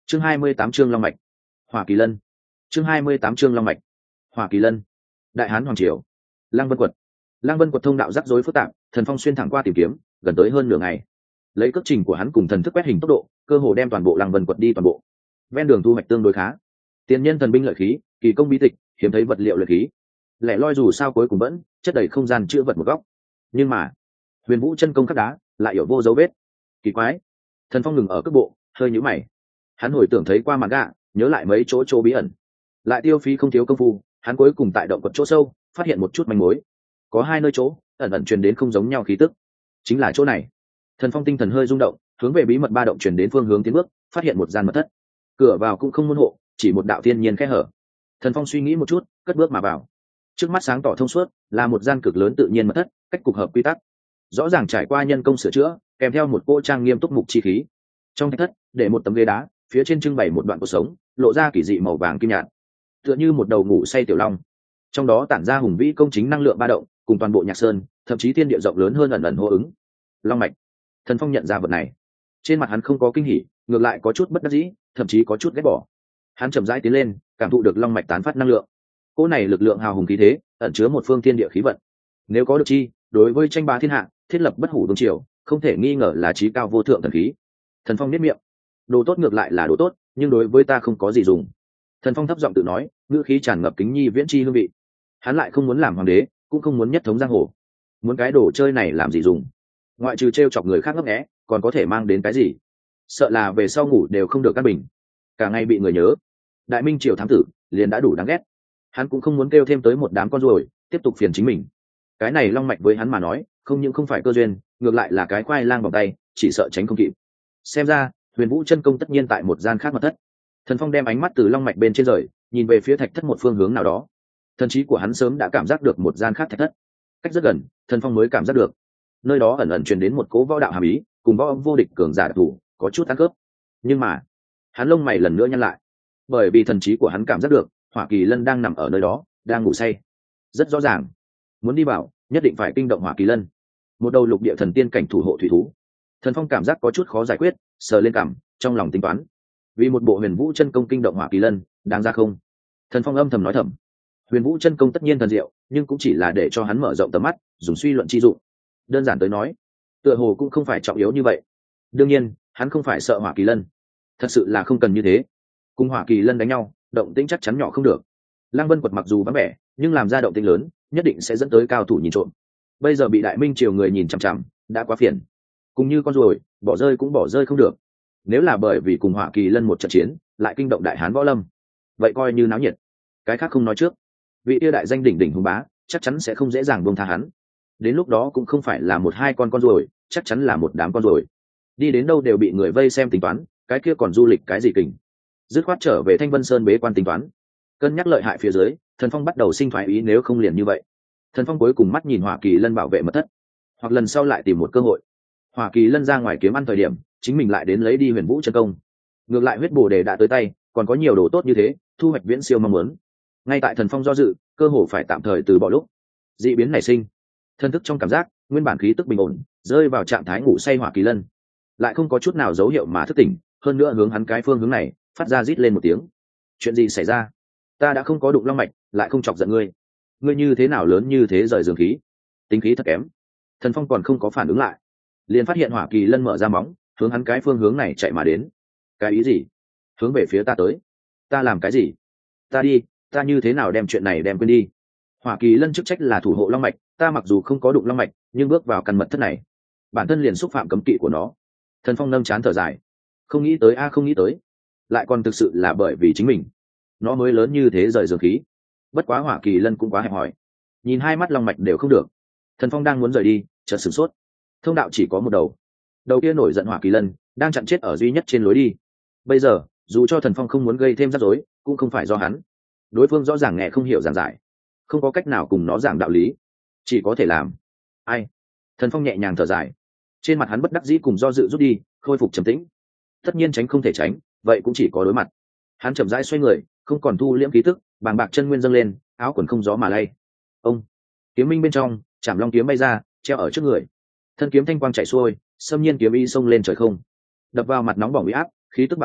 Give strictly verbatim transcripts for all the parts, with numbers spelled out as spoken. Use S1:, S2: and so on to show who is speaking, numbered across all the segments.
S1: chương hai mươi tám chương long mạch. Hỏa Kỳ Lân. chương hai mươi tám chương long mạch. Hỏa Kỳ Lân. Đại Hán hoàng triều. Lăng Vân Quật. Lăng Vân Quật thông đạo rắc rối phức tạp, Thần Phong xuyên thẳng qua tìm kiếm, gần tới hơn nửa ngày. Lấy cước trình của hắn cùng thần thức quét hình tốc độ, cơ hồ đem toàn bộ Lăng Vân Quật đi toàn bộ. Ven đường thu hoạch tương đối khá. Tiền nhân thần binh lợi khí, kỳ công bí tịch, hiếm thấy vật liệu luyện khí. Lẻ loi dù sao cuối cùng vẫn chất đầy không gian chứa vật một góc. Nhưng mà, Huyền Vũ chân công khắc đá lại hiểu vô dấu vết. Kỳ quái. Thần Phong ngừng ở cước bộ, hơi nhíu mày. Hắn hồi tưởng thấy qua mặt gạ, nhớ lại mấy chỗ chỗ bí ẩn, lại tiêu phí không thiếu công phu, hắn cuối cùng tại động quật chỗ sâu phát hiện một chút manh mối. Có hai nơi chỗ ẩn ẩn truyền đến không giống nhau khí tức, chính là chỗ này. Thần Phong tinh thần hơi rung động, hướng về bí mật ba động truyền đến phương hướng tiến bước, phát hiện một gian mật thất. Cửa vào cũng không môn hộ, chỉ một đạo thiên nhiên khe hở. Thần Phong suy nghĩ một chút, cất bước mà vào. Trước mắt sáng tỏ thông suốt, là một gian cực lớn tự nhiên mật thất, cách cục hợp quy tắc, rõ ràng trải qua nhân công sửa chữa, kèm theo một cỗ trang nghiêm túc mục chi khí. Trong thạch thất để một tấm ghế đá, phía trên trưng bày một đoạn cuộc sống, lộ ra kỳ dị màu vàng kim nhạt, tựa như một đầu ngủ say tiểu long. Trong đó tản ra hùng vĩ công chính năng lượng ba động, cùng toàn bộ nhạc sơn, thậm chí thiên địa rộng lớn hơn ẩn ẩn hô ứng. Long mạch. Thần Phong nhận ra vật này, trên mặt hắn không có kinh hỉ, ngược lại có chút bất đắc dĩ, thậm chí có chút ghét bỏ. Hắn chậm rãi tiến lên, cảm thụ được long mạch tán phát năng lượng. Cỗ này lực lượng hào hùng khí thế, ẩn chứa một phương thiên địa khí vận. Nếu có được chi, đối với tranh bá thiên hạ, thiết lập bất hủ vương triều, không thể nghi ngờ là chí cao vô thượng thần khí. Thần Phong niết miệng. Đồ tốt ngược lại là đồ tốt, nhưng đối với ta không có gì dùng. Thần Phong thấp giọng tự nói, ngữ khí tràn ngập kính nhi viễn chi hương vị. Hắn lại không muốn làm hoàng đế, cũng không muốn nhất thống giang hồ. Muốn cái đồ chơi này làm gì dùng? Ngoại trừ trêu chọc người khác ngấp nghé, còn có thể mang đến cái gì? Sợ là về sau ngủ đều không được căn bình, cả ngày bị người nhớ. Đại Minh triều thám tử liền đã đủ đáng ghét, hắn cũng không muốn kêu thêm tới một đám con ruồi tiếp tục phiền chính mình. Cái này long mạch với hắn mà nói, không những không phải cơ duyên, ngược lại là cái khoai lang vòng tay, chỉ sợ tránh không kịp. Xem ra Huyền Vũ chân công tất nhiên tại một gian khác mật thất. Thần Phong đem ánh mắt từ long mạch bên trên rời, nhìn về phía thạch thất một phương hướng nào đó. Thần trí của hắn sớm đã cảm giác được một gian khác thạch thất, cách rất gần, Thần Phong mới cảm giác được nơi đó ẩn ẩn truyền đến một cố võ đạo hàm ý, cùng võ vô địch cường giả đặc thủ, có chút ăn cướp. Nhưng mà hắn lông mày lần nữa nhăn lại, bởi vì thần trí của hắn cảm giác được Hỏa Kỳ Lân đang nằm ở nơi đó, đang ngủ say. Rất rõ ràng, muốn đi vào nhất định phải kinh động Hỏa Kỳ Lân, một đầu lục địa thần tiên cảnh thủ hộ thủy thú. Thần Phong cảm giác có chút khó giải quyết, sờ lên cằm, trong lòng tính toán, vì một bộ Huyền Vũ chân công kinh động Hỏa Kỳ Lân, đáng ra không? Thần Phong âm thầm nói thầm. Huyền Vũ chân công tất nhiên thần diệu, nhưng cũng chỉ là để cho hắn mở rộng tầm mắt, dùng suy luận chi dụng. Đơn giản tới nói, tựa hồ cũng không phải trọng yếu như vậy. Đương nhiên, hắn không phải sợ Hỏa Kỳ Lân, thật sự là không cần như thế. Cùng Hỏa Kỳ Lân đánh nhau, động tĩnh chắc chắn nhỏ không được. Lăng Vân Quật mặc dù vắng vẻ, nhưng làm ra động tĩnh lớn, nhất định sẽ dẫn tới cao thủ nhìn trộm. Bây giờ bị Đại Minh triều người nhìn chằm chằm, đã quá phiền. Cùng như con ruồi, bỏ rơi cũng bỏ rơi không được. Nếu là bởi vì cùng Hỏa Kỳ Lân một trận chiến, lại kinh động Đại Hán võ lâm, vậy coi như náo nhiệt. Cái khác không nói trước, vị yêu đại danh đỉnh đỉnh hùng bá, chắc chắn sẽ không dễ dàng buông tha hắn. Đến lúc đó cũng không phải là một hai con con ruồi, chắc chắn là một đám con ruồi. Đi đến đâu đều bị người vây xem tính toán, cái kia còn du lịch cái gì kình. Dứt khoát trở về Thanh Vân Sơn bế quan tính toán. Cân nhắc lợi hại phía dưới, Thần Phong bắt đầu sinh thoái ý, nếu không liền như vậy. Thần Phong cuối cùng mắt nhìn Hỏa Kỳ Lân bảo vệ mật thất, hoặc lần sau lại tìm một cơ hội. Hỏa Kỳ Lân ra ngoài kiếm ăn thời điểm, chính mình lại đến lấy đi Huyền Vũ chân công. Ngược lại huyết bổ đề đã tới tay, còn có nhiều đồ tốt như thế, thu hoạch viễn siêu mong muốn. Ngay tại Thần Phong do dự, cơ hồ phải tạm thời từ bỏ lúc, dị biến nảy sinh. Thân thức trong cảm giác, nguyên bản khí tức bình ổn, rơi vào trạng thái ngủ say Hỏa Kỳ Lân, lại không có chút nào dấu hiệu mà thức tỉnh, hơn nữa hướng hắn cái phương hướng này, phát ra rít lên một tiếng. Chuyện gì xảy ra? Ta đã không có đụng long mạch, lại không chọc giận ngươi. Ngươi như thế nào lớn như thế rời dương khí? Tính khí thật kém. Thần Phong còn không có phản ứng lại, liền phát hiện Hỏa Kỳ Lân mở ra móng, hướng hắn cái phương hướng này chạy mà đến. Cái ý gì? Hướng về phía ta tới? Ta làm cái gì? Ta đi, ta như thế nào đem chuyện này đem quên đi? Hỏa Kỳ Lân chức trách là thủ hộ long mạch, ta mặc dù không có đụng long mạch, nhưng bước vào căn mật thất này, bản thân liền xúc phạm cấm kỵ của nó. Thần Phong nâng chán thở dài, không nghĩ tới a không nghĩ tới, lại còn thực sự là bởi vì chính mình, nó mới lớn như thế rời dương khí. Bất quá Hỏa Kỳ Lân cũng quá hẹp hòi, nhìn hai mắt long mạch đều không được. Thần Phong đang muốn rời đi, chợt sửng sốt. Thông đạo chỉ có một đầu, đầu kia nổi giận Hỏa Kỳ Lân đang chặn chết ở duy nhất trên lối đi. Bây giờ dù cho Thần Phong không muốn gây thêm rắc rối, cũng không phải do hắn. Đối phương rõ ràng nghe không hiểu giảng giải, không có cách nào cùng nó giảng đạo lý, chỉ có thể làm ai. Thần Phong nhẹ nhàng thở dài, trên mặt hắn bất đắc dĩ cùng do dự rút đi, khôi phục trầm tĩnh. Tất nhiên tránh không thể tránh, vậy cũng chỉ có đối mặt. Hắn chậm rãi xoay người, không còn thu liễm khí tức, bàng bạc chân nguyên dâng lên, áo quần không gió mà lay. Ông kiếm minh bên trong, Trảm Long kiếm bay ra, treo ở trước người. Thân kiếm thanh quang chạy xuôi, xâm nhiên kiếm y xông lên trời không, đập vào mặt nóng bỏng uy áp, khí tức bạo ngược,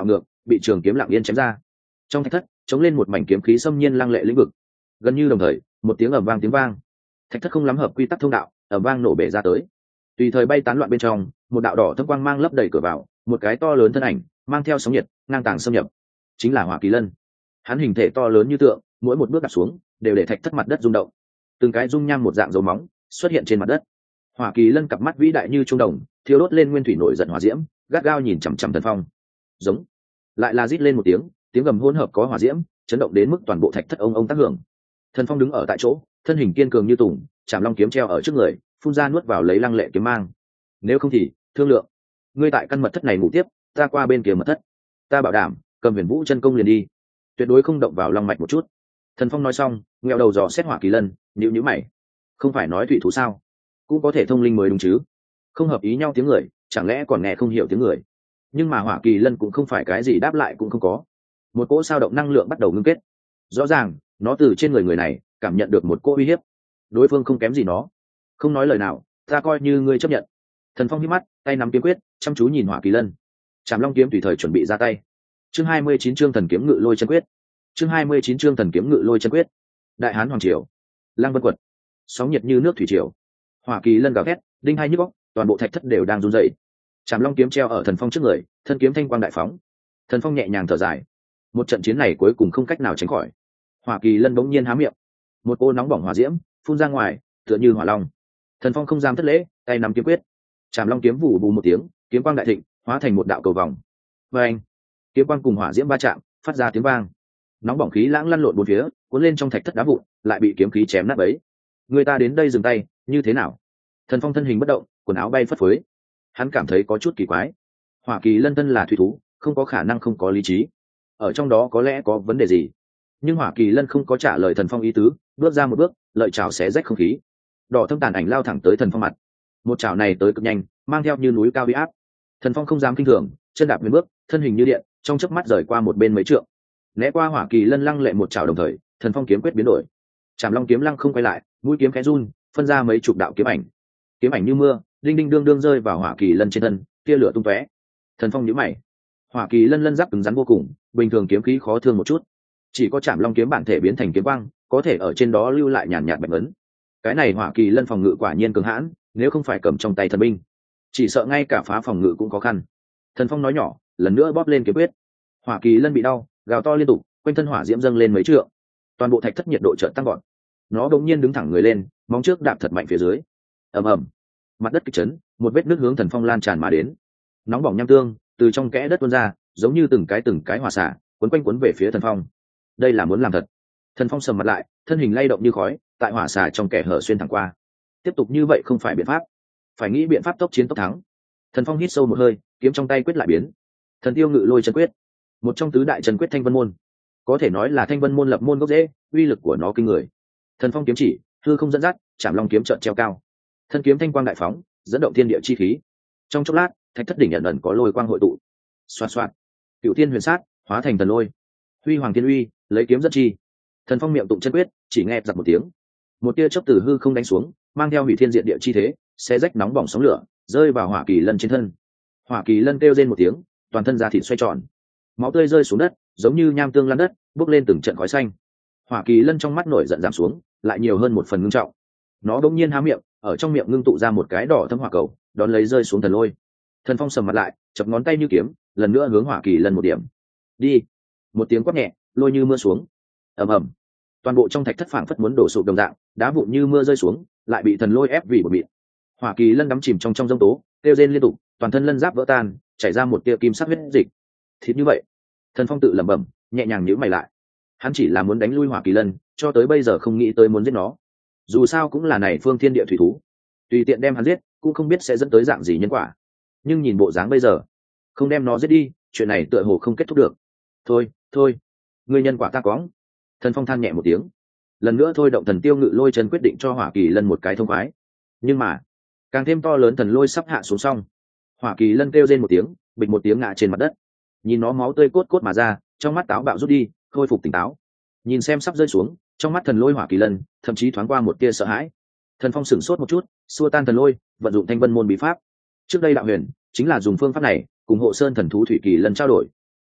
S1: bị trường kiếm lặng yên chém ra. Trong thạch thất chống lên một mảnh kiếm khí xâm nhiên lăng lệ lĩnh vực. Gần như đồng thời, một tiếng ầm vang tiếng vang, thạch thất không lắm hợp quy tắc thông đạo ầm vang nổ bể ra tới. Tùy thời bay tán loạn bên trong, một đạo đỏ thâm quang mang lấp đầy cửa vào, một cái to lớn thân ảnh mang theo sóng nhiệt ngang tàng xâm nhập, chính là Hỏa Kỳ Lân. Hắn hình thể to lớn như tượng, mỗi một bước đặt xuống đều để thạch thất mặt đất rung động, từng cái dung nham một dạng dấu móng xuất hiện trên mặt đất. Hỏa Kỳ Lân cặp mắt vĩ đại như trung đồng, thiêu đốt lên nguyên thủy nổi giận hỏa diễm, gắt gao nhìn chằm chằm Thần Phong. Giống, lại là rít lên một tiếng, tiếng gầm hỗn hợp có hỏa diễm, chấn động đến mức toàn bộ thạch thất ông ông tác hưởng. Thần Phong đứng ở tại chỗ, thân hình kiên cường như tùng, chạm long kiếm treo ở trước người, phun ra nuốt vào lấy lăng lệ kiếm mang. Nếu không thì thương lượng, ngươi tại căn mật thất này ngủ tiếp, ta qua bên kia mật thất, ta bảo đảm cầm Huyền Vũ chân công liền đi, tuyệt đối không động vào long mạch một chút. Thần Phong nói xong, nghẹo đầu dò xét Hỏa Kỳ Lân, nhíu nhíu mày, không phải nói thủy thú sao, cũng có thể thông linh mới đúng chứ, không hợp ý nhau tiếng người, chẳng lẽ còn nghe không hiểu tiếng người? Nhưng mà Hỏa Kỳ Lân cũng không phải cái gì đáp lại cũng không có, một cỗ sao động năng lượng bắt đầu ngưng kết. Rõ ràng nó từ trên người người này cảm nhận được một cỗ uy hiếp, đối phương không kém gì nó. Không nói lời nào, ta coi như ngươi chấp nhận. Thần Phong hít mắt, tay nắm kiếm quyết, chăm chú nhìn Hỏa Kỳ Lân. Trảm Long kiếm tùy thời chuẩn bị ra tay. Chương hai mươi chín chương thần kiếm ngự lôi chân quyết. Chương hai mươi chín chương thần kiếm ngự lôi chân quyết. Đại Hán hoàng triều, Lăng Vân quật, sóng nhiệt như nước thủy triều. Hỏa Kỳ Lân gào thét, đinh hai nhức óc, toàn bộ thạch thất đều đang run rẩy. Trảm Long kiếm treo ở Thần Phong trước người, thân kiếm thanh quang đại phóng. Thần Phong nhẹ nhàng thở dài, một trận chiến này cuối cùng không cách nào tránh khỏi. Hỏa Kỳ Lân bỗng nhiên há miệng, một ô nóng bỏng hỏa diễm phun ra ngoài, tựa như hỏa long. Thần Phong không dám thất lễ, tay nắm kiếm quyết, Trảm Long kiếm vụ bù một tiếng, kiếm quang đại thịnh, hóa thành một đạo cầu vòng. Và anh, kiếm quang cùng hỏa diễm va chạm, phát ra tiếng vang. Nóng bỏng khí lãng lăn lộn bốn phía, cuốn lên trong thạch thất đá vụn, lại bị kiếm khí chém nát bấy. Người ta đến đây dừng tay, như thế nào? Thần Phong thân hình bất động, quần áo bay phất phới. Hắn cảm thấy có chút kỳ quái. Hỏa Kỳ Lân thân là thủy thú, không có khả năng không có lý trí. Ở trong đó có lẽ có vấn đề gì? Nhưng Hỏa Kỳ Lân không có trả lời Thần Phong ý tứ, bước ra một bước, lợi chảo xé rách không khí. Đỏ thâm tàn ảnh lao thẳng tới Thần Phong mặt. Một chảo này tới cực nhanh, mang theo như núi cao uy áp. Thần Phong không dám kinh thường, chân đạp nguyên bước, thân hình như điện, trong chớp mắt rời qua một bên mấy trượng. Né qua Hỏa Kỳ Lân lăng lệ một chảo đồng thời, Thần Phong kiếm quyết biến đổi. Trảm Long kiếm lăng không quay lại, mũi kiếm khẽ run, phân ra mấy chục đạo kiếm ảnh. Kiếm ảnh như mưa, đinh đinh đương đương rơi vào Hỏa Kỳ Lân trên thân, tia lửa tung tóe. Thần Phong nhíu mày. Hỏa Kỳ Lân lân giáp cứng rắn vô cùng, bình thường kiếm khí khó thương một chút, chỉ có Trảm Long kiếm bản thể biến thành kiếm quang, có thể ở trên đó lưu lại nhàn nhạt bạch ấn. Cái này Hỏa Kỳ Lân phòng ngự quả nhiên cường hãn, nếu không phải cầm trong tay thần binh, chỉ sợ ngay cả phá phòng ngự cũng khó khăn. Thần Phong nói nhỏ, lần nữa bóp lên kiếm quyết. Hỏa Kỳ Lân bị đau, gào to liên tục, quanh thân hỏa diễm dâng lên mấy trượng, toàn bộ thạch thất nhiệt độ chợt tăng gọn. Nó đột nhiên đứng thẳng người lên, móng trước đạp thật mạnh phía dưới. Ầm ầm, mặt đất kịch chấn, một vết nước hướng Thần Phong lan tràn mà đến. Nóng bỏng nham tương từ trong kẽ đất tuôn ra, giống như từng cái từng cái hỏa xả, cuốn quanh cuốn về phía Thần Phong. Đây là muốn làm thật. Thần Phong sầm mặt lại, thân hình lay động như khói, tại hỏa xả trong kẽ hở xuyên thẳng qua. Tiếp tục như vậy không phải biện pháp, phải nghĩ biện pháp tốc chiến tốc thắng. Thần Phong hít sâu một hơi, kiếm trong tay quyết lại biến. Thần Tiêu Ngự Lôi chân quyết, một trong tứ đại chân quyết Thanh Vân môn, có thể nói là Thanh Vân môn lập môn gốc rễ, uy lực của nó kinh người. Thần Phong kiếm chỉ, hư không dẫn dắt, Trảm Long kiếm trợn treo cao. Thân kiếm thanh quang đại phóng, dẫn động thiên địa chi khí. Trong chốc lát, thạch thất đỉnh ẩn ẩn có lôi quang hội tụ. Xoạt xoạt, Cửu Thiên Huyền Sát hóa thành thần lôi. Huy Hoàng Thiên Uy, lấy kiếm dẫn chi. Thần Phong miệng tụng chân quyết, chỉ nghe giật một tiếng, một tia chớp từ hư không đánh xuống, mang theo hủy thiên diện địa chi thế, xé rách nóng bỏng sóng lửa, rơi vào Hỏa Kỳ Lân trên thân. Hỏa Kỳ Lân kêu rên một tiếng, toàn thân da thịt xoay tròn, máu tươi rơi xuống đất, giống như nham tương lan đất, bốc lên từng trận khói xanh. Hỏa Kỳ Lân trong mắt nổi giận giảm xuống, lại nhiều hơn một phần ngưng trọng. Nó đột nhiên há miệng, ở trong miệng ngưng tụ ra một cái đỏ thâm hỏa cầu, đón lấy rơi xuống thần lôi. Thần Phong sầm mặt lại, chập ngón tay như kiếm, lần nữa hướng Hỏa Kỳ Lân một điểm. Đi! Một tiếng quát nhẹ, lôi như mưa xuống. Ầm ầm, toàn bộ trong thạch thất phảng phất muốn đổ sụp đồng dạng, đá vụn như mưa rơi xuống, lại bị thần lôi ép vì một mịn. Hỏa Kỳ Lân đắm chìm trong trong giông tố, kêu rên liên tục, toàn thân lân giáp vỡ tan, chảy ra một tia kim sắc huyết dịch. Thịt như vậy, Thần Phong tự lẩm bẩm, nhẹ nhàng nhíu mày lại. Hắn chỉ là muốn đánh lui Hỏa Kỳ Lân, cho tới bây giờ không nghĩ tới muốn giết nó. Dù sao cũng là này phương thiên địa thủy thú, tùy tiện đem hắn giết, cũng không biết sẽ dẫn tới dạng gì nhân quả. Nhưng nhìn bộ dáng bây giờ, không đem nó giết đi, chuyện này tựa hồ không kết thúc được. Thôi, thôi, ngươi nhân quả ta quáng. Thần Phong than nhẹ một tiếng, lần nữa thôi động Thần Tiêu Ngự Lôi chân quyết định cho Hỏa Kỳ Lân một cái thông khoái. Nhưng mà, càng thêm to lớn thần lôi sắp hạ xuống xong, Hỏa Kỳ Lân kêu rên một tiếng, bịch một tiếng ngã trên mặt đất. Nhìn nó máu tươi cốt cốt mà ra, trong mắt táo bạo rút đi, khôi phục tỉnh táo. Nhìn xem sắp rơi xuống, trong mắt thần lôi Hỏa Kỳ Lân thậm chí thoáng qua một tia sợ hãi. Thần Phong sửng sốt một chút, xua tan thần lôi, vận dụng Thanh Vân môn bí pháp. Trước đây đạo huyền chính là dùng phương pháp này cùng Hộ Sơn thần thú Thủy Kỳ Lân trao đổi.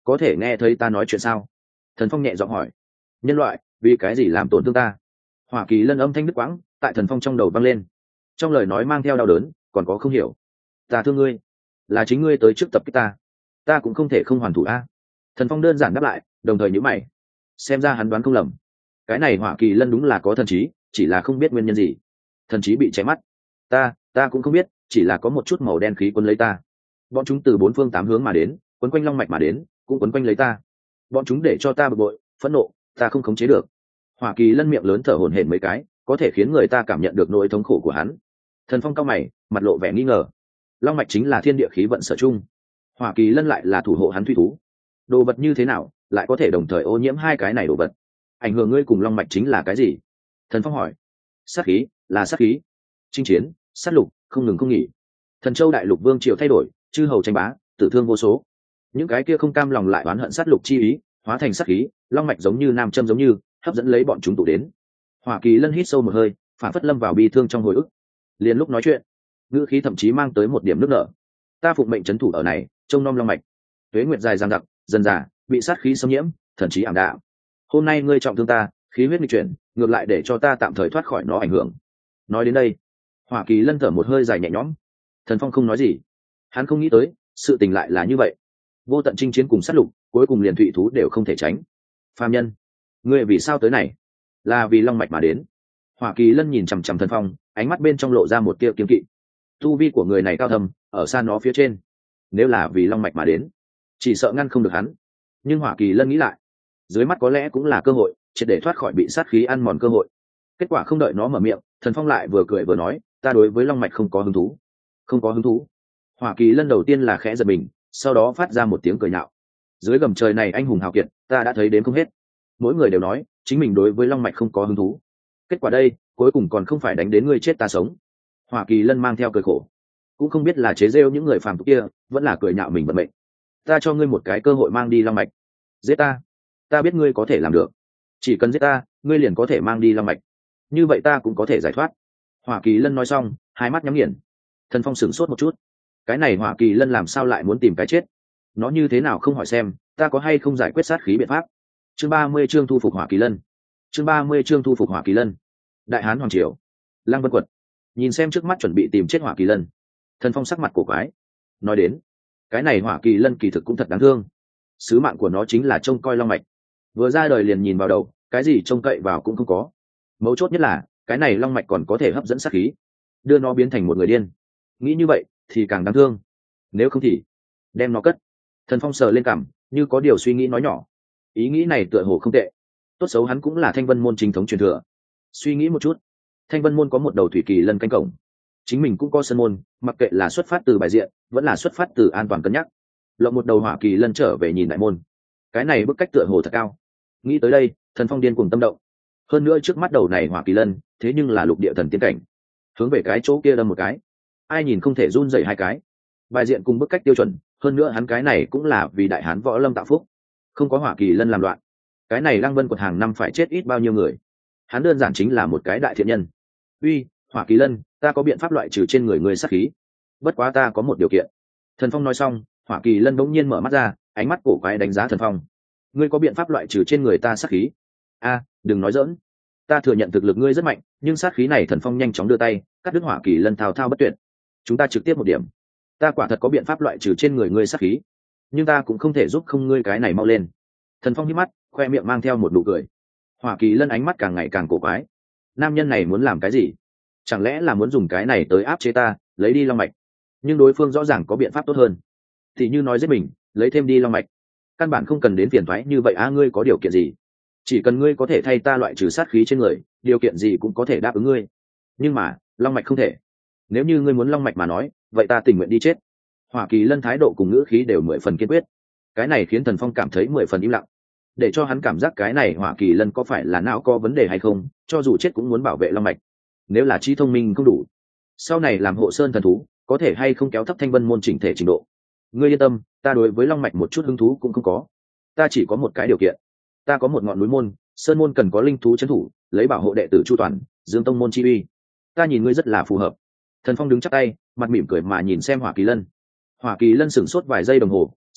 S1: có thể nghe thấy ta nói chuyện sao? Thần Phong nhẹ giọng hỏi. Nhân loại, vì cái gì làm tổn thương ta? Hỏa Kỳ Lân âm thanh đứt quãng tại Thần Phong trong đầu vang lên, trong lời nói mang theo đau đớn, còn có không hiểu. Ta thương ngươi, là chính ngươi tới trước tập kích ta, ta cũng không thể không hoàn thủ a. Thần Phong đơn giản đáp lại, đồng thời nhíu mày. Xem ra hắn đoán không lầm, cái này Hỏa Kỳ Lân đúng là có thần trí, chỉ là không biết nguyên nhân gì. Thần trí bị che mắt. Ta, ta cũng không biết, chỉ là có một chút màu đen khí quấn lấy ta. Bọn chúng từ bốn phương tám hướng mà đến, quấn quanh long mạch mà đến, cũng quấn quanh lấy ta. Bọn chúng để cho ta bực bội, phẫn nộ, ta không khống chế được. Hỏa Kỳ Lân miệng lớn thở hổn hển mấy cái, có thể khiến người ta cảm nhận được nỗi thống khổ của hắn. Thần Phong cao mày, mặt lộ vẻ nghi ngờ. Long mạch chính là thiên địa khí vận sở chung, Hỏa Kỳ Lân lại là thủ hộ hắn thủy thú. Đồ vật như thế nào lại có thể đồng thời ô nhiễm hai cái này đồ vật? Ảnh hưởng ngươi cùng long mạch chính là cái gì? Thần Phong hỏi. Sát khí, là sát khí. Chinh chiến, sát lục, không ngừng không nghỉ. Thần Châu đại lục vương triều thay đổi, chư hầu tranh bá, tử thương vô số. Những cái kia không cam lòng lại oán hận sát lục chi ý, hóa thành sát khí, long mạch giống như nam châm giống như, hấp dẫn lấy bọn chúng tụ đến. Hỏa Kỳ Lân hít sâu một hơi, phản phất lâm vào bi thương trong hồi ức. Liền lúc nói chuyện, ngữ khí thậm chí mang tới một điểm nước nở. Ta phụng mệnh trấn thủ ở này, trông nom long mạch. Tuế nguyệt dài dằng dặc, dần dà bị sát khí xâm nhiễm, thần trí ảm đạm. Hôm nay ngươi trọng thương ta, khí huyết nghịch chuyển, ngược lại để cho ta tạm thời thoát khỏi nó ảnh hưởng. Nói đến đây, Hỏa Kỳ Lân thở một hơi dài nhẹ nhõm. Thần Phong không nói gì. Hắn không nghĩ tới, sự tình lại là như vậy. Vô tận chinh chiến cùng sát lục, cuối cùng liền thụy thú đều không thể tránh. Phàm nhân, ngươi vì sao tới này? Là vì long mạch mà đến. Hỏa Kỳ Lân nhìn chằm chằm Thần Phong, ánh mắt bên trong lộ ra một tia kiêng kỵ. Tu vi của người này cao thâm, ở xa nó phía trên. Nếu là vì long mạch mà đến, chỉ sợ ngăn không được hắn. Nhưng Hỏa Kỳ Lân nghĩ lại, dưới mắt có lẽ cũng là cơ hội, triệt để thoát khỏi bị sát khí ăn mòn cơ hội. Kết quả không đợi nó mở miệng, Thần Phong lại vừa cười vừa nói, ta đối với long mạch không có hứng thú. Không có hứng thú. Hỏa Kỳ Lân đầu tiên là khẽ giật mình, sau đó phát ra một tiếng cười nhạo. Dưới gầm trời này anh hùng hào kiệt, ta đã thấy đến không hết. Mỗi người đều nói chính mình đối với long mạch không có hứng thú. Kết quả đây, cuối cùng còn không phải đánh đến ngươi chết ta sống. Hỏa Kỳ Lân mang theo cười khổ, cũng không biết là chế rêu những người phàm tục kia, vẫn là cười nhạo mình vận mệnh. Ta cho ngươi một cái cơ hội mang đi long mạch, giết ta. Ta biết ngươi có thể làm được, chỉ cần giết ta, ngươi liền có thể mang đi long mạch, như vậy ta cũng có thể giải thoát. Hỏa Kỳ Lân nói xong, hai mắt nhắm nghiền. Thần Phong sửng sốt một chút, cái này Hỏa Kỳ Lân làm sao lại muốn tìm cái chết? Nó như thế nào không hỏi xem ta có hay không giải quyết sát khí biện pháp? Chương ba mươi chương thu phục Hỏa Kỳ Lân. Chương ba mươi chương thu phục Hỏa Kỳ Lân. Đại Hán hoàng triều, Lăng Vân quật. Nhìn xem trước mắt chuẩn bị tìm chết Hỏa Kỳ Lân, Thần Phong sắc mặt cổ quái. Nói đến, cái này Hỏa Kỳ Lân kỳ thực cũng thật đáng thương. Sứ mạng của nó chính là trông coi long mạch, vừa ra đời liền nhìn vào đầu, cái gì trông cậy vào cũng không có. Mấu chốt nhất là cái này long mạch còn có thể hấp dẫn sát khí, đưa nó biến thành một người điên. Nghĩ như vậy thì càng đáng thương, nếu không thì đem nó cất. Thần Phong sờ lên cằm, như có điều suy nghĩ nói nhỏ. Ý nghĩ này tựa hồ không tệ, tốt xấu hắn cũng là Thanh Vân môn chính thống truyền thừa. Suy nghĩ một chút, Thanh Vân môn có một đầu thủy kỳ lân canh cổng, chính mình cũng có sân môn, mặc kệ là xuất phát từ bài diện vẫn là xuất phát từ an toàn cân nhắc, lộng một đầu Hỏa Kỳ Lân trở về nhìn đại môn, cái này bức cách tựa hồ thật cao. Nghĩ tới đây, Thần Phong điên cuồng tâm động. Hơn nữa trước mắt đầu này Hỏa Kỳ Lân thế nhưng là lục địa thần tiên cảnh, hướng về cái chỗ kia đâm một cái, ai nhìn không thể run rẩy hai cái. Bài diện cùng bức cách tiêu chuẩn, hơn nữa hắn cái này cũng là vì đại hán võ lâm tạo phúc, không có Hỏa Kỳ Lân làm loạn, cái này Lăng Vân quật hàng năm phải chết ít bao nhiêu người. Hắn đơn giản chính là một cái đại thiện nhân. Uy, Hỏa Kỳ Lân, ta có biện pháp loại trừ trên người ngươi sát khí, bất quá ta có một điều kiện. Thần Phong nói xong, Hỏa Kỳ Lân bỗng nhiên mở mắt ra, ánh mắt cổ quái đánh giá Thần Phong. Ngươi có biện pháp loại trừ trên người ta sát khí? A, đừng nói dỡn, ta thừa nhận thực lực ngươi rất mạnh, nhưng sát khí này, Thần Phong nhanh chóng đưa tay cắt đứt Hỏa Kỳ Lân thao thao bất tuyệt. Chúng ta trực tiếp một điểm, ta quả thật có biện pháp loại trừ trên người ngươi sát khí, nhưng ta cũng không thể giúp không ngươi cái này mau lên. Thần Phong hít mắt, khoe miệng mang theo một nụ cười. Hỏa Kỳ Lân ánh mắt càng ngày càng cổ quái. Nam nhân này muốn làm cái gì? Chẳng lẽ là muốn dùng cái này tới áp chế ta, lấy đi long mạch? Nhưng đối phương rõ ràng có biện pháp tốt hơn, thì như nói giết mình, lấy thêm đi long mạch. Căn bản không cần đến phiền toái như vậy. À, ngươi có điều kiện gì? Chỉ cần ngươi có thể thay ta loại trừ sát khí trên người, điều kiện gì cũng có thể đáp ứng ngươi. Nhưng mà long mạch không thể. Nếu như ngươi muốn long mạch mà nói, vậy ta tình nguyện đi chết. Hỏa Kỳ Lân thái độ cùng ngữ khí đều mười phần kiên quyết. Cái này khiến Thần Phong cảm thấy mười phần im lặng, để cho hắn cảm giác cái này Hỏa Kỳ Lân có phải là não có vấn đề hay không, cho dù chết cũng muốn bảo vệ long mạch. Nếu là trí thông minh không đủ, sau này làm hộ sơn thần thú có thể hay không kéo thấp Thanh Vân môn chỉnh thể trình độ. Ngươi yên tâm, ta đối với long mạch một chút hứng thú cũng không có. Ta chỉ có một cái điều kiện, ta có một ngọn núi môn, sơn môn cần có linh thú trấn thủ, lấy bảo hộ đệ tử chu toàn, dương tông môn chi uy. Ta nhìn ngươi rất là phù hợp. Thần Phong đứng chắp tay, mặt mỉm cười mà nhìn xem Hỏa Kỳ Lân. Hỏa Kỳ Lân sửng sốt vài giây đồng hồ,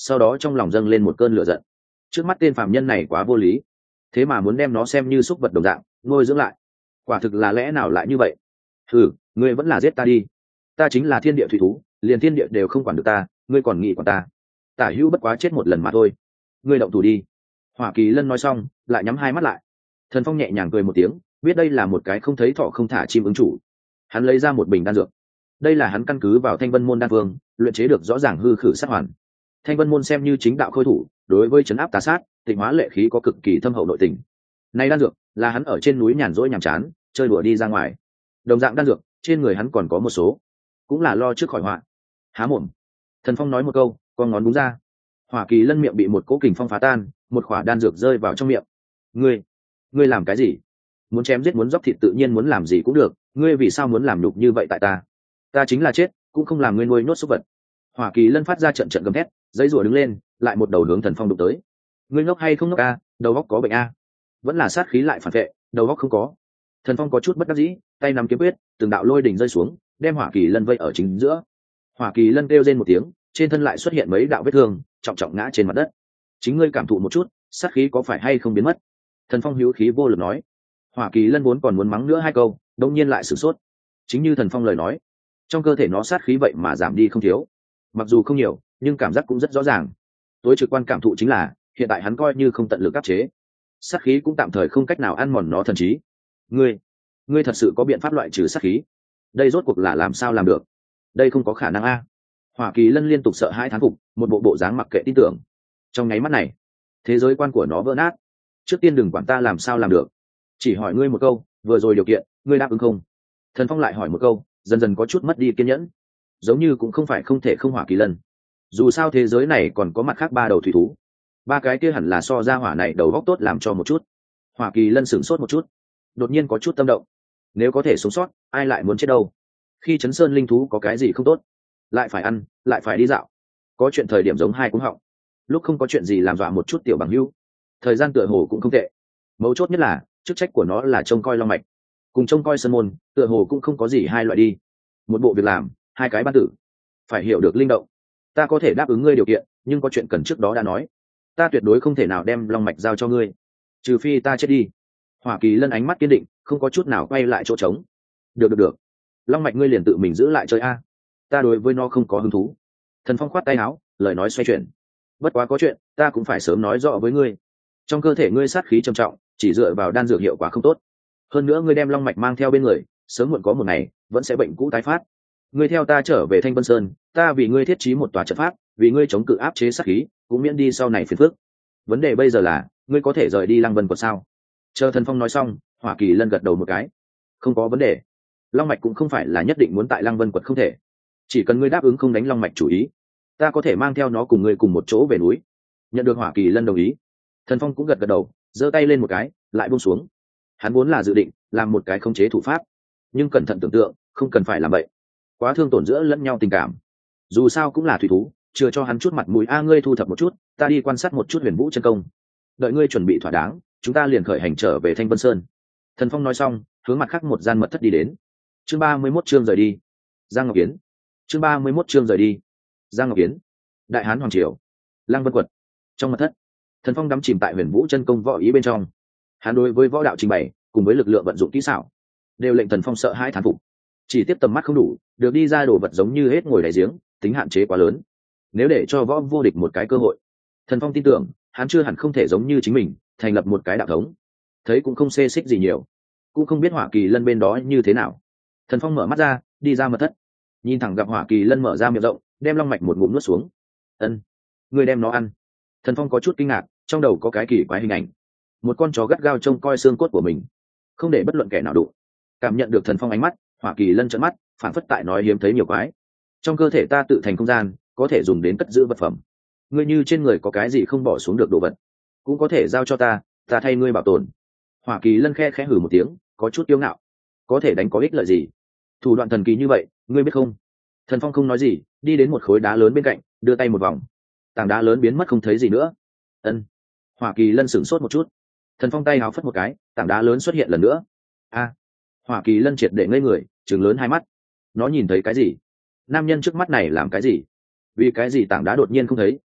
S1: sau đó trong lòng dâng lên một cơn lửa giận. Trước mắt tên phạm nhân này quá vô lý, thế mà muốn đem nó xem như súc vật đồng dạng nuôi dưỡng lại, quả thực là lẽ nào lại như vậy. Ừ, ngươi vẫn là giết ta đi, ta chính là thiên địa thủy thú, liền thiên địa đều không quản được ta, ngươi còn nghĩ quản ta? Tả hữu bất quá chết một lần mà thôi, ngươi động thủ đi. Hỏa Kỳ Lân nói xong lại nhắm hai mắt lại. Thần Phong nhẹ nhàng cười một tiếng, biết đây là một cái không thấy thọ không thả chim ứng chủ. Hắn lấy ra một bình đan dược, đây là hắn căn cứ vào Thanh Vân môn đan phương luyện chế được rõ ràng hư khử sát hoàn. Thanh Vân môn xem như chính đạo khôi thủ, đối với trấn áp tà sát, tịnh hóa lệ khí có cực kỳ thâm hậu nội tình. Nay đan dược là hắn ở trên núi nhàn rỗi nhàm chán chơi đùa đi ra ngoài, đồng dạng đan dược trên người hắn còn có một số, cũng là lo trước khỏi họa. Há mồm, Thần Phong nói một câu, con ngón đúng ra. Hỏa Kỳ Lân miệng bị một cỗ kình phong phá tan, một khỏa đan dược rơi vào trong miệng. Ngươi, ngươi làm cái gì? Muốn chém giết muốn dốc thịt tự nhiên muốn làm gì cũng được, ngươi vì sao muốn làm nhục như vậy tại ta? Ta chính là chết cũng không làm ngươi nuôi nhốt súc vật. Hỏa Kỳ Lân phát ra trận trận gầm thét, giấy rủa đứng lên, lại một đầu hướng Thần Phong đụng tới. Ngươi ngốc hay không ngốc a? Đầu óc có bệnh a? Vẫn là sát khí lại phản vệ, đầu óc không có. Thần Phong có chút bất đắc dĩ, tay nắm kiếm quyết, từng đạo lôi đỉnh rơi xuống, đem Hỏa Kỳ Lân vây ở chính giữa. Hỏa Kỳ Lân kêu rên một tiếng, trên thân lại xuất hiện mấy đạo vết thương, trọng trọng ngã trên mặt đất. Chính ngươi cảm thụ một chút, sát khí có phải hay không biến mất? Thần Phong hữu khí vô lực nói. Hỏa Kỳ Lân vốn còn muốn mắng nữa hai câu, đột nhiên lại sửng sốt. Chính như Thần Phong lời nói, trong cơ thể nó sát khí vậy mà giảm đi không thiếu, mặc dù không nhiều nhưng cảm giác cũng rất rõ ràng. Tối trực quan cảm thụ chính là hiện tại hắn coi như không tận lực áp chế, sát khí cũng tạm thời không cách nào ăn mòn nó thần trí. Ngươi, ngươi thật sự có biện pháp loại trừ sát khí? Đây rốt cuộc là làm sao làm được? Đây không có khả năng a. Hỏa Kỳ Lân liên tục sợ hãi thán phục, một bộ bộ dáng mặc kệ tin tưởng. Trong nháy mắt này, thế giới quan của nó vỡ nát. Trước tiên đừng quản ta làm sao làm được, chỉ hỏi ngươi một câu, vừa rồi điều kiện ngươi đáp ứng không? Thần Phong lại hỏi một câu, dần dần có chút mất đi kiên nhẫn. Giống như cũng không phải không thể không Hỏa Kỳ Lân, dù sao thế giới này còn có mặt khác ba đầu thủy thú, ba cái kia hẳn là so ra hỏa này đầu góc tốt làm cho một chút. Hỏa Kỳ Lân sửng sốt một chút, đột nhiên có chút tâm động. Nếu có thể sống sót, ai lại muốn chết đâu? Khi chấn sơn linh thú có cái gì không tốt? Lại phải ăn, lại phải đi dạo, có chuyện thời điểm giống hai cúng họng, lúc không có chuyện gì làm dọa một chút tiểu bằng hưu. Thời gian tựa hồ cũng không tệ. Mấu chốt nhất là chức trách của nó là trông coi long mạch, cùng trông coi sơn môn, tựa hồ cũng không có gì hai loại đi. Một bộ việc làm, hai cái ban tử, phải hiểu được linh động. Ta có thể đáp ứng ngươi điều kiện, nhưng có chuyện cần trước đó đã nói. Ta tuyệt đối không thể nào đem long mạch giao cho ngươi, trừ phi ta chết đi. Hỏa Kỳ Lân ánh mắt kiên định, không có chút nào quay lại chỗ trống. Được được được, long mạch ngươi liền tự mình giữ lại chơi a, ta đối với nó không có hứng thú. Thần Phong khoát tay áo, lời nói xoay chuyển. Bất quá có chuyện ta cũng phải sớm nói rõ với ngươi. Trong cơ thể ngươi sát khí trầm trọng, chỉ dựa vào đan dược hiệu quả không tốt. Hơn nữa ngươi đem long mạch mang theo bên người, sớm muộn có một ngày vẫn sẽ bệnh cũ tái phát. Ngươi theo ta trở về Thanh Vân Sơn, ta vì ngươi thiết trí một tòa trận pháp, vì ngươi chống cự áp chế sát khí, cũng miễn đi sau này phiền phức. Vấn đề bây giờ là, ngươi có thể rời đi Lăng Vân Quật sao? Chờ Thần Phong nói xong, Hỏa Kỳ Lân gật đầu một cái. Không có vấn đề. Long mạch cũng không phải là nhất định muốn tại Lăng Vân Quật không thể. Chỉ cần ngươi đáp ứng không đánh long mạch chủ ý, ta có thể mang theo nó cùng ngươi cùng một chỗ về núi. Nhận được Hỏa Kỳ Lân đồng ý, Thần Phong cũng gật gật đầu, giơ tay lên một cái, lại buông xuống. Hắn vốn là dự định làm một cái khống chế thủ pháp, nhưng cẩn thận tưởng tượng, không cần phải làm vậy, quá thương tổn giữa lẫn nhau tình cảm. Dù sao cũng là thủy thú, chưa cho hắn chút mặt mũi. A, ngươi thu thập một chút, ta đi quan sát một chút Huyền Vũ chân công. Đợi ngươi chuẩn bị thỏa đáng, chúng ta liền khởi hành trở về Thanh Vân Sơn. Thần Phong nói xong, hướng mặt khác một gian mật thất đi đến. Chương ba mươi mốt chương rời đi. Giang Ngọc Yến. Chương ba mươi mốt chương rời đi. Giang Ngọc Yến. Đại Hán Hoàng Triều. Lăng Vân Quật. Trong mật thất, Thần Phong đắm chìm tại Huyền Vũ chân công võ ý bên trong. Hắn đối với võ đạo trình bày, cùng với lực lượng vận dụng kỹ xảo, đều lệnh Thần Phong sợ hãi thán phục. Chỉ tiếp tầm mắt không đủ, được đi ra đồ vật giống như hết ngồi đáy giếng, tính hạn chế quá lớn. Nếu để cho võ vô địch một cái cơ hội, Thần Phong tin tưởng hắn chưa hẳn không thể giống như chính mình thành lập một cái đạo thống. Thấy cũng không xê xích gì nhiều, cũng không biết Hỏa Kỳ Lân bên đó như thế nào. Thần Phong mở mắt ra, đi ra mật thất, nhìn thẳng gặp Hỏa Kỳ Lân mở ra miệng rộng, đem long mạch một ngụm nuốt xuống. Ân, ngươi đem nó ăn? Thần Phong có chút kinh ngạc, trong đầu có cái kỳ quái hình ảnh, một con chó gắt gao trông coi xương cốt của mình, không để bất luận kẻ nào đụng. Cảm nhận được Thần Phong ánh mắt, Hỏa Kỳ Lân trợn mắt, phản phất tại nói hiếm thấy nhiều quái. Trong cơ thể ta tự thành không gian, có thể dùng đến cất giữ vật phẩm. Ngươi như trên người có cái gì không bỏ xuống được đồ vật, cũng có thể giao cho ta, ta thay ngươi bảo tồn. Hỏa Kỳ Lân khe khẽ hử một tiếng, có chút kiêu ngạo. Có thể đánh có ích lợi gì? Thủ đoạn thần kỳ như vậy, ngươi biết không? Thần Phong không nói gì, đi đến một khối đá lớn bên cạnh, đưa tay một vòng, tảng đá lớn biến mất không thấy gì nữa. Ân. Hỏa Kỳ Lân sửng sốt một chút. Thần Phong tay háo phất một cái, tảng đá lớn xuất hiện lần nữa. A. Hỏa Kỳ Lân triệt để ngây người, trừng lớn hai mắt. Nó nhìn thấy cái gì? Nam nhân trước mắt này làm cái gì? Vì cái gì tảng đá đột nhiên không thấy,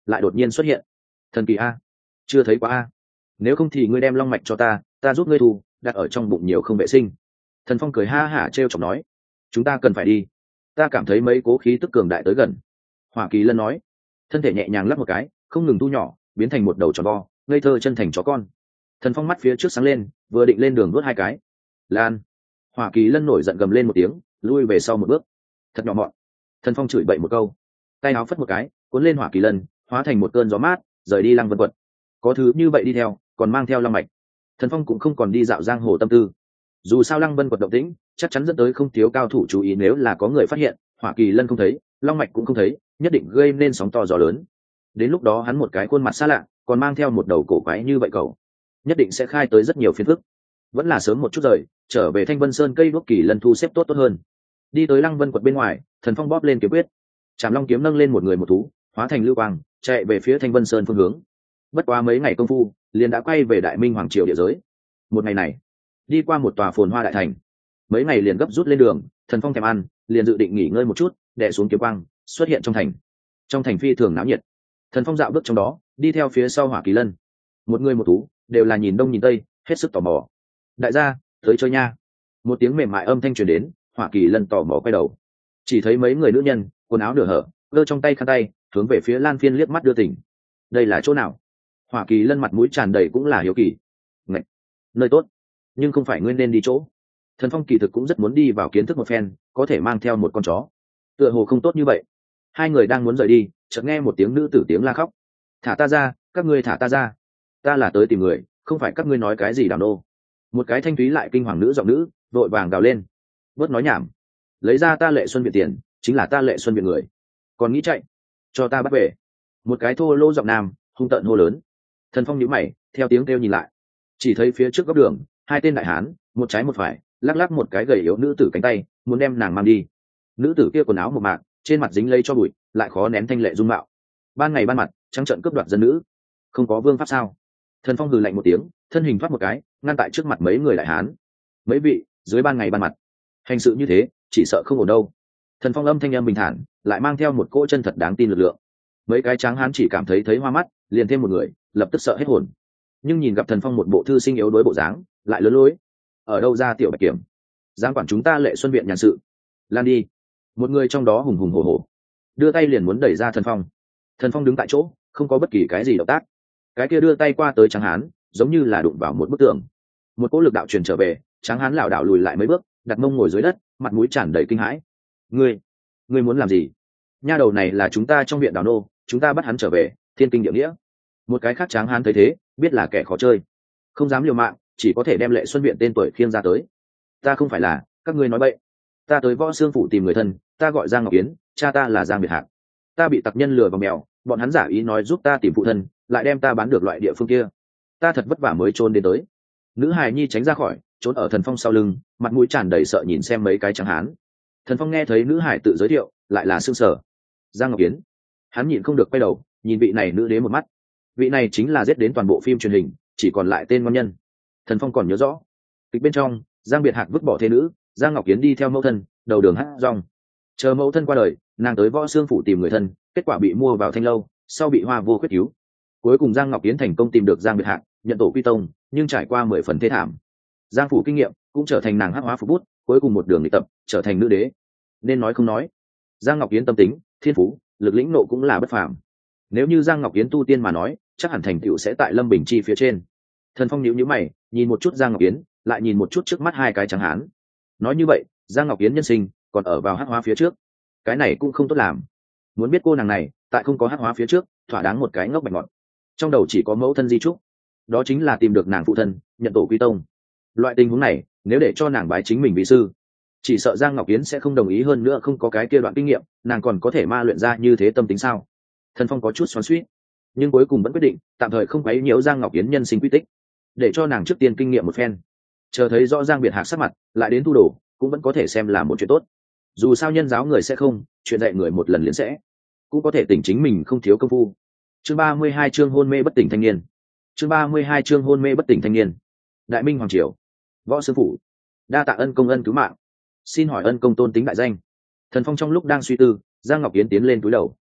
S1: lại đột nhiên xuất hiện. Thần kỳ a, chưa thấy quá a. Nếu không thì ngươi đem long mạch cho ta, ta giúp ngươi thu, đặt ở trong bụng nhiều không vệ sinh. Thần Phong cười ha hả trêu chọc nói, chúng ta cần phải đi, ta cảm thấy mấy cố khí tức cường đại tới gần. Hỏa Kỳ Lân nói, thân thể nhẹ nhàng lắp một cái, không ngừng thu nhỏ, biến thành một đầu tròn vo, ngây thơ chân thành chó con. Thần Phong mắt phía trước sáng lên, vừa định lên đường đốt hai cái. Lan. Hỏa Kỳ Lân nổi giận gầm lên một tiếng, lui về sau một bước. Thật nhỏ mọn. Thần Phong chửi bậy một câu, tay áo phất một cái, cuốn lên Hỏa Kỳ Lân, hóa thành một cơn gió mát, rời đi Lăng Vân Quật. Có thứ như vậy đi theo, còn mang theo long mạch. Thần Phong cũng không còn đi dạo giang hồ tâm tư. Dù sao Lăng Vân Quật động tĩnh, chắc chắn dẫn tới không thiếu cao thủ chú ý, nếu là có người phát hiện, Hỏa Kỳ Lân không thấy, long mạch cũng không thấy, nhất định gây nên sóng to gió lớn. Đến lúc đó hắn một cái khuôn mặt xa lạ, còn mang theo một đầu cổ quái như vậy cậu, nhất định sẽ khai tới rất nhiều phiền phức. Vẫn là sớm một chút rời, trở về Thanh Vân Sơn cây đuốc Kỳ Lân thu xếp tốt tốt hơn. Đi tới Lăng Vân Quật bên ngoài, Thần Phong bóp lên kiếm quyết, Trảm Long kiếm nâng lên một người một thú, hóa thành lưu quang, chạy về phía Thanh Vân Sơn phương hướng. Bất quá mấy ngày công phu, liền đã quay về Đại Minh Hoàng triều địa giới. Một ngày này, đi qua một tòa phồn hoa đại thành, mấy ngày liền gấp rút lên đường. Thần Phong thèm ăn, liền dự định nghỉ ngơi một chút, đè xuống kiếm quang, xuất hiện trong thành. Trong thành phi thường náo nhiệt. Thần Phong dạo bước trong đó, đi theo phía sau Hỏa Kỳ Lân, một người một thú, đều là nhìn đông nhìn tây, hết sức tò mò. Đại gia, tới chơi nha. Một tiếng mềm mại âm thanh truyền đến, Hỏa Kỳ Lân tò mò quay đầu, chỉ thấy mấy người nữ nhân, quần áo nửa hở, giơ trong tay khăn tay, hướng về phía Lan Phiên liếc mắt đưa tỉnh. Đây là chỗ nào? Hỏa Kỳ Lân mặt mũi tràn đầy cũng là hiếu kỳ. Ngậy, nơi tốt, nhưng không phải ngươi nên đi chỗ. Thần Phong kỳ thực cũng rất muốn đi vào kiến thức một phen, có thể mang theo một con chó, tựa hồ không tốt như vậy. Hai người đang muốn rời đi, chợt nghe một tiếng nữ tử tiếng la khóc. Thả ta ra, các ngươi thả ta ra, ta là tới tìm người, không phải các ngươi nói cái gì đảo nô. Một cái thanh thúy lại kinh hoàng nữ giọng nữ vội vàng gào lên. Bớt nói nhảm, lấy ra ta Lệ Xuân viện tiền, chính là ta Lệ Xuân viện người, còn nghĩ chạy, cho ta bắt về. Một cái thô lỗ giọng nam hung tợn hô lớn. Thần Phong nhíu mày, theo tiếng kêu nhìn lại, chỉ thấy phía trước góc đường, hai tên đại hán, một trái một phải, lắc lắc một cái gầy yếu nữ tử cánh tay, muốn đem nàng mang đi. Nữ tử kia quần áo một mạc, trên mặt dính lây cho bụi, lại khó nén thanh lệ dung mạo. Ban ngày ban mặt, trắng trợn cướp đoạt dân nữ, không có vương pháp sao? Thần Phong hừ lạnh một tiếng, thân hình thoát một cái, ngăn tại trước mặt mấy người đại hán. Mấy vị, dưới ban ngày ban mặt, hành sự như thế, chỉ sợ không ổn đâu. Thần Phong âm thanh âm bình thản, lại mang theo một cỗ chân thật đáng tin lực lượng. Mấy cái tráng hán chỉ cảm thấy thấy hoa mắt, liền thêm một người, lập tức sợ hết hồn. Nhưng nhìn gặp Thần Phong một bộ thư sinh yếu đuối bộ dáng, lại lớn lối. Ở đâu ra tiểu bạch kiểm, dám quản chúng ta Lệ Xuân viện nhàn sự? Lan đi. Một người trong đó hùng hùng hổ hổ, đưa tay liền muốn đẩy ra Thần Phong. Thần Phong đứng tại chỗ, không có bất kỳ cái gì động tác. Cái kia đưa tay qua tới tráng hán, giống như là đụng vào một bức tường. Một cỗ lực đạo truyền trở về, tráng hán lảo đảo lùi lại mấy bước, đặt mông ngồi dưới đất, mặt mũi tràn đầy kinh hãi. Ngươi, ngươi muốn làm gì? Nha đầu này là chúng ta trong viện đào nô, chúng ta bắt hắn trở về, thiên kinh địa nghĩa. Một cái khác tráng hán thấy thế, biết là kẻ khó chơi, không dám liều mạng, chỉ có thể đem Lệ Xuân viện tên tuổi khiêng ra tới. Ta không phải là, các ngươi nói bậy. Ta tới Võ Xương phủ tìm người thân, ta gọi Giang Ngọc Yến, cha ta là Giang Biệt Hạc. Ta bị tặc nhân lừa vào mèo, bọn hắn giả ý nói giúp ta tìm phụ thân, lại đem ta bán được loại địa phương kia. Ta thật vất vả mới trốn đến tới. Nữ hài nhi tránh ra khỏi, trốn ở Thần Phong sau lưng, mặt mũi tràn đầy sợ nhìn xem mấy cái tráng hán. Thần Phong nghe thấy nữ hải tự giới thiệu, lại là sương sở. Giang Ngọc Yến. Hắn nhịn không được quay đầu, nhìn vị này nữ đế một mắt. Vị này chính là giết đến toàn bộ phim truyền hình, chỉ còn lại tên ngon nhân. Thần Phong còn nhớ rõ, kịch bên trong, Giang Biệt Hạc vứt bỏ thê nữ, Giang Ngọc Yến đi theo mẫu thân, đầu đường hát rong. Chờ mẫu thân qua đời, nàng tới Võ Xương phủ tìm người thân, kết quả bị mua vào Thanh lâu, sau bị Hoa Vô Khuyết cứu. Cuối cùng Giang Ngọc Yến thành công tìm được Giang Biệt Hạc, nhận tổ quy tông, nhưng trải qua mười phần thê thảm. Giang phủ kinh nghiệm cũng trở thành nàng hắc hóa phục bút, cuối cùng một đường luyện tập, trở thành nữ đế. Nên nói không nói, Giang Ngọc Yến tâm tính, thiên phú, lực lĩnh nộ cũng là bất phàm. Nếu như Giang Ngọc Yến tu tiên mà nói, chắc hẳn thành tựu sẽ tại Lâm Bình Chi phía trên. Thần Phong nhíu nhíu mày, nhìn một chút Giang Ngọc Yến, lại nhìn một chút trước mắt hai cái trắng hán. Nói như vậy, Giang Ngọc Yến nhân sinh còn ở vào hắc hóa phía trước, cái này cũng không tốt làm. Muốn biết cô nàng này, tại không có hắc hóa phía trước, thỏa đáng một cái ngốc bạch ngọt. Trong đầu chỉ có mẫu thân di trúc, đó chính là tìm được nàng phụ thân, nhận tổ quy tông. Loại tình huống này, nếu để cho nàng bái chính mình vị sư, chỉ sợ Giang Ngọc Yến sẽ không đồng ý, hơn nữa không có cái kia đoạn kinh nghiệm, nàng còn có thể ma luyện ra như thế tâm tính sao? Thần Phong có chút xoắn xuýt, nhưng cuối cùng vẫn quyết định tạm thời không quấy nhiễu Giang Ngọc Yến nhân sinh quy tích, để cho nàng trước tiên kinh nghiệm một phen, chờ thấy rõ Giang Biệt Hạc sắc mặt, lại đến thu đồ, cũng vẫn có thể xem là một chuyện tốt. Dù sao nhân giáo người sẽ không, chuyện dạy người một lần liền sẽ, cũng có thể tỉnh chính mình không thiếu công phu. Chương ba mươi hai chương hôn mê bất tỉnh thanh niên. Chương ba mươi hai chương hôn mê bất tỉnh thanh niên. Đại Minh hoàng triều, Võ Sư phủ. Đa tạ ân công ân cứu mạng. Xin hỏi ân công tôn tính đại danh. Thần Phong trong lúc đang suy tư, Giang Ngọc Yến tiến lên túi đầu.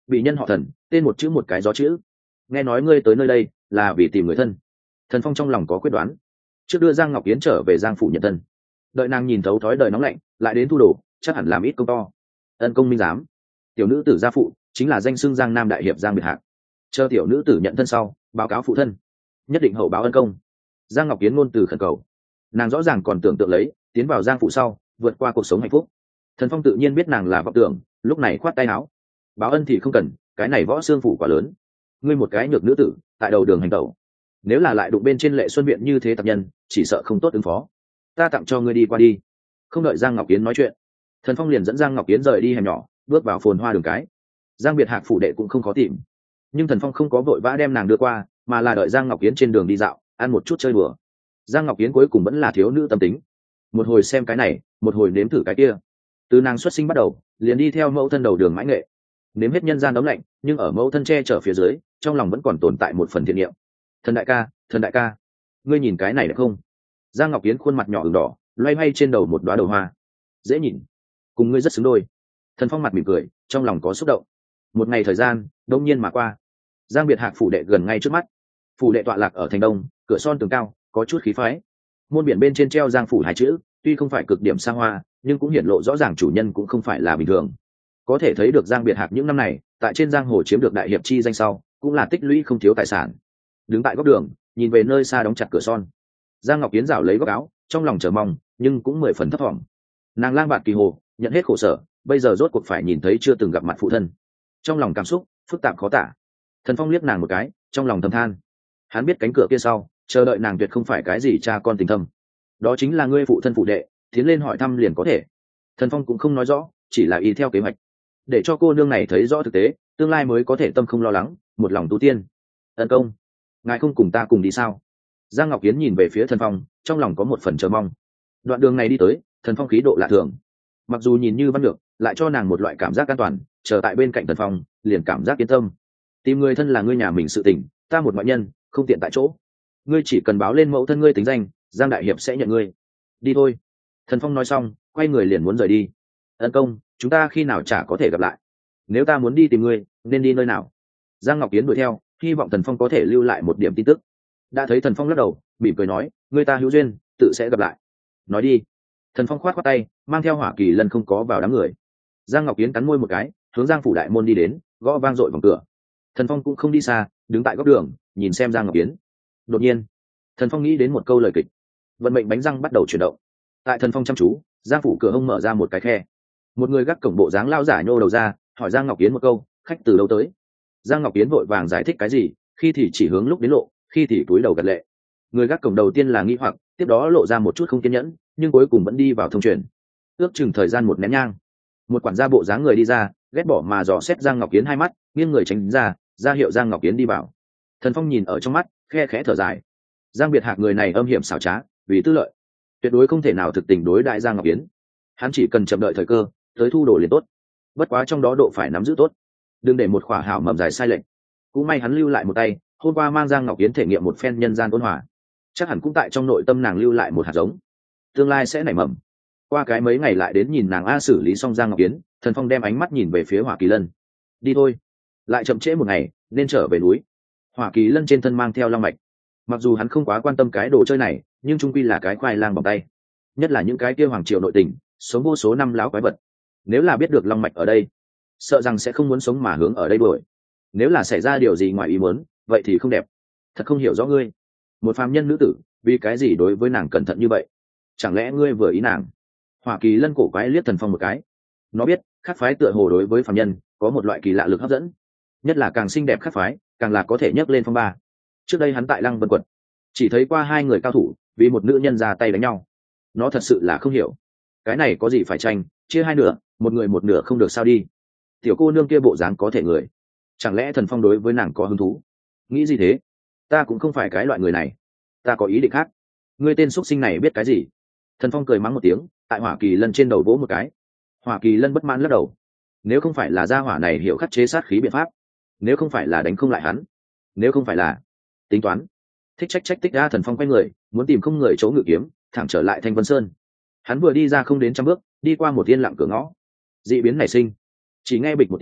S1: bị nhân họ Thần, tên một chữ một cái gió chữ. Nghe nói ngươi tới nơi đây là vì tìm người thân. Thần Phong trong lòng có quyết đoán, trước đưa Giang Ngọc Yến trở về Giang phủ nhận thân. Đợi nàng nhìn thấu thói đời nóng lạnh, lại đến thu đồ, chắc hẳn làm ít công to. Ân công minh giám, tiểu nữ tử gia phụ chính là danh xưng Giang Nam đại hiệp Giang Biệt Hạc. Chờ tiểu nữ tử nhận thân sau, báo cáo phụ thân, nhất định hậu báo ân công. Giang Ngọc Yến ngôn từ khẩn cầu, nàng rõ ràng còn tưởng tượng lấy tiến vào Giang phủ sau vượt qua cuộc sống hạnh phúc. Thần Phong tự nhiên biết nàng là vọng tưởng, lúc này khoát tay áo, báo ân thì không cần, cái này võ xương phủ quá lớn, ngươi một cái nhược nữ tử tại đầu đường hành tẩu, nếu là lại đụng bên trên Lệ Xuân viện như thế tạp nhân, chỉ sợ không tốt ứng phó. Ta tặng cho ngươi đi qua đi. Không đợi Giang Ngọc Yến nói chuyện, Thần Phong liền dẫn Giang Ngọc Yến rời đi hẻm nhỏ, bước vào phồn hoa đường cái. Giang Biệt Hạc phủ đệ cũng không khó tìm, nhưng Thần Phong không có vội vã đem nàng đưa qua, mà là đợi Giang Ngọc Yến trên đường đi dạo, ăn một chút chơi đùa. Giang Ngọc Yến cuối cùng vẫn là thiếu nữ tâm tính, một hồi xem cái này, một hồi nếm thử cái kia. Từ nàng xuất sinh bắt đầu, liền đi theo mẫu thân đầu đường mãi nghệ, nếm hết nhân gian ấm lạnh, nhưng ở mẫu thân che chở phía dưới, trong lòng vẫn còn tồn tại một phần thiện niệm. Thần đại ca, thần đại ca, ngươi nhìn cái này được không? Giang Ngọc Yến khuôn mặt nhỏ ửng đỏ, loay hoay trên đầu một đóa đầu hoa, dễ nhìn, cùng ngươi rất xứng đôi. Thần Phong mặt mỉm cười, trong lòng có xúc động. Một ngày thời gian đông nhiên mà qua, Giang Biệt Hạc phủ đệ gần ngay trước mắt. Phủ đệ tọa lạc ở thành đông, cửa son tường cao, có chút khí phái. Môn biển bên trên treo Giang phủ hai chữ, tuy không phải cực điểm xa hoa, nhưng cũng hiển lộ rõ ràng chủ nhân cũng không phải là bình thường. Có thể thấy được Giang Biệt Hạc những năm này tại trên giang hồ chiếm được đại hiệp chi danh sau, cũng là tích lũy không thiếu tài sản. Đứng tại góc đường, nhìn về nơi xa đóng chặt cửa son, Giang Ngọc Yến rảo lấy góc áo, trong lòng chờ mong nhưng cũng mười phần thấp thỏm. Nàng lang bạt kỳ hồ, nhận hết khổ sở, bây giờ rốt cuộc phải nhìn thấy chưa từng gặp mặt phụ thân, trong lòng cảm xúc phức tạp khó tả. Thần Phong liếc nàng một cái, trong lòng thầm than, hắn biết cánh cửa kia sau chờ đợi nàng tuyệt không phải cái gì cha con tình thâm, đó chính là ngươi phụ thân phụ đệ, tiến lên hỏi thăm liền có thể. Thần Phong cũng không nói rõ, chỉ là y theo kế hoạch, để cho cô nương này thấy rõ thực tế, tương lai mới có thể tâm không lo lắng, một lòng tu tiên. Ân công, ngài không cùng ta cùng đi sao? Giang Ngọc Yến nhìn về phía Thần Phong, trong lòng có một phần chờ mong. Đoạn đường này đi tới, Thần Phong khí độ lạ thường, mặc dù nhìn như văn được, lại cho nàng một loại cảm giác an toàn. Chờ tại bên cạnh Thần Phong, liền cảm giác yên tâm. Tìm người thân là ngươi nhà mình sự tình, ta một ngoại nhân, không tiện tại chỗ. Ngươi chỉ cần báo lên mẫu thân ngươi tính danh, Giang đại hiệp sẽ nhận ngươi. Đi thôi. Thần Phong nói xong, quay người liền muốn rời đi. Ân công, chúng ta khi nào chả có thể gặp lại? Nếu ta muốn đi tìm ngươi, nên đi nơi nào? Giang Ngọc Yến đuổi theo, hy vọng Thần Phong có thể lưu lại một điểm tin tức. Đã thấy Thần Phong lắc đầu, mỉm cười nói, người ta hữu duyên, tự sẽ gặp lại. Nói đi. Thần Phong khoát khoát tay, mang theo Hỏa Kỳ Lân không có vào đám người. Giang Ngọc Yến cắn môi một cái, hướng Giang phủ đại môn đi đến, gõ vang dội vòng cửa. Thần Phong cũng không đi xa, đứng tại góc đường, nhìn xem Giang Ngọc Yến. Đột nhiên, Thần Phong nghĩ đến một câu lời kịch. Vận mệnh bánh răng bắt đầu chuyển động. Tại Thần Phong chăm chú, Giang phủ cửa hông mở ra một cái khe. Một người gác cổng bộ dáng lao giả nhô đầu ra, hỏi Giang Ngọc Yến một câu, khách từ đâu tới? Giang Ngọc Yến vội vàng giải thích cái gì, khi thì chỉ hướng lúc đến lộ, khi thì túi đầu gật lệ. Người gác cổng đầu tiên là nghi hoặc, tiếp đó lộ ra một chút không kiên nhẫn, nhưng cuối cùng vẫn đi vào thông truyền. Ước chừng thời gian một nén nhang, một quản gia bộ dáng người đi ra, ghét bỏ mà dò xét Giang Ngọc Yến hai mắt, nghiêng người tránh ra, ra hiệu Giang Ngọc Yến đi vào. Thần Phong nhìn ở trong mắt, khe khẽ thở dài. Giang Biệt Hạc người này âm hiểm xảo trá, vì tư lợi, tuyệt đối không thể nào thực tình đối đại Giang Ngọc Yến. Hắn chỉ cần chậm đợi thời cơ, tới thu đồ liền tốt. Bất quá trong đó độ phải nắm giữ tốt, đừng để một khỏa hảo mầm dài sai lệch. Cũng may hắn lưu lại một tay, hôm qua mang Giang Ngọc Yến thể nghiệm một phen nhân gian ôn hòa, chắc hẳn cũng tại trong nội tâm nàng lưu lại một hạt giống, tương lai sẽ nảy mầm. Qua cái mấy ngày lại đến nhìn nàng a xử lý xong Giang Ngọc Yến, Thần Phong đem ánh mắt nhìn về phía Hỏa Kỳ Lân. Đi thôi, lại chậm trễ một ngày, nên trở về núi. Hỏa Kỳ Lân trên thân mang theo long mạch, mặc dù hắn không quá quan tâm cái đồ chơi này, nhưng trung quy là cái khoai lang bằng tay, nhất là những cái kia hoàng triều nội tình, sống vô số năm láo quái vật. Nếu là biết được long mạch ở đây, sợ rằng sẽ không muốn sống mà hướng ở đây đuổi. Nếu là xảy ra điều gì ngoài ý muốn, vậy thì không đẹp. Thật không hiểu rõ ngươi, một phàm nhân nữ tử, vì cái gì đối với nàng cẩn thận như vậy? Chẳng lẽ ngươi vừa ý nàng? Hỏa Kỳ Lân cổ quái liếc Thần Phong một cái. Nó biết, khác phái tựa hồ đối với phàm nhân có một loại kỳ lạ lực hấp dẫn, nhất là càng xinh đẹp khác phái, càng là có thể nhấc lên phong ba. Trước đây hắn tại Lăng Vân Quật chỉ thấy qua hai người cao thủ vì một nữ nhân ra tay đánh nhau. Nó thật sự là không hiểu, cái này có gì phải tranh, chia hai nửa, một người một nửa không được sao đi? Tiểu cô nương kia bộ dáng có thể người, chẳng lẽ Thần Phong đối với nàng có hứng thú? Nghĩ gì thế? Ta cũng không phải cái loại người này, ta có ý định khác. Ngươi tên xuất sinh này biết cái gì? Thần Phong cười mắng một tiếng, tại Hỏa Kỳ Lân trên đầu vỗ một cái. Hỏa Kỳ Lân bất mãn lắc đầu. Nếu không phải là gia hỏa này hiểu khắc chế sát khí biện pháp, nếu không phải là đánh không lại hắn, nếu không phải là tính toán, thích trách trách tích ra. Thần Phong quay người muốn tìm không người chỗ ngự kiếm, thẳng trở lại Thanh Vân Sơn. Hắn vừa đi ra không đến trăm bước, đi qua một yên lặng cửa ngõ, dị biến nảy sinh. Chỉ nghe bịch một tiếng,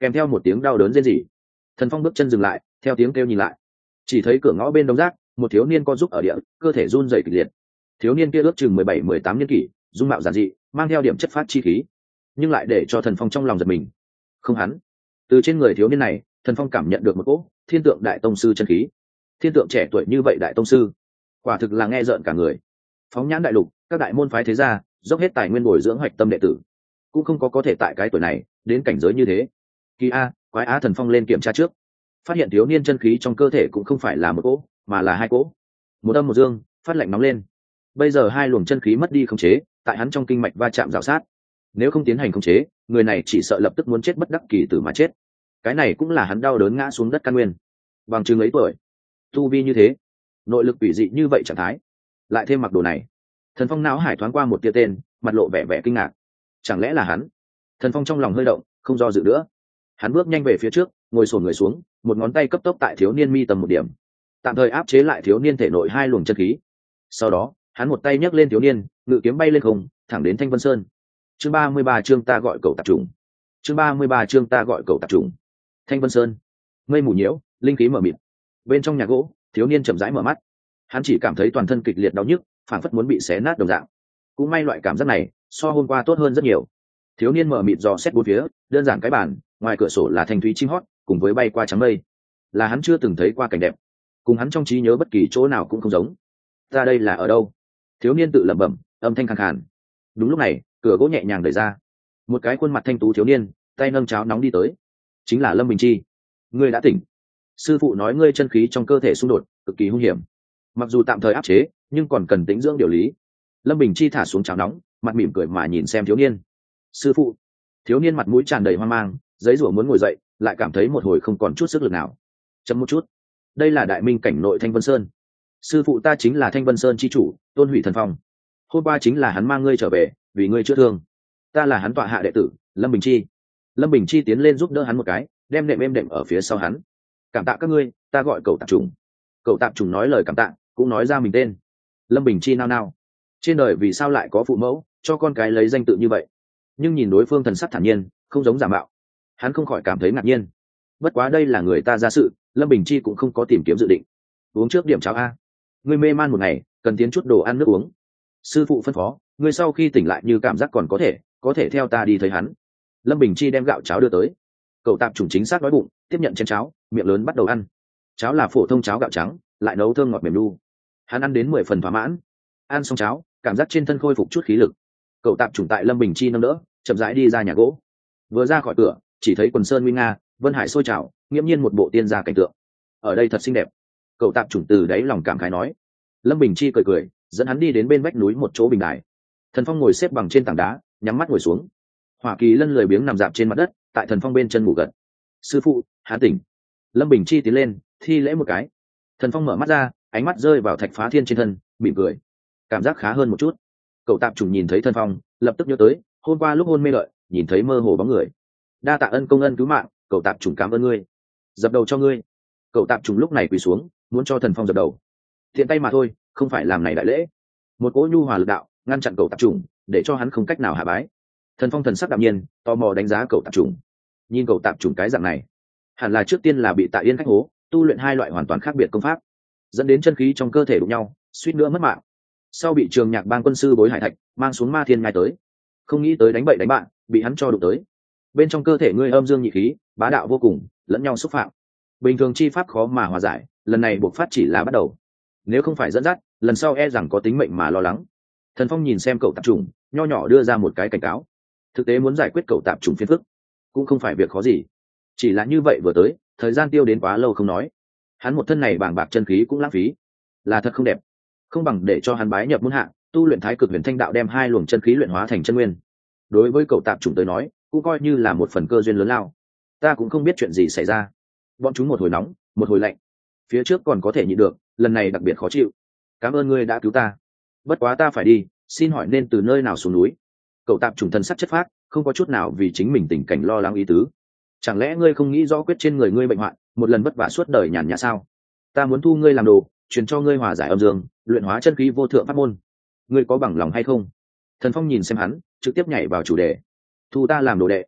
S1: kèm theo một tiếng đau đớn rên rỉ. Thần Phong bước chân dừng lại, theo tiếng kêu nhìn lại, chỉ thấy cửa ngõ bên đông rác một thiếu niên co giúp ở địa, cơ thể run rẩy kịch liệt. Thiếu niên kia ước chừng mười bảy mười tám niên kỷ, dung mạo giản dị, mang theo điểm chất phát chi khí, nhưng lại để cho Thần Phong trong lòng giật mình. Không hắn, từ trên người thiếu niên này, Thần Phong cảm nhận được một cỗ thiên tượng đại tông sư chân khí. Thiên tượng trẻ tuổi như vậy đại tông sư, quả thực là nghe rợn cả người. Phóng nhãn đại lục, các đại môn phái thế gia dốc hết tài nguyên bồi dưỡng hoạch tâm đệ tử, cũng không có có thể tại cái tuổi này đến cảnh giới như thế. Kỳ a, quái á! Thần Phong lên kiểm tra trước, phát hiện thiếu niên chân khí trong cơ thể cũng không phải là một cỗ, mà là hai cỗ, một âm một dương, phát lạnh nóng lên. Bây giờ hai luồng chân khí mất đi khống chế, tại hắn trong kinh mạch va chạm rào sát. Nếu không tiến hành khống chế, người này chỉ sợ lập tức muốn chết bất đắc kỳ tử mà chết. Cái này cũng là hắn đau đớn ngã xuống đất căn nguyên. Bằng chứng ấy tuổi, tu vi như thế, nội lực quỷ dị như vậy trạng thái, lại thêm mặc đồ này, Thần Phong não hải thoáng qua một tia tên, mặt lộ vẻ vẻ kinh ngạc. Chẳng lẽ là hắn? Thần Phong trong lòng hơi động, không do dự nữa. Hắn bước nhanh về phía trước, ngồi xổm người xuống, một ngón tay cấp tốc tại thiếu niên mi tầm một điểm, tạm thời áp chế lại thiếu niên thể nội hai luồng chân khí. Sau đó, hắn một tay nhấc lên thiếu niên, ngự kiếm bay lên không, thẳng đến Thanh Vân Sơn. Chương ba mươi ba chương ta gọi cậu tạp trùng. Chương ba mươi ba chương ta gọi cậu tạp trùng. Thanh Vân Sơn. Mây mù nhiễu, linh khí mờ mịt. Bên trong nhà gỗ, thiếu niên chậm rãi mở mắt. Hắn chỉ cảm thấy toàn thân kịch liệt đau nhức, phảng phất muốn bị xé nát đồng dạng. Cũng may loại cảm giác này, so hôm qua tốt hơn rất nhiều. Thiếu niên mở mịt dò xét bốn phía, đơn giản cái bàn, ngoài cửa sổ là thanh thúy chim hót, cùng với bay qua trắng mây. Là hắn chưa từng thấy qua cảnh đẹp, cùng hắn trong trí nhớ bất kỳ chỗ nào cũng không giống. Ta đây là ở đâu? Thiếu niên tự lẩm bẩm, âm thanh khàn khàn. Đúng lúc này, cửa gỗ nhẹ nhàng đẩy ra, một cái khuôn mặt thanh tú thiếu niên, tay nâng cháo nóng đi tới. Chính là Lâm Bình Chi. Ngươi đã tỉnh. Sư phụ nói ngươi chân khí trong cơ thể xung đột, cực kỳ hung hiểm. Mặc dù tạm thời áp chế, nhưng còn cần tĩnh dưỡng điều lý. Lâm Bình Chi thả xuống cháo nóng, mặt mỉm cười mà nhìn xem thiếu niên. Sư phụ. Thiếu niên mặt mũi tràn đầy hoang mang, giấy rủa muốn ngồi dậy, lại cảm thấy một hồi không còn chút sức lực nào. Chấm một chút. Đây là đại minh cảnh nội Thanh Vân Sơn. Sư phụ ta chính là Thanh Vân Sơn chi chủ, Tôn Hủy Thần Phong. Hôm qua chính là hắn mang ngươi trở về, vì ngươi chữa thương. Ta là hắn tọa hạ đệ tử, Lâm Bình Chi. Lâm Bình Chi tiến lên giúp đỡ hắn một cái, đem nệm êm đệm ở phía sau hắn. Cảm tạ các ngươi, ta gọi cậu tạp trùng. Cậu tạp trùng nói lời cảm tạ, cũng nói ra mình tên. Lâm Bình Chi nao nao. Trên đời vì sao lại có phụ mẫu cho con cái lấy danh tự như vậy? Nhưng nhìn đối phương thần sắc thản nhiên, không giống giả mạo, hắn không khỏi cảm thấy ngạc nhiên. Bất quá đây là người ta ra sự, Lâm Bình Chi cũng không có tìm kiếm dự định. Uống trước điểm cháo a. Ngươi mê man một ngày, cần tiến chút đồ ăn nước uống. Sư phụ phân phó, ngươi sau khi tỉnh lại như cảm giác còn có thể, có thể theo ta đi thấy hắn. Lâm Bình Chi đem gạo cháo đưa tới. Cậu tạp chủng chính xác đói bụng, tiếp nhận chén cháo, miệng lớn bắt đầu ăn. Cháo là phổ thông cháo gạo trắng, lại nấu thơm ngọt mềm lu. Hắn ăn đến mười phần thỏa mãn. Ăn xong cháo, cảm giác trên thân khôi phục chút khí lực. Cậu tạp chủng tại Lâm Bình Chi nâng đỡ, chậm rãi đi ra nhà gỗ. Vừa ra khỏi cửa, chỉ thấy quần sơn nguy nga, vân hải sôi trào, nghiễm nhiên một bộ tiên gia cảnh tượng. Ở đây thật xinh đẹp. Cậu tạp chủng từ đáy lòng cảm khái nói. Lâm Bình Chi cười cười, dẫn hắn đi đến bên vách núi một chỗ bình đài. Thần Phong ngồi xếp bằng trên tảng đá, nhắm mắt ngồi xuống. Hỏa Kỳ Lân lười biếng nằm dạp trên mặt đất, tại Thần Phong bên chân ngủ gật. Sư phụ, hắn tỉnh. Lâm Bình Chi tiến lên, thi lễ một cái. Thần Phong mở mắt ra, ánh mắt rơi vào Thạch Phá Thiên trên thân, mỉm cười, cảm giác khá hơn một chút. Cậu tạp chủng nhìn thấy Thần Phong, lập tức nhớ tới hôm qua lúc hôn mê lợi, nhìn thấy mơ hồ bóng người. Đa tạ ân công ân cứu mạng, cậu tạp chủng cảm ơn ngươi. Dập đầu cho ngươi. Cậu tạp chủng lúc này quỳ xuống, muốn cho Thần Phong dập đầu. Thiện tay mà thôi, không phải làm này đại lễ. Một cỗ nhu hòa lực đạo ngăn chặn cậu tạp chủng, để cho hắn không cách nào hạ bái. Thần Phong thần sắc đạm nhiên, tò mò đánh giá cậu tạp chủng. Nhìn cậu tạp chủng cái dạng này, hẳn là trước tiên là bị Tạ Yên khách hố, tu luyện hai loại hoàn toàn khác biệt công pháp, dẫn đến chân khí trong cơ thể đụng nhau, suýt nữa mất mạng. Sau bị Trường Nhạc Bang quân sư Bối Hải Thạch mang xuống Ma Thiên ngay tới, không nghĩ tới đánh bậy đánh bạn, bị hắn cho đụng tới. Bên trong cơ thể ngươi âm dương nhị khí, bá đạo vô cùng, lẫn nhau xúc phạm. Bình thường chi pháp khó mà hòa giải, lần này buộc phát chỉ là bắt đầu. Nếu không phải dẫn dắt, lần sau e rằng có tính mệnh mà lo lắng. Thần Phong nhìn xem cậu tạp chủng, nho nhỏ đưa ra một cái cảnh cáo. Thực tế muốn giải quyết cậu tạp chủng phiền phức, cũng không phải việc khó gì. Chỉ là như vậy vừa tới, thời gian tiêu đến quá lâu không nói. Hắn một thân này bàng bạc chân khí cũng lãng phí, là thật không đẹp. Không bằng để cho hắn bái nhập môn hạ, tu luyện Thái Cực Huyền Thanh Đạo, đem hai luồng chân khí luyện hóa thành chân nguyên. Đối với cậu tạp chủng tới nói, cũng coi như là một phần cơ duyên lớn lao. Ta cũng không biết chuyện gì xảy ra. Bọn chúng một hồi nóng, một hồi lạnh. Phía trước còn có thể nhịn được, lần này đặc biệt khó chịu. Cảm ơn ngươi đã cứu ta. Bất quá ta phải đi, xin hỏi nên từ nơi nào xuống núi? Cậu tạp chủng thân sắc chất phác, không có chút nào vì chính mình tình cảnh lo lắng ý tứ. Chẳng lẽ ngươi không nghĩ rõ quyết trên người ngươi bệnh hoạn, một lần vất vả suốt đời nhàn nhã sao? Ta muốn thu ngươi làm đồ, truyền cho ngươi hòa giải âm dương, luyện hóa chân khí vô thượng pháp môn. Ngươi có bằng lòng hay không? Thần Phong nhìn xem hắn, trực tiếp nhảy vào chủ đề. Thu ta làm đồ đệ?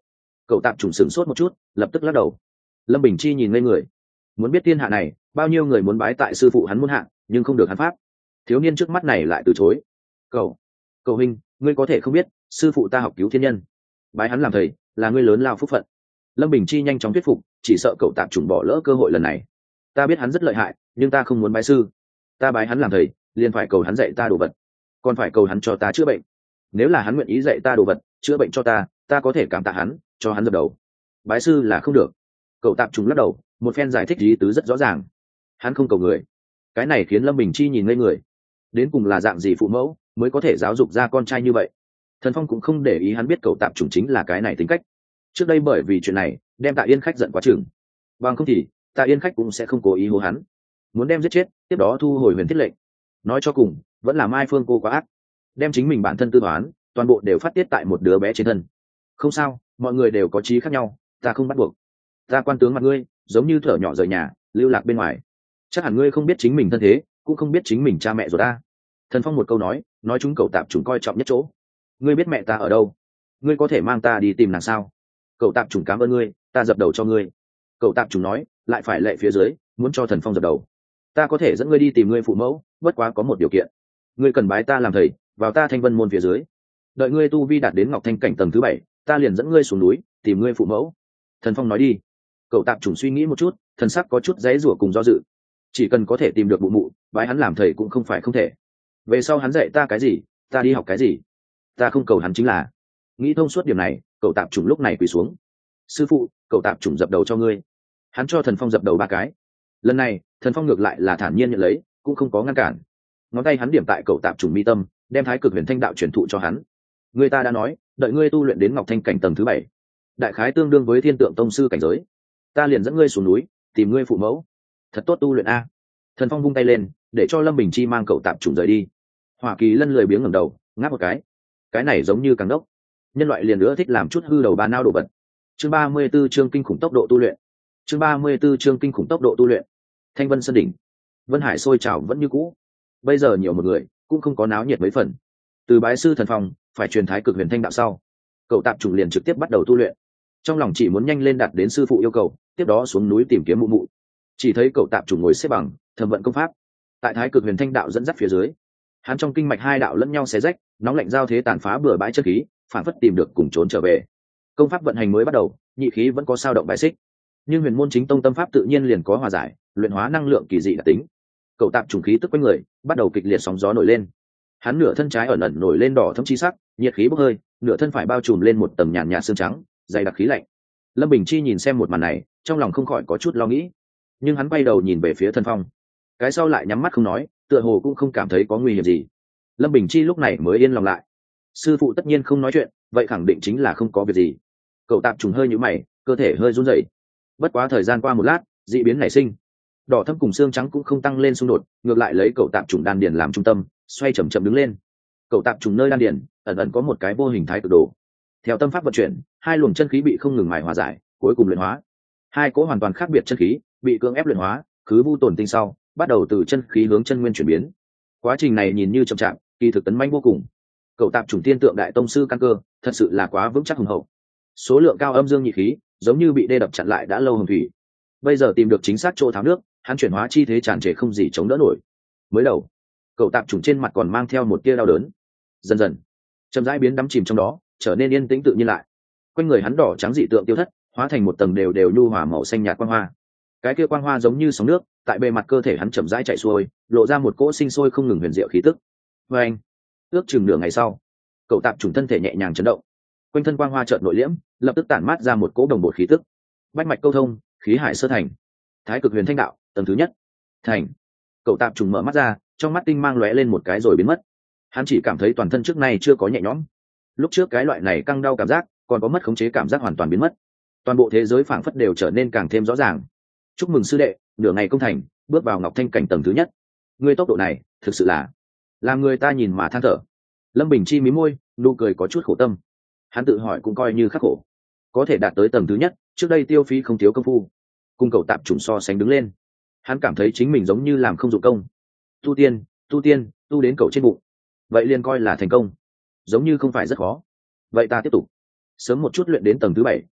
S1: Cậu tạp chủng sửng sốt một chút, lập tức lắc đầu. Lâm Bình Chi nhìn ngây người. Muốn biết thiên hạ này bao nhiêu người muốn bái tại sư phụ hắn muốn hạ, nhưng không được hắn pháp. Thiếu niên trước mắt này lại từ chối. Cậu, cậu huynh, ngươi có thể không biết, sư phụ ta học cứu thiên nhân, bái hắn làm thầy là ngươi lớn lao phúc phận. Lâm Bình Chi nhanh chóng thuyết phục, chỉ sợ cậu tạp chủng bỏ lỡ cơ hội lần này. Ta biết hắn rất lợi hại, nhưng ta không muốn bái sư. Ta bái hắn làm thầy, liền phải cầu hắn dạy ta đồ vật, còn phải cầu hắn cho ta chữa bệnh. Nếu là hắn nguyện ý dạy ta đồ vật, chữa bệnh cho ta, ta có thể cảm tạ hắn, cho hắn dập đầu. Bái sư là không được. Cậu tạp trùng lắc đầu, một phen giải thích ý tứ rất rõ ràng. Hắn không cầu người. Cái này khiến Lâm Bình Chi nhìn ngây người. Đến cùng là dạng gì phụ mẫu mới có thể giáo dục ra con trai như vậy? Thần Phong cũng không để ý hắn biết cậu tạp trùng chính là cái này tính cách. Trước đây bởi vì chuyện này đem Tạ Yên Khách giận quá chừng, bằng không thì Tạ Yên Khách cũng sẽ không cố ý hô hắn, muốn đem giết chết, tiếp đó thu hồi huyền thiết lệnh. Nói cho cùng vẫn là Mai Phương cô quá ác, đem chính mình bản thân tư toán toàn bộ đều phát tiết tại một đứa bé trên thân. Không sao, mọi người đều có trí khác nhau, ta không bắt buộc. Ta quan tướng mặt ngươi giống như thở nhỏ rời nhà lưu lạc bên ngoài, chắc hẳn ngươi không biết chính mình thân thế, cũng không biết chính mình cha mẹ rồi ta. Thần Phong một câu nói nói chúng cậu tạp chủng coi trọng nhất chỗ. Ngươi biết mẹ ta ở đâu? Ngươi có thể mang ta đi tìm nàng sao? Cậu tạp chủng cảm ơn ngươi, ta dập đầu cho ngươi. Cậu tạp chủng nói lại phải lệ phía dưới, muốn cho Thần Phong dập đầu. Ta có thể dẫn ngươi đi tìm ngươi phụ mẫu, bất quá có một điều kiện. Ngươi cần bái ta làm thầy, vào ta Thanh Vân môn phía dưới. Đợi ngươi tu vi đạt đến Ngọc Thanh cảnh tầng thứ bảy, ta liền dẫn ngươi xuống núi tìm ngươi phụ mẫu. Thần Phong nói đi. Cậu tạp chủng suy nghĩ một chút, thần sắc có chút dãy rủa cùng do dự. Chỉ cần có thể tìm được mụ mụ, bái hắn làm thầy cũng không phải không thể. Về sau hắn dạy ta cái gì, ta đi học cái gì, ta không cầu hắn chính là. Nghĩ thông suốt điểm này, cậu tạp chủng lúc này quỳ xuống. Sư phụ, cậu tạp chủng dập đầu cho ngươi. Hắn cho Thần Phong dập đầu ba cái. Lần này Thần Phong ngược lại là thản nhiên nhận lấy, cũng không có ngăn cản. Ngón tay hắn điểm tại cậu tạp chủng mi tâm, đem Thái Cực Huyền Thanh đạo truyền thụ cho hắn. Người ta đã nói đợi ngươi tu luyện đến Ngọc Thanh cảnh tầng thứ bảy, đại khái tương đương với Thiên Tượng tông sư cảnh giới, ta liền dẫn ngươi xuống núi tìm ngươi phụ mẫu. Thật tốt tu luyện a. Thần Phong vung tay lên để cho Lâm Bình Chi mang cậu tạp chủng rời đi. Hỏa Kỳ Lân lười biếng ngẩng đầu ngáp một cái. Cái này giống như càng đốc, nhân loại liền nữa thích làm chút hư đầu ba nao đồ vật. Chương ba mươi 34 chương kinh khủng tốc độ tu luyện. Chương ba mươi 34 chương kinh khủng tốc độ tu luyện. Thanh Vân Sơn đỉnh, Vân Hải sôi trào vẫn như cũ. Bây giờ nhiều một người cũng không có náo nhiệt mấy phần. Từ bái sư Thần Phong phải truyền Thái Cực Huyền Thanh đạo sau, cậu tạp chủng liền trực tiếp bắt đầu tu luyện. Trong lòng chỉ muốn nhanh lên đạt đến sư phụ yêu cầu, tiếp đó xuống núi tìm kiếm mụ mụ. Chỉ thấy cậu tạp chủng ngồi xếp bằng thẩm vận công pháp, tại Thái Cực Huyền Thanh đạo dẫn dắt phía dưới, hắn trong kinh mạch hai đạo lẫn nhau xé rách, nóng lạnh giao thế tàn phá bừa bãi chất khí, phản phất tìm được cùng trốn trở về. Công pháp vận hành mới bắt đầu, nhị khí vẫn có sao động bài xích, nhưng huyền môn chính tông tâm pháp tự nhiên liền có hòa giải, luyện hóa năng lượng kỳ dị đặc tính. Cậu tạp trùng khí tức quanh người bắt đầu kịch liệt sóng gió nổi lên, hắn nửa thân trái ẩn ẩn nổi lên đỏ thâm chi sắc, nhiệt khí bốc hơi, nửa thân phải bao trùm lên một tầng nhàn nhạt xương trắng dày đặc khí lạnh. Lâm Bình Chi nhìn xem một màn này, trong lòng không khỏi có chút lo nghĩ, nhưng hắn quay đầu nhìn về phía Thần Phong, cái sau lại nhắm mắt không nói, tựa hồ cũng không cảm thấy có nguy hiểm gì. Lâm Bình Chi lúc này mới yên lòng lại. Sư phụ tất nhiên không nói chuyện, vậy khẳng định chính là không có việc gì. Cậu tạp trùng hơi nhíu mày, cơ thể hơi run rẩy. Bất quá thời gian qua một lát, dị biến nảy sinh, đỏ thâm cùng xương trắng cũng không tăng lên xung đột, ngược lại lấy cậu tạp trùng đan điền làm trung tâm, xoay chậm chậm đứng lên. Cậu tạp trùng nơi đan điền ẩn ẩn có một cái vô hình thái cực đồ. Theo tâm pháp vận chuyển, hai luồng chân khí bị không ngừng mài hòa giải, cuối cùng luyện hóa. Hai cỗ hoàn toàn khác biệt chân khí bị cưỡng ép luyện hóa, khứ vu tổn tinh sau, bắt đầu từ chân khí hướng chân nguyên chuyển biến. Quá trình này nhìn như chậm chạp, kỳ thực tấn manh vô cùng. Cậu tạp chủng tiên tượng đại tông sư căn cơ thật sự là quá vững chắc hùng hậu, số lượng cao âm dương nhị khí giống như bị đê đập chặn lại đã lâu hồng thủy, bây giờ tìm được chính xác chỗ tháo nước, hắn chuyển hóa chi thế tràn trề không gì chống đỡ nổi. Mới đầu cậu tạp chủng trên mặt còn mang theo một tia đau đớn, dần dần chậm rãi biến đắm chìm trong đó, trở nên yên tĩnh tự nhiên lại. Quanh người hắn đỏ trắng dị tượng tiêu thất, hóa thành một tầng đều đều nhu hòa màu xanh nhạt quang hoa. Cái kia quang hoa giống như sóng nước, tại bề mặt cơ thể hắn chậm rãi chạy xuôi, lộ ra một cỗ sinh sôi không ngừng huyền diệu khí tức. Và anh, ước chừng nửa ngày sau, cậu tạp chủng thân thể nhẹ nhàng chấn động, quanh thân quang hoa chợt nội liễm, lập tức tản mát ra một cỗ đồng bột khí tức. Bách mạch câu thông, khí hải sơ thành. Thái Cực Huyền Thanh đạo tầng thứ nhất thành. Cậu tạp chủng mở mắt ra, trong mắt tinh mang lóe lên một cái rồi biến mất. Hắn chỉ cảm thấy toàn thân trước nay chưa có nhẹ nhõm. Lúc trước cái loại này căng đau cảm giác, còn có mất khống chế cảm giác hoàn toàn biến mất. Toàn bộ thế giới phảng phất đều trở nên càng thêm rõ ràng. Chúc mừng sư đệ, nửa ngày công thành, bước vào Ngọc Thanh cảnh tầng thứ nhất. Ngươi tốc độ này, thực sự là làm người ta nhìn mà than thở. Lâm Bình Chi mím môi, nụ cười có chút khổ tâm. Hắn tự hỏi cũng coi như khắc khổ, có thể đạt tới tầng thứ nhất, trước đây tiêu phí không thiếu công phu. Cùng cậu tạp chủng so sánh đứng lên, hắn cảm thấy chính mình giống như làm không dụng công. Tu tiên, tu tiên, tu đến cậu trên bụng, vậy liền coi là thành công. Giống như không phải rất khó. Vậy ta tiếp tục, sớm một chút luyện đến tầng thứ bảy,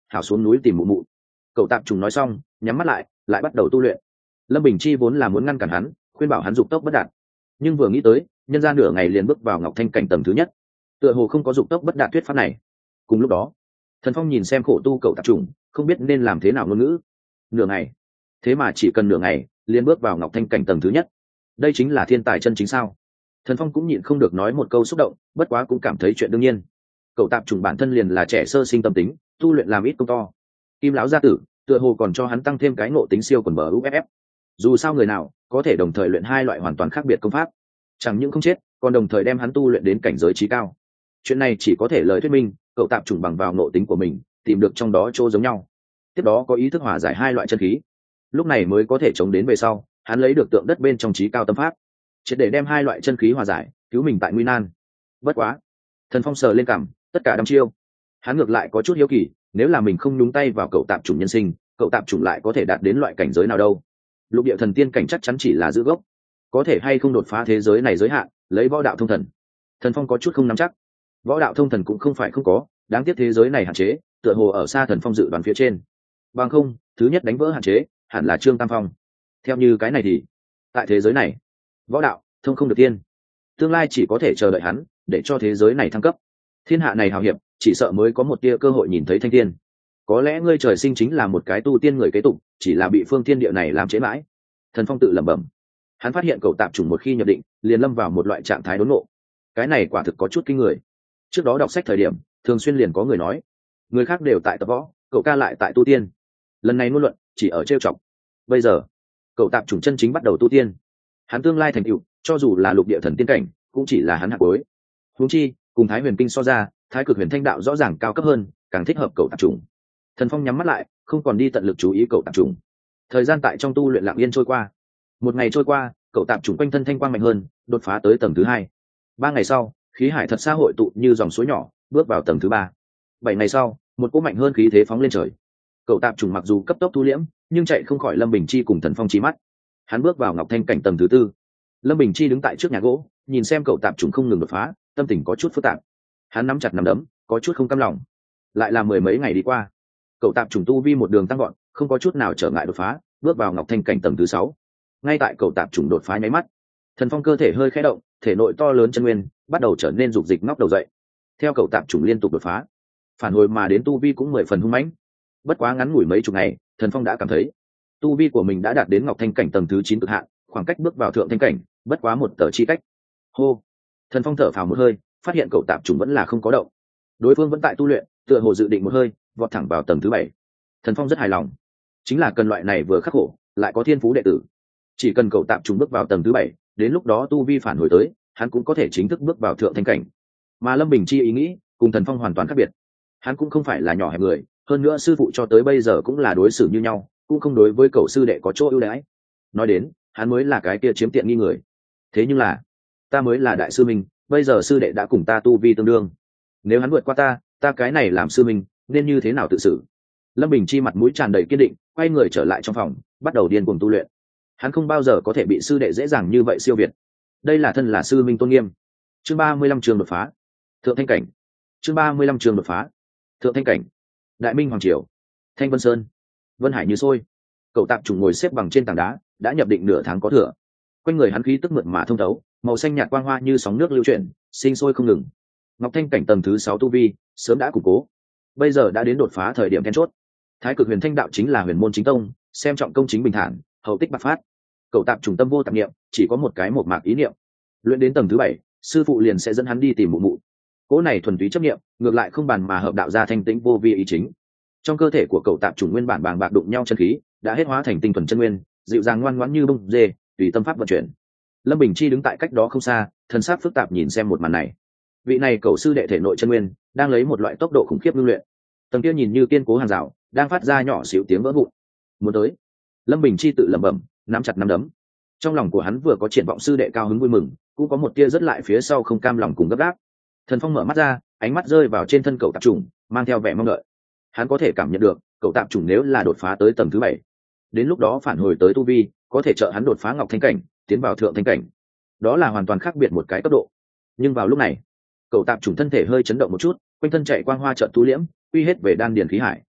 S1: hảo xuống núi tìm mụ mụ. Cậu tạp trùng nói xong nhắm mắt lại lại bắt đầu tu luyện. Lâm Bình Chi vốn là muốn ngăn cản hắn, khuyên bảo hắn dục tốc bất đạt, nhưng vừa nghĩ tới nhân ra nửa ngày liền bước vào ngọc thanh cảnh tầng thứ nhất, tựa hồ không có dục tốc bất đạt thuyết pháp này. Cùng lúc đó Thần Phong nhìn xem khổ tu cậu tạp trùng, không biết nên làm thế nào ngôn ngữ. Nửa ngày, thế mà chỉ cần nửa ngày liền bước vào ngọc thanh cảnh tầng thứ nhất, đây chính là thiên tài chân chính sao? Thần Phong cũng nhịn không được nói một câu xúc động, bất quá cũng cảm thấy chuyện đương nhiên. Cậu tạp trùng bản thân liền là trẻ sơ sinh tâm tính, tu luyện làm ít công to. Kim lão gia tử tựa hồ còn cho hắn tăng thêm cái ngộ tính siêu quần bờ u ép ép. Dù sao người nào có thể đồng thời luyện hai loại hoàn toàn khác biệt công pháp, chẳng những không chết còn đồng thời đem hắn tu luyện đến cảnh giới trí cao. Chuyện này chỉ có thể lời thuyết minh cậu tạp trùng bằng vào ngộ tính của mình tìm được trong đó chỗ giống nhau, tiếp đó có ý thức hòa giải hai loại chân khí, lúc này mới có thể chống đến về sau hắn lấy được tượng đất bên trong trí cao tâm pháp, triệt để đem hai loại chân khí hòa giải, cứu mình tại nguy nan. Bất quá Thần Phong sờ lên cằm, tất cả đăm chiêu hắn ngược lại có chút hiếu kỳ, nếu là mình không nhúng tay vào cậu tạp chủng nhân sinh, cậu tạp chủng lại có thể đạt đến loại cảnh giới nào đâu? Lục địa thần tiên cảnh chắc chắn chỉ là giữ gốc, có thể hay không đột phá thế giới này giới hạn, lấy võ đạo thông thần. Thần Phong có chút không nắm chắc. Võ đạo thông thần cũng không phải không có, đáng tiếc thế giới này hạn chế, tựa hồ ở xa Thần Phong dự đoán phía trên. Bằng không, thứ nhất đánh vỡ hạn chế, hẳn là Trương Tam Phong. Theo như cái này thì, tại thế giới này, võ đạo thông không được tiên, tương lai chỉ có thể chờ đợi hắn, để cho thế giới này thăng cấp. Thiên hạ này hào hiệp, chỉ sợ mới có một tia cơ hội nhìn thấy thanh tiên. Có lẽ ngươi trời sinh chính là một cái tu tiên người kế tục, chỉ là bị phương thiên địa này làm chế mãi. Thần Phong tự lẩm bẩm. Hắn phát hiện cậu tạp chủng một khi nhập định liền lâm vào một loại trạng thái đốn ngộ, cái này quả thực có chút kinh người. Trước đó đọc sách thời điểm thường xuyên liền có người nói người khác đều tại tập võ, cậu ca lại tại tu tiên. Lần này ngôn luận chỉ ở trêu chọc. Bây giờ cậu tạp chủng chân chính bắt đầu tu tiên, hắn tương lai thành tựu cho dù là lục địa thần tiên cảnh cũng chỉ là hắn hạt cuối. Huống chi cùng Thái Huyền Kinh so ra, Thái Cực Huyền Thanh Đạo rõ ràng cao cấp hơn, càng thích hợp cậu tạp chủng. Thần Phong nhắm mắt lại, không còn đi tận lực chú ý cậu tạp chủng. Thời gian tại trong tu luyện lặng yên trôi qua. Một ngày trôi qua, cậu tạp chủng quanh thân thanh quang mạnh hơn, đột phá tới tầng thứ hai. Ba ngày sau, khí hải thật xa hội tụ như dòng suối nhỏ, bước vào tầng thứ ba. Bảy ngày sau, một cỗ mạnh hơn khí thế phóng lên trời. Cậu tạp chủng mặc dù cấp tốc thu liễm, nhưng chạy không khỏi Lâm Bình Chi cùng Thần Phong chi mắt. Hắn bước vào ngọc thanh cảnh tầng thứ tư. Lâm Bình Chi đứng tại trước nhà gỗ, nhìn xem cậu tạp chủng không ngừng đột phá, tâm tình có chút phức tạp. Hắn nắm chặt nắm đấm, có chút không cam lòng. Lại là mười mấy ngày đi qua, cậu tạp chủng tu vi một đường tăng gọn, không có chút nào trở ngại đột phá, bước vào ngọc thanh cảnh tầng thứ sáu. Ngay tại cậu tạp chủng đột phá nháy mắt, Thần Phong cơ thể hơi khẽ động, thể nội to lớn chân nguyên bắt đầu trở nên dục dịch ngóc đầu dậy. Theo cậu tạp chủng liên tục đột phá, phản hồi mà đến tu vi cũng mười phần hung mãnh. Bất quá ngắn ngủi mấy chục ngày, Thần Phong đã cảm thấy tu vi của mình đã đạt đến ngọc thanh cảnh tầng thứ chín cực hạn, khoảng cách bước vào thượng thanh cảnh bất quá một tờ chi cách. Hô, Thần Phong thở phào một hơi, phát hiện cậu tạp chủng vẫn là không có động, đối phương vẫn tại tu luyện, tựa hồ dự định một hơi vọt thẳng vào tầng thứ bảy. Thần Phong rất hài lòng, chính là cần loại này vừa khắc khổ lại có thiên phú đệ tử. Chỉ cần cậu tạp trùng bước vào tầng thứ bảy, đến lúc đó tu vi phản hồi tới, hắn cũng có thể chính thức bước vào thượng thanh cảnh. Mà Lâm Bình Chi ý nghĩ cùng Thần Phong hoàn toàn khác biệt. Hắn cũng không phải là nhỏ hẹp người, hơn nữa sư phụ cho tới bây giờ cũng là đối xử như nhau, cũng không đối với cậu sư đệ có chỗ ưu đãi. Nói đến, hắn mới là cái kia chiếm tiện nghi người. Thế nhưng là, ta mới là đại sư minh, bây giờ sư đệ đã cùng ta tu vi tương đương. Nếu hắn vượt qua ta, ta cái này làm sư minh, nên như thế nào tự xử? Lâm Bình Chi mặt mũi tràn đầy kiên định, quay người trở lại trong phòng, bắt đầu điên cuồng tu luyện. Hắn không bao giờ có thể bị sư đệ dễ dàng như vậy siêu việt. Đây là thân là sư minh tôn nghiêm. Chương ba mươi lăm trường đột phá. Thượng thanh cảnh. Chương ba mươi lăm trường đột phá. Thượng thanh cảnh. Đại Minh hoàng triều. Thanh Vân Sơn. Vân Hải như sôi. Cậu tạp trùng ngồi xếp bằng trên tảng đá, đã nhập định nửa tháng có thừa. Quanh người hắn khí tức mượt mà thông thấu, màu xanh nhạt quang hoa như sóng nước lưu chuyển, sinh sôi không ngừng. Ngọc thanh cảnh tầng thứ sáu tu vi sớm đã củng cố, bây giờ đã đến đột phá thời điểm then chốt. Thái Cực Huyền Thanh Đạo chính là huyền môn chính tông, xem trọng công chính bình thản, hậu tích bạc phát. Cậu tạp trùng tâm vô tạp niệm, chỉ có một cái một mạc ý niệm. Luyện đến tầng thứ bảy, sư phụ liền sẽ dẫn hắn đi tìm mụ mụ. Cỗ này thuần túy chấp niệm, ngược lại không bàn mà hợp đạo ra thanh tĩnh vô vi ý chính. Trong cơ thể của cậu tạp trùng nguyên bản bàng bạc đụng nhau chân khí, đã hết hóa thành tinh thuần chân nguyên, dịu dàng ngoan ngoãn như bông dê, tùy tâm pháp vận chuyển. Lâm Bình Chi đứng tại cách đó không xa, thần sắc phức tạp nhìn xem một màn này. Vị này cậu sư đệ thể nội chân nguyên đang lấy một loại tốc độ khủng khiếp ngưng luyện. Tầng kia nhìn như kiên cố hàng rào, đang phát ra nhỏ xíu tiếng vỡ vụn. Muốn tới. Lâm Bình Chi tự lẩm bẩm, nắm chặt nắm đấm. Trong lòng của hắn vừa có triển vọng sư đệ cao hứng vui mừng, cũng có một tia rất lại phía sau không cam lòng cùng gấp gáp. Thần Phong mở mắt ra, ánh mắt rơi vào trên thân cậu tạp trùng, mang theo vẻ mong đợi. Hắn có thể cảm nhận được, cậu tạp trùng nếu là đột phá tới tầng thứ bảy, đến lúc đó phản hồi tới tu vi, có thể trợ hắn đột phá ngọc thanh cảnh, tiến vào thượng thanh cảnh. Đó là hoàn toàn khác biệt một cái cấp độ. Nhưng vào lúc này, cậu tạp trùng thân thể hơi chấn động một chút, quanh thân chạy quang hoa chợt tú liễm, quy hết về đan điền khí hải.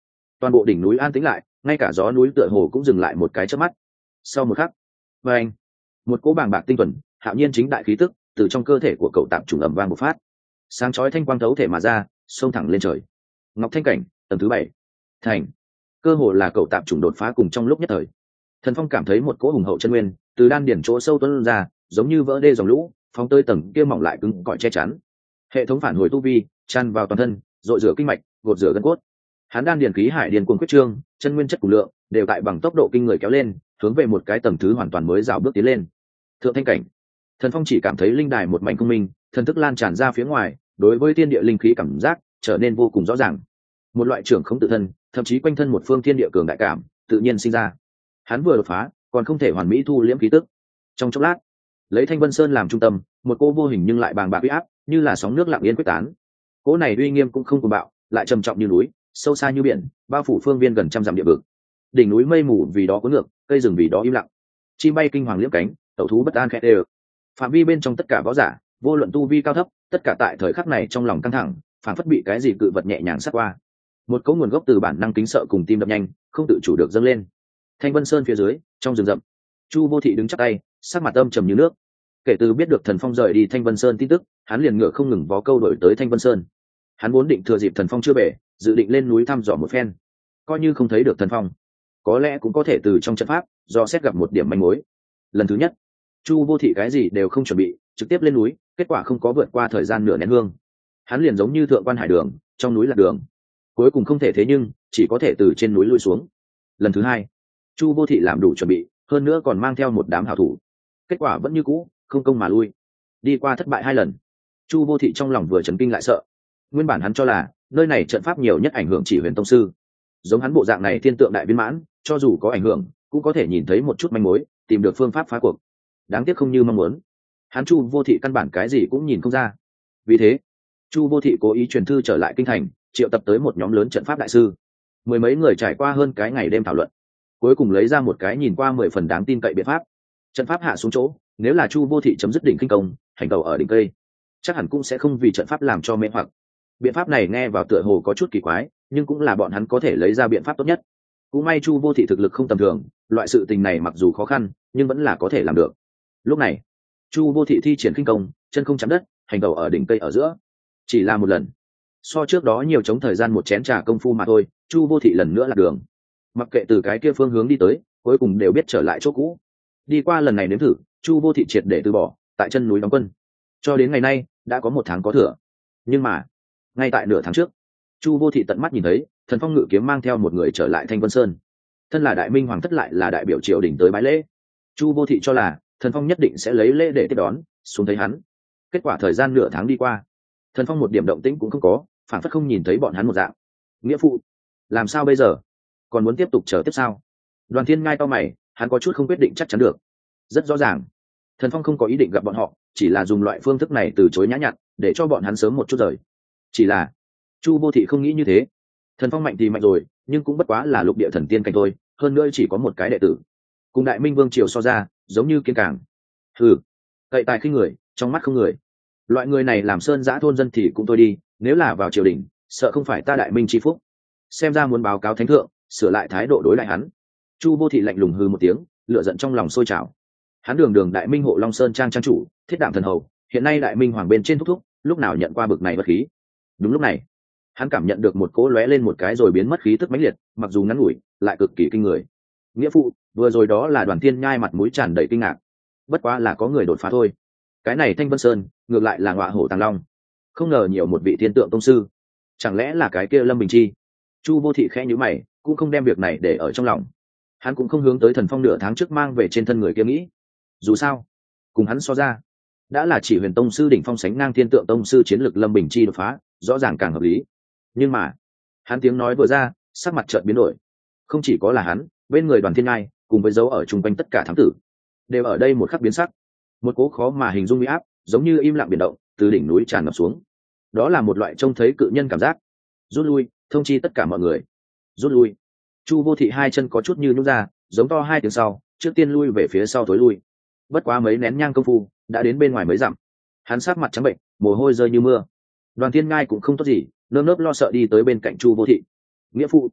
S1: toàn bộ đỉnh núi an tĩnh lại, ngay cả gió núi tựa hồ cũng dừng lại một cái chớp mắt. Sau một khắc, và anh, một cỗ bàng bạc tinh thuần hạo nhiên chính đại khí tức từ trong cơ thể của cậu tạm trùng ầm vang bộc phát, sáng chói thanh quang thấu thể mà ra, xông thẳng lên trời. Ngọc Thanh cảnh tầng thứ bảy thành, cơ hồ là cậu tạm trùng đột phá cùng trong lúc nhất thời. Thần Phong cảm thấy một cỗ hùng hậu chân nguyên từ đan điển chỗ sâu tuôn ra, giống như vỡ đê dòng lũ, phóng tới tầng kia mỏng lại cứng cỏi che chắn. Hệ thống phản hồi tu vi tràn vào toàn thân, dội rửa kinh mạch, gột rửa gân cốt. Hắn đan điển khí hải điền cuồng quyết trương, chân nguyên chất cùng lượng đều tại bằng tốc độ kinh người kéo lên, hướng về một cái tầng thứ hoàn toàn mới rào bước tiến lên. Thượng thanh cảnh. Thần Phong chỉ cảm thấy linh đài một mảnh công minh, thần thức lan tràn ra phía ngoài, đối với thiên địa linh khí cảm giác trở nên vô cùng rõ ràng. Một loại trưởng không tự thân, thậm chí quanh thân một phương thiên địa cường đại cảm tự nhiên sinh ra. Hắn vừa đột phá, còn không thể hoàn mỹ thu liễm khí tức. Trong chốc lát, lấy Thanh Vân Sơn làm trung tâm, một cô vô hình nhưng lại bàng bạc uy áp, như là sóng nước lặng yên quyết tán. Cỗ này uy nghiêm cũng không cuồng bạo, lại trầm trọng như núi, sâu xa như biển, bao phủ phương viên gần trăm dặm địa vực. Đỉnh núi mây mù vì đó cuốn ngược, cây rừng vì đó im lặng. Chim bay kinh hoàng liễm cánh, tẩu thú bất an khẽ đều. Phạm vi bên trong tất cả võ giả, vô luận tu vi cao thấp, tất cả tại thời khắc này trong lòng căng thẳng, phản phất bị cái gì cự vật nhẹ nhàng sát qua. Một cỗ nguồn gốc từ bản năng kính sợ cùng tim đập nhanh, không tự chủ được dâng lên. Thanh Vân Sơn phía dưới, trong rừng rậm, Chu Vô Thị đứng chắp tay, sắc mặt âm trầm như nước. Kể từ biết được Thần Phong rời đi Thanh Vân Sơn tin tức, hắn liền ngựa không ngừng vó câu đổi tới Thanh Vân Sơn. Hắn vốn định thừa dịp Thần Phong chưa về, dự định lên núi thăm dò một phen. Coi như không thấy được Thần Phong, có lẽ cũng có thể từ trong trận pháp do xét gặp một điểm manh mối. Lần thứ nhất, Chu Vô Thị cái gì đều không chuẩn bị, trực tiếp lên núi, kết quả không có vượt qua thời gian nửa nén hương. Hắn liền giống như thượng quan hải đường, trong núi lạc đường. Cuối cùng không thể thế nhưng, chỉ có thể từ trên núi lui xuống. Lần thứ hai, Chu Vô Thị làm đủ chuẩn bị, hơn nữa còn mang theo một đám hảo thủ. Kết quả vẫn như cũ, không công mà lui. Đi qua thất bại hai lần, Chu Vô Thị trong lòng vừa chấn kinh lại sợ. Nguyên bản hắn cho là nơi này trận pháp nhiều nhất ảnh hưởng chỉ huyền tông sư. Giống hắn bộ dạng này thiên tượng đại viên mãn, cho dù có ảnh hưởng, cũng có thể nhìn thấy một chút manh mối, tìm được phương pháp phá cuộc. Đáng tiếc không như mong muốn, hắn Chu Vô Thị căn bản cái gì cũng nhìn không ra. Vì thế, Chu Vô Thị cố ý truyền thư trở lại kinh thành, triệu tập tới một nhóm lớn trận pháp đại sư. Mười mấy người trải qua hơn cái ngày đêm thảo luận, cuối cùng lấy ra một cái nhìn qua mười phần đáng tin cậy biện pháp. Trận pháp hạ xuống chỗ, nếu là Chu Vô Thị chấm dứt đỉnh kinh công, hành tàu ở đỉnh cây, chắc hẳn cũng sẽ không vì trận pháp làm cho mê hoặc. Biện pháp này nghe vào tựa hồ có chút kỳ quái, nhưng cũng là bọn hắn có thể lấy ra biện pháp tốt nhất. Cũng may Chu Vô Thị thực lực không tầm thường, loại sự tình này mặc dù khó khăn, nhưng vẫn là có thể làm được. Lúc này, Chu Vô Thị thi triển kinh công, chân không chạm đất, hành tàu ở đỉnh cây ở giữa. Chỉ là một lần, so trước đó nhiều chống thời gian một chén trà công phu mà thôi, Chu Vô Thị lần nữa lạc đường. Mặc kệ từ cái kia phương hướng đi tới, cuối cùng đều biết trở lại chỗ cũ. Đi qua lần này nếm thử, Chu Vô Thị triệt để từ bỏ, tại chân núi đóng quân. Cho đến ngày nay, đã có một tháng có thừa. Nhưng mà, ngay tại nửa tháng trước, Chu Vô Thị tận mắt nhìn thấy Thần Phong ngự kiếm mang theo một người trở lại Thanh Vân Sơn. Thân là đại minh hoàng thất lại là đại biểu triều đình tới bái lễ. Chu Vô Thị cho là Thần Phong nhất định sẽ lấy lễ để tiếp đón, xuống thấy hắn. Kết quả thời gian nửa tháng đi qua, Thần Phong một điểm động tĩnh cũng không có, phản phất không nhìn thấy bọn hắn một dạng. Nghĩa phụ, làm sao bây giờ? Còn muốn tiếp tục chờ tiếp sao? Đoàn Thiên Ngai to mày, hắn có chút không quyết định chắc chắn được. Rất rõ ràng, Thần Phong không có ý định gặp bọn họ, chỉ là dùng loại phương thức này từ chối nhã nhặn, để cho bọn hắn sớm một chút rời. Chỉ là Chu Vô Thị không nghĩ như thế. Thần Phong mạnh thì mạnh rồi, nhưng cũng bất quá là lục địa thần tiên cảnh thôi, hơn nữa chỉ có một cái đệ tử. Cùng Đại Minh Vương triều so ra, giống như kiến càng. Hừ, cậy tài khinh người, trong mắt không người. Loại người này làm sơn giã thôn dân thì cũng thôi đi, nếu là vào triều đình, sợ không phải ta Đại Minh chi phúc. Xem ra muốn báo cáo thánh thượng, sửa lại thái độ đối lại hắn. Chu Vô Thị lạnh lùng hừ một tiếng, lửa giận trong lòng sôi trào. Hắn đường đường Đại Minh hộ Long Sơn trang trang chủ, thiết đảm thần hầu, hiện nay Đại Minh hoàng bên trên thúc thúc, lúc nào nhận qua bực này bất khí. Đúng lúc này, hắn cảm nhận được một cỗ lóe lên một cái rồi biến mất khí tức mãnh liệt, mặc dù ngắn ngủi, lại cực kỳ kinh người. Nghĩa phụ, vừa rồi đó là Đoàn Thiên Nhai mặt mũi tràn đầy kinh ngạc. Bất quá là có người đột phá thôi. Cái này Thanh Vân Sơn, ngược lại là ngọa hổ tàng long. Không ngờ nhiều một vị thiên tượng tông sư. Chẳng lẽ là cái kia Lâm Bình Chi? Chu Vô Thị khẽ nhíu mày, cũng không đem việc này để ở trong lòng. Hắn cũng không hướng tới Thần Phong nửa tháng trước mang về trên thân người kia nghĩ. Dù sao, cùng hắn so ra, đã là chỉ huyền tông sư đỉnh phong sánh ngang thiên tượng tông sư chiến lực Lâm Bình Chi đột phá, rõ ràng càng hợp lý. Nhưng mà, hắn tiếng nói vừa ra, sắc mặt chợt biến đổi. Không chỉ có là hắn, bên người Đoàn Thiên Ngai, cùng với dấu ở chung quanh tất cả thám tử, đều ở đây một khắc biến sắc. Một cố khó mà hình dung uy áp, giống như im lặng biển động, từ đỉnh núi tràn ngập xuống. Đó là một loại trông thấy cự nhân cảm giác. Rút lui, thông chi tất cả mọi người. Rút lui. Chu Vô Thị hai chân có chút như nhúc ra, giống to hai tiếng sau, trước tiên lui về phía sau tối lui. Bất quá mấy nén nhang công phu, đã đến bên ngoài mấy dặm. Hắn sát mặt trắng bệnh, mồ hôi rơi như mưa. Đoàn Thiên Ngai cũng không tốt gì, nơm nớp lo sợ đi tới bên cạnh Chu Vô Thị. Nghĩa phụ,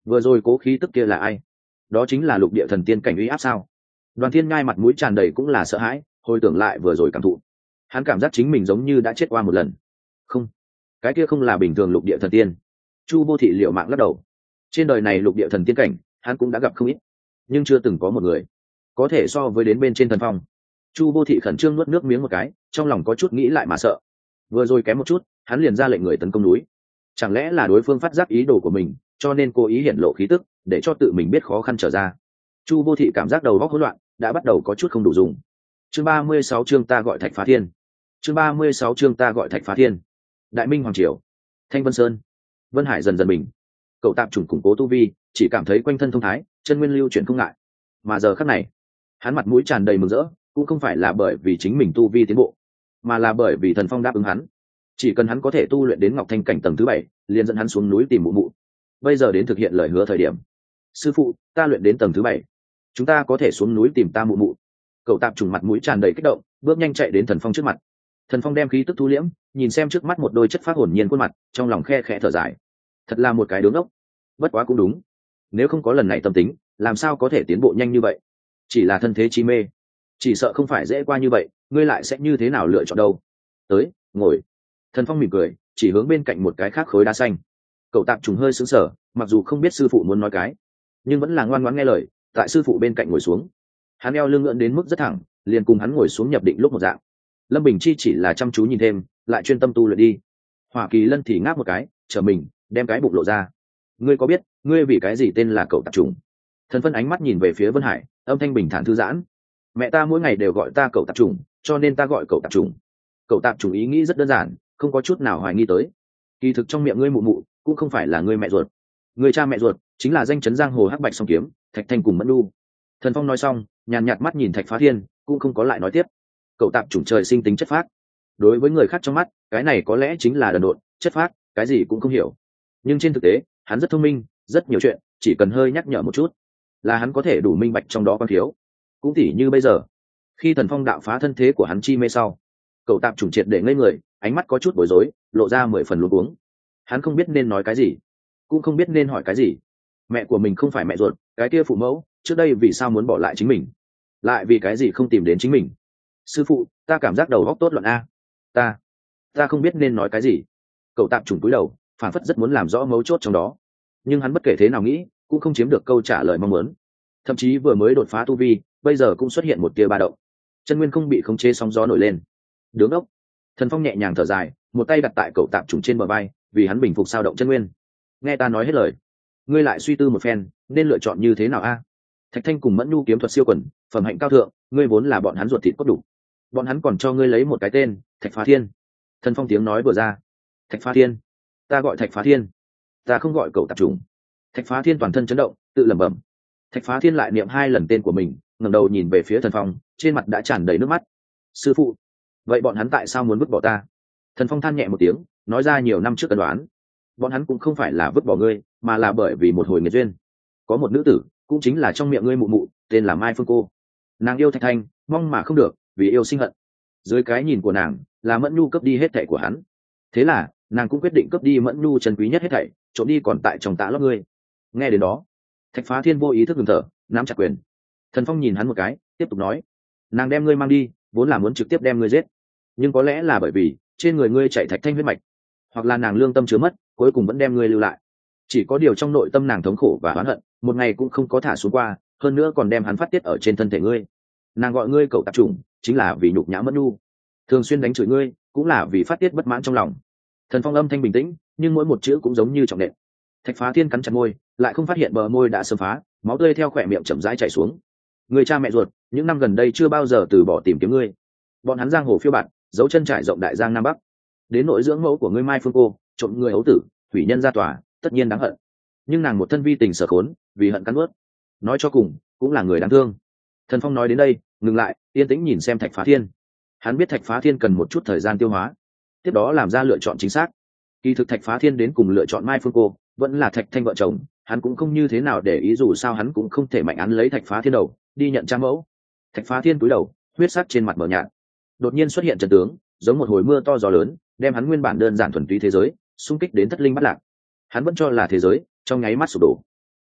S1: vừa rồi cố khí tức kia là ai? Đó chính là lục địa thần tiên cảnh uy áp sao? Đoàn Thiên Nhai mặt mũi tràn đầy cũng là sợ hãi, hồi tưởng lại vừa rồi cảm thụ, hắn cảm giác chính mình giống như đã chết qua một lần. Không, cái kia không là bình thường lục địa thần tiên. Chu Vô Thị liều mạng lắc đầu. Trên đời này lục địa thần tiên cảnh, hắn cũng đã gặp không ít, nhưng chưa từng có một người có thể so với đến bên trên thần phong. Chu Vô Thị khẩn trương nuốt nước miếng một cái, trong lòng có chút nghĩ lại mà sợ. Vừa rồi kém một chút, hắn liền ra lệnh người tấn công núi. Chẳng lẽ là đối phương phát giác ý đồ của mình, cho nên cố ý hiển lộ khí tức, để cho tự mình biết khó khăn trở ra. Chu Vô Thị cảm giác đầu óc hỗn loạn, đã bắt đầu có chút không đủ dùng. Chương ba mươi sáu chương ta gọi Thạch Phá Thiên. Chương ba mươi sáu chương ta gọi Thạch Phá Thiên. Đại Minh hoàng triều, Thanh Vân Sơn. Vân Hải dần dần bình. Cậu tạm trùng củng cố tu vi, chỉ cảm thấy quanh thân thông thái, chân nguyên lưu chuyển không ngại. Mà giờ khắc này, hắn mặt mũi tràn đầy mừng rỡ, cũng không phải là bởi vì chính mình tu vi tiến bộ, mà là bởi vì thần phong đáp ứng hắn, chỉ cần hắn có thể tu luyện đến ngọc thanh cảnh tầng thứ bảy, liền dẫn hắn xuống núi tìm mụ mụ. Bây giờ đến thực hiện lời hứa thời điểm. Sư phụ, ta luyện đến tầng thứ bảy, chúng ta có thể xuống núi tìm ta mụ mụ. Cậu tạm trùng mặt mũi tràn đầy kích động, bước nhanh chạy đến thần phong trước mặt. Thần phong đem khí tức thu liễm, nhìn xem trước mắt một đôi chất phác hồn nhiên khuôn mặt, trong lòng khe khẽ thở dài. Thật là một cái đứng ốc. Bất quá cũng đúng, nếu không có lần này tâm tính, làm sao có thể tiến bộ nhanh như vậy? Chỉ là thân thế chi mê, chỉ sợ không phải dễ qua như vậy, ngươi lại sẽ như thế nào lựa chọn đâu? Tới, ngồi. Thần phong mỉm cười, chỉ hướng bên cạnh một cái khác khối đá xanh. Cậu tạm trùng hơi sững sờ, mặc dù không biết sư phụ muốn nói cái, nhưng vẫn là ngoan ngoãn nghe lời, tại sư phụ bên cạnh ngồi xuống. Hắn eo lưng ngưỡng đến mức rất thẳng, liền cùng hắn ngồi xuống nhập định lúc một dạng. Lâm Bình Chi chỉ là chăm chú nhìn thêm, lại chuyên tâm tu luyện đi. Hỏa Kỳ Lân thì ngáp một cái, trở mình, đem cái bụng lộ ra. Ngươi có biết, ngươi vì cái gì tên là cậu tạp trùng? Thần phân ánh mắt nhìn về phía Vân Hải, âm thanh bình thản thư giãn. Mẹ ta mỗi ngày đều gọi ta cậu tạp trùng, cho nên ta gọi cậu tạp trùng. Cậu tạp trùng ý nghĩ rất đơn giản, không có chút nào hoài nghi tới. Kỳ thực trong miệng ngươi mụ mụ cũng không phải là ngươi mẹ ruột, người cha mẹ ruột chính là danh chấn giang hồ hắc bạch song kiếm Thạch Thanh cùng Mẫn Nu. Thần phong nói xong, nhàn nhạt mắt nhìn Thạch Phá Thiên, cũng không có lại nói tiếp. Cậu tạp chủng trời sinh tính chất phác, đối với người khác trong mắt cái này có lẽ chính là đần độn chất phác, cái gì cũng không hiểu, nhưng trên thực tế hắn rất thông minh, rất nhiều chuyện chỉ cần hơi nhắc nhở một chút là hắn có thể đủ minh bạch trong đó quan thiếu. Cũng tỉ như bây giờ, khi thần phong đạo phá thân thế của hắn chi mê sau, cậu tạp chủng triệt để ngây người, ánh mắt có chút bối rối, lộ ra mười phần luống cuống. Hắn không biết nên nói cái gì, cũng không biết nên hỏi cái gì. Mẹ của mình không phải mẹ ruột, cái kia phụ mẫu trước đây vì sao muốn bỏ lại chính mình, lại vì cái gì không tìm đến chính mình? Sư phụ, ta cảm giác đầu óc tốt luận a. Ta, ta không biết nên nói cái gì. Cậu tạm trùng cúi đầu, phản phất rất muốn làm rõ mấu chốt trong đó, nhưng hắn bất kể thế nào nghĩ, cũng không chiếm được câu trả lời mong muốn. Thậm chí vừa mới đột phá tu vi, bây giờ cũng xuất hiện một tia ba động, chân nguyên không bị khống chế, sóng gió nổi lên. Đứng ốc. Thần phong nhẹ nhàng thở dài, một tay đặt tại cậu tạm trùng trên bờ vai, vì hắn bình phục sao động chân nguyên. Nghe ta nói hết lời, ngươi lại suy tư một phen, nên lựa chọn như thế nào a? Thạch Thanh cùng Mẫn Nu kiếm thuật siêu quần, phẩm hạnh cao thượng, ngươi vốn là bọn hắn ruột thịt cốt đủ, bọn hắn còn cho ngươi lấy một cái tên Thạch Phá Thiên. Thần phong tiếng nói vừa ra. Thạch Phá Thiên? Ta gọi Thạch Phá Thiên, ta không gọi cậu tạp trùng. Thạch Phá Thiên toàn thân chấn động, tự lẩm bẩm. Thạch Phá Thiên lại niệm hai lần tên của mình, ngẩng đầu nhìn về phía thần phong, trên mặt đã tràn đầy nước mắt. Sư phụ, vậy bọn hắn tại sao muốn vứt bỏ ta? Thần phong than nhẹ một tiếng, nói ra nhiều năm trước ân đoán. Bọn hắn cũng không phải là vứt bỏ ngươi, mà là bởi vì một hồi nghiệt duyên. Có một nữ tử, cũng chính là trong miệng ngươi mụ mụ, tên là Mai Phương Cô. Nàng yêu Thạch Thanh, mong mà không được, vì yêu sinh hận. Dưới cái nhìn của nàng, là Mẫn Nu cướp đi hết thảy của hắn. Thế là nàng cũng quyết định cướp đi Mẫn Nu chân quý nhất hết thảy, trộm đi còn tại trong tạ lót ngươi. Nghe đến đó, Thạch Phá Thiên vô ý thức ngừng thở, nắm chặt quyền. Thần phong nhìn hắn một cái, tiếp tục nói. Nàng đem ngươi mang đi, vốn là muốn trực tiếp đem ngươi giết, nhưng có lẽ là bởi vì trên người ngươi chạy Thạch Thanh huyết mạch, hoặc là nàng lương tâm chứa mất, cuối cùng vẫn đem ngươi lưu lại. Chỉ có điều trong nội tâm nàng thống khổ và oán hận, một ngày cũng không có thả xuống qua, hơn nữa còn đem hắn phát tiết ở trên thân thể ngươi. Nàng gọi ngươi cậu tạp trùng, chính là vì nhục nhã Mẫn Nu, thường xuyên đánh chửi ngươi, cũng là vì phát tiết bất mãn trong lòng. Thần phong âm thanh bình tĩnh, nhưng mỗi một chữ cũng giống như trọng nện. Thạch Phá Thiên cắn chặt môi, lại không phát hiện bờ môi đã sớm phá, máu tươi theo khỏe miệng chậm rãi chảy xuống. Người cha mẹ ruột, những năm gần đây chưa bao giờ từ bỏ tìm kiếm ngươi. Bọn hắn giang hồ phiêu bạt, dấu chân trải rộng đại giang nam bắc. Đến nội dưỡng mẫu của ngươi Mai Phương Cô, trộm người ấu tử, hủy nhân ra tòa, tất nhiên đáng hận. Nhưng nàng một thân vi tình sở khốn, vì hận cắn nuốt. Nói cho cùng, cũng là người đáng thương. Thần phong nói đến đây, ngừng lại, yên tĩnh nhìn xem Thạch Phá Thiên. Hắn biết Thạch Phá Thiên cần một chút thời gian tiêu hóa, tiếp đó làm ra lựa chọn chính xác. Kỳ thực Thạch Phá Thiên đến cùng lựa chọn Mai Phương Cô, vẫn là Thạch Thanh vợ chồng, hắn cũng không như thế nào để ý, dù sao hắn cũng không thể mạnh án lấy Thạch Phá Thiên đầu đi nhận cha mẫu. Thạch Phá Thiên cúi đầu, huyết sắc trên mặt mờ nhạt. Đột nhiên xuất hiện trận tướng, giống một hồi mưa to gió lớn, đem hắn nguyên bản đơn giản thuần túy thế giới xung kích đến thất linh bắt lạc. Hắn vẫn cho là thế giới trong nháy mắt sụp đổ.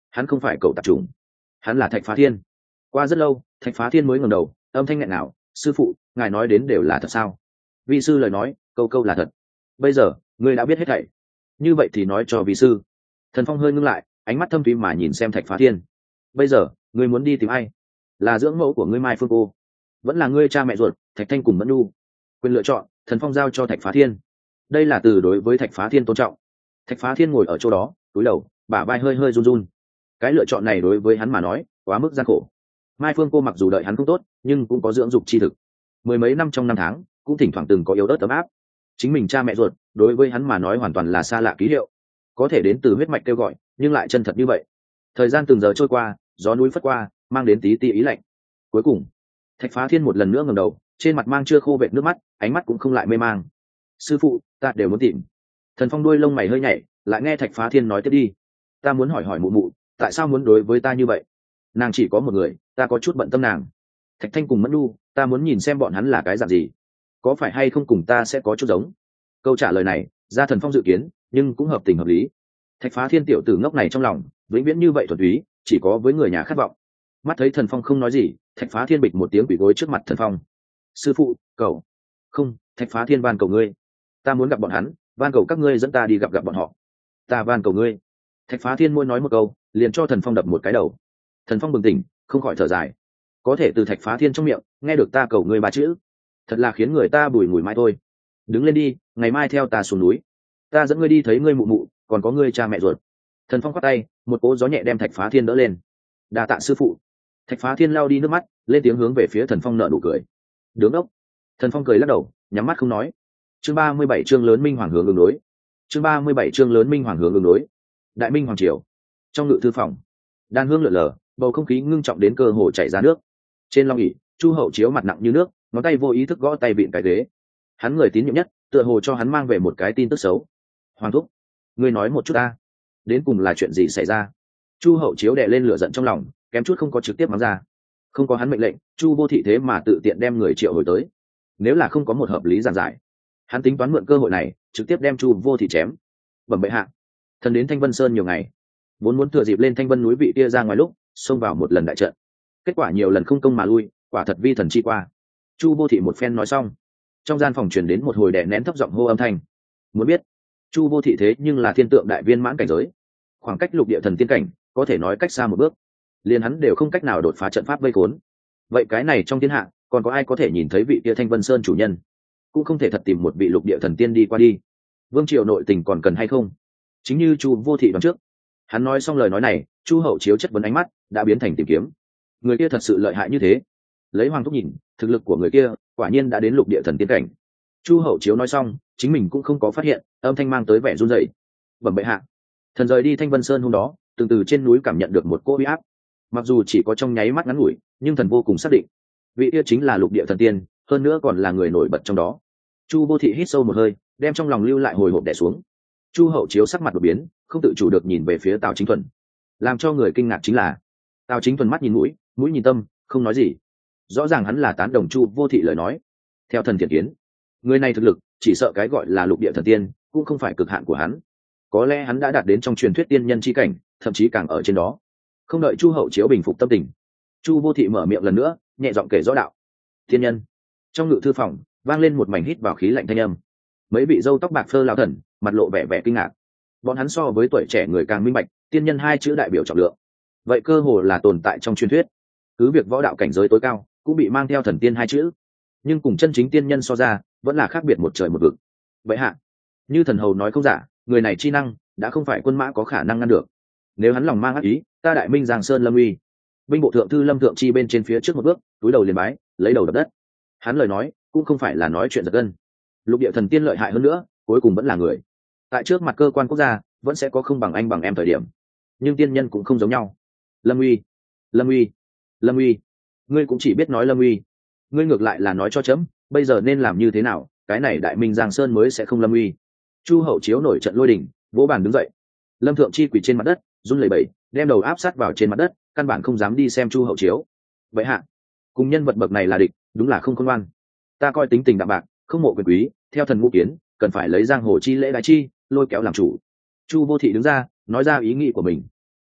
S1: hắn không phải cậu tạp trùng, hắn là Thạch Phá Thiên. Qua rất lâu, Thạch Phá Thiên mới ngẩng đầu, âm thanh nghẹn ngào, sư phụ, ngài nói đến đều là thật sao? Vi sư lời nói, câu câu là thật. Bây giờ ngươi đã biết hết thảy, như vậy thì nói cho vi sư. Thần Phong hơi ngưng lại, ánh mắt thâm thúy mà nhìn xem Thạch Phá Thiên. Bây giờ ngươi muốn đi tìm ai? Là dưỡng mẫu của ngươi Mai Phương cô, vẫn là ngươi cha mẹ ruột Thạch Thanh cùng Mẫn Nu? Quyền lựa chọn, Thần Phong giao cho Thạch Phá Thiên. Đây là từ đối với Thạch Phá Thiên tôn trọng. Thạch Phá Thiên ngồi ở chỗ đó, cúi đầu, bả vai hơi hơi run run. Cái lựa chọn này đối với hắn mà nói quá mức gian khổ. Mai Phương cô mặc dù đợi hắn không tốt, nhưng cũng có dưỡng dục chi thực. Mười mấy năm trong năm tháng, cũng thỉnh thoảng từng có yếu ớt ấm áp. Chính mình cha mẹ ruột, đối với hắn mà nói hoàn toàn là xa lạ ký hiệu. Có thể đến từ huyết mạch kêu gọi, nhưng lại chân thật như vậy. Thời gian từng giờ trôi qua, gió núi phất qua, mang đến tí tí ý lạnh. Cuối cùng, Thạch Phá Thiên một lần nữa ngẩng đầu, trên mặt mang chưa khô vệt nước mắt, ánh mắt cũng không lại mê mang. Sư phụ, ta đều muốn tìm. Thần Phong đuôi lông mày hơi nhảy, lại nghe Thạch Phá Thiên nói tiếp đi. Ta muốn hỏi hỏi mụ mụ, tại sao muốn đối với ta như vậy? Nàng chỉ có một người, ta có chút bận tâm nàng. Thạch Thanh cùng Mẫn Nu, ta muốn nhìn xem bọn hắn là cái dạng gì, có phải hay không cùng ta sẽ có chút giống. Câu trả lời này ra Thần Phong dự kiến, nhưng cũng hợp tình hợp lý. Thạch Phá Thiên tiểu tử ngốc này trong lòng vĩnh viễn như vậy thuần túy, chỉ có với người nhà khát vọng. Mắt thấy Thần Phong không nói gì, Thạch Phá Thiên bịch một tiếng quỳ gối trước mặt Thần Phong. Sư phụ, cầu không. Thạch Phá Thiên van cầu ngươi, ta muốn gặp bọn hắn, van cầu các ngươi dẫn ta đi gặp gặp bọn họ, ta van cầu ngươi. Thạch Phá Thiên môi nói một câu, liền cho Thần Phong đập một cái đầu. Thần Phong bừng tỉnh, không khỏi thở dài. Có thể từ Thạch Phá Thiên trong miệng nghe được ta cầu ngươi ba chữ, thật là khiến người ta bùi ngùi mãi thôi. Đứng lên đi, ngày mai theo ta xuống núi, ta dẫn ngươi đi thấy ngươi mụ mụ, còn có ngươi cha mẹ ruột. Thần Phong quát tay, một cỗ gió nhẹ đem Thạch Phá Thiên đỡ lên. Đa tạ sư phụ. Thạch Phá Thiên lao đi nước mắt, lên tiếng hướng về phía Thần Phong nở nụ cười. Đứng đốc. Thần Phong cười lắc đầu, nhắm mắt không nói. Chương ba mươi bảy chương lớn minh hoàng hướng ứng đối. Chương ba mươi bảy chương lớn minh hoàng hướng ứng đối. Đại Minh hoàng triều. Trong ngự thư phòng, đan hương lượn lờ, bầu không khí ngưng trọng đến cơ hồ chảy ra nước. Trên long ỷ, Chu Hậu Chiếu mặt nặng như nước, ngón tay vô ý thức gõ tay vịn cái ghế. Hắn người tín nhiệm nhất, tựa hồ cho hắn mang về một cái tin tức xấu. Hoàng thúc, ngươi nói một chút ta, đến cùng là chuyện gì xảy ra? Chu Hậu Chiếu đè lên lửa giận trong lòng, kém chút không có trực tiếp mắng ra. Không có hắn mệnh lệnh, Chu Vô Thị thế mà tự tiện đem người triệu hồi tới. Nếu là không có một hợp lý giản giải, hắn tính toán mượn cơ hội này trực tiếp đem Chu Vô Thị chém. Bẩm bệ hạ, thần đến Thanh Vân Sơn nhiều ngày, vốn muốn thừa dịp lên Thanh Vân núi vị kia ra ngoài lúc xông vào một lần đại trận, kết quả nhiều lần không công mà lui, quả thật vi thần chi qua. Chu Vô Thị một phen nói xong, trong gian phòng truyền đến một hồi đè nén thấp giọng hô âm thanh. Muốn biết, Chu Vô Thị thế nhưng là thiên tượng đại viên mãn cảnh giới, khoảng cách lục địa thần tiên cảnh có thể nói cách xa một bước, liền hắn đều không cách nào đột phá trận pháp vây khốn. Vậy cái này trong thiên hạ còn có ai có thể nhìn thấy vị kia Thanh Vân Sơn chủ nhân? Cũng không thể thật tìm một vị lục địa thần tiên đi qua đi. Vương triều nội tình còn cần hay không? Chính như Chu Vô Thị đoán trước, hắn nói xong lời nói này, Chu Hậu Chiếu chất vấn ánh mắt đã biến thành tìm kiếm. Người kia thật sự lợi hại như thế? Lấy Hoàng thúc nhìn, thực lực của người kia quả nhiên đã đến lục địa thần tiên cảnh. Chu Hậu Chiếu nói xong, chính mình cũng không có phát hiện, âm thanh mang tới vẻ run rẩy. Bẩm bệ hạ, thần rời đi Thanh Vân Sơn hôm đó, từng từ trên núi cảm nhận được một cỗ uy áp. Mặc dù chỉ có trong nháy mắt ngắn ngủi, nhưng thần vô cùng xác định, vị kia chính là lục địa thần tiên, hơn nữa còn là người nổi bật trong đó. Chu Vô Thị hít sâu một hơi, đem trong lòng lưu lại hồi hộp đè xuống. Chu Hậu Chiếu sắc mặt đột biến, không tự chủ được nhìn về phía Tào Chính Thuần. Làm cho người kinh ngạc chính là, Tào Chính Thuần mắt nhìn mũi, mũi nhìn tâm, không nói gì. Rõ ràng hắn là tán đồng Chu Vô Thị lời nói. Theo thần thiện kiến, người này thực lực, chỉ sợ cái gọi là lục địa thần tiên cũng không phải cực hạn của hắn. Có lẽ hắn đã đạt đến trong truyền thuyết tiên nhân chi cảnh, thậm chí càng ở trên đó. Không đợi Chu Hậu Chiếu bình phục tâm tình, Chu Vô Thị mở miệng lần nữa, nhẹ giọng kể rõ đạo. Tiên nhân. Trong ngự thư phòng vang lên một mảnh hít vào khí lạnh thanh âm. Mấy vị râu tóc bạc phơ lão thần mặt lộ vẻ vẻ kinh ngạc. Bọn hắn so với tuổi trẻ người càng minh bạch, tiên nhân hai chữ đại biểu trọng lượng. Vậy cơ hồ là tồn tại trong truyền thuyết. Cứ việc võ đạo cảnh giới tối cao cũng bị mang theo thần tiên hai chữ, nhưng cùng chân chính tiên nhân so ra, vẫn là khác biệt một trời một vực. Vậy hạ, như thần hầu nói không giả, người này chi năng đã không phải quân mã có khả năng ngăn được. Nếu hắn lòng mang ác ý, ta Đại Minh Giang Sơn lâm uy. Binh bộ thượng thư Lâm Thượng Chi bên trên phía trước một bước, túi đầu liền bái, lấy đầu đập đất. Hắn lời nói cũng không phải là nói chuyện giật gân. Lục địa thần tiên lợi hại hơn nữa, cuối cùng vẫn là người. Tại trước mặt cơ quan quốc gia, vẫn sẽ có không bằng anh bằng em thời điểm. Nhưng tiên nhân cũng không giống nhau. Lâm uy, Lâm uy, Lâm uy, ngươi cũng chỉ biết nói Lâm uy. Ngươi ngược lại là nói cho chấm, bây giờ nên làm như thế nào, cái này Đại Minh Giang Sơn mới sẽ không lâm uy. Chu Hậu Chiếu nổi trận lôi đình, vỗ bàn đứng dậy. Lâm Thượng Chi quỳ trên mặt đất, run lẩy bẩy, đem đầu áp sát vào trên mặt đất, căn bản không dám đi xem Chu Hậu Chiếu. Vậy hạ, cùng nhân vật bậc này là địch, đúng là không khôn ngoan. Ta coi tính tình đạm bạc, không mộ quyền quý, theo thần ngũ kiến, cần phải lấy giang hồ chi lễ đại chi, lôi kéo làm chủ. Chu Vô Thị đứng ra, nói ra ý nghĩ của mình.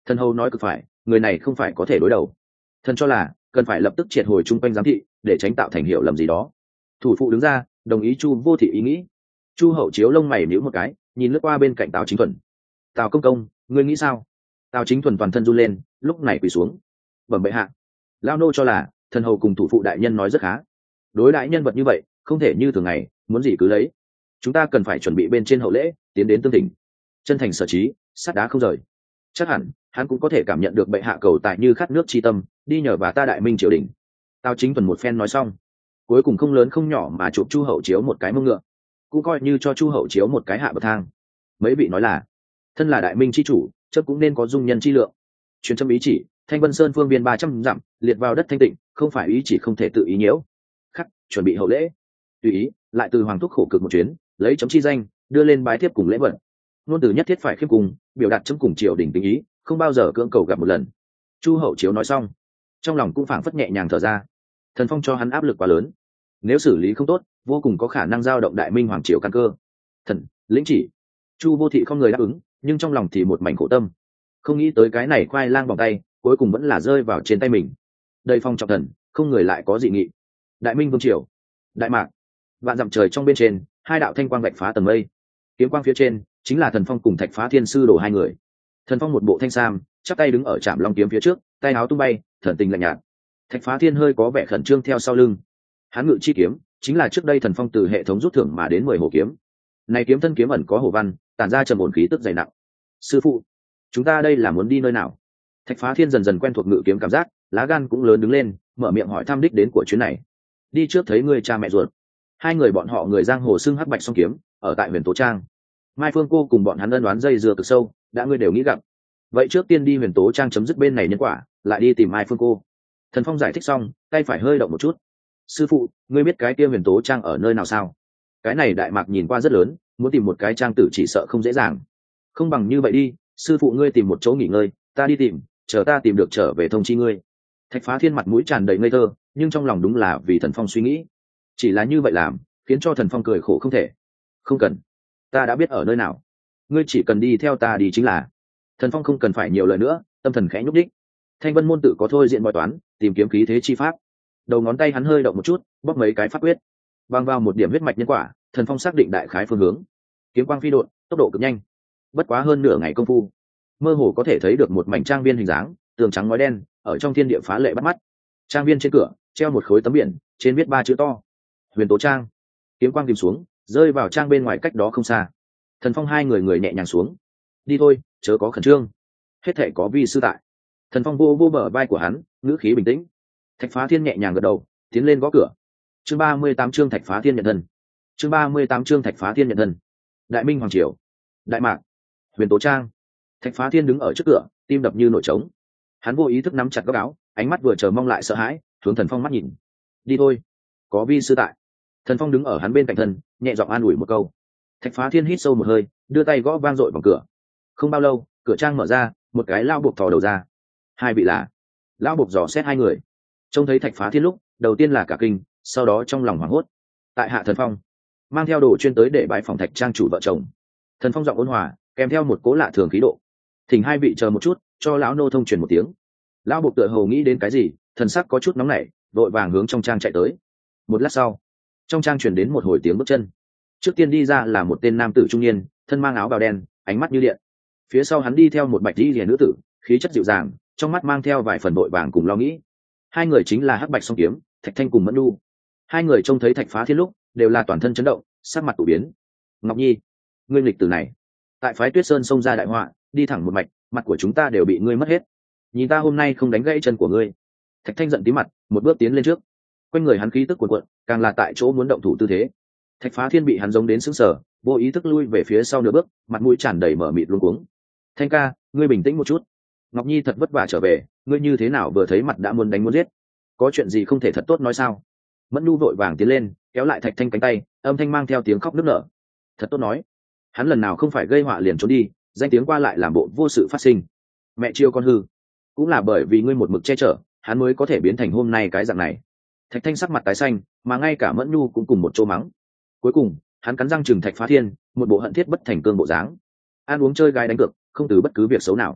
S1: Thần hầu nói cực phải, người này không phải có thể đối đầu. Thần cho là cần phải lập tức triệt hồi chung quanh giám thị để tránh tạo thành hiểu lầm gì đó. Thủ phụ đứng ra đồng ý Chu Vô Thị ý nghĩ. Chu Hậu Chiếu lông mày nhíu một cái, nhìn lướt qua bên cạnh Tào Chính Thuần. Tào công công, ngươi nghĩ sao? Tào Chính Thuần toàn thân run lên, lúc này quỳ xuống. Bẩm bệ hạ, lao nô cho là thần hầu cùng thủ phụ đại nhân nói rất khá. Đối đãi nhân vật như vậy không thể như thường ngày, muốn gì cứ lấy. Chúng ta cần phải chuẩn bị bên trên hậu lễ, tiến đến tương thỉnh. Chân thành sở trí, sắt đá không rời. Chắc hẳn hắn cũng có thể cảm nhận được bệ hạ cầu tại như khát nước chi tâm, đi nhờ và ta đại minh triều đình. Tào Chính Thuần một phen nói xong, cuối cùng không lớn không nhỏ mà chụp Chu Hậu Chiếu một cái mông ngựa, cũng coi như cho Chu Hậu Chiếu một cái hạ bậc thang. Mấy vị nói là thân là đại minh chi chủ, chớ cũng nên có dung nhân chi lượng. Truyền châm ý chỉ, Thanh Vân Sơn phương biên ba trăm dặm, liệt vào đất thanh tịnh, không phải ý chỉ không thể tự ý nhiễu. Khắc, chuẩn bị hậu lễ. Tùy ý, lại từ hoàng thúc khổ cực một chuyến, lấy chấm chi danh, đưa lên bái thiếp cùng lễ vật. Ngôn từ nhất thiết phải khiêm cùng, biểu đạt chấm cùng triều đình tình ý, không bao giờ cưỡng cầu gặp một lần. Chu Hậu Chiếu nói xong, trong lòng cũng phảng phất nhẹ nhàng thở ra. Thần phong cho hắn áp lực quá lớn, nếu xử lý không tốt, vô cùng có khả năng giao động đại minh hoàng triều căn cơ. Thần lĩnh chỉ. Chu Vô Thị không người đáp ứng, nhưng trong lòng thì một mảnh khổ tâm, không nghĩ tới cái này khoai lang vòng tay cuối cùng vẫn là rơi vào trên tay mình. Đây phong trọng thần, không người lại có dị nghị. Đại minh vương triều, đại mạc, vạn dặm trời trong bên trên, hai đạo thanh quang vạch phá tầng mây. Kiếm quang phía trên chính là Thần Phong cùng Thạch Phá Thiên sư đồ hai người. Thần Phong một bộ thanh sam, chắp tay đứng ở trạm long kiếm phía trước, tay áo tung bay, thần tình lạnh nhạt. Thạch Phá Thiên hơi có vẻ khẩn trương theo sau lưng. Hắn ngự chi kiếm chính là trước đây Thần Phong từ hệ thống rút thưởng mà đến mười hồ kiếm. Này kiếm thân kiếm ẩn có hồ văn, tản ra trầm ổn khí tức dày nặng. Sư phụ, chúng ta đây là muốn đi nơi nào? Thạch Phá Thiên dần dần quen thuộc ngự kiếm cảm giác, lá gan cũng lớn đứng lên, mở miệng hỏi thăm đích đến của chuyến này. Đi trước thấy người cha mẹ ruột. Hai người bọn họ người giang hồ xưng hắc bạch song kiếm, ở tại Huyền Tố Trang. Mai Phương cô cùng bọn hắn ân đoán dây dưa cực sâu, đã ngươi đều nghĩ gặp. Vậy trước tiên đi Huyền Tố Trang chấm dứt bên này nhân quả, lại đi tìm Mai Phương cô. Thần Phong giải thích xong, tay phải hơi động một chút. Sư phụ, ngươi biết cái kia Huyền Tố Trang ở nơi nào sao? Cái này đại mạc nhìn qua rất lớn, muốn tìm một cái trang tử chỉ sợ không dễ dàng. Không bằng như vậy đi, sư phụ ngươi tìm một chỗ nghỉ ngơi, ta đi tìm, chờ ta tìm được trở về thông chi ngươi. Thạch Phá Thiên mặt mũi tràn đầy ngây thơ, nhưng trong lòng đúng là vì Thần Phong suy nghĩ. Chỉ là như vậy làm, khiến cho Thần Phong cười khổ không thể. Không cần, ta đã biết ở nơi nào, ngươi chỉ cần đi theo ta đi chính là. Thần Phong không cần phải nhiều lời nữa, tâm thần khẽ nhúc đích. Thanh Vân môn tự có thôi diện bói toán, tìm kiếm khí thế chi pháp. Đầu ngón tay hắn hơi động một chút, bóp mấy cái pháp quyết, băng vào một điểm huyết mạch nhân quả. Thần Phong xác định đại khái phương hướng, kiếm quang phi độn, tốc độ cực nhanh. Bất quá hơn nửa ngày công phu, mơ hồ có thể thấy được một mảnh trang viên hình dáng, tường trắng ngói đen, ở trong thiên địa phá lệ bắt mắt. Trang viên trên cửa treo một khối tấm biển, trên viết ba chữ to: Huyền Tố Trang. Kiếm quang tìm xuống, rơi vào trang bên ngoài cách đó không xa. Thần Phong hai người người nhẹ nhàng xuống. Đi thôi, chớ có khẩn trương, hết thảy có vi sư tại. Thần Phong vô vô bờ vai của hắn, ngữ khí bình tĩnh. Thạch Phá Thiên nhẹ nhàng gật đầu, tiến lên gõ cửa. Chương ba mươi tám chương Thạch Phá Thiên nhận thân. Chương ba mươi tám chương Thạch Phá Thiên nhận thân. Đại Minh hoàng triều, đại mạc, Huyền Tố Trang. Thạch Phá Thiên đứng ở trước cửa, tim đập như nổi trống. Hắn vô ý thức nắm chặt góc áo, ánh mắt vừa chờ mong lại sợ hãi, hướng Thần Phong mắt nhìn. Đi thôi, có vi sư tại. Thần Phong đứng ở hắn bên cạnh thân, nhẹ giọng an ủi một câu. Thạch Phá Thiên hít sâu một hơi, đưa tay gõ vang dội vào cửa. Không bao lâu, cửa trang mở ra, một cái lao buộc thò đầu ra. Hai vị là? Lão buộc dò xét hai người, trông thấy Thạch Phá Thiên lúc đầu tiên là cả kinh, sau đó trong lòng hoảng hốt. Tại hạ Thần Phong, mang theo đồ chuyên tới để bãi phòng Thạch trang chủ vợ chồng. Thần Phong giọng ôn hòa, kèm theo một cố lạ thường khí độ. Thỉnh hai vị chờ một chút, cho lão nô thông truyền một tiếng. Lão buộc tựa hồ nghĩ đến cái gì, thần sắc có chút nóng nảy, vội vàng hướng trong trang chạy tới. Một lát sau, trong trang truyền đến một hồi tiếng bước chân. Trước tiên đi ra là một tên nam tử trung niên, thân mang áo bào đen, ánh mắt như điện. Phía sau hắn đi theo một bạch y liễu nữ tử, khí chất dịu dàng, trong mắt mang theo vài phần vội vàng cùng lo nghĩ. Hai người chính là hắc bạch song kiếm, Thạch Thanh cùng Mẫn Nhu. Hai người trông thấy Thạch Phá Thiên lúc đều là toàn thân chấn động, sắc mặt tụ biến. Ngọc Nhi, ngươi lịch tử này, tại phái Tuyết Sơn xông ra đại họa, đi thẳng một mạch, mặt của chúng ta đều bị ngươi mất hết. Nhìn ta hôm nay không đánh gãy chân của ngươi. Thạch Thanh giận tí mặt, một bước tiến lên trước. Quanh người hắn khí tức cuồn cuộn, càng là tại chỗ muốn động thủ tư thế. Thạch Phá Thiên bị hắn giống đến sững sờ, vô ý thức lui về phía sau nửa bước, mặt mũi tràn đầy mở mịt luống cuống. Thanh ca, ngươi bình tĩnh một chút. Ngọc Nhi thật vất vả trở về, ngươi như thế nào vừa thấy mặt đã muốn đánh muốn giết? Có chuyện gì không thể thật tốt nói sao? Mẫn Nhu vội vàng tiến lên, kéo lại Thạch Thanh cánh tay, âm thanh mang theo tiếng khóc nức nở. Thật tốt nói, hắn lần nào không phải gây họa liền trốn đi, danh tiếng qua lại làm bộ vô sự phát sinh. Mẹ chiêu con hư, cũng là bởi vì ngươi một mực che chở, hắn mới có thể biến thành hôm nay cái dạng này. Thạch Thanh sắc mặt tái xanh, mà ngay cả Mẫn Nhu cũng cùng một chỗ mắng. Cuối cùng, hắn cắn răng trừng Thạch Phá Thiên, một bộ hận thiết bất thành cương bộ dáng. Ăn uống chơi gái đánh cược, không từ bất cứ việc xấu nào.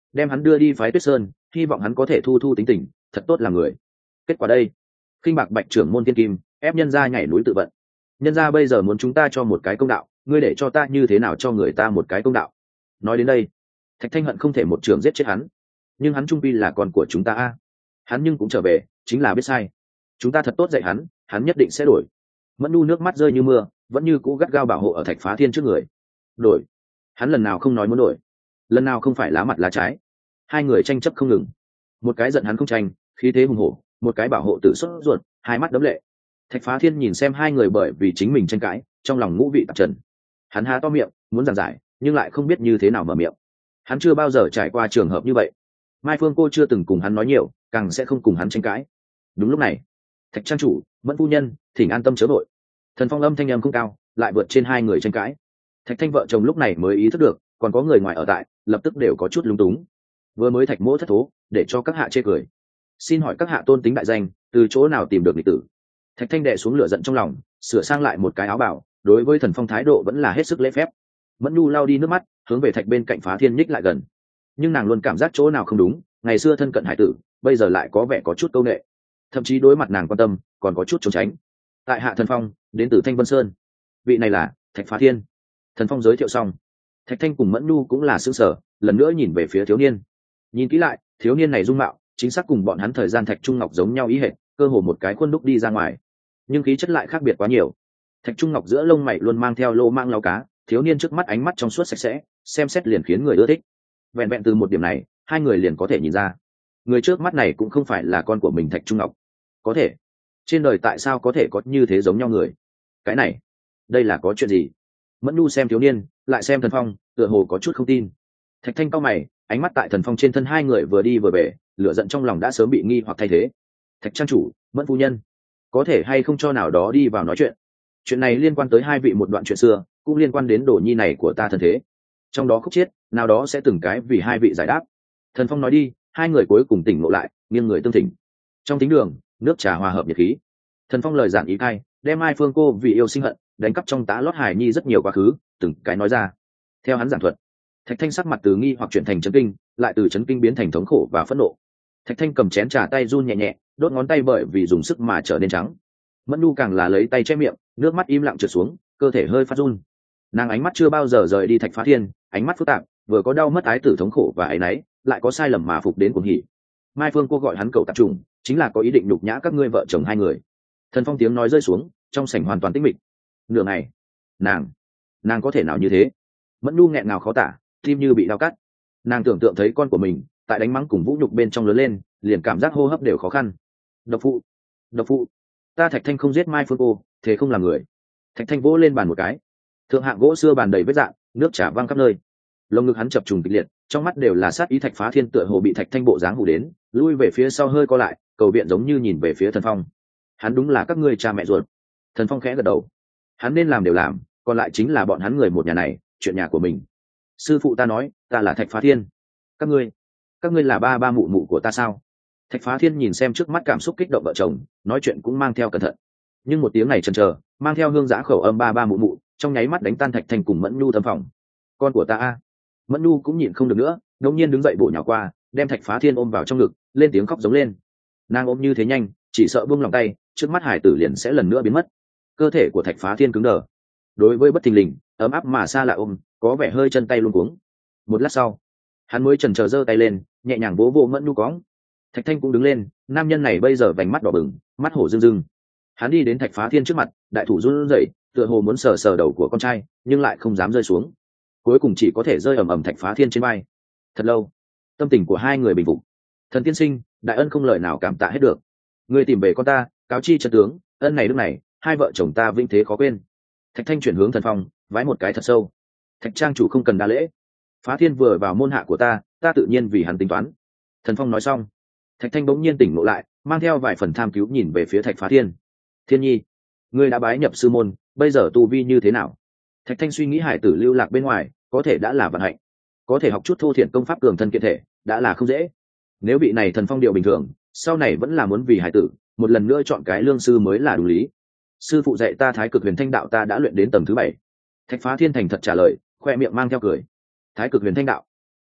S1: đem hắn đưa đi phái Tuyết Sơn, hy vọng hắn có thể thu thu tính tình, thật tốt làm người. Kết quả đây, khinh bạc bạch trưởng môn thiên kim, ép nhân gia nhảy núi tự vận. Nhân gia bây giờ muốn chúng ta cho một cái công đạo, ngươi để cho ta như thế nào cho người ta một cái công đạo? Nói đến đây, Thạch Thanh hận không thể một trường giết chết hắn, nhưng hắn trung pi là con của chúng ta a. Hắn nhưng cũng trở về, chính là biết sai. Chúng ta thật tốt dạy hắn, hắn nhất định sẽ đổi. Mẫn Nu nước mắt rơi như mưa, vẫn như cũ gắt gao bảo hộ ở Thạch Phá Thiên trước người. Đổi? Hắn lần nào không nói muốn đổi, lần nào không phải lá mặt lá trái. Hai người tranh chấp không ngừng, một cái giận hắn không tranh, khí thế hùng hổ, một cái bảo hộ tự xuất ruột, hai mắt đấm lệ. Thạch Phá Thiên nhìn xem hai người bởi vì chính mình tranh cãi, trong lòng ngũ vị tạp trần. Hắn há to miệng muốn giảng giải, nhưng lại không biết như thế nào mở miệng. Hắn chưa bao giờ trải qua trường hợp như vậy. Mai Phương cô chưa từng cùng hắn nói nhiều, càng sẽ không cùng hắn tranh cãi. Đúng lúc này, Thạch trang chủ, Mẫn phu nhân, thỉnh an tâm chớ vội. Thần Phong âm thanh âm không cao, lại vượt trên hai người tranh cãi. Thạch Thanh vợ chồng lúc này mới ý thức được, còn có người ngoài ở tại, lập tức đều có chút lúng túng. Vừa mới Thạch mỗ thất thố, để cho các hạ chê cười. Xin hỏi các hạ tôn tính đại danh, từ chỗ nào tìm được lịch tử? Thạch Thanh đè xuống lửa giận trong lòng, sửa sang lại một cái áo bào, đối với Thần Phong thái độ vẫn là hết sức lễ phép. Mẫn Nu lau đi nước mắt, hướng về Thạch bên cạnh Phá Thiên nhích lại gần. Nhưng nàng luôn cảm giác chỗ nào không đúng, ngày xưa thân cận hải tử, bây giờ lại có vẻ có chút câu nệ, thậm chí đối mặt nàng quan tâm, còn có chút trốn tránh. Tại hạ Thần Phong, đến từ Thanh Vân Sơn. Vị này là Thạch Phá Thiên. Thần Phong giới thiệu xong, Thạch Thanh cùng Mẫn Nu cũng là sững sờ, lần nữa nhìn về phía thiếu niên. Nhìn kỹ lại, thiếu niên này dung mạo chính xác cùng bọn hắn thời gian Thạch Trung Ngọc giống nhau ý hệt, cơ hồ một cái khuôn đúc đi ra ngoài, nhưng khí chất lại khác biệt quá nhiều. Thạch Trung Ngọc giữa lông mày luôn mang theo lô mang lao cá, thiếu niên trước mắt ánh mắt trong suốt sạch sẽ, xem xét liền khiến người ưa thích. Vẹn vẹn từ một điểm này, hai người liền có thể nhìn ra, người trước mắt này cũng không phải là con của mình Thạch Trung Ngọc. Có thể, trên đời tại sao có thể có như thế giống nhau người? Cái này, đây là có chuyện gì? Mẫn Nu xem thiếu niên, lại xem Thần Phong, tựa hồ có chút không tin. Thạch Thanh cau mày, ánh mắt tại Thần Phong trên thân hai người vừa đi vừa về, lửa giận trong lòng đã sớm bị nghi hoặc thay thế. Thạch trang chủ, Mẫn phu nhân, có thể hay không cho nào đó đi vào nói chuyện? Chuyện này liên quan tới hai vị một đoạn chuyện xưa, cũng liên quan đến đồ nhi này của ta thân thế. Trong đó khúc chiết, nào đó sẽ từng cái vì hai vị giải đáp. Thần Phong nói đi, hai người cuối cùng tỉnh ngộ lại, nghiêng người tương thỉnh. Trong thính đường, nước trà hòa hợp nhiệt khí. Thần Phong lời giản ý khai, đem Mai Phương cô vì yêu sinh hận, đánh cắp trong tá lót hài nhi rất nhiều quá khứ, từng cái nói ra. Theo hắn giảng thuật, Thạch Thanh sắc mặt từ nghi hoặc chuyển thành chấn kinh, lại từ chấn kinh biến thành thống khổ và phẫn nộ. Thạch Thanh cầm chén trà tay run nhẹ nhẹ, đốt ngón tay bởi vì dùng sức mà trở nên trắng. Mẫn Nu càng là lấy tay che miệng, nước mắt im lặng trượt xuống, cơ thể hơi phát run. Nàng ánh mắt chưa bao giờ rời đi Thạch Phá Thiên, ánh mắt phức tạp, vừa có đau mất ái tử thống khổ và áy náy, lại có sai lầm mà phục đến cuồng hỉ. Mai Phương cô gọi hắn cậu tạp trùng, chính là có ý định nhục nhã các ngươi vợ chồng hai người. Thần Phong tiếng nói rơi xuống, trong sảnh hoàn toàn tĩnh mịch. Nửa ngày, nàng, nàng có thể nào như thế? Mẫn Nu nghẹn ngào khó tả, tim như bị đau cắt. Nàng tưởng tượng thấy con của mình tại đánh mắng cùng vũ nhục bên trong lớn lên, liền cảm giác hô hấp đều khó khăn. Độc phụ, độc phụ, ta Thạch Thanh không giết Mai Phương cô, thế không làm người. Thạch Thanh vỗ lên bàn một cái, thượng hạng gỗ xưa bàn đầy vết dạn, nước trà văng khắp nơi. Lồng ngực hắn chập trùng kịch liệt, trong mắt đều là sát ý. Thạch Phá Thiên tựa hồ bị Thạch Thanh bộ dáng hù đến, lui về phía sau hơi co lại, cầu viện giống như nhìn về phía Thần Phong. Hắn đúng là các ngươi cha mẹ ruột. Thần Phong khẽ gật đầu. Hắn nên làm đều làm, còn lại chính là bọn hắn người một nhà này, chuyện nhà của mình. Sư phụ ta nói, ta là Thạch Phá Thiên. Các ngươi, các ngươi là ba ba mụ mụ của ta sao? Thạch Phá Thiên nhìn xem trước mắt cảm xúc kích động vợ chồng, nói chuyện cũng mang theo cẩn thận. Nhưng một tiếng này chần chờ, mang theo hương giã khẩu âm ba ba mụ mụ, trong nháy mắt đánh tan Thạch Thanh cùng Mẫn Nu tâm phòng. Con của ta a. Mẫn Nu cũng nhịn không được nữa, đột nhiên đứng dậy bổ nhào qua, đem Thạch Phá Thiên ôm vào trong ngực, lên tiếng khóc giống lên. Nàng ôm như thế nhanh, chỉ sợ buông lòng tay, trước mắt hải tử liền sẽ lần nữa biến mất. Cơ thể của Thạch Phá Thiên cứng đờ. Đối với bất thình lình, ấm áp mà xa lạ ôm, có vẻ hơi chân tay luống cuống. Một lát sau, hắn mới chần chờ giơ tay lên, nhẹ nhàng vỗ vỗ Mẫn Nu cóng. Thạch Thanh cũng đứng lên, nam nhân này bây giờ vành mắt đỏ bừng, mắt hổ rưng rưng. Hắn đi đến Thạch Phá Thiên trước mặt, đại thủ run rẩy, tựa hồ muốn sờ sờ đầu của con trai, nhưng lại không dám rơi xuống. Cuối cùng chỉ có thể rơi ầm ầm Thạch Phá Thiên trên vai. Thật lâu, tâm tình của hai người bình phục. Thần tiên sinh, đại ân không lời nào cảm tạ hết được. Ngươi tìm về con ta, cáo chi chân tướng, ân này lúc này, hai vợ chồng ta vinh thế khó quên. Thạch Thanh chuyển hướng Thần Phong, vái một cái thật sâu. Thạch trang chủ không cần đa lễ. Phá Thiên vừa vào môn hạ của ta, ta tự nhiên vì hắn tính toán. Thần Phong nói xong, Thạch Thanh bỗng nhiên tỉnh ngộ lại, mang theo vài phần tham cứu nhìn về phía Thạch Phá Thiên. Thiên nhi, ngươi đã bái nhập sư môn, bây giờ tu vi như thế nào? Thạch Thanh suy nghĩ hải tử lưu lạc bên ngoài, có thể đã là vận hạnh, có thể học chút thô thiện công pháp cường thân kiện thể, đã là không dễ. Nếu vị này thần phong điệu bình thường, sau này vẫn là muốn vì hải tử, một lần nữa chọn cái lương sư mới là đủ lý. Sư phụ dạy ta Thái Cực Huyền Thanh đạo ta đã luyện đến tầng thứ bảy. Thạch Phá Thiên thành thật trả lời, khoe miệng mang theo cười. Thái Cực Huyền Thanh đạo,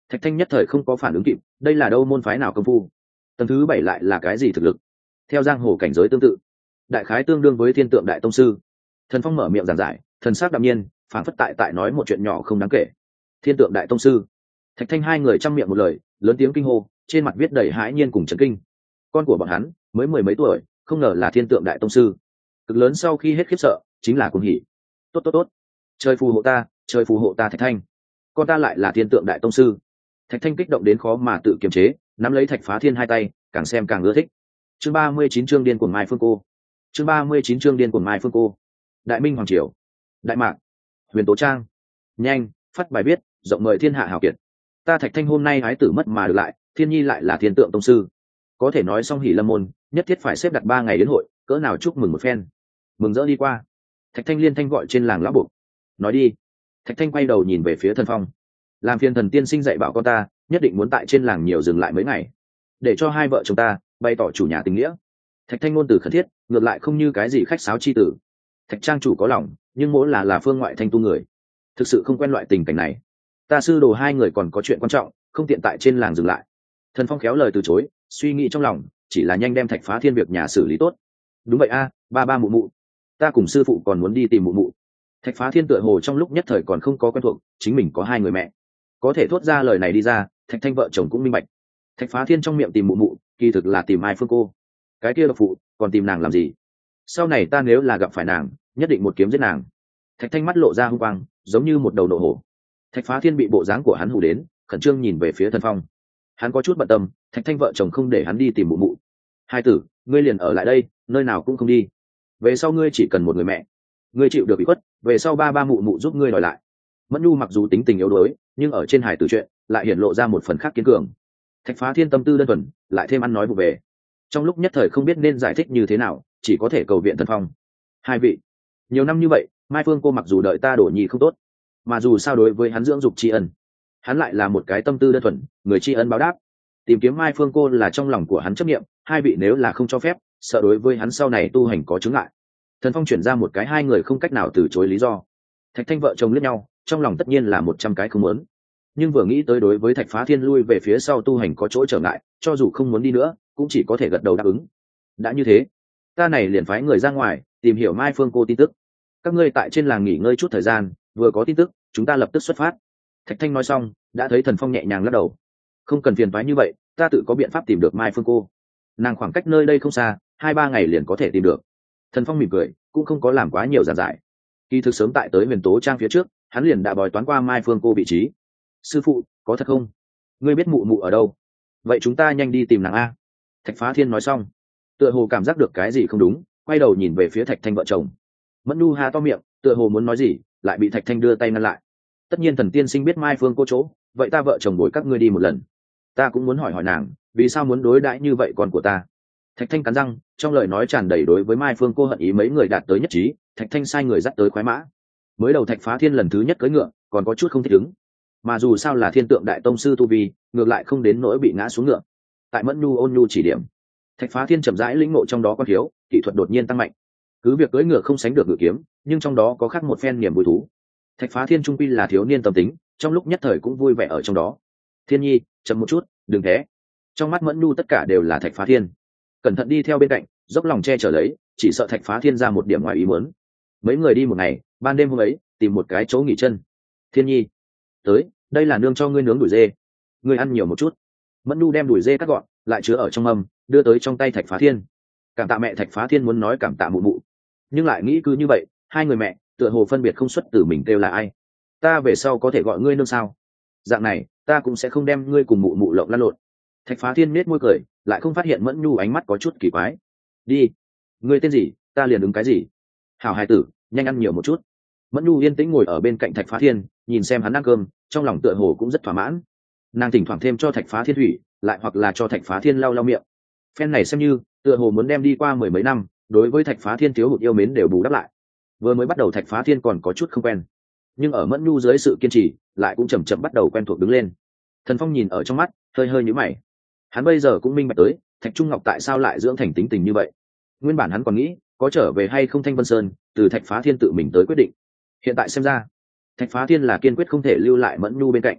S1: Thạch Thanh nhất thời không có phản ứng kịp, đây là đâu môn phái nào công phu? Tầng thứ bảy lại là cái gì thực lực? Theo giang hồ cảnh giới tương tự, đại khái tương đương với thiên tượng đại tông sư. Thần Phong mở miệng giảng giải, thần sắc đạm nhiên, phảng phất tại tại nói một chuyện nhỏ không đáng kể. Thiên tượng đại tông sư. Thạch Thanh hai người trăm miệng một lời, lớn tiếng kinh hô, trên mặt viết đầy hãi nhiên cùng chấn kinh. Con của bọn hắn mới mười mấy tuổi, không ngờ là thiên tượng đại tông sư. Cực lớn sau khi hết khiếp sợ, chính là cuồng hỉ. Tốt tốt tốt, trời phù hộ ta, trời phù hộ ta Thạch Thanh. Con ta lại là thiên tượng đại tông sư. Thạch Thanh kích động đến khó mà tự kiềm chế, nắm lấy Thạch Phá Thiên hai tay, càng xem càng ưa thích. Chương ba mươi chín chương điên cuồng Mai Phương Cô. Chương ba mươi chín chương điên cuồng Mai Phương Cô. Đại Minh hoàng triều, Đại Mạc, Huyền Tố Trang. Nhanh, phát bài viết, rộng mời thiên hạ hào kiệt. Ta Thạch Thanh hôm nay hái tử mất mà được lại, thiên nhi lại là thiên tượng tông sư. Có thể nói xong hỉ lâm môn, nhất thiết phải xếp đặt ba ngày đến hội, cỡ nào chúc mừng một phen. Mừng rỡ đi qua. Thạch Thanh liên thanh gọi trên làng lão buộc. Nói đi. Thạch Thanh quay đầu nhìn về phía Thần Phong. Làm phiền thần tiên sinh dạy bảo con ta, nhất định muốn tại trên làng nhiều dừng lại mấy ngày, để cho hai vợ chồng ta bày tỏ chủ nhà tình nghĩa. Thạch Thanh ngôn từ khẩn thiết, ngược lại không như cái gì khách sáo chi tử. Thạch trang chủ có lòng, nhưng mỗi là là phương ngoại thanh tu người, thực sự không quen loại tình cảnh này. Ta sư đồ hai người còn có chuyện quan trọng, không tiện tại trên làng dừng lại. Thần Phong khéo lời từ chối, suy nghĩ trong lòng chỉ là nhanh đem Thạch Phá Thiên việc nhà xử lý tốt. Đúng vậy a, ba ba mụ mụ, ta cùng sư phụ còn muốn đi tìm mụ mụ. Thạch Phá Thiên tựa hồ trong lúc nhất thời còn không có quen thuộc, chính mình có hai người mẹ, có thể thốt ra lời này đi ra, Thạch Thanh vợ chồng cũng minh bạch. Thạch Phá Thiên trong miệng tìm mụ mụ, kỳ thực là tìm Mai Phương Cô. Cái kia độc phụ, còn tìm nàng làm gì? Sau này ta nếu là gặp phải nàng, nhất định một kiếm giết nàng. Thạch Thanh mắt lộ ra hung quang, giống như một đầu nộ hổ. Thạch Phá Thiên bị bộ dáng của hắn hù đến, khẩn trương nhìn về phía Thần Phong. Hắn có chút bận tâm, Thạch Thanh vợ chồng không để hắn đi tìm mụ mụ. Hai tử, ngươi liền ở lại đây, nơi nào cũng không đi. Về sau ngươi chỉ cần một người mẹ, ngươi chịu được bị khuất, về sau ba ba mụ mụ giúp ngươi đòi lại. Mẫn Nhu mặc dù tính tình yếu đuối, nhưng ở trên hài tử chuyện lại hiển lộ ra một phần khác kiên cường. Thạch Phá Thiên tâm tư đơn thuần, lại thêm ăn nói vụ về, trong lúc nhất thời không biết nên giải thích như thế nào, chỉ có thể cầu viện Thần Phong. Hai vị, nhiều năm như vậy, Mai Phương Cô mặc dù đợi ta đổ nhì không tốt, mà dù sao đối với hắn dưỡng dục tri ân, hắn lại là một cái tâm tư đơn thuần, người tri ân báo đáp. Tìm kiếm Mai Phương Cô là trong lòng của hắn chấp niệm, hai vị nếu là không cho phép, sợ đối với hắn sau này tu hành có chướng ngại. Thần Phong chuyển ra một cái hai người không cách nào từ chối lý do. Thạch Thanh vợ chồng liếc nhau, trong lòng tất nhiên là một trăm cái không muốn, nhưng vừa nghĩ tới đối với Thạch Phá Thiên lui về phía sau tu hành có chỗ trở ngại, cho dù không muốn đi nữa cũng chỉ có thể gật đầu đáp ứng. Đã như thế, ta này liền phái người ra ngoài tìm hiểu Mai Phương Cô tin tức. Các ngươi tại trên làng nghỉ ngơi chút thời gian, vừa có tin tức chúng ta lập tức xuất phát. Thạch Thanh nói xong, đã thấy Thần Phong nhẹ nhàng lắc đầu. Không cần phiền toái như vậy, ta tự có biện pháp tìm được Mai Phương Cô. Nàng khoảng cách nơi đây không xa, hai ba ngày liền có thể tìm được. Thần Phong mỉm cười, cũng không có làm quá nhiều giản giải. Kỳ thực sớm tại tới Huyền Tố Trang phía trước, hắn liền đã bói toán qua Mai Phương Cô vị trí. Sư phụ, có thật không? Ngươi biết mụ mụ ở đâu? Vậy chúng ta nhanh đi tìm nàng a. Thạch Phá Thiên nói xong, tựa hồ cảm giác được cái gì không đúng, quay đầu nhìn về phía Thạch Thanh vợ chồng. Mẫn Nhu ha to miệng, tựa hồ muốn nói gì, lại bị Thạch Thanh đưa tay ngăn lại. Tất nhiên thần tiên sinh biết Mai Phương Cô chỗ, vậy ta vợ chồng bồi các ngươi đi một lần. Ta cũng muốn hỏi hỏi nàng, vì sao muốn đối đãi như vậy con của ta. Thạch Thanh cắn răng, trong lời nói tràn đầy đối với Mai Phương Cô hận ý, mấy người đạt tới nhất trí. Thạch Thanh sai người dắt tới khoái mã. Mới đầu Thạch Phá Thiên lần thứ nhất cưỡi ngựa, còn có chút không thích ứng, mà dù sao là thiên tượng đại tông sư tu vi, ngược lại không đến nỗi bị ngã xuống ngựa. Tại Mẫn Nhu ôn nhu chỉ điểm, Thạch Phá Thiên chậm rãi lĩnh ngộ trong đó có thiếu, kỹ thuật đột nhiên tăng mạnh. Cứ việc cưỡi ngựa không sánh được ngựa kiếm, nhưng trong đó có khác một phen niềm vui thú. Thạch Phá Thiên trung quy là thiếu niên tâm tính, trong lúc nhất thời cũng vui vẻ ở trong đó. Thiên nhi, chậm một chút, đừng thế. Trong mắt Mẫn Nhu tất cả đều là Thạch Phá Thiên, cẩn thận đi theo bên cạnh, dốc lòng che chở lấy, chỉ sợ Thạch Phá Thiên ra một điểm ngoài ý muốn. Mấy người đi một ngày, ban đêm hôm ấy tìm một cái chỗ nghỉ chân. Thiên nhi, tới, đây là nương cho ngươi nướng đùi dê, ngươi ăn nhiều một chút. Mẫn Nhu đem đùi dê cắt gọn, lại chứa ở trong mâm, đưa tới trong tay Thạch Phá Thiên. Cảm tạ mẹ. Thạch Phá Thiên muốn nói cảm tạ mụ mụ, nhưng lại nghĩ cứ như vậy, hai người mẹ tựa hồ phân biệt không xuất từ mình kêu là ai. Ta về sau có thể gọi ngươi nương sao? Dạng này ta cũng sẽ không đem ngươi cùng mụ mụ lộng lăn lộn. Thạch Phá Thiên nết môi cười, lại không phát hiện Mẫn Nhu ánh mắt có chút kỳ quái. Đi, ngươi tên gì, ta liền ứng cái gì. Hảo hài tử, nhanh ăn nhiều một chút. Mẫn Nhu yên tĩnh ngồi ở bên cạnh Thạch Phá Thiên, nhìn xem hắn ăn cơm, trong lòng tựa hồ cũng rất thỏa mãn. Nàng thỉnh thoảng thêm cho Thạch Phá Thiên thủy, lại hoặc là cho Thạch Phá Thiên lau lau miệng. Phen này xem như tựa hồ muốn đem đi qua mười mấy năm đối với Thạch Phá Thiên thiếu hụt yêu mến đều bù đắp lại. Vừa mới bắt đầu Thạch Phá Thiên còn có chút không quen, nhưng ở Mẫn Nhu dưới sự kiên trì, lại cũng chậm chậm bắt đầu quen thuộc đứng lên. Thần Phong nhìn ở trong mắt, hơi hơi nhíu mày. Hắn bây giờ cũng minh bạch tới, Thạch Trung Ngọc tại sao lại dưỡng thành tính tình như vậy. Nguyên bản hắn còn nghĩ có trở về hay không Thanh Vân Sơn, từ Thạch Phá Thiên tự mình tới quyết định. Hiện tại xem ra, Thạch Phá Thiên là kiên quyết không thể lưu lại Mẫn Nhu bên cạnh.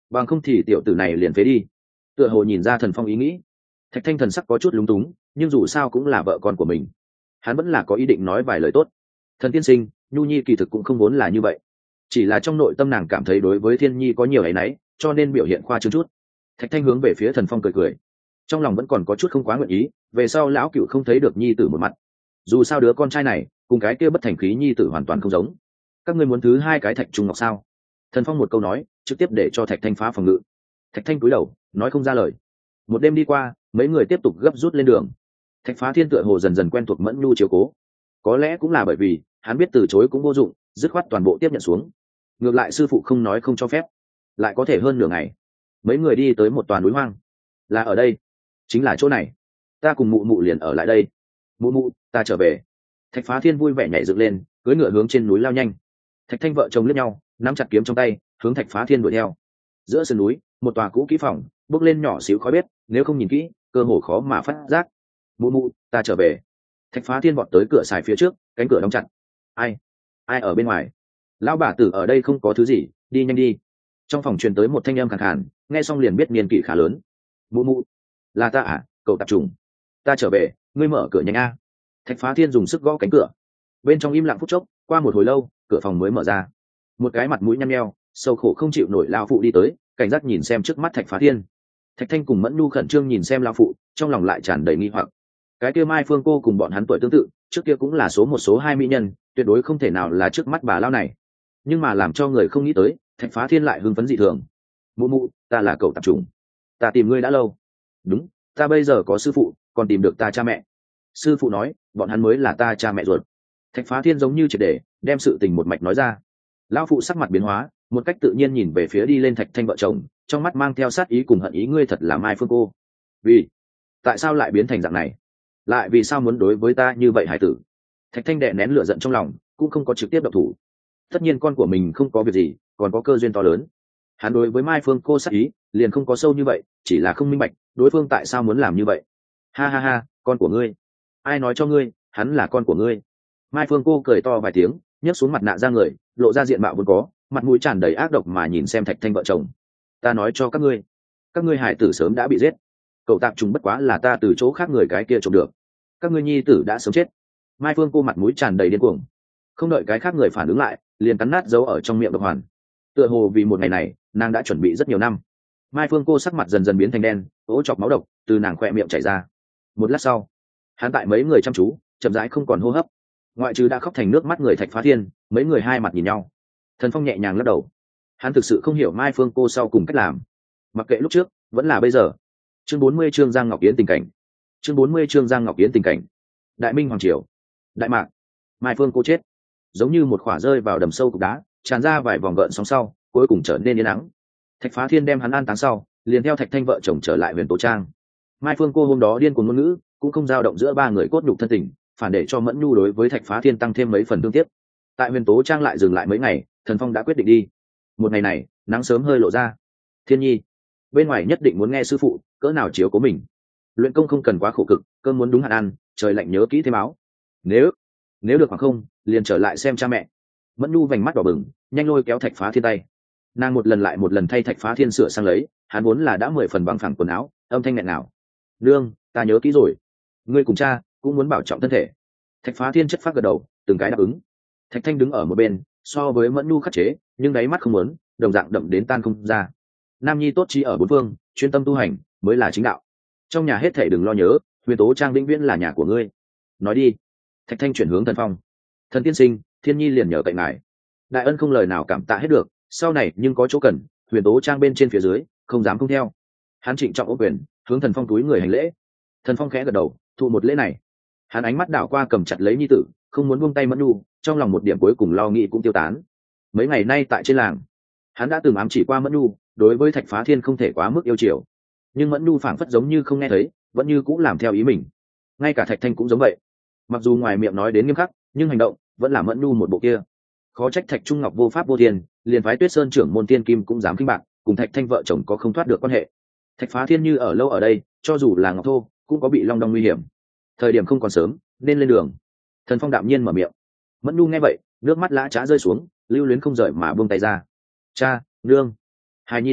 S1: bằng không thì tiểu tử này liền phế đi. Tựa hồ nhìn ra Thần Phong ý nghĩ, Thạch Thanh thần sắc có chút lúng túng, nhưng dù sao cũng là vợ con của mình, hắn vẫn là có ý định nói vài lời tốt. Thần tiên sinh, Nhu Nhi kỳ thực cũng không vốn là như vậy, chỉ là trong nội tâm nàng cảm thấy đối với Thiên Nhi có nhiều áy náy, cho nên biểu hiện khoa trương chút. Thạch Thanh hướng về phía Thần Phong cười cười, trong lòng vẫn còn có chút không quá nguyện ý, về sau lão cựu không thấy được Nhi tử một mặt. Dù sao đứa con trai này cùng cái kia bất thành khí Nhi tử hoàn toàn không giống. Các ngươi muốn thứ hai cái Thạch Trung Ngọc sao? Thần Phong một câu nói trực tiếp để cho Thạch Thanh phá phòng ngự. Thạch Thanh cúi đầu nói không ra lời. Một đêm đi qua, mấy người tiếp tục gấp rút lên đường. Thạch Phá Thiên tựa hồ dần dần quen thuộc Mẫn Nhu chiếu cố, có lẽ cũng là bởi vì hắn biết từ chối cũng vô dụng, dứt khoát toàn bộ tiếp nhận xuống. Ngược lại sư phụ không nói không cho phép, lại có thể hơn nửa ngày. Mấy người đi tới một toàn núi hoang. Là ở đây, chính là chỗ này. Ta cùng mụ mụ liền ở lại đây. Mụ mụ, ta trở về. Thạch Phá Thiên vui vẻ nhảy dựng lên, cưỡi ngựa hướng trên núi lao nhanh. Thạch Thanh vợ chồng liếc nhau, nắm chặt kiếm trong tay, hướng Thạch Phá Thiên đuổi theo. Giữa sườn núi, một tòa cũ kỹ phòng bốc lên nhỏ xíu khói bếp, nếu không nhìn kỹ cơ hồ khó mà phát giác. Mụ mụ, ta trở về. Thạch Phá Thiên vọt tới cửa xài phía trước, cánh cửa đóng chặt. Ai ai ở bên ngoài? Lão bà tử ở đây không có thứ gì, đi nhanh đi. Trong phòng truyền tới một thanh âm khàn khàn, nghe xong liền biết niên kỷ khá lớn. Mụ mụ, là ta à, cậu tạp trùng. Ta trở về, ngươi mở cửa nhanh a. Thạch Phá Thiên dùng sức gõ cánh cửa. Bên trong im lặng phút chốc, qua một hồi lâu, cửa phòng mới mở ra. Một cái mặt mũi nhăn nheo, sâu khổ không chịu nổi lão phụ đi tới, cảnh giác nhìn xem trước mắt Thạch Phá Thiên. Thạch Thanh cùng Mẫn Nhu khẩn trương nhìn xem lão phụ, trong lòng lại tràn đầy nghi hoặc. Cái kia Mai Phương cô cùng bọn hắn tuổi tương tự, trước kia cũng là số một số hai mỹ nhân, tuyệt đối không thể nào là trước mắt bà lão này. Nhưng mà làm cho người không nghĩ tới, Thạch Phá Thiên lại hưng phấn dị thường. Mụ mụ, ta là cậu tạp chủng, ta tìm ngươi đã lâu. Đúng, ta bây giờ có sư phụ, còn tìm được ta cha mẹ. Sư phụ nói, bọn hắn mới là ta cha mẹ ruột. Thạch Phá Thiên giống như triệt để đem sự tình một mạch nói ra. Lão phụ sắc mặt biến hóa, một cách tự nhiên nhìn về phía đi lên Thạch Thanh vợ chồng, trong mắt mang theo sát ý cùng hận ý. Ngươi thật là Mai Phương cô. Vì tại sao lại biến thành dạng này? Lại vì sao muốn đối với ta như vậy hải tử? Thạch Thanh đè nén lửa giận trong lòng, cũng không có trực tiếp động thủ. Tất nhiên con của mình không có việc gì, còn có cơ duyên to lớn. Hắn đối với Mai Phương cô sát ý liền không có sâu như vậy, chỉ là không minh bạch đối phương tại sao muốn làm như vậy. Ha ha ha, con của ngươi? Ai nói cho ngươi hắn là con của ngươi? Mai Phương cô cười to vài tiếng, nhấc xuống mặt nạ ra người, lộ ra diện mạo vốn có, mặt mũi tràn đầy ác độc mà nhìn xem Thạch Thanh vợ chồng. Ta nói cho các ngươi, các ngươi hải tử sớm đã bị giết. Cậu tạp trùng bất quá là ta từ chỗ khác người cái kia trộm được. Các ngươi nhi tử đã sớm chết. Mai Phương cô mặt mũi tràn đầy điên cuồng, không đợi cái khác người phản ứng lại, liền cắn nát dấu ở trong miệng độc hoàn. Tựa hồ vì một ngày này, nàng đã chuẩn bị rất nhiều năm. Mai Phương cô sắc mặt dần dần biến thành đen, ố chọc máu độc từ nàng khoe miệng chảy ra. Một lát sau, hắn tại mấy người chăm chú, chậm rãi không còn hô hấp. Ngoại trừ đã khóc thành nước mắt người Thạch Phá Thiên, mấy người hai mặt nhìn nhau. Thần Phong nhẹ nhàng lắc đầu, hắn thực sự không hiểu Mai Phương cô sau cùng cách làm, mặc kệ lúc trước vẫn là bây giờ. Chương bốn mươi chương Giang Ngọc Yến tình cảnh. Chương bốn mươi chương Giang Ngọc Yến tình cảnh. Đại Minh hoàng triều, Đại Mạc. Mai Phương cô chết, giống như một khỏa rơi vào đầm sâu cục đá, tràn ra vài vòng gợn sóng sau, cuối cùng trở nên yên ắng. Thạch Phá Thiên đem hắn an táng sau, liền theo Thạch Thanh vợ chồng trở lại Huyền Tố Trang. Mai Phương cô hôm đó điên cuồng ngôn ngữ, cũng không dao động giữa ba người cốt nhục thân tình, phản để cho Mẫn Nhu đối với Thạch Phá Thiên tăng thêm mấy phần thương tiếc. Tại Huyền Tố Trang lại dừng lại mấy ngày, Thần Phong đã quyết định đi. Một ngày này, nắng sớm hơi lộ ra. Thiên Nhi, bên ngoài nhất định muốn nghe sư phụ, cỡ nào chiếu cố mình. Luyện công không cần quá khổ cực, cơm muốn đúng hạn ăn, trời lạnh nhớ kỹ thêm áo. Nếu nếu được hoặc không, liền trở lại xem cha mẹ. Mẫn Nhu vành mắt đỏ bừng, nhanh lôi kéo Thạch Phá Thiên tay. Nàng một lần lại một lần thay Thạch Phá Thiên sửa sang lấy, hắn vốn là đã mười phần bằng phẳng quần áo, âm thanh nghẹn nào. Nương, ta nhớ kỹ rồi. Ngươi cùng cha cũng muốn bảo trọng thân thể. Thạch Phá Thiên chất phát gật đầu, từng cái đáp ứng. Thạch Thanh đứng ở một bên, so với Mẫn Nhu khắc chế, nhưng đáy mắt không muốn, đồng dạng đậm đến tan không ra. Nam nhi tốt trí ở bốn phương, chuyên tâm tu hành mới là chính đạo. Trong nhà hết thảy đừng lo nhớ, Huyền Tố Trang vĩnh viễn là nhà của ngươi. Nói đi. Thạch Thanh chuyển hướng Thần Phong. Thần tiên sinh, Thiên Nhi liền nhờ cậy ngài. Đại ân không lời nào cảm tạ hết được, sau này nhưng có chỗ cần, Huyền Tố Trang bên trên phía dưới, không dám không theo. Hắn trịnh trọng ô quyền, hướng Thần Phong túi người hành lễ. Thần Phong khẽ gật đầu, thụ một lễ này. Hắn ánh mắt đảo qua cầm chặt lấy nhi tử, không muốn buông tay Mẫn Nhu, trong lòng một điểm cuối cùng lo nghĩ cũng tiêu tán. Mấy ngày nay tại trên làng, hắn đã từng ám chỉ qua Mẫn Nhu, đối với Thạch Phá Thiên không thể quá mức yêu chiều, nhưng Mẫn Nhu phảng phất giống như không nghe thấy, vẫn như cũng làm theo ý mình. Ngay cả Thạch Thanh cũng giống vậy, mặc dù ngoài miệng nói đến nghiêm khắc, nhưng hành động vẫn là Mẫn Nhu một bộ kia. Khó trách Thạch Trung Ngọc vô pháp vô thiên, liền phái Tuyết Sơn trưởng môn tiên kim cũng dám khinh bạc, cùng Thạch Thanh vợ chồng có không thoát được quan hệ. Thạch Phá Thiên như ở lâu ở đây, cho dù là Ngọc Thô, cũng có bị long đong nguy hiểm. Thời điểm không còn sớm, nên lên đường. Thần Phong đạm nhiên mở miệng. Mẫn Nhu nghe vậy, nước mắt lã chã rơi xuống, lưu luyến không rời mà buông tay ra. Cha, nương, hài nhi đi,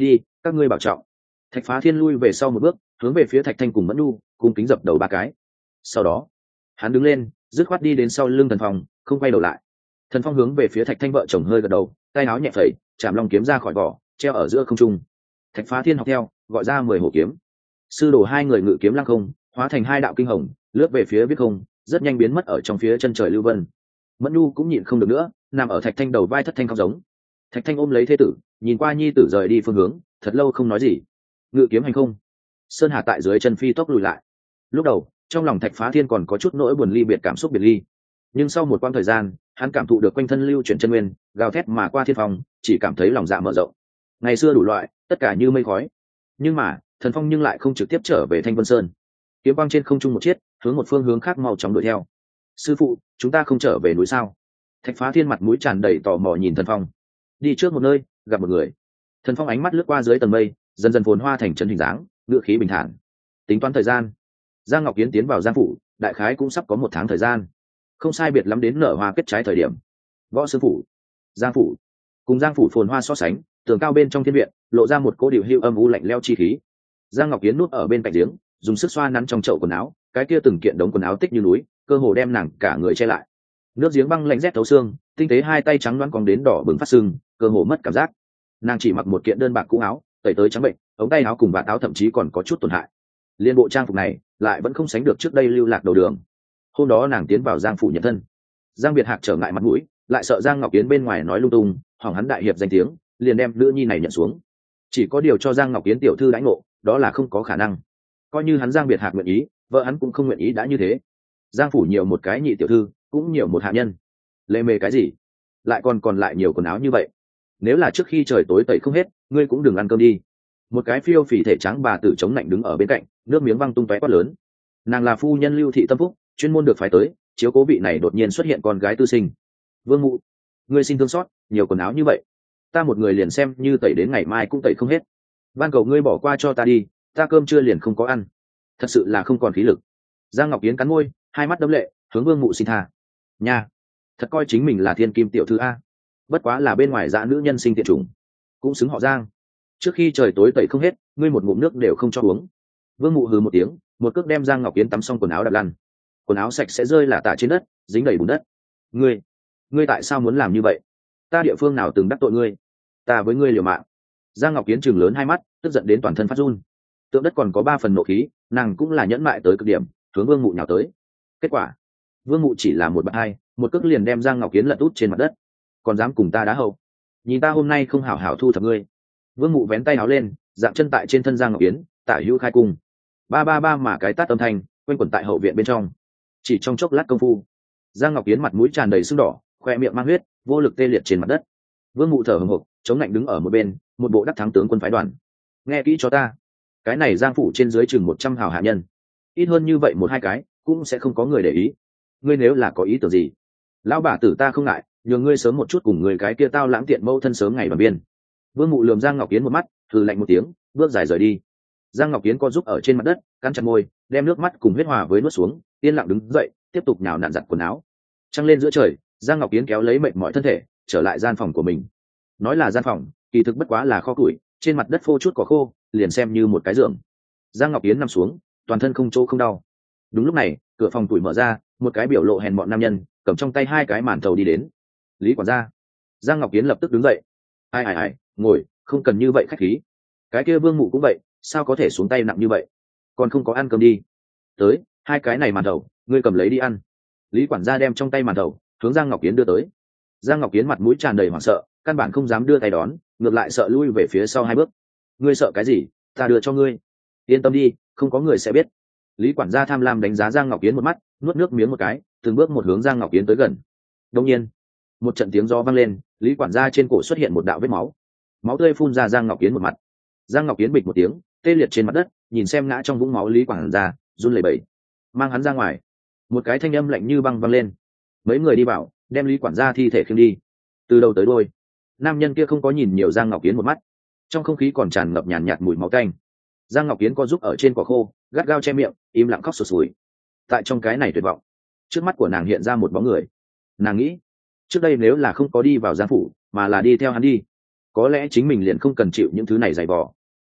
S1: các ngươi bảo trọng. Thạch Phá Thiên lui về sau một bước, hướng về phía Thạch Thanh cùng Mẫn Nhu cung kính dập đầu ba cái. Sau đó hắn đứng lên, dứt khoát đi đến sau lưng Thần Phong, không quay đầu lại. Thần Phong hướng về phía Thạch Thanh vợ chồng hơi gật đầu, tay áo nhẹ phẩy, chạm long kiếm ra khỏi vỏ, treo ở giữa không trung. Thạch Phá Thiên học theo, gọi ra mười hổ kiếm. Sư đồ hai người ngự kiếm lăng không, hóa thành hai đạo kinh hồng, lướt về phía biết không, rất nhanh biến mất ở trong phía chân trời lưu vân. Mẫn Nhu cũng nhịn không được nữa, nằm ở Thạch Thanh đầu vai thất thanh khóc giống. Thạch Thanh ôm lấy thê tử, nhìn qua nhi tử rời đi phương hướng, thật lâu không nói gì. Ngự kiếm hành không, sơn hà tại dưới chân phi tốc lùi lại. Lúc đầu trong lòng Thạch Phá Thiên còn có chút nỗi buồn ly biệt cảm xúc biệt ly, nhưng sau một quãng thời gian hắn cảm thụ được quanh thân lưu chuyển chân nguyên gào thét mà qua thiên phong, chỉ cảm thấy lòng dạ mở rộng. Ngày xưa đủ loại tất cả như mây khói, nhưng mà Thần Phong nhưng lại không trực tiếp trở về Thanh Vân Sơn. Kiếm quang trên không trung một chiếc, hướng một phương hướng khác mau chóng đuổi theo. Sư phụ, chúng ta không trở về núi sao? Thạch Phá Thiên mặt mũi tràn đầy tò mò nhìn Thần Phong. Đi trước một nơi, gặp một người. Thần Phong ánh mắt lướt qua dưới tầng mây, dần dần phồn hoa thành trấn hình dáng, ngựa khí bình thản. Tính toán thời gian, Giang Ngọc Yến tiến vào Giang phủ, đại khái cũng sắp có một tháng thời gian, không sai biệt lắm đến nở hoa kết trái thời điểm. Võ sư phủ, Giang phủ, cùng Giang phủ phồn hoa so sánh, tường cao bên trong thiên viện lộ ra một cỗ điều hưu âm u lạnh lẽo chi khí. Giang Ngọc Yến nuốt ở bên cạnh giếng, dùng sức xoa nắn trong chậu quần áo, cái kia từng kiện đống quần áo tích như núi, cơ hồ đem nàng cả người che lại. Nước giếng băng lạnh rét thấu xương, tinh tế hai tay trắng loáng cong đến đỏ bừng phát sưng, cơ hồ mất cảm giác. Nàng chỉ mặc một kiện đơn bạc cũ áo, tẩy tới trắng bệnh, ống tay áo cùng vạt áo thậm chí còn có chút tổn hại. Liên bộ trang phục này lại vẫn không sánh được trước đây lưu lạc đầu đường. Hôm đó nàng tiến vào Giang phủ nhận thân, Giang Biệt Hạc trở ngại mặt mũi, lại sợ Giang Ngọc Yến bên ngoài nói lung tung, hỏng hắn đại hiệp danh tiếng, liền đem nữ nhi này nhận xuống. Chỉ có điều cho Giang Ngọc Yến tiểu thư đãi ngộ, đó là không có khả năng. Coi như hắn Giang Biệt Hạc nguyện ý, vợ hắn cũng không nguyện ý đã như thế. Giang phủ nhiều một cái nhị tiểu thư, cũng nhiều một hạ nhân. Lê mê cái gì? Lại còn còn lại nhiều quần áo như vậy. Nếu là trước khi trời tối tẩy không hết, ngươi cũng đừng ăn cơm đi. Một cái phiêu phì thể trắng bà tử chống lạnh đứng ở bên cạnh, nước miếng văng tung tóe quát lớn. Nàng là phu nhân Lưu thị Tâm Phúc, chuyên môn được phái tới chiếu cố vị này đột nhiên xuất hiện con gái tư sinh. Vương Mụ, ngươi xin thương xót, nhiều quần áo như vậy, ta một người liền xem như tẩy đến ngày mai cũng tẩy không hết. Van cầu ngươi bỏ qua cho ta đi, ta cơm chưa liền không có ăn, thật sự là không còn khí lực. Giang Ngọc Yến cắn môi, hai mắt đẫm lệ, hướng Vương Mụ xin tha. Nha, thật coi chính mình là thiên kim tiểu thư a, bất quá là bên ngoài dã nữ nhân sinh tiện chủng, cũng xứng họ Giang. Trước khi trời tối tẩy không hết, ngươi một ngụm nước đều không cho uống. Vương Mụ hừ một tiếng, một cước đem Giang Ngọc Yến tắm xong quần áo đập lăn. Quần áo sạch sẽ rơi lả tả trên đất, dính đầy bùn đất. Ngươi, ngươi tại sao muốn làm như vậy? Ta địa phương nào từng đắc tội ngươi? Ta với ngươi liều mạng. Giang Ngọc Yến trừng lớn hai mắt, tức giận đến toàn thân phát run. Tượng đất còn có ba phần nộ khí, nàng cũng là nhẫn mại tới cực điểm, hướng Vương Mụ nhào tới. Kết quả, Vương Mụ chỉ là một bậc hai, một cước liền đem Giang Ngọc Yến lật út trên mặt đất. Còn dám cùng ta đá hậu? Nhìn ta hôm nay không hảo hảo thu thập ngươi. Vương Mụ vén tay áo lên, dạng chân tại trên thân Giang Ngọc Yến, tả hữu khai cung. Ba ba ba mà cái tát âm thanh quanh quẩn tại hậu viện bên trong. Chỉ trong chốc lát công phu, Giang Ngọc Yến mặt mũi tràn đầy sưng đỏ, khoe miệng mang huyết, vô lực tê liệt trên mặt đất. Vương Mụ thở hổn hộc, chống lạnh đứng ở một bên, một bộ đắc thắng tướng quân phái đoàn. Nghe kỹ cho ta, cái này Giang phủ trên dưới chừng một trăm hào hạ nhân, ít hơn như vậy một hai cái cũng sẽ không có người để ý. Ngươi nếu là có ý tưởng gì, lão bà tử ta không ngại, nhường ngươi sớm một chút cùng người cái kia tao lãng tiện mâu thân sớm ngày đoàn biên. Vương Mụ lườm Giang Ngọc Yến một mắt, hừ lạnh một tiếng, bước dài rời đi. Giang Ngọc Yến co giúp ở trên mặt đất, cắn chặt môi, đem nước mắt cùng huyết hòa với nuốt xuống, yên lặng đứng dậy, tiếp tục nhào nặn giặt quần áo. Trăng lên giữa trời, Giang Ngọc Yến kéo lấy mệt mỏi thân thể, trở lại gian phòng của mình. Nói là gian phòng, kỳ thực bất quá là kho củi, trên mặt đất phô chút cỏ khô, liền xem như một cái giường. Giang Ngọc Yến nằm xuống, toàn thân không chỗ không đau. Đúng lúc này, cửa phòng củi mở ra, một cái biểu lộ hèn mọn nam nhân, cầm trong tay hai cái màn thầu đi đến. Lý quản gia. Giang Ngọc Yến lập tức đứng dậy. Ai ai ai, ngồi, không cần như vậy khách khí. Cái kia Vương Mụ cũng vậy, sao có thể xuống tay nặng như vậy, còn không có ăn cơm đi. Tới, hai cái này màn thầu, ngươi cầm lấy đi ăn. Lý quản gia đem trong tay màn thầu hướng Giang Ngọc Yến đưa tới. Giang Ngọc Yến mặt mũi tràn đầy hoảng sợ, căn bản không dám đưa tay đón, ngược lại sợ lui về phía sau hai bước. Ngươi sợ cái gì, ta đưa cho ngươi. Yên tâm đi, không có người sẽ biết. Lý quản gia tham lam đánh giá Giang Ngọc Yến một mắt, nuốt nước miếng một cái, từng bước một hướng Giang Ngọc Yến tới gần. Đột nhiên, một trận tiếng gió vang lên, Lý quản gia trên cổ xuất hiện một đạo vết máu, máu tươi phun ra Giang Ngọc Yến một mặt. Giang Ngọc Yến bịch một tiếng, tê liệt trên mặt đất, nhìn xem ngã trong vũng máu Lý quản gia, run lẩy bẩy. Mang hắn ra ngoài. Một cái thanh âm lạnh như băng vang lên. Mấy người đi vào, đem Lý quản gia thi thể khiêng đi. Từ đầu tới đuôi, nam nhân kia không có nhìn nhiều Giang Ngọc Yến một mắt. Trong không khí còn tràn ngập nhàn nhạt, nhạt mùi máu tanh. Giang Ngọc Yến co giúp ở trên cỏ khô, gắt gao che miệng, im lặng khóc sụt sùi. Tại trong cái này tuyệt vọng, trước mắt của nàng hiện ra một bóng người. Nàng nghĩ, trước đây nếu là không có đi vào Giang phủ, mà là đi theo hắn đi, có lẽ chính mình liền không cần chịu những thứ này dày vò.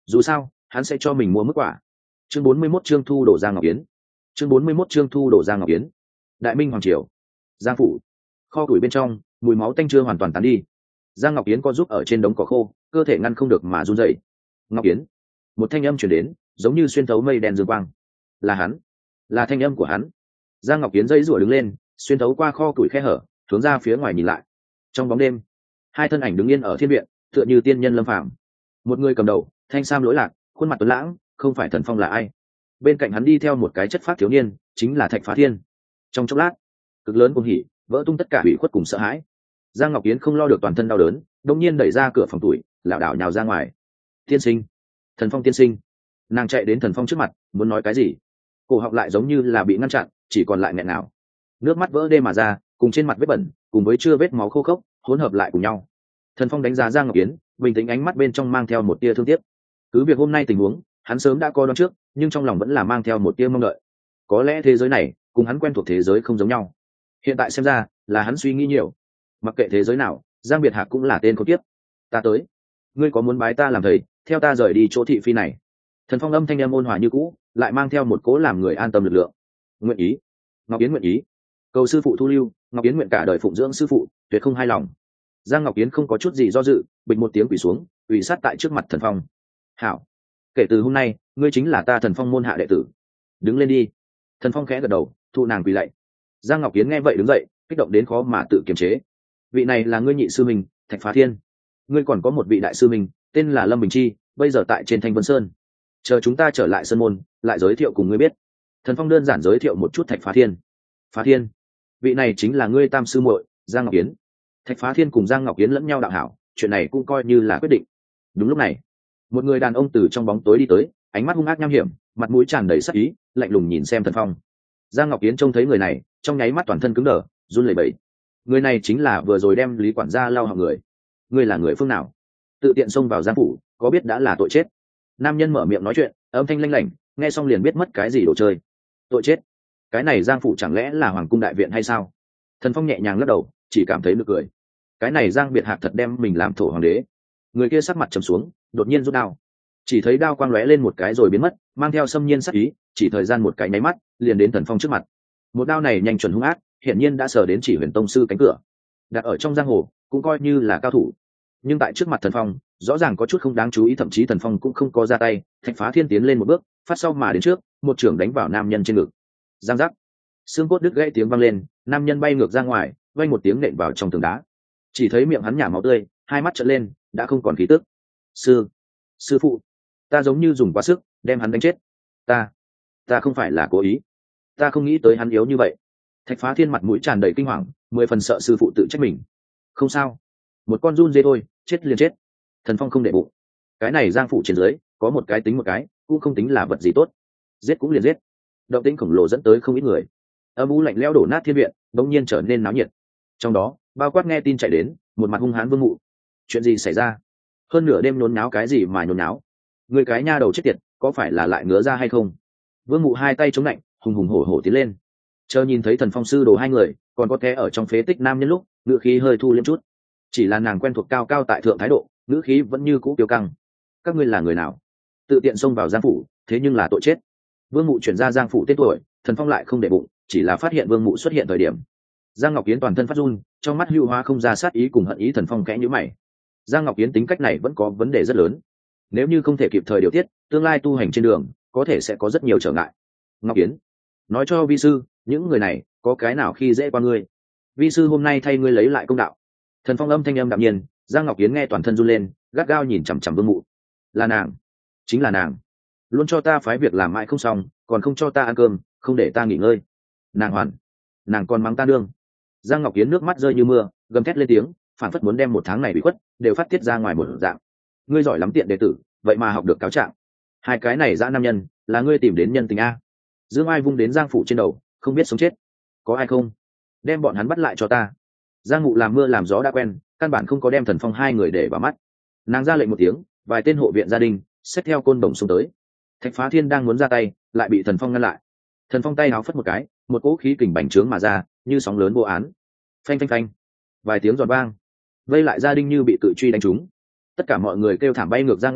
S1: dù sao hắn sẽ cho mình mua mức quả. Chương bốn mươi 41 chương thu đổ Giang Ngọc Yến. Chương bốn mươi 41 chương thu đổ Giang Ngọc Yến. Đại Minh hoàng triều, Giang phủ, kho củi bên trong, mùi máu tanh chưa hoàn toàn tán đi. Giang Ngọc Yến co giúp ở trên đống cỏ khô, cơ thể ngăn không được mà run rẩy. Ngọc Yến, một thanh âm truyền đến, giống như xuyên thấu mây đen dương quang. Là hắn, là thanh âm của hắn. Giang Ngọc Yến dây rủa đứng lên, xuyên thấu qua kho củi khe hở, hướng ra phía ngoài nhìn lại. Trong bóng đêm, hai thân ảnh đứng yên ở thiên viện, tựa như tiên nhân lâm phàm. Một người cầm đầu, thanh sam lỗi lạc, khuôn mặt tuấn lãng, không phải Thần Phong là ai? Bên cạnh hắn đi theo một cái chất phát thiếu niên, chính là Thạch Phá Thiên. Trong chốc lát, cực lớn cuồng hỉ, vỡ tung tất cả ủy khuất cùng sợ hãi. Giang Ngọc Yến không lo được toàn thân đau đớn, đột nhiên đẩy ra cửa phòng tuổi, lảo đảo nhào ra ngoài. Tiên sinh, Thần Phong tiên sinh. Nàng chạy đến Thần Phong trước mặt, muốn nói cái gì, cổ họng lại giống như là bị ngăn chặn, chỉ còn lại nghẹn ngào. Nước mắt vỡ đê mà ra, cùng trên mặt vết bẩn, cùng với chưa vết máu khô khốc, hỗn hợp lại cùng nhau. Thần Phong đánh giá Giang Ngọc Yến, bình tĩnh ánh mắt bên trong mang theo một tia thương tiếc. Cứ việc hôm nay tình huống, hắn sớm đã coi đoán trước, nhưng trong lòng vẫn là mang theo một tia mong đợi. Có lẽ thế giới này cùng hắn quen thuộc thế giới không giống nhau. Hiện tại xem ra là hắn suy nghĩ nhiều. Mặc kệ thế giới nào, Giang Biệt Hạc cũng là tên có tiếp. Ta tới, ngươi có muốn bái ta làm thầy, theo ta rời đi chỗ thị phi này? Thần Phong âm thanh em ôn hòa như cũ, lại mang theo một cố làm người an tâm lực lượng. Nguyện ý. Ngọc Yến nguyện ý. Cầu sư phụ thu lưu, Ngọc Yến nguyện cả đời phụng dưỡng sư phụ, tuyệt không hai lòng. Giang Ngọc Yến không có chút gì do dự, bịch một tiếng quỳ xuống, quỳ sát tại trước mặt Thần Phong. Hảo, kể từ hôm nay, ngươi chính là ta Thần Phong môn hạ đệ tử. Đứng lên đi. Thần Phong khẽ gật đầu, thụ nàng quỳ lạy. Giang Ngọc Yến nghe vậy đứng dậy, kích động đến khó mà tự kiềm chế. Vị này là ngươi nhị sư minh, Thạch Phá Thiên. Ngươi còn có một vị đại sư minh, tên là Lâm Bình Chi, bây giờ tại trên Thanh Vân Sơn. Chờ chúng ta trở lại sơn môn, lại giới thiệu cùng ngươi biết. Thần Phong đơn giản giới thiệu một chút Thạch Phá Thiên. Phá Thiên, vị này chính là ngươi tam sư muội, Giang Ngọc Yến. Thạch Phá Thiên cùng Giang Ngọc Yến lẫn nhau đạo hảo, chuyện này cũng coi như là quyết định. Đúng lúc này, một người đàn ông từ trong bóng tối đi tới, ánh mắt hung ác nham hiểm, mặt mũi tràn đầy sắc ý, lạnh lùng nhìn xem Thần Phong. Giang Ngọc Yến trông thấy người này, trong nháy mắt toàn thân cứng đờ, run lẩy bẩy. Người này chính là vừa rồi đem Lý quản gia lao họng người. Ngươi là người phương nào? Tự tiện xông vào Giang phủ, có biết đã là tội chết? Nam nhân mở miệng nói chuyện, âm thanh lanh lảnh, nghe xong liền biết mất cái gì đồ chơi. Tội chết? Cái này Giang phủ chẳng lẽ là hoàng cung đại viện hay sao? Thần Phong nhẹ nhàng lắc đầu, chỉ cảm thấy nực cười. Cái này Giang Biệt Hạc thật đem mình làm thổ hoàng đế. Người kia sắc mặt trầm xuống, đột nhiên rút đao. Chỉ thấy đao quang lóe lên một cái rồi biến mất, mang theo xâm nhiên sắc ý, chỉ thời gian một cái nháy mắt, liền đến Thần Phong trước mặt. Một đao này nhanh chuẩn hung ác, hiển nhiên đã sờ đến Chỉ Huyền tông sư cánh cửa. Đặt ở trong giang hồ, cũng coi như là cao thủ. Nhưng tại trước mặt Thần Phong, rõ ràng có chút không đáng chú ý, thậm chí Thần Phong cũng không có ra tay. Thạch Phá Thiên tiến lên một bước, phát sau mà đến trước, một chưởng đánh vào nam nhân trên ngực. Giang giác, xương cốt đứt gãy tiếng vang lên, nam nhân bay ngược ra ngoài, vang một tiếng nện vào trong tường đá. Chỉ thấy miệng hắn nhả máu tươi, hai mắt trợn lên, đã không còn khí tức. Sư, sư phụ, ta giống như dùng quá sức, đem hắn đánh chết. Ta, ta không phải là cố ý. Ta không nghĩ tới hắn yếu như vậy. Thạch Phá Thiên mặt mũi tràn đầy kinh hoàng, mười phần sợ sư phụ tự trách mình. Không sao, một con run dê thôi, chết liền chết. Thần Phong không để bụng. Cái này Giang phủ trên dưới, có một cái tính một cái, cũng không tính là vật gì tốt. Giết cũng liền giết. Động tĩnh khổng lồ dẫn tới không ít người. Âm u lạnh lẽo đổ nát thiên viện, bỗng nhiên trở nên náo nhiệt. Trong đó, bao quát nghe tin chạy đến, một mặt hung hãn Vương Mụ. Chuyện gì xảy ra? Hơn nửa đêm nhốn náo cái gì mà nhốn náo? Người cái nha đầu chết tiệt, có phải là lại ngứa ra hay không? Vương Mụ hai tay chống lạnh, hùng hùng hổ hổ tiến lên. Chờ nhìn thấy Thần Phong sư đồ hai người, còn có té ở trong phế tích nam nhân lúc, ngữ khí hơi thu liễm chút. Chỉ là nàng quen thuộc cao cao tại thượng thái độ, ngữ khí vẫn như cũ kiêu căng. Các ngươi là người nào? Tự tiện xông vào Giang phủ, thế nhưng là tội chết. Vương Mụ chuyển ra Giang phủ tên tuổi, Thần Phong lại không để bụng, chỉ là phát hiện Vương Mụ xuất hiện thời điểm. Giang Ngọc Yến toàn thân phát run, trong mắt hưu hóa không ra sát ý cùng hận ý. Thần Phong khẽ nhíu mày. Giang Ngọc Yến tính cách này vẫn có vấn đề rất lớn, nếu như không thể kịp thời điều tiết, tương lai tu hành trên đường có thể sẽ có rất nhiều trở ngại. Ngọc Yến, nói cho vi sư, những người này có cái nào khi dễ qua ngươi? Vi sư hôm nay thay ngươi lấy lại công đạo. Thần Phong âm thanh âm đạm nhiên. Giang Ngọc Yến nghe toàn thân run lên, gắt gao nhìn chằm chằm Vương Mụ. Là nàng, chính là nàng, luôn cho ta phái việc làm mãi không xong, còn không cho ta ăn cơm, không để ta nghỉ ngơi. Nàng hoàn, nàng còn mắng ta đương. Giang Ngọc Yến nước mắt rơi như mưa, gầm thét lên tiếng, phản phất muốn đem một tháng này bị khuất đều phát tiết ra ngoài một dạng. Ngươi giỏi lắm tiện đệ tử, vậy mà học được cáo trạng. Hai cái này dã nam nhân, là ngươi tìm đến nhân tình a? Dương Ai vung đến Giang phủ trên đầu, không biết sống chết. Có ai không? Đem bọn hắn bắt lại cho ta. Giang Ngụ làm mưa làm gió đã quen, căn bản không có đem Thần Phong hai người để vào mắt. Nàng ra lệnh một tiếng, vài tên hộ viện gia đình xách theo côn đồng xuống tới. Thạch Phá Thiên đang muốn ra tay, lại bị Thần Phong ngăn lại. Thần Phong tay áo phất một cái, một cỗ khí kình bành trướng mà ra, như sóng lớn vô án. Phanh phanh phanh, vài tiếng giòn vang, vây lại gia đình như bị cự truy đánh trúng. Tất cả mọi người kêu thảm bay ngược ra ngoài,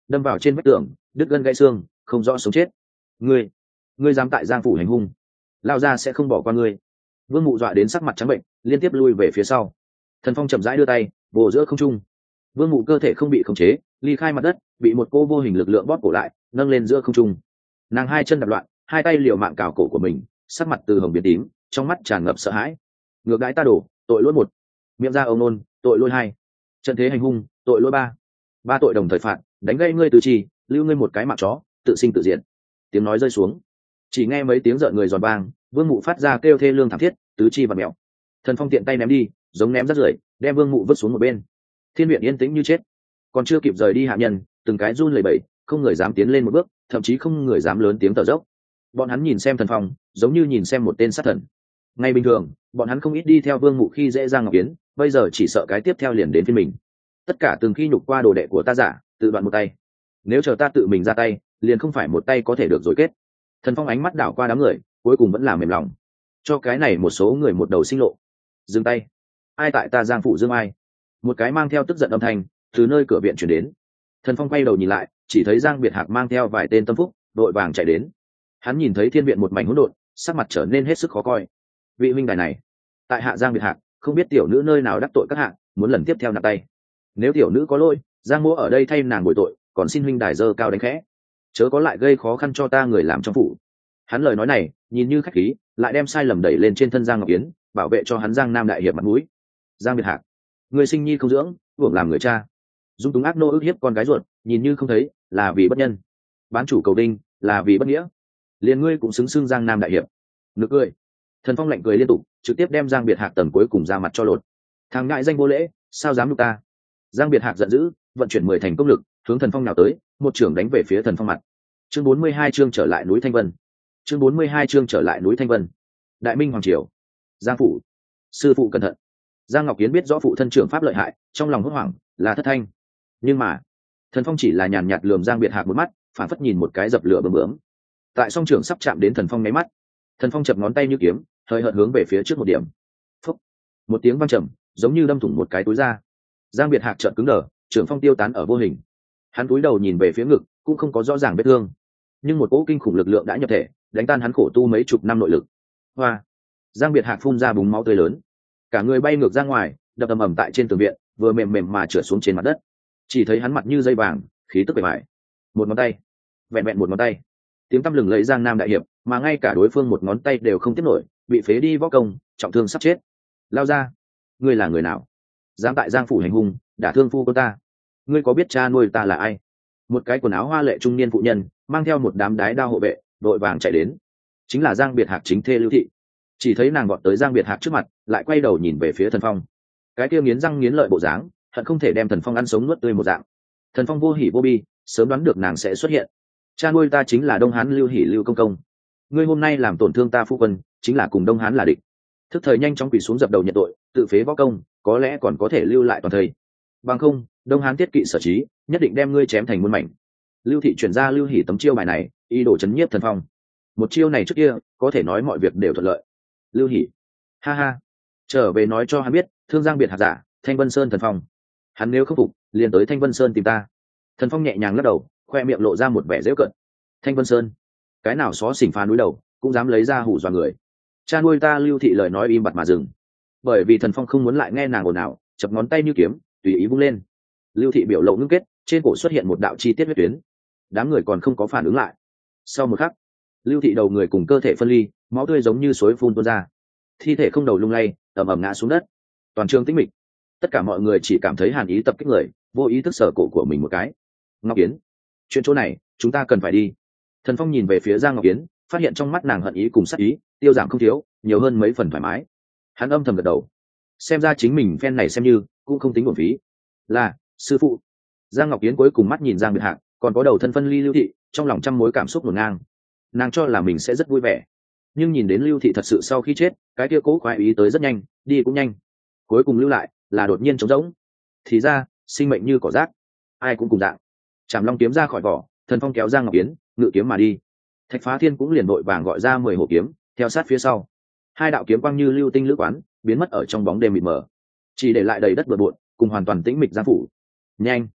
S1: đâm vào trên vách tường, đứt gân gãy xương, không rõ sống chết. Ngươi, ngươi dám tại Giang phủ hành hung, lao ra sẽ không bỏ qua ngươi. Vương Mụ dọa đến sắc mặt trắng bệnh, liên tiếp lui về phía sau. Thần Phong chậm rãi đưa tay vồ giữa không trung. Vương Mụ cơ thể không bị khống chế, ly khai mặt đất, bị một cô vô hình lực lượng bóp cổ lại, nâng lên giữa không trung. Nàng hai chân đạp loạn, hai tay liều mạng cào cổ của mình, sắc mặt từ hồng biến tím, trong mắt tràn ngập sợ hãi. Ngược đãi ta đổ, tội lỗi một. Miệng ra ông nôn, tội lỗi hai. Trận thế hành hung, tội lỗi ba. Ba tội đồng thời phạt, đánh gây ngươi tứ chi, lưu ngươi một cái mạng chó, tự sinh tự diệt. Tiếng nói rơi xuống, chỉ nghe mấy tiếng rợn người giòn vang, Vương Mụ phát ra kêu thê lương thảm thiết, tứ chi và mèo. Thần Phong tiện tay ném đi, giống ném rác rưởi, đem Vương Mụ vứt xuống một bên. Thiên viện yên tĩnh như chết, còn chưa kịp rời đi hạ nhân, từng cái run lẩy bẩy, không người dám tiến lên một bước, thậm chí không người dám lớn tiếng thở dốc. Bọn hắn nhìn xem Thần Phong, giống như nhìn xem một tên sát thần. Ngày bình thường, bọn hắn không ít đi theo Vương Mụ khi dễ Giang Ngọc Yến, bây giờ chỉ sợ cái tiếp theo liền đến phiên mình. Tất cả từng khi nhục qua đồ đệ của ta giả, tự đoạn một tay. Nếu chờ ta tự mình ra tay, liền không phải một tay có thể được rồi kết. Thần Phong ánh mắt đảo qua đám người, cuối cùng vẫn là mềm lòng, cho cái này một số người một đầu sinh lộ. Dừng tay. Ai tại ta Giang phủ dương ai? Một cái mang theo tức giận âm thanh từ nơi cửa viện chuyển đến. Thần Phong quay đầu nhìn lại, chỉ thấy Giang Biệt Hạc mang theo vài tên tâm phúc đội vàng chạy đến. Hắn nhìn thấy thiên viện một mảnh hỗn độn, sắc mặt trở nên hết sức khó coi. Vị huynh đài này, tại hạ Giang Biệt Hạc, không biết tiểu nữ nơi nào đắc tội các hạ, muốn lần tiếp theo nặng tay. Nếu tiểu nữ có lỗi, Giang mỗ ở đây thay nàng bồi tội, còn xin huynh đài dơ cao đánh khẽ, chớ có lại gây khó khăn cho ta người làm trong phủ. Hắn lời nói này nhìn như khách khí, lại đem sai lầm đẩy lên trên thân Giang Ngọc Yến, bảo vệ cho hắn Giang Nam đại hiệp mặt mũi. Giang Biệt Hạc, người sinh nhi không dưỡng, hưởng làm người cha, dung túng ác nô ức hiếp con gái ruột, nhìn như không thấy, là vì bất nhân. Bán chủ cầu đinh, là vì bất nghĩa. Liền ngươi cũng xứng xưng Giang Nam đại hiệp. Nực cười. Thần Phong lạnh cười liên tục, trực tiếp đem Giang Biệt Hạc tầng cuối cùng ra mặt cho lột. Thằng ngại danh vô lễ, sao dám nhục ta? Giang Biệt Hạc giận dữ, vận chuyển mười thành công lực, hướng Thần Phong nào tới, một trưởng đánh về phía Thần Phong mặt. Chương bốn mươi hai chương trở lại núi Thanh Vân. Chương bốn mươi hai chương trở lại núi Thanh Vân. Đại Minh hoàng triều. Giang phủ. Sư phụ cẩn thận. Giang Ngọc Kiến biết rõ phụ thân trưởng pháp lợi hại, trong lòng hốt hoảng, là thất thanh. Nhưng mà, Thần Phong chỉ là nhàn nhạt lườm Giang Biệt Hạc một mắt, phản phất nhìn một cái dập lửa bướm bướm. Tại song trưởng sắp chạm đến Thần Phong nháy mắt, Thần Phong chập ngón tay như kiếm, hơi hợt hướng về phía trước một điểm. Phúc. Một tiếng vang trầm, giống như đâm thủng một cái túi da. Giang Biệt Hạc trợn cứng đờ, trưởng phong tiêu tán ở vô hình. Hắn cúi đầu nhìn về phía ngực, cũng không có rõ ràng vết thương, nhưng một cỗ kinh khủng lực lượng đã nhập thể, đánh tan hắn khổ tu mấy chục năm nội lực. Hoa! Giang Biệt Hạc phun ra búng máu tươi lớn, cả người bay ngược ra ngoài, đập ầm ầm tại trên tường viện, vừa mềm mềm mà trượt xuống trên mặt đất. Chỉ thấy hắn mặt như dây vàng, khí tức bề bại. Một ngón tay, vẹn vẹn một ngón tay, tiếng tăm lừng lẫy Giang Nam đại hiệp, mà ngay cả đối phương một ngón tay đều không tiếp nổi, bị phế đi võ công, trọng thương sắp chết. Lao ra! Ngươi là người nào? Dám tại Giang phủ hành hung, đả thương phu cô ta? Ngươi có biết cha nuôi ta là ai? Một cái quần áo hoa lệ trung niên phụ nhân mang theo một đám đái đao hộ vệ đội vàng chạy đến, chính là Giang Biệt Hạc chính thê Lưu Thị. Chỉ thấy nàng gọn tới Giang Biệt Hạc trước mặt, lại quay đầu nhìn về phía Thần Phong, cái kia nghiến răng nghiến lợi bộ dáng, hận không thể đem Thần Phong ăn sống nuốt tươi một dạng. Thần Phong vô hỉ vô bi, sớm đoán được nàng sẽ xuất hiện. Cha nuôi ta chính là Đông Hán Lưu Hỉ Lưu công công, ngươi hôm nay làm tổn thương ta phu quân, chính là cùng Đông Hán là địch. Thức thời nhanh chóng quỳ xuống dập đầu nhận tội, tự phế võ công, có lẽ còn có thể lưu lại toàn thây. Bằng không, Đông Hán tiết kỵ sở trí, nhất định đem ngươi chém thành muôn mảnh. Lưu Thị chuyển ra Lưu Hỉ tấm chiêu bài này, y đổ chấn nhiếp Thần Phong. Một chiêu này trước kia, có thể nói mọi việc đều thuận lợi. Lưu Hỉ, ha ha, trở về nói cho hắn biết, thương Giang Biệt Hạc giả, Thanh Vân Sơn Thần Phong. Hắn nếu không phục, liền tới Thanh Vân Sơn tìm ta. Thần Phong nhẹ nhàng lắc đầu, khoe miệng lộ ra một vẻ giễu cợt. Thanh Vân Sơn, cái nào xó xỉnh phá núi đầu, cũng dám lấy ra hù dọa người. Cha nuôi ta Lưu Thị lời nói im bặt mà dừng, bởi vì Thần Phong không muốn lại nghe nàng ồn ào, chập ngón tay như kiếm, tùy ý vung lên. Lưu Thị biểu lộ ngưng kết, trên cổ xuất hiện một đạo chi tiết huyết tuyến. Đám người còn không có phản ứng lại. Sau một khắc, Lưu Thị đầu người cùng cơ thể phân ly, máu tươi giống như suối phun tuôn ra, thi thể không đầu lung lay, ầm ầm ngã xuống đất. Toàn trường tĩnh mịch, tất cả mọi người chỉ cảm thấy hàn ý tập kích người, vô ý thức sờ cổ của mình một cái. Ngọc Yến, chuyện chỗ này chúng ta cần phải đi. Thần Phong nhìn về phía Giang Ngọc Yến, phát hiện trong mắt nàng hận ý cùng sát ý tiêu giảm không thiếu, nhiều hơn mấy phần thoải mái. Hắn âm thầm gật đầu, xem ra chính mình phen này xem như cũng không tính uổng phí. Là sư phụ. Giang Ngọc Yến cuối cùng mắt nhìn Giang Biệt Hạc, còn có đầu thân phân ly Lưu Thị, trong lòng trăm mối cảm xúc ngổn ngang. Nàng cho là mình sẽ rất vui vẻ, nhưng nhìn đến Lưu Thị thật sự sau khi chết, cái kia cố khoái ý tới rất nhanh, đi cũng nhanh, cuối cùng lưu lại là đột nhiên trống rỗng. Thì ra sinh mệnh như cỏ rác, ai cũng cùng dạng. Trảm Long kiếm ra khỏi vỏ, Thần Phong kéo Giang Ngọc Yến ngự kiếm mà đi. Thạch Phá Thiên cũng liền vội vàng gọi ra mười hổ kiếm, theo sát phía sau. Hai đạo kiếm quang như lưu tinh lữ quán, biến mất ở trong bóng đêm mịt mờ, chỉ để lại đầy đất bừa bộn, cùng hoàn toàn tĩnh mịch Giang phủ. Nhanh,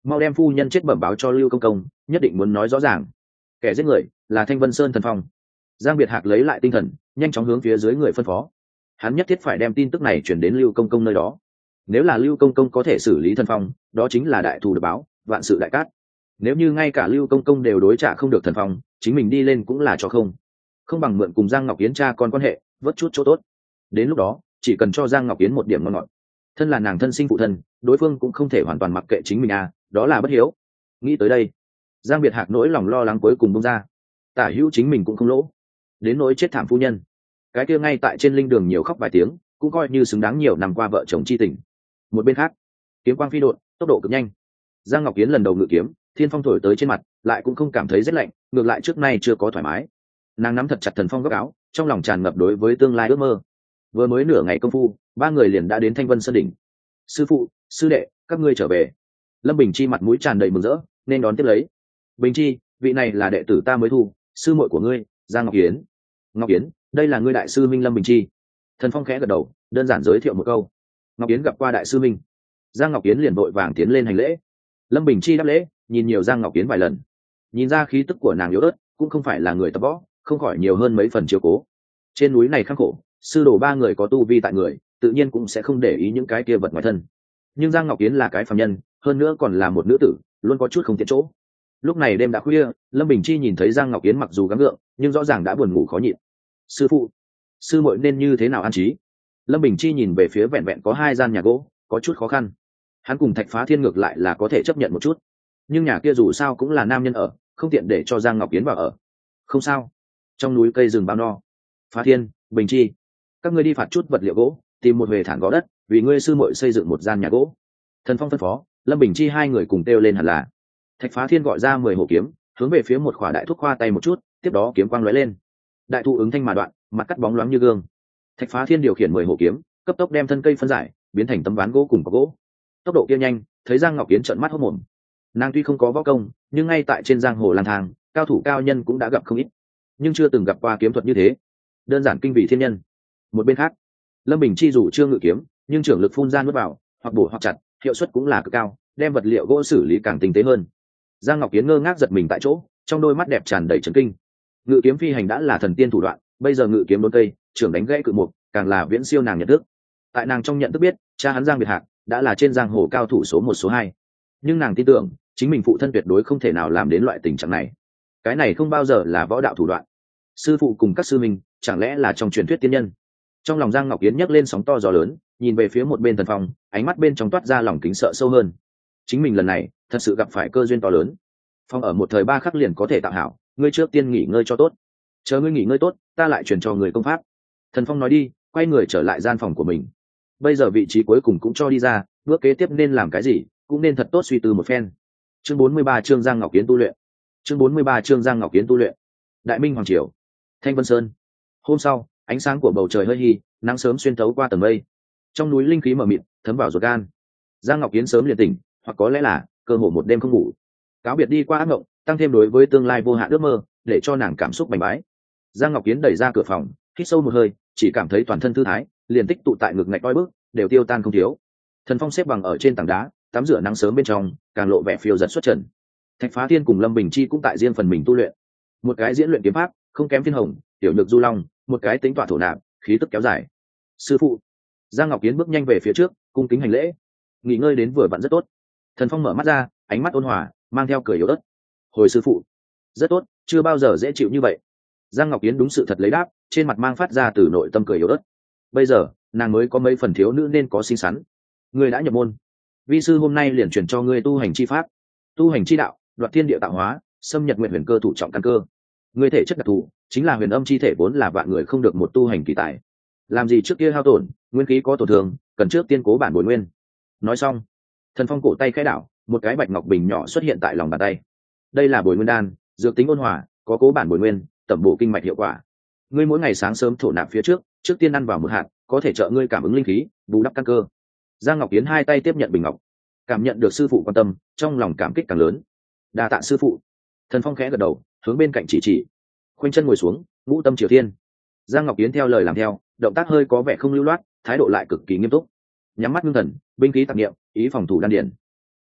S1: mau đem phu nhân chết bẩm báo cho Lưu Công công, nhất định muốn nói rõ ràng. Kẻ giết người là Thanh Vân Sơn Thần Phong. Giang Biệt Hạc lấy lại tinh thần, nhanh chóng hướng phía dưới người phân phó. Hắn nhất thiết phải đem tin tức này chuyển đến Lưu Công công nơi đó. Nếu là Lưu Công công có thể xử lý Thần Phong, đó chính là đại thù được báo, vạn sự đại cát. Nếu như ngay cả Lưu Công công đều đối trả không được Thần Phong, chính mình đi lên cũng là cho không. Không bằng mượn cùng Giang Ngọc Yến cha con quan hệ, vớt chút chỗ tốt. Đến lúc đó, chỉ cần cho Giang Ngọc Yến một điểm ngon ngọt. Thân là nàng thân sinh phụ thân, đối phương cũng không thể hoàn toàn mặc kệ chính mình à, đó là bất hiếu. Nghĩ tới đây, Giang Biệt Hạc nỗi lòng lo lắng cuối cùng bung ra. Tả hữu chính mình cũng không lỗ, đến nỗi chết thảm phu nhân, cái kia ngay tại trên linh đường nhiều khóc vài tiếng, cũng coi như xứng đáng nhiều năm qua vợ chồng chi tình. Một bên khác, kiếm quang phi độn, tốc độ cực nhanh. Giang Ngọc Yến lần đầu ngự kiếm, thiên phong thổi tới trên mặt, lại cũng không cảm thấy rét lạnh, ngược lại trước nay chưa có thoải mái. Nàng nắm thật chặt thần phong góc áo, trong lòng tràn ngập đối với tương lai ước mơ. Vừa mới nửa ngày công phu, ba người liền đã đến Thanh Vân Sơn đỉnh. Sư phụ, sư đệ, các ngươi trở về. Lâm Bình Chi mặt mũi tràn đầy mừng rỡ, nên đón tiếp lấy. Bình Chi, vị này là đệ tử ta mới thu, sư muội của ngươi, Giang Ngọc Yến. Ngọc Yến, đây là ngươi đại sư minh Lâm Bình Chi. Thần Phong khẽ gật đầu, đơn giản giới thiệu một câu. Ngọc Yến gặp qua đại sư minh. Giang Ngọc Yến liền vội vàng tiến lên hành lễ. Lâm Bình Chi đáp lễ, nhìn nhiều Giang Ngọc Yến vài lần, nhìn ra khí tức của nàng yếu ớt, cũng không phải là người tập võ, không khỏi nhiều hơn mấy phần chiếu cố. Trên núi này khắc khổ, sư đồ ba người có tu vi tại người, tự nhiên cũng sẽ không để ý những cái kia vật ngoài thân. Nhưng Giang Ngọc Yến là cái phàm nhân, hơn nữa còn là một nữ tử, luôn có chút không tiện chỗ. Lúc này đêm đã khuya, Lâm Bình Chi nhìn thấy Giang Ngọc Yến mặc dù gắng gượng, nhưng rõ ràng đã buồn ngủ khó nhịn. Sư phụ, sư muội nên như thế nào an trí? Lâm Bình Chi nhìn về phía vẹn vẹn có hai gian nhà gỗ, có chút khó khăn. Hắn cùng Thạch Phá Thiên ngược lại là có thể chấp nhận một chút, nhưng nhà kia dù sao cũng là nam nhân ở, không tiện để cho Giang Ngọc Yến vào ở. Không sao, trong núi cây rừng bao no. Phá Thiên, Bình Chi, các ngươi đi phạt chút vật liệu gỗ, tìm một về thản gõ đất, vì ngươi sư muội xây dựng một gian nhà gỗ. Thần Phong phân phó, Lâm Bình Chi hai người cùng kêu lên hẳn là. Thạch Phá Thiên gọi ra mười hổ kiếm, hướng về phía một khỏa đại thúc khoa tay một chút, tiếp đó kiếm quang lóe lên. Đại thụ ứng thanh mà đoạn, mặt cắt bóng loáng như gương. Thạch Phá Thiên điều khiển mười hổ kiếm, cấp tốc đem thân cây phân giải, biến thành tấm ván gỗ cùng có gỗ. Tốc độ kia nhanh, thấy Giang Ngọc Yến trợn mắt hốt mồm. Nàng tuy không có võ công, nhưng ngay tại trên giang hồ lang thang, cao thủ cao nhân cũng đã gặp không ít, nhưng chưa từng gặp qua kiếm thuật như thế, đơn giản kinh vị thiên nhân. Một bên khác, Lâm Bình Chi dù chưa ngự kiếm, nhưng trưởng lực phun ra nuốt vào, hoặc bổ hoặc chặt, hiệu suất cũng là cực cao, đem vật liệu gỗ xử lý càng tinh tế hơn. Giang Ngọc Yến ngơ ngác giật mình tại chỗ, trong đôi mắt đẹp tràn đầy chấn kinh. Ngự kiếm phi hành đã là thần tiên thủ đoạn, bây giờ ngự kiếm đốn cây, trưởng đánh gãy cự mục, càng là viễn siêu nàng nhận thức. Tại nàng trong nhận thức biết, cha hắn Giang Biệt Hạc đã là trên giang hồ cao thủ số một số hai, nhưng nàng tin tưởng chính mình phụ thân tuyệt đối không thể nào làm đến loại tình trạng này. Cái này không bao giờ là võ đạo thủ đoạn. Sư phụ cùng các sư minh chẳng lẽ là trong truyền thuyết tiên nhân? Trong lòng Giang Ngọc Yến nhấc lên sóng to gió lớn, nhìn về phía một bên Thần Phong, ánh mắt bên trong toát ra lòng kính sợ sâu hơn. Chính mình lần này thật sự gặp phải cơ duyên to lớn. Phong ở một thời ba khắc liền có thể tạo hảo, ngươi trước tiên nghỉ ngơi cho tốt, chờ ngươi nghỉ ngơi tốt, ta lại truyền cho người công pháp. Thần Phong nói đi, quay người trở lại gian phòng của mình. Bây giờ vị trí cuối cùng cũng cho đi ra, bước kế tiếp nên làm cái gì, cũng nên thật tốt suy tư một phen. Chương bốn mươi ba chương Giang Ngọc Yến tu luyện. Chương bốn mươi ba chương Giang Ngọc Yến tu luyện. Đại Minh hoàng triều, Thanh Vân Sơn. Hôm sau, ánh sáng của bầu trời hơi hi, nắng sớm xuyên thấu qua tầng mây. Trong núi linh khí mờ mịt, thấm vào ruột gan. Giang Ngọc Yến sớm liền tỉnh, hoặc có lẽ là cơ hồ một đêm không ngủ. Cáo biệt đi qua ác mộng, tăng thêm đối với tương lai vô hạn ước mơ, để cho nàng cảm xúc bành bái. Giang Ngọc Yến đẩy ra cửa phòng, hít sâu một hơi, chỉ cảm thấy toàn thân thư thái, liền tích tụ tại ngực ngạch oi bức, đều tiêu tan không thiếu. Thần Phong xếp bằng ở trên tảng đá, tắm rửa nắng sớm bên trong, càng lộ vẻ phiêu dật xuất trần. Thạch Phá Thiên cùng Lâm Bình Chi cũng tại riêng phần mình tu luyện. Một cái diễn luyện kiếm pháp, không kém Thiên Hồng, tiểu nhược Du Long, một cái tính tọa thổ nạp, khí tức kéo dài. Sư phụ. Giang Ngọc Yến bước nhanh về phía trước, cung kính hành lễ. Nghỉ ngơi đến vừa vặn rất tốt. Thần Phong mở mắt ra, ánh mắt ôn hòa, mang theo cười yếu ớt. Hồi sư phụ. Rất tốt, chưa bao giờ dễ chịu như vậy. Giang Ngọc Yến đúng sự thật lấy đáp, trên mặt mang phát ra từ nội tâm cười yếu ớt. Bây giờ, nàng mới có mấy phần thiếu nữ nên có xinh xắn. Ngươi đã nhập môn, vi sư hôm nay liền truyền cho ngươi tu hành chi pháp. Tu hành chi đạo, đoạt thiên địa tạo hóa, xâm nhật nguyện huyền cơ thủ trọng căn cơ. Ngươi thể chất đặc thù, chính là huyền âm chi thể vốn là vạn người không được một tu hành kỳ tài. Làm gì trước kia hao tổn, nguyên khí có tổn thương, cần trước tiên cố bản bồi nguyên. Nói xong, Thần Phong cổ tay khẽ đảo, một cái bạch ngọc bình nhỏ xuất hiện tại lòng bàn tay. Đây là bồi nguyên đan, dược tính ôn hòa, có cố bản bồi nguyên, tẩm bổ kinh mạch hiệu quả. Ngươi mỗi ngày sáng sớm thổ nạp phía trước, trước tiên ăn vào một hạt, có thể trợ ngươi cảm ứng linh khí, bù đắp căn cơ. Giang Ngọc Yến hai tay tiếp nhận bình ngọc, cảm nhận được sư phụ quan tâm, trong lòng cảm kích càng lớn. Đa tạ sư phụ. Thần Phong khẽ gật đầu, hướng bên cạnh chỉ chỉ, khoanh chân ngồi xuống, ngũ tâm triều thiên. Giang Ngọc Yến theo lời làm theo, động tác hơi có vẻ không lưu loát, thái độ lại cực kỳ nghiêm túc. Nhắm mắt ngưng thần, binh khí tạp niệm, ý phòng thủ đan điển.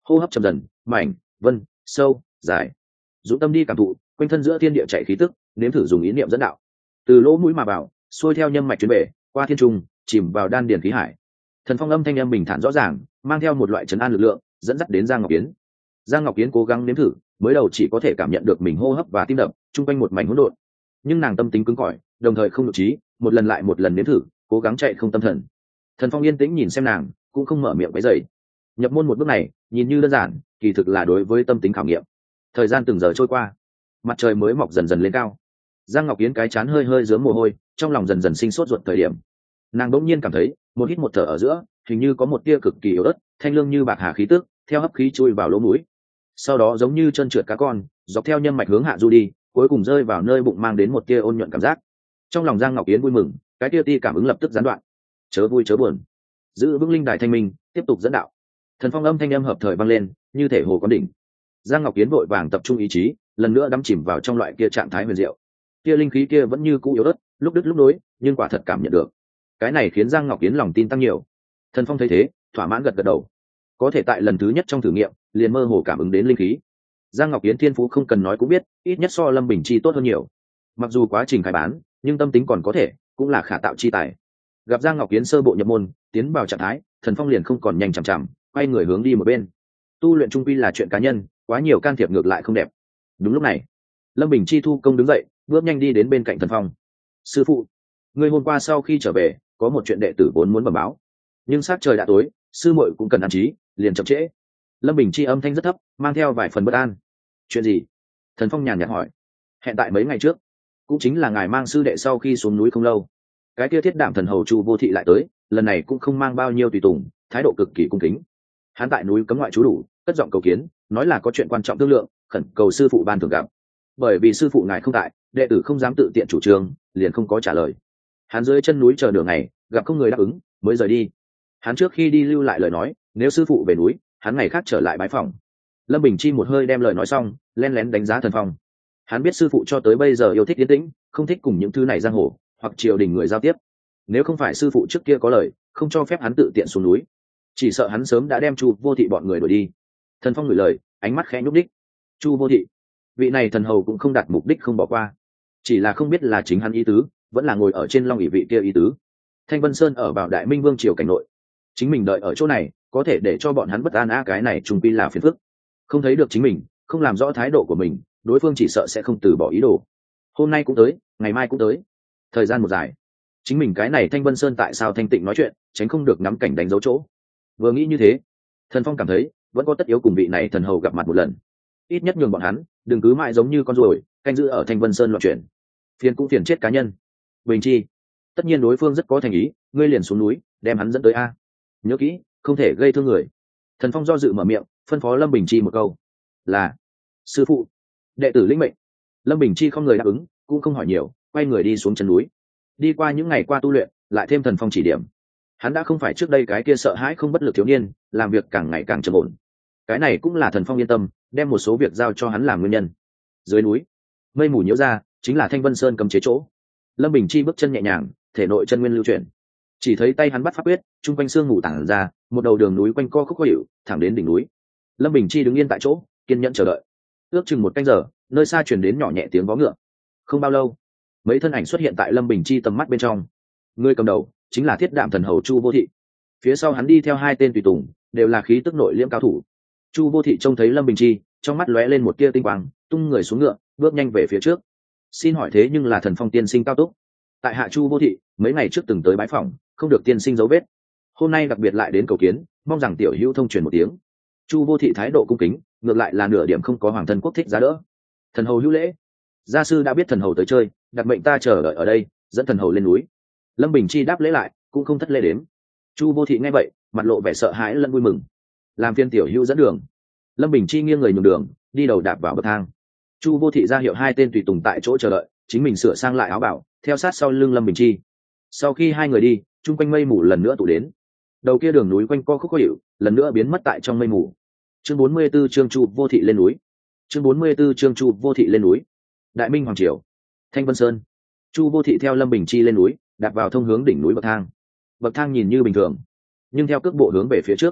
S1: hô hấp chậm dần, mảnh, vân, sâu, dài. Dũng tâm đi cảm thụ quanh thân giữa thiên địa chạy khí tức, nếm thử dùng ý niệm dẫn đạo từ lỗ mũi mà vào, xuôi theo nhâm mạch chuyến bể qua thiên trung, chìm vào đan điền khí hải. Thần phong âm thanh âm bình thản rõ ràng, mang theo một loại trấn an lực lượng, dẫn dắt đến Giang Ngọc Yến. Giang Ngọc Yến cố gắng nếm thử, mới đầu chỉ có thể cảm nhận được mình hô hấp và tim đập chung quanh một mảnh hỗn độn, nhưng nàng tâm tính cứng cỏi, đồng thời không nhụt chí, một lần lại một lần nếm thử, cố gắng chạy không tâm thần. Thần phong yên tĩnh nhìn xem nàng, cũng không mở miệng quấy rầy. Nhập môn một bước này nhìn như đơn giản, kỳ thực là đối với tâm tính khảo nghiệm. Thời gian từng giờ trôi qua, mặt trời mới mọc dần dần lên cao. Giang Ngọc Yến cái chán hơi hơi rớm mồ hôi, trong lòng dần dần sinh sốt ruột thời điểm, nàng đỗng nhiên cảm thấy một hít một thở ở giữa, hình như có một tia cực kỳ yếu ớt, thanh lương như bạc hà khí tức, theo hấp khí chui vào lỗ mũi, sau đó giống như chân trượt cá con, dọc theo nhâm mạch hướng hạ du đi, cuối cùng rơi vào nơi bụng, mang đến một tia ôn nhuận cảm giác. Trong lòng Giang Ngọc Yến vui mừng, cái tia ti cảm ứng lập tức gián đoạn. Chớ vui chớ buồn, giữ vững linh đài thanh minh, tiếp tục dẫn đạo. Thần phong âm thanh âm hợp thời vang lên, như thể hồ có đỉnh. Giang Ngọc Yến vội vàng tập trung ý chí, lần nữa đắm chìm vào trong loại kia trạng thái huyền diệu. Kia linh khí kia vẫn như cũ yếu ớt, lúc đứt lúc nối, nhưng quả thật cảm nhận được. Cái này khiến Giang Ngọc Yến lòng tin tăng nhiều. Thần phong thấy thế, thỏa mãn gật gật đầu. Có thể tại lần thứ nhất trong thử nghiệm, liền mơ hồ cảm ứng đến linh khí. Giang Ngọc Yến thiên phú không cần nói cũng biết, ít nhất so Lâm Bình Chi tốt hơn nhiều. Mặc dù quá trình khai bán, nhưng tâm tính còn có thể, cũng là khả tạo chi tài. Gặp Giang Ngọc Yến sơ bộ nhập môn, tiến vào trạng thái, Thần phong liền không còn nhanh chằm chằm, quay người hướng đi một bên. Tu luyện trung quy là chuyện cá nhân, quá nhiều can thiệp ngược lại không đẹp. Đúng lúc này, Lâm Bình Chi thu công đứng dậy, bước nhanh đi đến bên cạnh Thần phong. Sư phụ, người hôm qua sau khi trở về, có một chuyện đệ tử vốn muốn bẩm báo, nhưng sát trời đã tối, sư muội cũng cần ăn trí, liền chậm trễ. Lâm Bình Chi âm thanh rất thấp, mang theo vài phần bất an. Chuyện gì? Thần phong nhàn nhạt hỏi. Hẹn tại mấy ngày trước, cũng chính là ngài mang sư đệ sau khi xuống núi không lâu, cái kia thiết đảm thần hầu Chu Vô Thị lại tới, lần này cũng không mang bao nhiêu tùy tùng, thái độ cực kỳ cung kính. Hắn tại núi cấm ngoại trú đủ, cất giọng cầu kiến, nói là có chuyện quan trọng thương lượng, khẩn cầu sư phụ ban thưởng gặp. Bởi vì sư phụ ngài không tại, đệ tử không dám tự tiện chủ trương, liền không có trả lời. Hắn dưới chân núi chờ nửa ngày, gặp không người đáp ứng, mới rời đi. Hắn trước khi đi lưu lại lời nói, nếu sư phụ về núi, hắn ngày khác trở lại bái phòng. Lâm Bình Chi một hơi đem lời nói xong, len lén đánh giá Thần phong. Hắn biết sư phụ cho tới bây giờ yêu thích yên tĩnh, không thích cùng những thứ này giang hồ hoặc triều đình người giao tiếp. Nếu không phải sư phụ trước kia có lời, không cho phép hắn tự tiện xuống núi, chỉ sợ hắn sớm đã đem Chu Vô Thị bọn người đuổi đi. Thần phong gửi lời, ánh mắt khẽ nhúc đích. Chu Vô Thị, vị này thần hầu cũng không đặt mục đích không bỏ qua, chỉ là không biết là chính hắn ý tứ, vẫn là ngồi ở trên long ỷ vị kia ý tứ. Thanh Vân Sơn ở vào Đại Minh Vương triều cảnh nội, chính mình đợi ở chỗ này có thể để cho bọn hắn bất an a, cái này trùng quy là phiền phức. Không thấy được chính mình, không làm rõ thái độ của mình, đối phương chỉ sợ sẽ không từ bỏ ý đồ. Hôm nay cũng tới, ngày mai cũng tới, thời gian một dài, chính mình cái này Thanh Vân Sơn tại sao thanh tịnh nói chuyện, tránh không được nắm cảnh đánh dấu chỗ. Vừa nghĩ như thế, Thần phong cảm thấy vẫn có tất yếu cùng vị này thần hầu gặp mặt một lần, ít nhất nhường bọn hắn đừng cứ mãi giống như con ruồi canh giữ ở Thanh Vân Sơn loạn chuyển, phiền cũng phiền chết cá nhân. Bình Chi, tất nhiên đối phương rất có thành ý, ngươi liền xuống núi đem hắn dẫn tới a, nhớ kỹ không thể gây thương người. Thần phong do dự mở miệng, phân phó Lâm Bình Chi một câu. Là sư phụ. Đệ tử lĩnh mệnh. Lâm Bình Chi không người đáp ứng, cũng không hỏi nhiều, quay người đi xuống chân núi. Đi qua những ngày qua tu luyện, lại thêm Thần phong chỉ điểm, hắn đã không phải trước đây cái kia sợ hãi không bất lực thiếu niên, làm việc càng ngày càng trầm ổn. Cái này cũng là Thần phong yên tâm đem một số việc giao cho hắn làm nguyên nhân. Dưới núi, mây mù nhiễu ra, chính là Thanh Vân Sơn cấm chế chỗ. Lâm Bình Chi bước chân nhẹ nhàng, thể nội chân nguyên lưu chuyển, chỉ thấy tay hắn bắt pháp quyết, trung quanh xương mù tản ra, một đầu đường núi quanh co khúc khó hiểu, thẳng đến đỉnh núi. Lâm Bình Chi đứng yên tại chỗ, kiên nhẫn chờ đợi. Ước chừng một canh giờ, nơi xa truyền đến nhỏ nhẹ tiếng vó ngựa. Không bao lâu, mấy thân ảnh xuất hiện tại Lâm Bình Chi tầm mắt bên trong. Người cầm đầu chính là Thiết Đạm thần hầu Chu Vô Thị, phía sau hắn đi theo hai tên tùy tùng, đều là khí tức nội liễm cao thủ. Chu Vô Thị trông thấy Lâm Bình Chi, trong mắt lóe lên một tia tinh quang, tung người xuống ngựa, bước nhanh về phía trước. Xin hỏi thế nhưng là Thần phong tiên sinh cao túc? Tại hạ Chu Vô Thị, mấy ngày trước từng tới bái phỏng, không được tiên sinh dấu vết, hôm nay đặc biệt lại đến cầu kiến, mong rằng tiểu hữu thông truyền một tiếng. Chu Vô Thị thái độ cung kính, ngược lại là nửa điểm không có hoàng thân quốc thích giá đỡ. Thần hầu hữu lễ, gia sư đã biết thần hầu tới chơi, đặt mệnh ta chờ đợi ở đây, dẫn thần hầu lên núi. Lâm Bình Chi đáp lễ lại, cũng không thất lễ đếm. Chu Vô Thị nghe vậy, mặt lộ vẻ sợ hãi lẫn vui mừng. Làm phiên tiểu hữu dẫn đường. Lâm Bình Chi nghiêng người nhường đường, đi đầu đạp vào bậc thang. Chu Vô Thị ra hiệu hai tên tùy tùng tại chỗ chờ đợi, chính mình sửa sang lại áo bảo, theo sát sau lưng Lâm Bình Chi. Sau khi hai người đi, chung quanh mây mù lần nữa tụ đến, đầu kia đường núi quanh co khúc khó hiểu, lần nữa biến mất tại trong mây mù. Chương bốn mươi 44 chương Chu Vô Thị lên núi. Chương bốn mươi 44 chương Chu Vô Thị lên núi. Đại Minh hoàng triều, Thanh Vân Sơn. Chu Vô Thị theo Lâm Bình Chi lên núi, đạp vào thông hướng đỉnh núi bậc thang. Bậc thang nhìn như bình thường, nhưng theo cước bộ hướng về phía trước,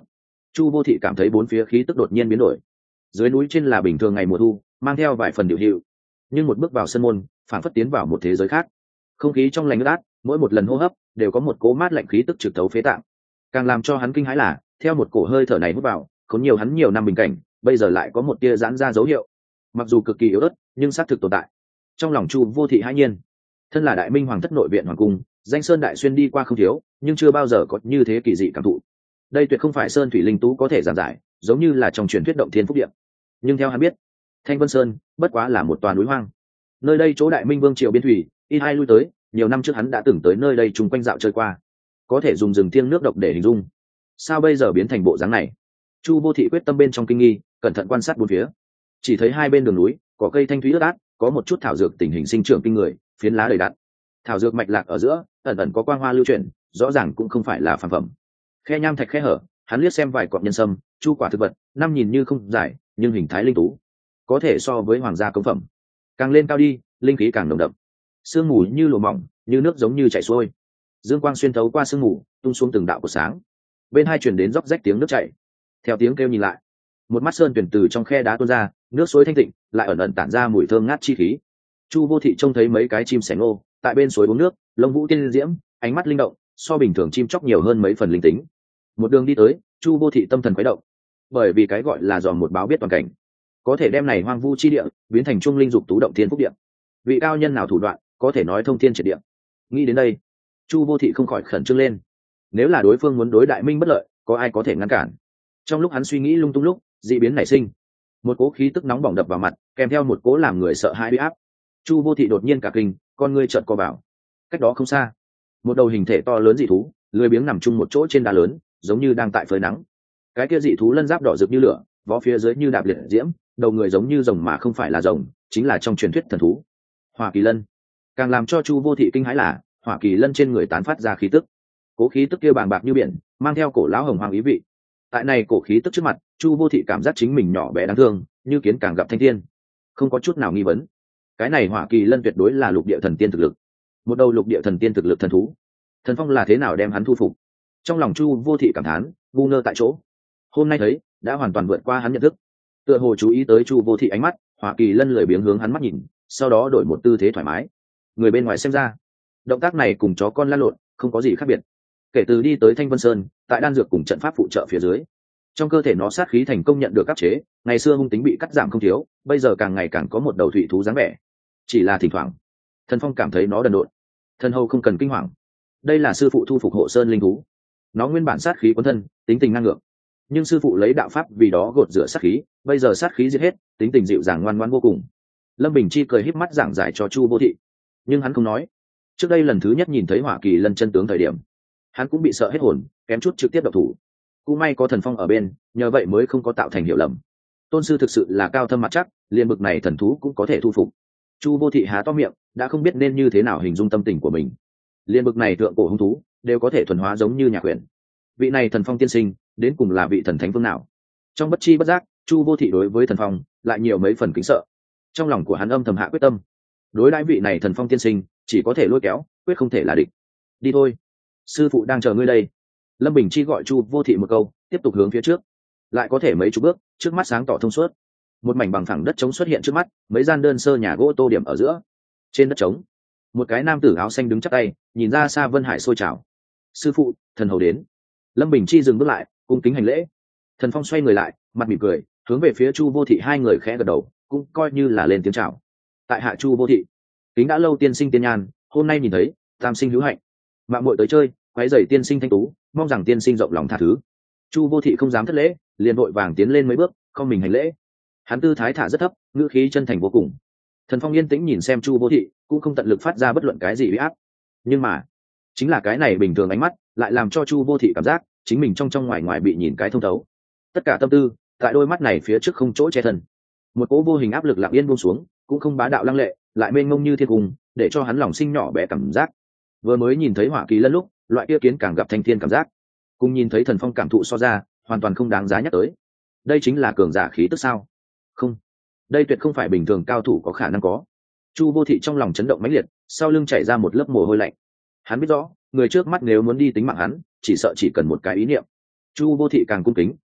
S1: Chu vô thị cảm thấy bốn phía khí tức đột nhiên biến đổi. Dưới núi trên là bình thường ngày mùa thu, mang theo vài phần điều hiệu, nhưng một bước vào sân môn, phản phất tiến vào một thế giới khác. Không khí trong lành ướt át, mỗi một lần hô hấp đều có một cỗ mát lạnh khí tức trực thấu phế tạng. Càng làm cho hắn kinh hãi là, theo một cổ hơi thở này hút vào, khốn nhiều hắn nhiều năm bình cảnh, bây giờ lại có một tia giãn ra dấu hiệu. Mặc dù cực kỳ yếu ớt, nhưng xác thực tồn tại. Trong lòng Chu vô thị hãi nhiên, thân là đại minh hoàng thất nội viện hoàng cung, danh sơn đại xuyên đi qua không thiếu, nhưng chưa bao giờ có như thế kỳ dị cảm thụ. Đây tuyệt không phải sơn thủy linh tú có thể giảng giải, giống như là trong truyền thuyết động thiên phúc địa. Nhưng theo hắn biết, Thanh Vân Sơn bất quá là một toàn núi hoang. Nơi đây chỗ đại minh vương triều biên thủy, ít hai lui tới, nhiều năm trước hắn đã từng tới nơi đây chung quanh dạo chơi qua, có thể dùng rừng thiêng nước độc để hình dung. Sao bây giờ biến thành bộ dáng này? Chu vô thị quyết tâm bên trong kinh nghi, cẩn thận quan sát bốn phía. Chỉ thấy hai bên đường núi có cây thanh thúy ướt át, có một chút thảo dược tình hình sinh trưởng kinh người, phiến lá đầy đặn. Thảo dược mạch lạc ở giữa, ẩn ẩn có quang hoa lưu chuyển, rõ ràng cũng không phải là phàm phẩm. Khe nham thạch khe hở, hắn liếc xem vài cọng nhân sâm, chu quả thực vật, năm nhìn như không dài, nhưng hình thái linh tú, có thể so với hoàng gia cống phẩm. Càng lên cao đi, linh khí càng nồng đậm. Sương mù như lụa mỏng, như nước giống như chảy xuôi. Dương quang xuyên thấu qua sương mù, tung xuống từng đạo của sáng. Bên hai truyền đến róc rách tiếng nước chảy. Theo tiếng kêu nhìn lại, một mắt sơn tuyển từ trong khe đá tuôn ra, nước suối thanh tịnh, lại ẩn ẩn tản ra mùi thơm ngát chi khí. Chu vô thị trông thấy mấy cái chim sẻ ngô tại bên suối uống nước, lông vũ tiên diễm, ánh mắt linh động, so bình thường chim chóc nhiều hơn mấy phần linh tính. Một đường đi tới, Chu vô thị tâm thần khuấy động, bởi vì cái gọi là dòm một báo biết toàn cảnh, có thể đem này hoang vu chi địa biến thành trung linh dục tú động thiên phúc địa. Vị cao nhân nào thủ đoạn có thể nói thông thiên triệt địa. Nghĩ đến đây, Chu vô thị không khỏi khẩn trương lên. Nếu là đối phương muốn đối đại minh bất lợi, có ai có thể ngăn cản? Trong lúc hắn suy nghĩ lung tung lúc, dị biến nảy sinh, một cỗ khí tức nóng bỏng đập vào mặt, kèm theo một cỗ làm người sợ hãi uy áp. Chu vô thị đột nhiên cả kinh, con ngươi trợn co vào. Cách đó không xa, một đầu hình thể to lớn dị thú lười biếng nằm chung một chỗ trên đá lớn, giống như đang tại phơi nắng. Cái kia dị thú lân giáp đỏ rực như lửa, vó phía dưới như đạp liệt diễm, đầu người giống như rồng mà không phải là rồng, chính là trong truyền thuyết thần thú Hỏa Kỳ Lân. Càng làm cho Chu vô thị kinh hãi là, Hỏa Kỳ Lân trên người tán phát ra khí tức, cố khí tức kia bàng bạc như biển, mang theo cổ lão hồng hoàng ý vị. Tại này cổ khí tức trước mặt, Chu vô thị cảm giác chính mình nhỏ bé đáng thương, như kiến càng gặp thanh thiên, không có chút nào nghi vấn. Cái này Hỏa Kỳ Lân tuyệt đối là lục địa thần tiên thực lực, một đầu lục địa thần tiên thực lực thần thú. Thần Phong là thế nào đem hắn thu phục? Trong lòng Chu vô thị cảm thán, ngu ngơ tại chỗ. Hôm nay thấy, đã hoàn toàn vượt qua hắn nhận thức. Tựa hồ chú ý tới Chu vô thị ánh mắt, Hỏa Kỳ Lân lười biếng hướng hắn mắt nhìn, sau đó đổi một tư thế thoải mái. Người bên ngoài xem ra, động tác này cùng chó con lăn lộn không có gì khác biệt. Kể từ đi tới Thanh Vân Sơn, tại đan dược cùng trận pháp phụ trợ phía dưới, trong cơ thể nó sát khí thành công nhận được áp chế, ngày xưa hung tính bị cắt giảm không thiếu, bây giờ càng ngày càng có một đầu thủy thú dáng vẻ. Chỉ là thỉnh thoảng, Thần Phong cảm thấy nó đần độn. Thần hầu không cần kinh hoàng, đây là sư phụ thu phục hộ sơn linh thú, nó nguyên bản sát khí cuốn thân, tính tình năng lượng, nhưng sư phụ lấy đạo pháp vì đó gột rửa sát khí, bây giờ sát khí giết hết, tính tình dịu dàng ngoan ngoãn vô cùng. Lâm Bình Chi cười híp mắt giảng giải cho Chu vô thị, nhưng hắn không nói. Trước đây lần thứ nhất nhìn thấy Hỏa Kỳ Lân chân tướng thời điểm, hắn cũng bị sợ hết hồn, kém chút trực tiếp độc thủ. Cũng may có Thần Phong ở bên, nhờ vậy mới không có tạo thành hiểu lầm. Tôn sư thực sự là cao thâm mặt chắc, liền bực này thần thú cũng có thể thu phục. Chu vô thị há to miệng, đã không biết nên như thế nào hình dung tâm tình của mình. Liên bực này thượng cổ hung thú đều có thể thuần hóa giống như nhà quyển. Vị này Thần Phong tiên sinh đến cùng là vị thần thánh phương nào? Trong bất chi bất giác, Chu vô thị đối với Thần Phong lại nhiều mấy phần kính sợ. Trong lòng của hắn âm thầm hạ quyết tâm, đối đãi vị này Thần Phong tiên sinh chỉ có thể lôi kéo, quyết không thể là địch. Đi thôi, sư phụ đang chờ ngươi đây. Lâm Bình Chi gọi Chu vô thị một câu, tiếp tục hướng phía trước. Lại có thể mấy chục bước, trước mắt sáng tỏ thông suốt. Một mảnh bằng phẳng đất trống xuất hiện trước mắt, mấy gian đơn sơ nhà gỗ tô điểm ở giữa. Trên đất trống, một cái nam tử áo xanh đứng chắp tay, nhìn ra xa Vân Hải sôi trào. Sư phụ, thần hầu đến. Lâm Bình Chi dừng bước lại, cung kính hành lễ. Thần Phong xoay người lại, mặt mỉm cười, hướng về phía Chu vô thị hai người khẽ gật đầu, cũng coi như là lên tiếng chào. Tại hạ Chu vô thị, kính đã lâu tiên sinh tiên nhan, hôm nay nhìn thấy, tam sinh hữu hạnh. Mạng muội tới chơi, quấy rầy tiên sinh thanh tú, mong rằng tiên sinh rộng lòng tha thứ. Chu vô thị không dám thất lễ, liền vội vàng tiến lên mấy bước, không mình hành lễ. Hắn tư thái thả rất thấp, ngữ khí chân thành vô cùng. Thần Phong yên tĩnh nhìn xem Chu vô thị, cũng không tận lực phát ra bất luận cái gì uy áp. Nhưng mà, chính là cái này bình thường ánh mắt, lại làm cho Chu vô thị cảm giác chính mình trong trong ngoài ngoài bị nhìn cái thông thấu. Tất cả tâm tư tại đôi mắt này phía trước không chỗ che thân. Một cỗ vô hình áp lực lặng yên buông xuống, cũng không bá đạo lăng lệ, lại mênh mông như thiên cung, để cho hắn lòng sinh nhỏ bé cảm giác. Vừa mới nhìn thấy Hỏa Kỳ Lân lúc, loại kia kiến càng gặp thanh thiên cảm giác, cùng nhìn thấy Thần Phong cảm thụ so ra, hoàn toàn không đáng giá nhắc tới. Đây chính là cường giả khí tức sao? Không, đây tuyệt không phải bình thường cao thủ có khả năng có. Chu vô thị trong lòng chấn động mãnh liệt, sau lưng chảy ra một lớp mồ hôi lạnh. Hắn biết rõ, người trước mắt nếu muốn đi tính mạng hắn, chỉ sợ chỉ cần một cái ý niệm. Chu vô thị càng cung kính,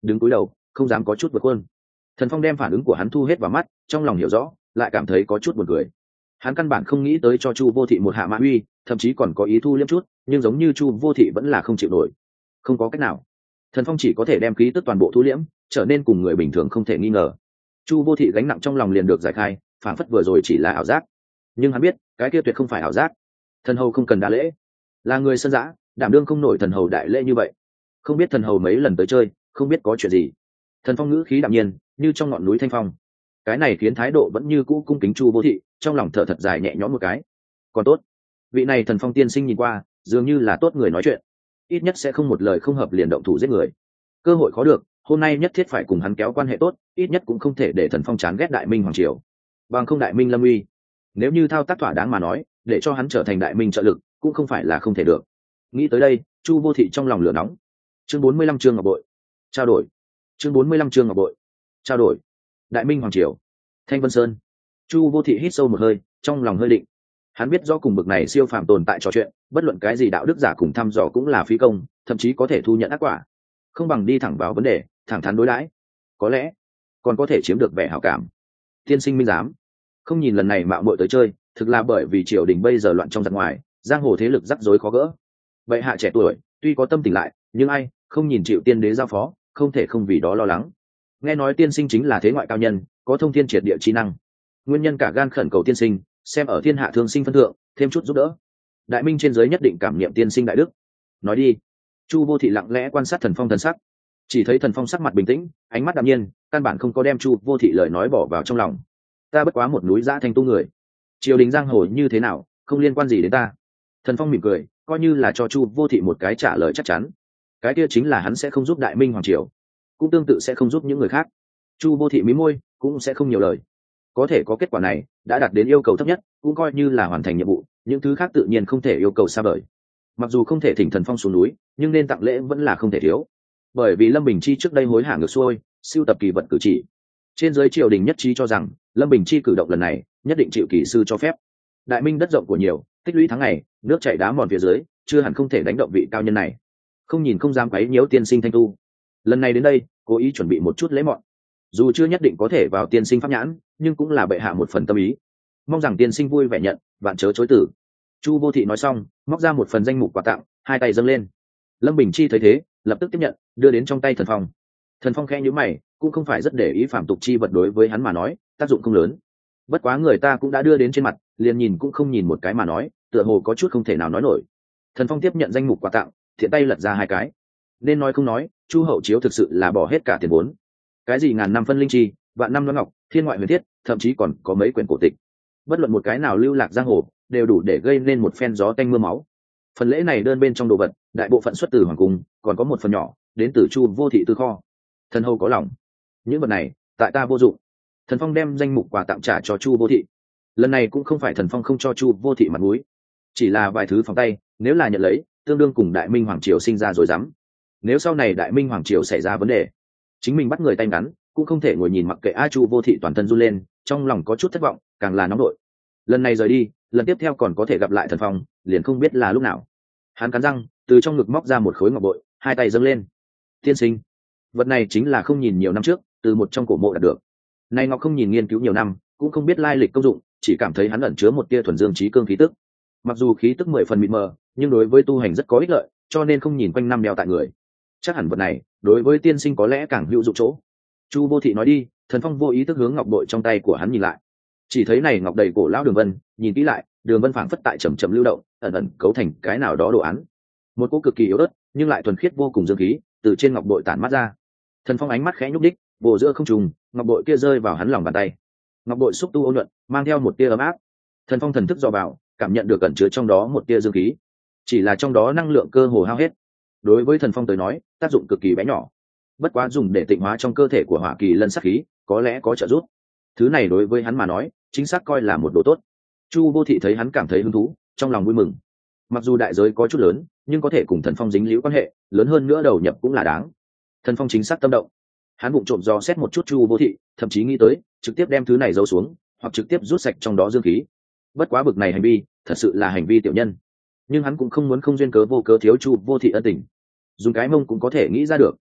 S1: đứng cúi đầu không dám có chút vượt hơn. Thần Phong đem phản ứng của hắn thu hết vào mắt, trong lòng hiểu rõ, lại cảm thấy có chút buồn cười. Hắn căn bản không nghĩ tới cho Chu Vô Thị một hạ mã uy, thậm chí còn có ý thu liếm chút, nhưng giống như Chu Vô Thị vẫn là không chịu nổi. Không có cách nào, Thần Phong chỉ có thể đem khí tức toàn bộ thu liễm, trở nên cùng người bình thường không thể nghi ngờ. Chu Vô Thị gánh nặng trong lòng liền được giải khai, phản phất vừa rồi chỉ là ảo giác, nhưng hắn biết cái kia tuyệt không phải ảo giác. Thần hầu không cần đa lễ, là người sân dã, đảm đương không nổi thần hầu đại lễ như vậy. Không biết thần hầu mấy lần tới chơi, không biết có chuyện gì. Thần Phong ngữ khí đạm nhiên, như trong ngọn núi thanh phong. Cái này khiến thái độ vẫn như cũ cung kính Chu Vô Thị, trong lòng thở thật dài nhẹ nhõm một cái. Còn tốt, vị này Thần Phong tiên sinh nhìn qua, dường như là tốt người nói chuyện, ít nhất sẽ không một lời không hợp liền động thủ giết người. Cơ hội khó được, hôm nay nhất thiết phải cùng hắn kéo quan hệ tốt, ít nhất cũng không thể để Thần Phong chán ghét Đại Minh hoàng triều. Bằng không Đại Minh lâm uy, nếu như thao tác thỏa đáng mà nói, để cho hắn trở thành Đại Minh trợ lực, cũng không phải là không thể được. Nghĩ tới đây, Chu Vô Thị trong lòng lửa nóng. Chương bốn mươi lăm chương ngọc bội trao đổi. Chương bốn mươi lăm chương ngọc bội trao đổi. Đại Minh hoàng triều, Thanh Vân Sơn. Chu Vô Thị hít sâu một hơi, trong lòng hơi định. Hắn biết do cùng bực này siêu phàm tồn tại trò chuyện, bất luận cái gì đạo đức giả cùng thăm dò cũng là phí công, thậm chí có thể thu nhận ác quả. Không bằng đi thẳng vào vấn đề, thẳng thắn đối đãi, có lẽ còn có thể chiếm được vẻ hảo cảm. Tiên sinh minh giám, không nhìn lần này mạo muội tới chơi, thực là bởi vì triều đình bây giờ loạn trong giặc ngoài, giang hồ thế lực rắc rối khó gỡ. Vậy hạ trẻ tuổi tuy có tâm tỉnh lại, nhưng ai không nhìn chịu tiên đế giao phó, không thể không vì đó lo lắng. Nghe nói tiên sinh chính là thế ngoại cao nhân, có thông thiên triệt địa chi năng, nguyên nhân cả gan khẩn cầu tiên sinh xem ở thiên hạ thương sinh phân thượng, thêm chút giúp đỡ. Đại Minh trên giới nhất định cảm niệm tiên sinh đại đức. Nói đi. Chu Vô Thị lặng lẽ quan sát Thần Phong thần sắc, chỉ thấy Thần Phong sắc mặt bình tĩnh, ánh mắt đạm nhiên, căn bản không có đem Chu Vô Thị lời nói bỏ vào trong lòng. Ta bất quá một núi dã thanh tu người, triều đình giang hồ như thế nào, không liên quan gì đến ta. Thần Phong mỉm cười, coi như là cho Chu Vô Thị một cái trả lời chắc chắn. Cái kia chính là hắn sẽ không giúp Đại Minh hoàng triều, cũng tương tự sẽ không giúp những người khác. Chu Vô Thị mí môi, cũng sẽ không nhiều lời. Có thể có kết quả này, đã đạt đến yêu cầu thấp nhất, cũng coi như là hoàn thành nhiệm vụ. Những thứ khác tự nhiên không thể yêu cầu xa vời. Mặc dù không thể thỉnh Thần Phong xuống núi, nhưng nên tặng lễ vẫn là không thể thiếu. Bởi vì Lâm Bình Chi trước đây hối hả ngược xuôi, siêu tập kỳ vật cử chỉ, trên giới triều đình nhất trí cho rằng Lâm Bình Chi cử động lần này nhất định chịu kỳ sư cho phép. Đại Minh đất rộng của nhiều, tích lũy tháng ngày, nước chảy đá mòn phía dưới, chưa hẳn không thể đánh động vị cao nhân này. Không nhìn không dám quấy nhiễu tiên sinh thanh tu. Lần này đến đây, cố ý chuẩn bị một chút lễ mọn. Dù chưa nhất định có thể vào tiên sinh pháp nhãn, nhưng cũng là bệ hạ một phần tâm ý. Mong rằng tiên sinh vui vẻ nhận, vạn chớ chối từ. Chu Vô Thị nói xong, móc ra một phần danh mục quà tặng, hai tay dâng lên. Lâm Bình Chi thấy thế, lập tức tiếp nhận, đưa đến trong tay Thần Phong. Thần Phong khẽ nhíu mày, cũng không phải rất để ý phàm tục chi vật, đối với hắn mà nói, tác dụng không lớn. Bất quá người ta cũng đã đưa đến trên mặt, liền nhìn cũng không nhìn một cái mà nói, tựa hồ có chút không thể nào nói nổi. Thần Phong tiếp nhận danh mục quà tặng, thiện tay lật ra hai cái. Nên nói không nói, Chu Hậu Chiếu thực sự là bỏ hết cả tiền vốn. Cái gì ngàn năm phân linh chi, vạn năm đoán ngọc, thiên ngoại huyền thiết, thậm chí còn có mấy quyển cổ tịch. Bất luận một cái nào lưu lạc giang hồ, đều đủ để gây nên một phen gió tanh mưa máu. Phần lễ này đơn bên trong đồ vật, đại bộ phận xuất từ hoàng cung, còn có một phần nhỏ đến từ Chu Vô Thị tư kho. Thần hầu có lòng, những vật này tại ta vô dụng. Thần Phong đem danh mục quà tặng trả cho Chu Vô Thị. Lần này cũng không phải Thần Phong không cho Chu Vô Thị mặt mũi, chỉ là vài thứ phòng tay, nếu là nhận lấy, tương đương cùng Đại Minh hoàng triều sinh ra rồi dám. Nếu sau này Đại Minh hoàng triều xảy ra vấn đề, chính mình bắt người tay ngắn, cũng không thể ngồi nhìn mặc kệ. A Chu Vô Thị toàn thân run lên, trong lòng có chút thất vọng, càng là nóng đội. Lần này rời đi, lần tiếp theo còn có thể gặp lại Thần Phong, liền không biết là lúc nào. Hắn cắn răng, từ trong ngực móc ra một khối ngọc bội, hai tay dâng lên. Tiên sinh, vật này chính là không nhìn nhiều năm trước, từ một trong cổ mộ đạt được. Này ngọc không nhìn nghiên cứu nhiều năm, cũng không biết lai lịch công dụng, chỉ cảm thấy hắn ẩn chứa một tia thuần dương trí cương khí tức. Mặc dù khí tức mười phần mịt mờ, nhưng đối với tu hành rất có ích lợi, cho nên không nhìn quanh năm đeo tại người. Chắc hẳn vật này đối với tiên sinh có lẽ càng hữu dụng chỗ. Chu Vô Thị nói đi. Thần Phong vô ý thức hướng ngọc bội trong tay của hắn nhìn lại, chỉ thấy này ngọc đầy cổ lão đường vân, nhìn kỹ lại, đường vân phảng phất tại chậm chậm lưu động, ẩn ẩn cấu thành cái nào đó đồ án. Một cỗ cực kỳ yếu ớt, nhưng lại thuần khiết vô cùng dương khí, từ trên ngọc bội tản mát ra. Thần Phong ánh mắt khẽ nhúc đích, vồ giữa không trùng, ngọc bội kia rơi vào hắn lòng bàn tay. Ngọc bội xúc tu ôn nhuận, mang theo một tia ấm áp. Thần Phong thần thức dò vào, cảm nhận được ẩn chứa trong đó một tia dương khí, chỉ là trong đó năng lượng cơ hồ hao hết. Đối với Thần Phong tới nói, tác dụng cực kỳ bé nhỏ, bất quá dùng để tịnh hóa trong cơ thể của Hỏa Kỳ Lân sát khí, có lẽ có trợ giúp. Thứ này đối với hắn mà nói, chính xác coi là một đồ tốt. Chu Vô Thị thấy hắn cảm thấy hứng thú, trong lòng vui mừng. Mặc dù đại giới có chút lớn, nhưng có thể cùng Thần Phong dính líu quan hệ, lớn hơn nữa đầu nhập cũng là đáng. Thần Phong chính xác tâm động, hắn bụng trộm dò xét một chút Chu Vô Thị, thậm chí nghĩ tới trực tiếp đem thứ này giấu xuống, hoặc trực tiếp rút sạch trong đó dương khí. Bất quá bực này hành vi, thật sự là hành vi tiểu nhân. Nhưng hắn cũng không muốn không duyên cớ vô cớ thiếu Chu Vô Thị ân tình. Dùng cái mông cũng có thể nghĩ ra được.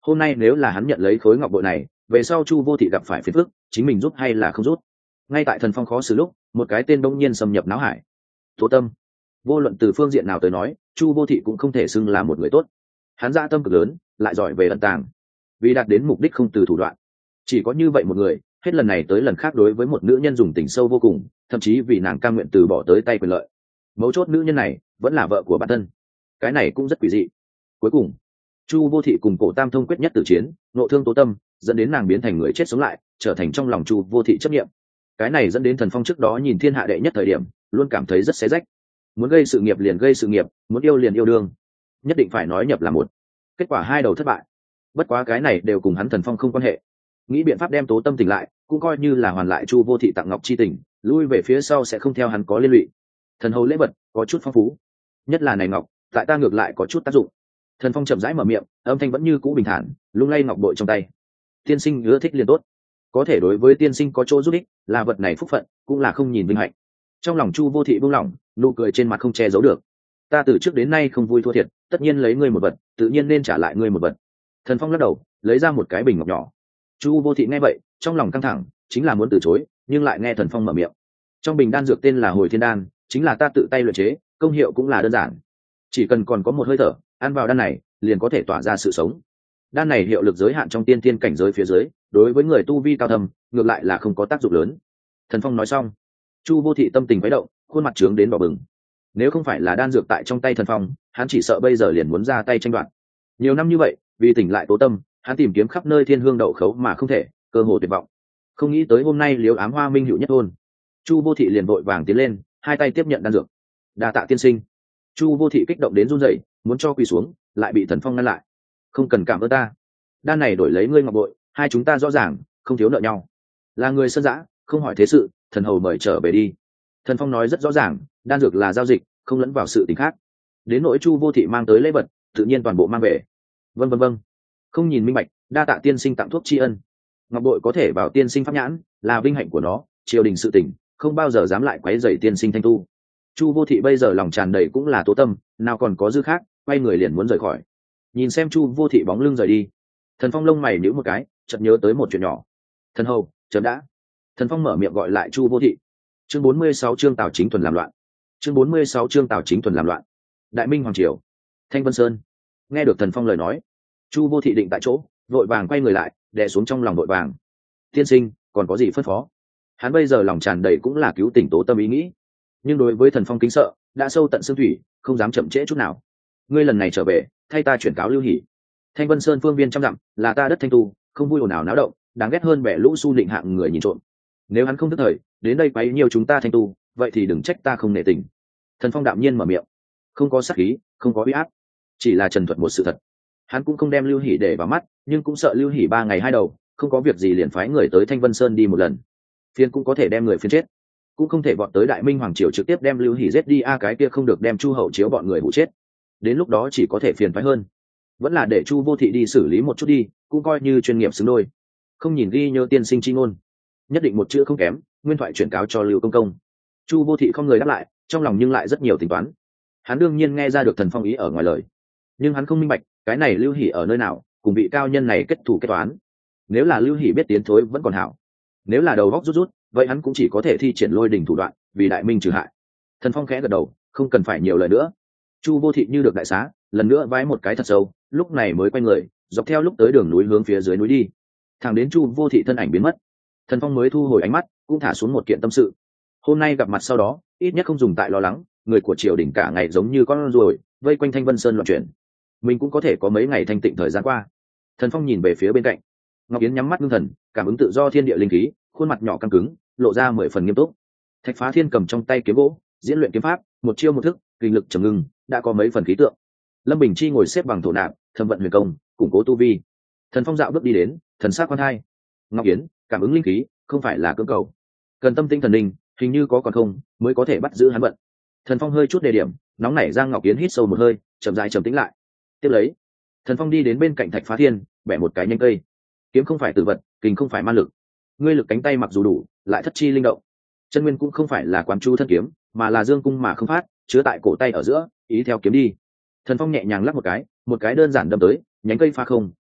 S1: hôm nay nếu là hắn nhận lấy khối ngọc bội này, về sau Chu Vô Thị gặp phải phiền phức, chính mình giúp hay là không giúp? Ngay tại Thần Phong khó xử lúc, một cái tên đông nhiên xâm nhập não hải. Tố Tâm. Vô luận từ phương diện nào tới nói, Chu Vô Thị cũng không thể xưng là một người tốt. Hắn dã tâm cực lớn, lại giỏi về ẩn tàng, vì đạt đến mục đích không từ thủ đoạn. Chỉ có như vậy một người, hết lần này tới lần khác đối với một nữ nhân dùng tình sâu vô cùng, thậm chí vì nàng cam nguyện từ bỏ tới tay quyền lợi. Mấu chốt nữ nhân này vẫn là vợ của bản thân, cái này cũng rất quỷ dị. Cuối cùng, Chu Vô Thị cùng Cổ Tam Thông quyết nhất tử chiến, nộ thương Tố Tâm, dẫn đến nàng biến thành người chết sống lại, trở thành trong lòng Chu Vô Thị chấp niệm. Cái này dẫn đến Thần Phong trước đó nhìn thiên hạ đệ nhất thời điểm, luôn cảm thấy rất xé rách. Muốn gây sự nghiệp liền gây sự nghiệp, muốn yêu liền yêu đương, nhất định phải nói nhập là một. Kết quả hai đầu thất bại. Bất quá cái này đều cùng hắn Thần Phong không quan hệ. Nghĩ biện pháp đem Tố Tâm tỉnh lại, cũng coi như là hoàn lại Chu Vô Thị tặng ngọc chi tình, lui về phía sau sẽ không theo hắn có liên lụy. Thần hầu lễ vật có chút phong phú, nhất là này ngọc, tại ta ngược lại có chút tác dụng. Thần Phong chậm rãi mở miệng, âm thanh vẫn như cũ bình thản, lung lay ngọc bội trong tay. Tiên sinh ưa thích liền tốt, có thể đối với tiên sinh có chỗ giúp ích, là vật này phúc phận, cũng là không nhìn vinh hạnh. Trong lòng Chu Vô Thị buông lỏng, nụ cười trên mặt không che giấu được. Ta từ trước đến nay không vui thua thiệt, tất nhiên lấy ngươi một vật, tự nhiên nên trả lại ngươi một vật. Thần Phong lắc đầu, lấy ra một cái bình ngọc nhỏ. Chu Vô Thị nghe vậy, trong lòng căng thẳng, chính là muốn từ chối, nhưng lại nghe Thần Phong mở miệng. Trong bình đan dược tên là Hồi Thiên Đan, chính là ta tự tay luyện chế, công hiệu cũng là đơn giản. Chỉ cần còn có một hơi thở, ăn vào đan này, liền có thể tỏa ra sự sống. Đan này hiệu lực giới hạn trong tiên thiên cảnh giới phía dưới, đối với người tu vi cao thâm, ngược lại là không có tác dụng lớn. Thần Phong nói xong, Chu Vô Thị tâm tình quấy động, khuôn mặt trướng đến đỏ bừng. Nếu không phải là đan dược tại trong tay Thần Phong, hắn chỉ sợ bây giờ liền muốn ra tay tranh đoạt. Nhiều năm như vậy, vì tỉnh lại Tố Tâm, hắn tìm kiếm khắp nơi thiên hương đậu khấu mà không thể, cơ hồ tuyệt vọng. Không nghĩ tới hôm nay Liếu Ám Hoa minh hữu nhất thôn. Chu Vô Thị liền vội vàng tiến lên, hai tay tiếp nhận đan dược. Đa tạ tiên sinh. Chu Vô Thị kích động đến run rẩy, muốn cho quỳ xuống, lại bị Thần Phong ngăn lại. Không cần cảm ơn ta, đan này đổi lấy ngươi ngọc bội, hai chúng ta rõ ràng không thiếu nợ nhau. Là người sân dã, không hỏi thế sự, thần hầu mời trở về đi. Thần Phong nói rất rõ ràng, đan dược là giao dịch, không lẫn vào sự tình khác. Đến nỗi Chu Vô Thị mang tới lễ vật, tự nhiên toàn bộ mang về. Vân vân vân. Không nhìn minh bạch, đa tạ tiên sinh tặng thuốc tri ân. Ngọc bội có thể vào tiên sinh pháp nhãn, là vinh hạnh của nó, triều đình sự tình, không bao giờ dám lại quấy rầy tiên sinh thanh tu. Chu Vô Thị bây giờ lòng tràn đầy cũng là Tố Tâm, nào còn có dư khác, quay người liền muốn rời khỏi. Nhìn xem Chu Vô Thị bóng lưng rời đi, Thần Phong lông mày nhíu một cái, chợt nhớ tới một chuyện nhỏ. Thần hầu, chấm đã. Thần Phong mở miệng gọi lại Chu Vô Thị. Chương bốn mươi sáu chương Tào Chính Thuần làm loạn. Chương bốn mươi sáu chương Tào Chính Thuần làm loạn. Đại Minh hoàng triều, Thanh Vân Sơn. Nghe được Thần Phong lời nói, Chu Vô Thị định tại chỗ, vội vàng quay người lại, đè xuống trong lòng vội vàng. Tiên sinh, còn có gì phân phó? Hắn bây giờ lòng tràn đầy cũng là cứu tỉnh Tố Tâm ý nghĩ, nhưng đối với Thần Phong kính sợ, đã sâu tận xương thủy, không dám chậm trễ chút nào. Ngươi lần này trở về, thay ta chuyển cáo Lưu Hỷ. Thanh Vân Sơn phương viên trăm dặm, là ta đất thanh tu, không vui ồn ào náo động, đáng ghét hơn bẻ lũ su định hạng người nhìn trộm. Nếu hắn không thức thời, đến đây quấy nhiều chúng ta thanh tu, vậy thì đừng trách ta không nể tình. Thần Phong đạm nhiên mở miệng, không có sát khí, không có uy áp, chỉ là trần thuật một sự thật. Hắn cũng không đem Lưu Hỷ để vào mắt, nhưng cũng sợ Lưu Hỷ ba ngày hai đầu, không có việc gì liền phái người tới Thanh Vân Sơn đi một lần. Phiên cũng có thể đem người phiên chết, cũng không thể bọn tới Đại Minh hoàng triều trực tiếp đem Lưu Hỷ giết đi a, cái kia không được đem Chu hậu chiếu bọn người hụ chết. Đến lúc đó chỉ có thể phiền phái hơn. Vẫn là để Chu Vô Thị đi xử lý một chút đi, cũng coi như chuyên nghiệp xứng đôi. Không nhìn ghi nhớ tiên sinh chi ngôn, nhất định một chữ không kém, nguyên thoại chuyển cáo cho Lưu công công. Chu Vô Thị không người đáp lại, trong lòng nhưng lại rất nhiều tính toán. Hắn đương nhiên nghe ra được Thần Phong ý ở ngoài lời, nhưng hắn không minh bạch cái này Lưu Hỷ ở nơi nào, cùng vị cao nhân này kết thù kết toán. Nếu là Lưu Hỷ biết tiến thối vẫn còn hảo, nếu là đầu góc rút rút, vậy hắn cũng chỉ có thể thi triển lôi đình thủ đoạn, vì Đại Minh trừ hại. Thần Phong khẽ gật đầu, không cần phải nhiều lời nữa. Chu Vô Thị như được đại xá, lần nữa vái một cái thật sâu, lúc này mới quay người, dọc theo lúc tới đường núi hướng phía dưới núi đi. Thẳng đến Chu Vô Thị thân ảnh biến mất, Thần Phong mới thu hồi ánh mắt, cũng thả xuống một kiện tâm sự. Hôm nay gặp mặt sau đó, ít nhất không dùng tại lo lắng, người của triều đình cả ngày giống như con ruồi, vây quanh Thanh Vân Sơn loạn chuyển. Mình cũng có thể có mấy ngày thanh tịnh thời gian qua. Thần Phong nhìn về phía bên cạnh, Ngọc Yến nhắm mắt ngưng thần, cảm ứng tự do thiên địa linh khí, khuôn mặt nhỏ căng cứng, lộ ra mười phần nghiêm túc. Thạch Phá Thiên cầm trong tay kiếm gỗ, diễn luyện kiếm pháp, một chiêu một thức, kinh lực trầm ngưng, đã có mấy phần khí tượng. Lâm Bình Chi ngồi xếp bằng thổ nạp, thâm vận huyền công, củng cố tu vi. Thần Phong dạo bước đi đến, thần sắc quan hai. Ngọc Yến, cảm ứng linh khí, không phải là cưỡng cầu, cần tâm tinh thần linh, hình như có còn không, mới có thể bắt giữ hắn vận. Thần Phong hơi chút đề điểm, nóng nảy Giang Ngọc Yến hít sâu một hơi, chậm rãi trầm tĩnh lại. Tiếp lấy, Thần Phong đi đến bên cạnh Thạch Phá Thiên, bẻ một cái nhanh cây. Kiếm không phải tử vật, kình không phải ma lực. Ngươi lực cánh tay mặc dù đủ, lại thất chi linh động. Chân nguyên cũng không phải là quán chu thân kiếm, mà là dương cung mà không phát, chứa tại cổ tay ở giữa, ý theo kiếm đi. Thần Phong nhẹ nhàng lắc một cái, một cái đơn giản đâm tới, nhánh cây pha không,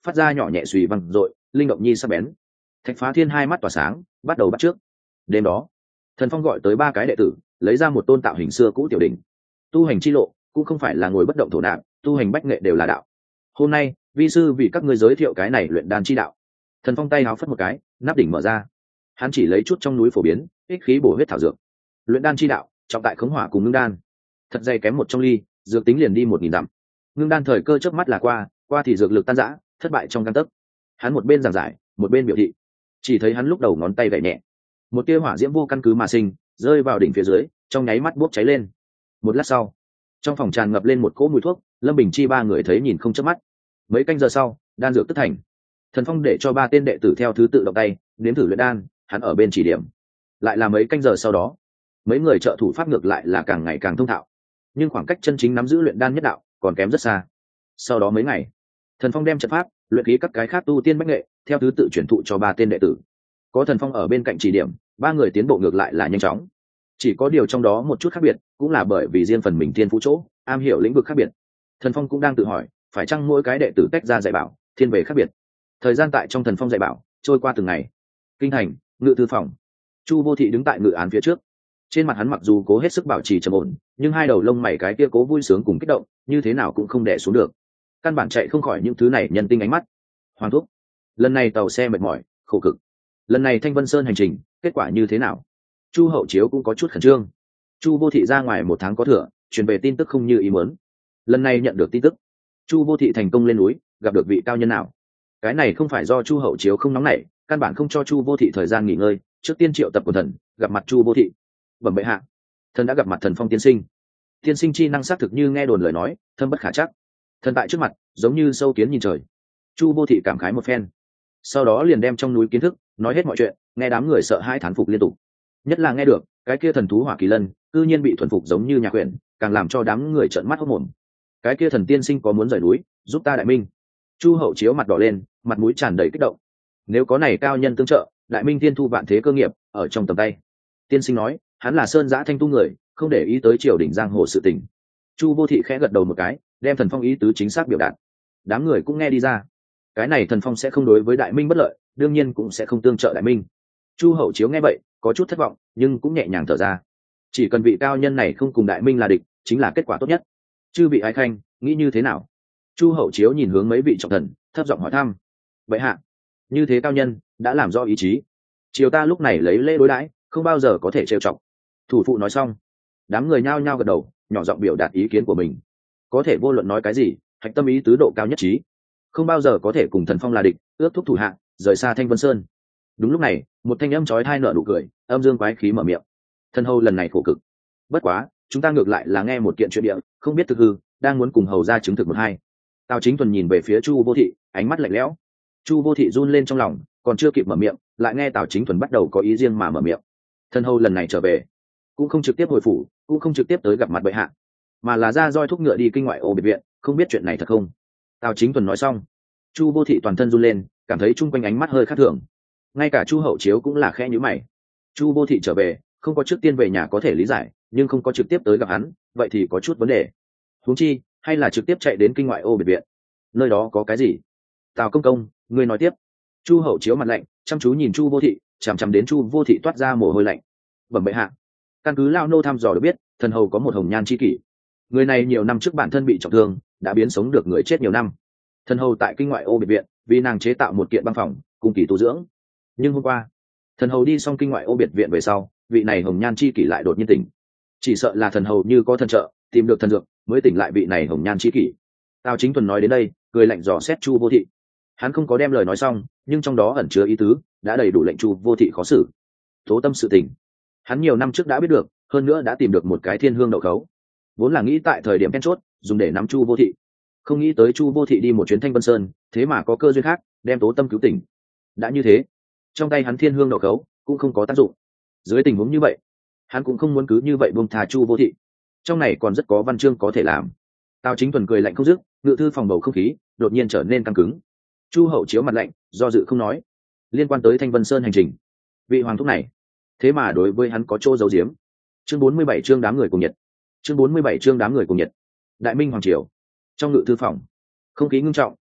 S1: phát ra nhỏ nhẹ suy văng r linh động nhi sắc bén. Thạch Phá Thiên hai mắt tỏa sáng, bắt đầu bắt trước. Đêm đó, Thần Phong gọi tới ba cái đệ tử, lấy ra một tôn tạo hình xưa cũ tiểu đỉnh. Tu hành chi lộ cũng không phải là ngồi bất động thổ nạp, tu hành bách nghệ đều là đạo. Hôm nay, vi sư vì các ngươi giới thiệu cái này luyện đan chi đạo. Thần Phong tay háo phất một cái, nắp đỉnh mở ra. Hắn chỉ lấy chút trong núi phổ biến, ích khí bổ huyết thảo dược. Luyện đan chi đạo, trọng tại khống hỏa cùng ngưng đan. Thật dày kém một trong ly, dược tính liền đi một nghìn dặm. Ngưng đan thời cơ chớp mắt là qua, qua thì dược lực tan rã, thất bại trong gang tấc. Hắn một bên giảng giải, một bên biểu thị. Chỉ thấy hắn lúc đầu ngón tay gảy nhẹ, một tia hỏa diễm vô căn cứ mà sinh, rơi vào đỉnh phía dưới, trong nháy mắt bốc cháy lên. Một lát sau, trong phòng tràn ngập lên một cỗ mùi thuốc. Lâm Bình Chi ba người thấy nhìn không chớp mắt. Mấy canh giờ sau, đan dược tức thành. Thần Phong để cho ba tên đệ tử theo thứ tự động tay nếm thử luyện đan, hắn ở bên chỉ điểm. Lại là mấy canh giờ sau đó, mấy người trợ thủ pháp ngược lại là càng ngày càng thông thạo, nhưng khoảng cách chân chính nắm giữ luyện đan nhất đạo còn kém rất xa. Sau đó mấy ngày, Thần Phong đem trận pháp, luyện khí các cái khác tu tiên bách nghệ theo thứ tự chuyển thụ cho ba tên đệ tử. Có Thần Phong ở bên cạnh chỉ điểm, ba người tiến bộ ngược lại là nhanh chóng. Chỉ có điều trong đó một chút khác biệt, cũng là bởi vì riêng phần mình thiên phú chỗ, am hiểu lĩnh vực khác biệt. Thần Phong cũng đang tự hỏi, phải chăng mỗi cái đệ tử tách ra dạy bảo, thiên về khác biệt. Thời gian tại trong Thần Phong dạy bảo trôi qua từng ngày. Kinh thành, ngự thư phòng, Chu Vô Thị đứng tại ngự án phía trước. Trên mặt hắn mặc dù cố hết sức bảo trì trầm ổn, nhưng hai đầu lông mày cái kia cố vui sướng cùng kích động, như thế nào cũng không đè xuống được. Căn bản chạy không khỏi những thứ này nhân tinh ánh mắt. Hoàng thúc, lần này tàu xe mệt mỏi, khổ cực. Lần này Thanh Vân Sơn hành trình, kết quả như thế nào? Chu Hậu Chiếu cũng có chút khẩn trương. Chu Vô Thị ra ngoài một tháng có thừa, truyền về tin tức không như ý muốn. Lần này nhận được tin tức, Chu Vô Thị thành công lên núi, gặp được vị cao nhân nào? Cái này không phải do Chu Hậu Chiếu không nóng nảy, căn bản không cho Chu Vô Thị thời gian nghỉ ngơi, trước tiên triệu tập của thần, gặp mặt Chu Vô Thị. Bẩm bệ hạ, thần đã gặp mặt Thần Phong tiên sinh. Tiên sinh chi năng xác thực như nghe đồn lời nói, thâm bất khả chắc. Thần tại trước mặt, giống như sâu kiến nhìn trời. Chu Vô Thị cảm khái một phen, sau đó liền đem trong núi kiến thức nói hết mọi chuyện, nghe đám người sợ hãi thán phục liên tục. Nhất là nghe được cái kia thần thú Hỏa Kỳ Lân, cư nhiên bị thuần phục giống như nhà quyển, càng làm cho đám người trợn mắt hốt mồm. Cái kia thần tiên sinh có muốn rời núi, giúp ta đại minh? Chu Hậu Chiếu mặt đỏ lên, mặt mũi tràn đầy kích động. Nếu có này cao nhân tương trợ, đại minh tiên thu vạn thế cơ nghiệp ở trong tầm tay. Tiên sinh nói, hắn là sơn giã thanh tu người, không để ý tới triều đình giang hồ sự tình. Chu Vô Thị khẽ gật đầu một cái, đem Thần Phong ý tứ chính xác biểu đạt. Đám người cũng nghe đi ra, cái này Thần Phong sẽ không đối với đại minh bất lợi, đương nhiên cũng sẽ không tương trợ đại minh. Chu Hậu Chiếu nghe vậy, có chút thất vọng, nhưng cũng nhẹ nhàng thở ra. Chỉ cần vị cao nhân này không cùng đại minh là địch, chính là kết quả tốt nhất. Chư vị ái khanh, nghĩ như thế nào? Chu Hậu Chiếu nhìn hướng mấy vị trọng thần, thấp giọng hỏi thăm. Vậy hạ, như thế cao nhân đã làm rõ ý chí, triều ta lúc này lấy lễ đối đãi, không bao giờ có thể trêu chọc. Thủ phụ nói xong, đám người nhao nhao gật đầu, nhỏ giọng biểu đạt ý kiến của mình. Có thể vô luận nói cái gì, hạch tâm ý tứ độ cao nhất trí, không bao giờ có thể cùng Thần Phong là địch, ước thúc thủ hạ, rời xa Thanh Vân Sơn. Đúng lúc này, một thanh âm chói tai nở nụ cười, âm dương quái khí mở miệng. Thần hầu lần này khổ cực, bất quá chúng ta ngược lại là nghe một kiện chuyện địa, không biết thực hư, đang muốn cùng hầu ra chứng thực một hai. Tào Chính Thuần nhìn về phía Chu Vô Thị, ánh mắt lạnh lẽo. Chu Vô Thị run lên trong lòng, còn chưa kịp mở miệng, lại nghe Tào Chính Thuần bắt đầu có ý riêng mà mở miệng. Thần hầu lần này trở về, cũng không trực tiếp hồi phủ, cũng không trực tiếp tới gặp mặt bệ hạ, mà là ra roi thúc ngựa đi kinh ngoại ô biệt viện, không biết chuyện này thật không? Tào Chính Thuần nói xong, Chu Vô Thị toàn thân run lên, cảm thấy chung quanh ánh mắt hơi khác thường. Ngay cả Chu Hậu Chiếu cũng là khẽ nhíu mày. Chu Vô Thị trở về, không có trước tiên về nhà có thể lý giải, nhưng không có trực tiếp tới gặp hắn, vậy thì có chút vấn đề. Huống chi, hay là trực tiếp chạy đến kinh ngoại ô biệt viện, nơi đó có cái gì? Tào công công, ngươi nói tiếp. Chu Hậu Chiếu mặt lạnh, chăm chú nhìn Chu Vô Thị, chằm chằm đến Chu Vô Thị toát ra mồ hôi lạnh. Bẩm bệ hạ, căn cứ lao nô thăm dò được biết, thần hầu có một hồng nhan chi kỷ. Người này nhiều năm trước bản thân bị trọng thương, đã biến sống được người chết nhiều năm. Thần hầu tại kinh ngoại ô biệt viện, vì nàng chế tạo một kiện băng phòng, cung kỳ tu dưỡng. Nhưng hôm qua, thần hầu đi xong kinh ngoại ô biệt viện về sau, vị này hồng nhan chi kỷ lại đột nhiên tỉnh. Chỉ sợ là thần hầu như có thần trợ, tìm được thần dược, mới tỉnh lại vị này hồng nhan chi kỷ. Tào Chính Thuần nói đến đây, cười lạnh dò xét Chu Vô Thị. Hắn không có đem lời nói xong, nhưng trong đó ẩn chứa ý tứ, đã đầy đủ lệnh Chu Vô Thị khó xử. Tố tâm sự tình, hắn nhiều năm trước đã biết được, hơn nữa đã tìm được một cái thiên hương đậu khấu. Vốn là nghĩ tại thời điểm then chốt, dùng để nắm Chu Vô Thị. Không nghĩ tới Chu Vô Thị đi một chuyến Thanh Vân Sơn, thế mà có cơ duyên khác, đem tố tâm cứu tỉnh. Đã như thế, trong tay hắn thiên hương đậu khấu cũng không có tác dụng. Dưới tình huống như vậy, hắn cũng không muốn cứ như vậy buông thà Chu Vô Thị. Trong này còn rất có văn chương có thể làm. Tào Chính Thuần cười lạnh không dứt, ngự thư phòng bầu không khí đột nhiên trở nên căng cứng. Chu Hậu Chiếu mặt lạnh, do dự không nói. Liên quan tới Thanh Vân Sơn hành trình, vị hoàng thúc này, thế mà đối với hắn có chỗ giấu giếm. Chương bốn mươi bảy chương đám người cùng nhiệt. Chương bốn mươi bảy chương đám người cùng nhiệt. Đại Minh hoàng triều, trong ngự thư phòng, không khí ngưng trọng,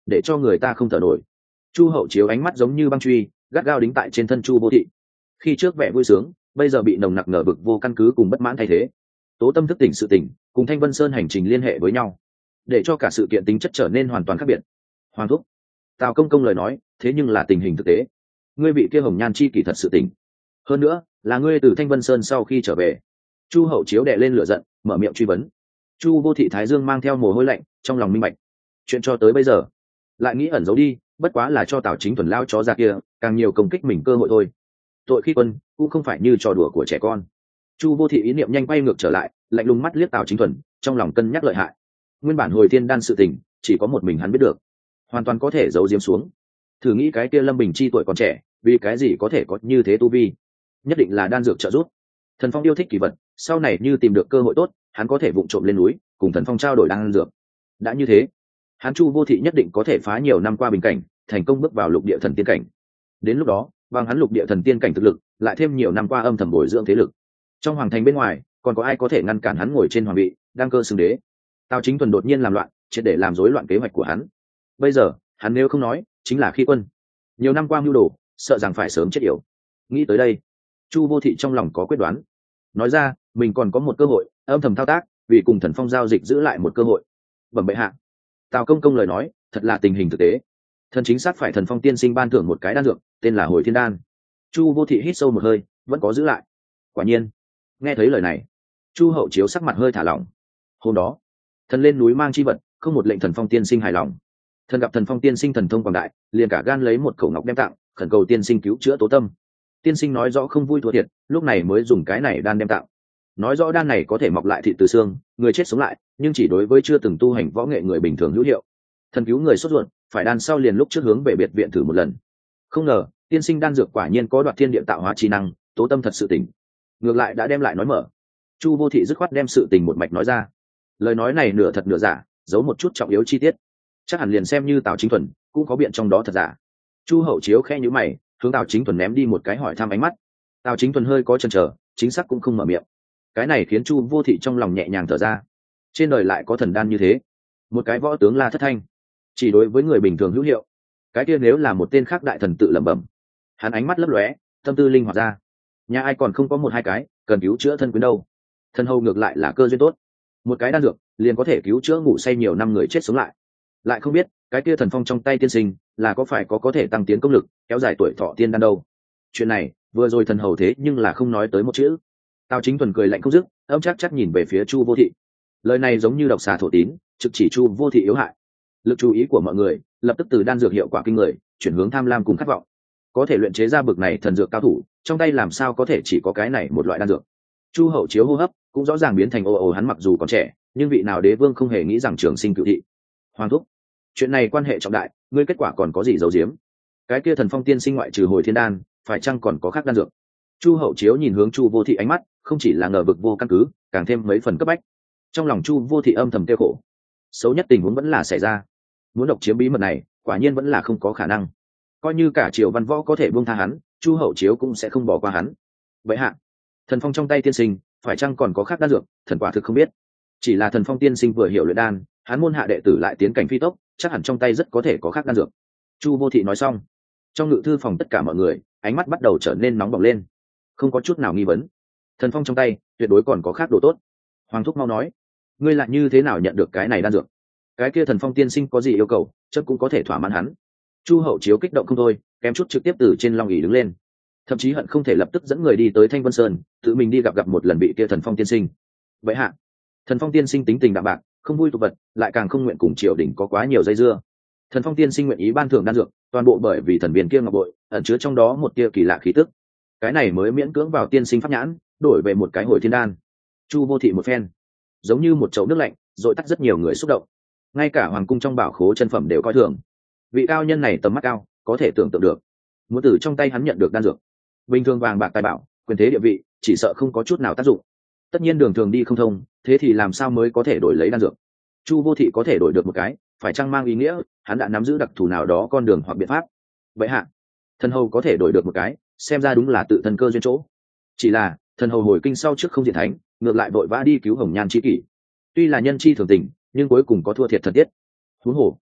S1: để cho người ta không thở nổi. Chu hậu chiếu ánh mắt giống như băng truy, gắt gao đính tại trên thân Chu vô thị. Khi trước vẻ vui sướng, bây giờ bị nồng nặc ngờ vực vô căn cứ cùng bất mãn thay thế. Tố tâm thức tỉnh sự tỉnh, cùng Thanh Vân Sơn hành trình liên hệ với nhau, để cho cả sự kiện tính chất trở nên hoàn toàn khác biệt. Hoàng thúc, Tào công công lời nói, thế nhưng là tình hình thực tế. Ngươi bị kia hồng nhan chi kỷ thật sự tỉnh. Hơn nữa, là ngươi từ Thanh Vân Sơn sau khi trở về. Chu hậu chiếu đè lên lửa giận, mở miệng truy vấn. Chu vô thị thái dương mang theo mồ hôi lạnh, trong lòng minh bạch. Chuyện cho tới bây giờ, lại nghĩ ẩn giấu đi, bất quá là cho Tào Chính Thuần lao chó ra kia càng nhiều công kích mình cơ hội thôi. Tội khi quân cũng không phải như trò đùa của trẻ con. Chu vô thị ý niệm nhanh quay ngược trở lại, lạnh lùng mắt liếc Tào Chính Thuần, trong lòng cân nhắc lợi hại. Nguyên bản hồi thiên đan sự tình chỉ có một mình hắn biết được, hoàn toàn có thể giấu giếm xuống. Thử nghĩ cái kia Lâm Bình Chi tuổi còn trẻ, vì cái gì có thể có như thế tu vi? Nhất định là đan dược trợ giúp. Thần Phong yêu thích kỳ vật, sau này như tìm được cơ hội tốt, hắn có thể vụng trộm lên núi cùng Thần Phong trao đổi đan dược. Đã như thế, hắn Chu vô thị nhất định có thể phá nhiều năm qua bình cảnh, thành công bước vào lục địa thần tiên cảnh. Đến lúc đó, bằng hắn lục địa thần tiên cảnh thực lực, lại thêm nhiều năm qua âm thầm bồi dưỡng thế lực, trong hoàng thành bên ngoài còn có ai có thể ngăn cản hắn ngồi trên hoàng vị, đăng cơ xưng đế? Tào Chính Thuần đột nhiên làm loạn, triệt để làm rối loạn kế hoạch của hắn. Bây giờ, hắn nếu không nói, chính là khi quân. Nhiều năm qua mưu đồ, sợ rằng phải sớm chết yểu. Nghĩ tới đây, Chu vô thị trong lòng có quyết đoán. Nói ra, mình còn có một cơ hội, âm thầm thao tác, vì cùng Thần Phong giao dịch giữ lại một cơ hội. Bẩm bệ hạ. Tào công công lời nói, thật là tình hình thực tế. Thần chính xác phải Thần Phong tiên sinh ban thưởng một cái đan dược, tên là Hồi Thiên Đan. Chu vô thị hít sâu một hơi, vẫn có giữ lại. Quả nhiên, nghe thấy lời này, Chu hậu chiếu sắc mặt hơi thả lỏng. Hôm đó, thần lên núi mang chi vật, không một lệnh Thần Phong tiên sinh hài lòng. Thần gặp Thần Phong tiên sinh thần thông quảng đại, liền cả gan lấy một khẩu ngọc đem tặng, khẩn cầu tiên sinh cứu chữa tố tâm. Tiên sinh nói rõ không vui thua thiệt, lúc này mới dùng cái này đan đem tặng. Nói rõ đan này có thể mọc lại thịt từ xương, người chết sống lại, nhưng chỉ đối với chưa từng tu hành võ nghệ người bình thường hữu hiệu. Thần cứu người sốt ruột, phải đan sau liền lúc trước hướng về biệt viện thử một lần. Không ngờ, tiên sinh đan dược quả nhiên có đoạt thiên địa tạo hóa chi năng, tố tâm thật sự tỉnh. Ngược lại đã đem lại nói mở. Chu vô thị dứt khoát đem sự tình một mạch nói ra. Lời nói này nửa thật nửa giả, giấu một chút trọng yếu chi tiết. Chắc hẳn liền xem như Tào Chính Thuần cũng có biện trong đó thật giả. Chu hậu chiếu khẽ nhíu mày, hướng Tào Chính Thuần ném đi một cái hỏi thăm ánh mắt. Tào Chính Thuần hơi có chần chờ, chính xác cũng không mở miệng. Cái này khiến Chu vô thị trong lòng nhẹ nhàng thở ra. Trên đời lại có thần đan như thế, một cái võ tướng La Thất Thanh, chỉ đối với người bình thường hữu hiệu. Cái kia nếu là một tên khác đại thần tự lẩm bẩm. Hắn ánh mắt lấp lóe, tâm tư linh hoạt ra. Nhà ai còn không có một hai cái cần cứu chữa thân quyến đâu? Thân hầu ngược lại là cơ duyên tốt, một cái đan dược liền có thể cứu chữa ngủ say nhiều năm người chết sống lại. Lại không biết cái kia Thần Phong trong tay tiên sinh là có phải có có thể tăng tiến công lực, kéo dài tuổi thọ tiên đan đâu? Chuyện này vừa rồi thần hầu thế nhưng là không nói tới một chữ. Tào Chính Thuần cười lạnh không dứt, âm chắc chắc nhìn về phía Chu vô thị. Lời này giống như độc xà thổ tín, trực chỉ Chu vô thị yếu hại. Lực chú ý của mọi người lập tức từ đan dược hiệu quả kinh người chuyển hướng tham lam cùng khát vọng. Có thể luyện chế ra bực này thần dược cao thủ, trong tay làm sao có thể chỉ có cái này một loại đan dược? Chu hậu chiếu hô hấp cũng rõ ràng biến thành ồ ồ, hắn mặc dù còn trẻ, nhưng vị nào đế vương không hề nghĩ rằng trường sinh cựu thị. Hoàng thúc, chuyện này quan hệ trọng đại, ngươi kết quả còn có gì giấu giếm? Cái kia Thần Phong tiên sinh ngoại trừ Hồi Thiên Đan, phải chăng còn có khác đan dược? Chu hậu chiếu nhìn hướng Chu vô thị ánh mắt không chỉ là ngờ vực vô căn cứ, càng thêm mấy phần cấp bách. Trong lòng Chu vô thị âm thầm tiêu khổ. Xấu nhất tình huống vẫn là xảy ra. Muốn độc chiếm bí mật này, quả nhiên vẫn là không có khả năng. Coi như cả triều văn võ có thể buông tha hắn, Chu hậu chiếu cũng sẽ không bỏ qua hắn. Vậy hạ, Thần Phong trong tay tiên sinh phải chăng còn có khác đan dược? Thần quả thực không biết. Chỉ là Thần Phong tiên sinh vừa hiểu luyện đan, hắn môn hạ đệ tử lại tiến cảnh phi tốc, chắc hẳn trong tay rất có thể có khác đan dược. Chu vô thị nói xong, trong ngự thư phòng tất cả mọi người ánh mắt bắt đầu trở nên nóng bỏng lên, không có chút nào nghi vấn. Thần Phong trong tay tuyệt đối còn có khác đồ tốt. Hoàng thúc mau nói, ngươi lại như thế nào nhận được cái này đan dược? Cái kia Thần Phong tiên sinh có gì yêu cầu, chắc cũng có thể thỏa mãn hắn. Chu hậu chiếu kích động không thôi, kém chút trực tiếp từ trên long ỷ đứng lên, thậm chí hận không thể lập tức dẫn người đi tới Thanh Vân Sơn, tự mình đi gặp gặp một lần vị kia Thần Phong tiên sinh. Vậy hạ, Thần Phong tiên sinh tính tình đạm bạc, không vui tục vật, lại càng không nguyện cùng triều đình có quá nhiều dây dưa. Thần Phong tiên sinh nguyện ý ban thưởng đan dược, toàn bộ bởi vì thần viên kia ngọc bội ẩn chứa trong đó một tia kỳ lạ khí tức. Cái này mới miễn cưỡng vào tiên sinh pháp nhãn, đổi về một cái Hồi Thiên Đan. Chu vô thị một phen, giống như một chậu nước lạnh, dội tắt rất nhiều người xúc động. Ngay cả hoàng cung trong bảo khố chân phẩm đều coi thường. Vị cao nhân này tầm mắt cao, có thể tưởng tượng được. Muốn từ trong tay hắn nhận được đan dược, bình thường vàng bạc tài bảo, quyền thế địa vị, chỉ sợ không có chút nào tác dụng. Tất nhiên đường thường đi không thông, thế thì làm sao mới có thể đổi lấy đan dược? Chu vô thị có thể đổi được một cái, phải chăng mang ý nghĩa hắn đã nắm giữ đặc thù nào đó con đường hoặc biện pháp? Vậy hạ, thần hầu có thể đổi được một cái, xem ra đúng là tự thân cơ duyên chỗ. Chỉ là thần hầu hồi kinh sau trước không diện thánh, ngược lại vội vã đi cứu hồng nhan chi kỷ. Tuy là nhân chi thường tình, nhưng cuối cùng có thua thiệt thần tiết. Huống hồ,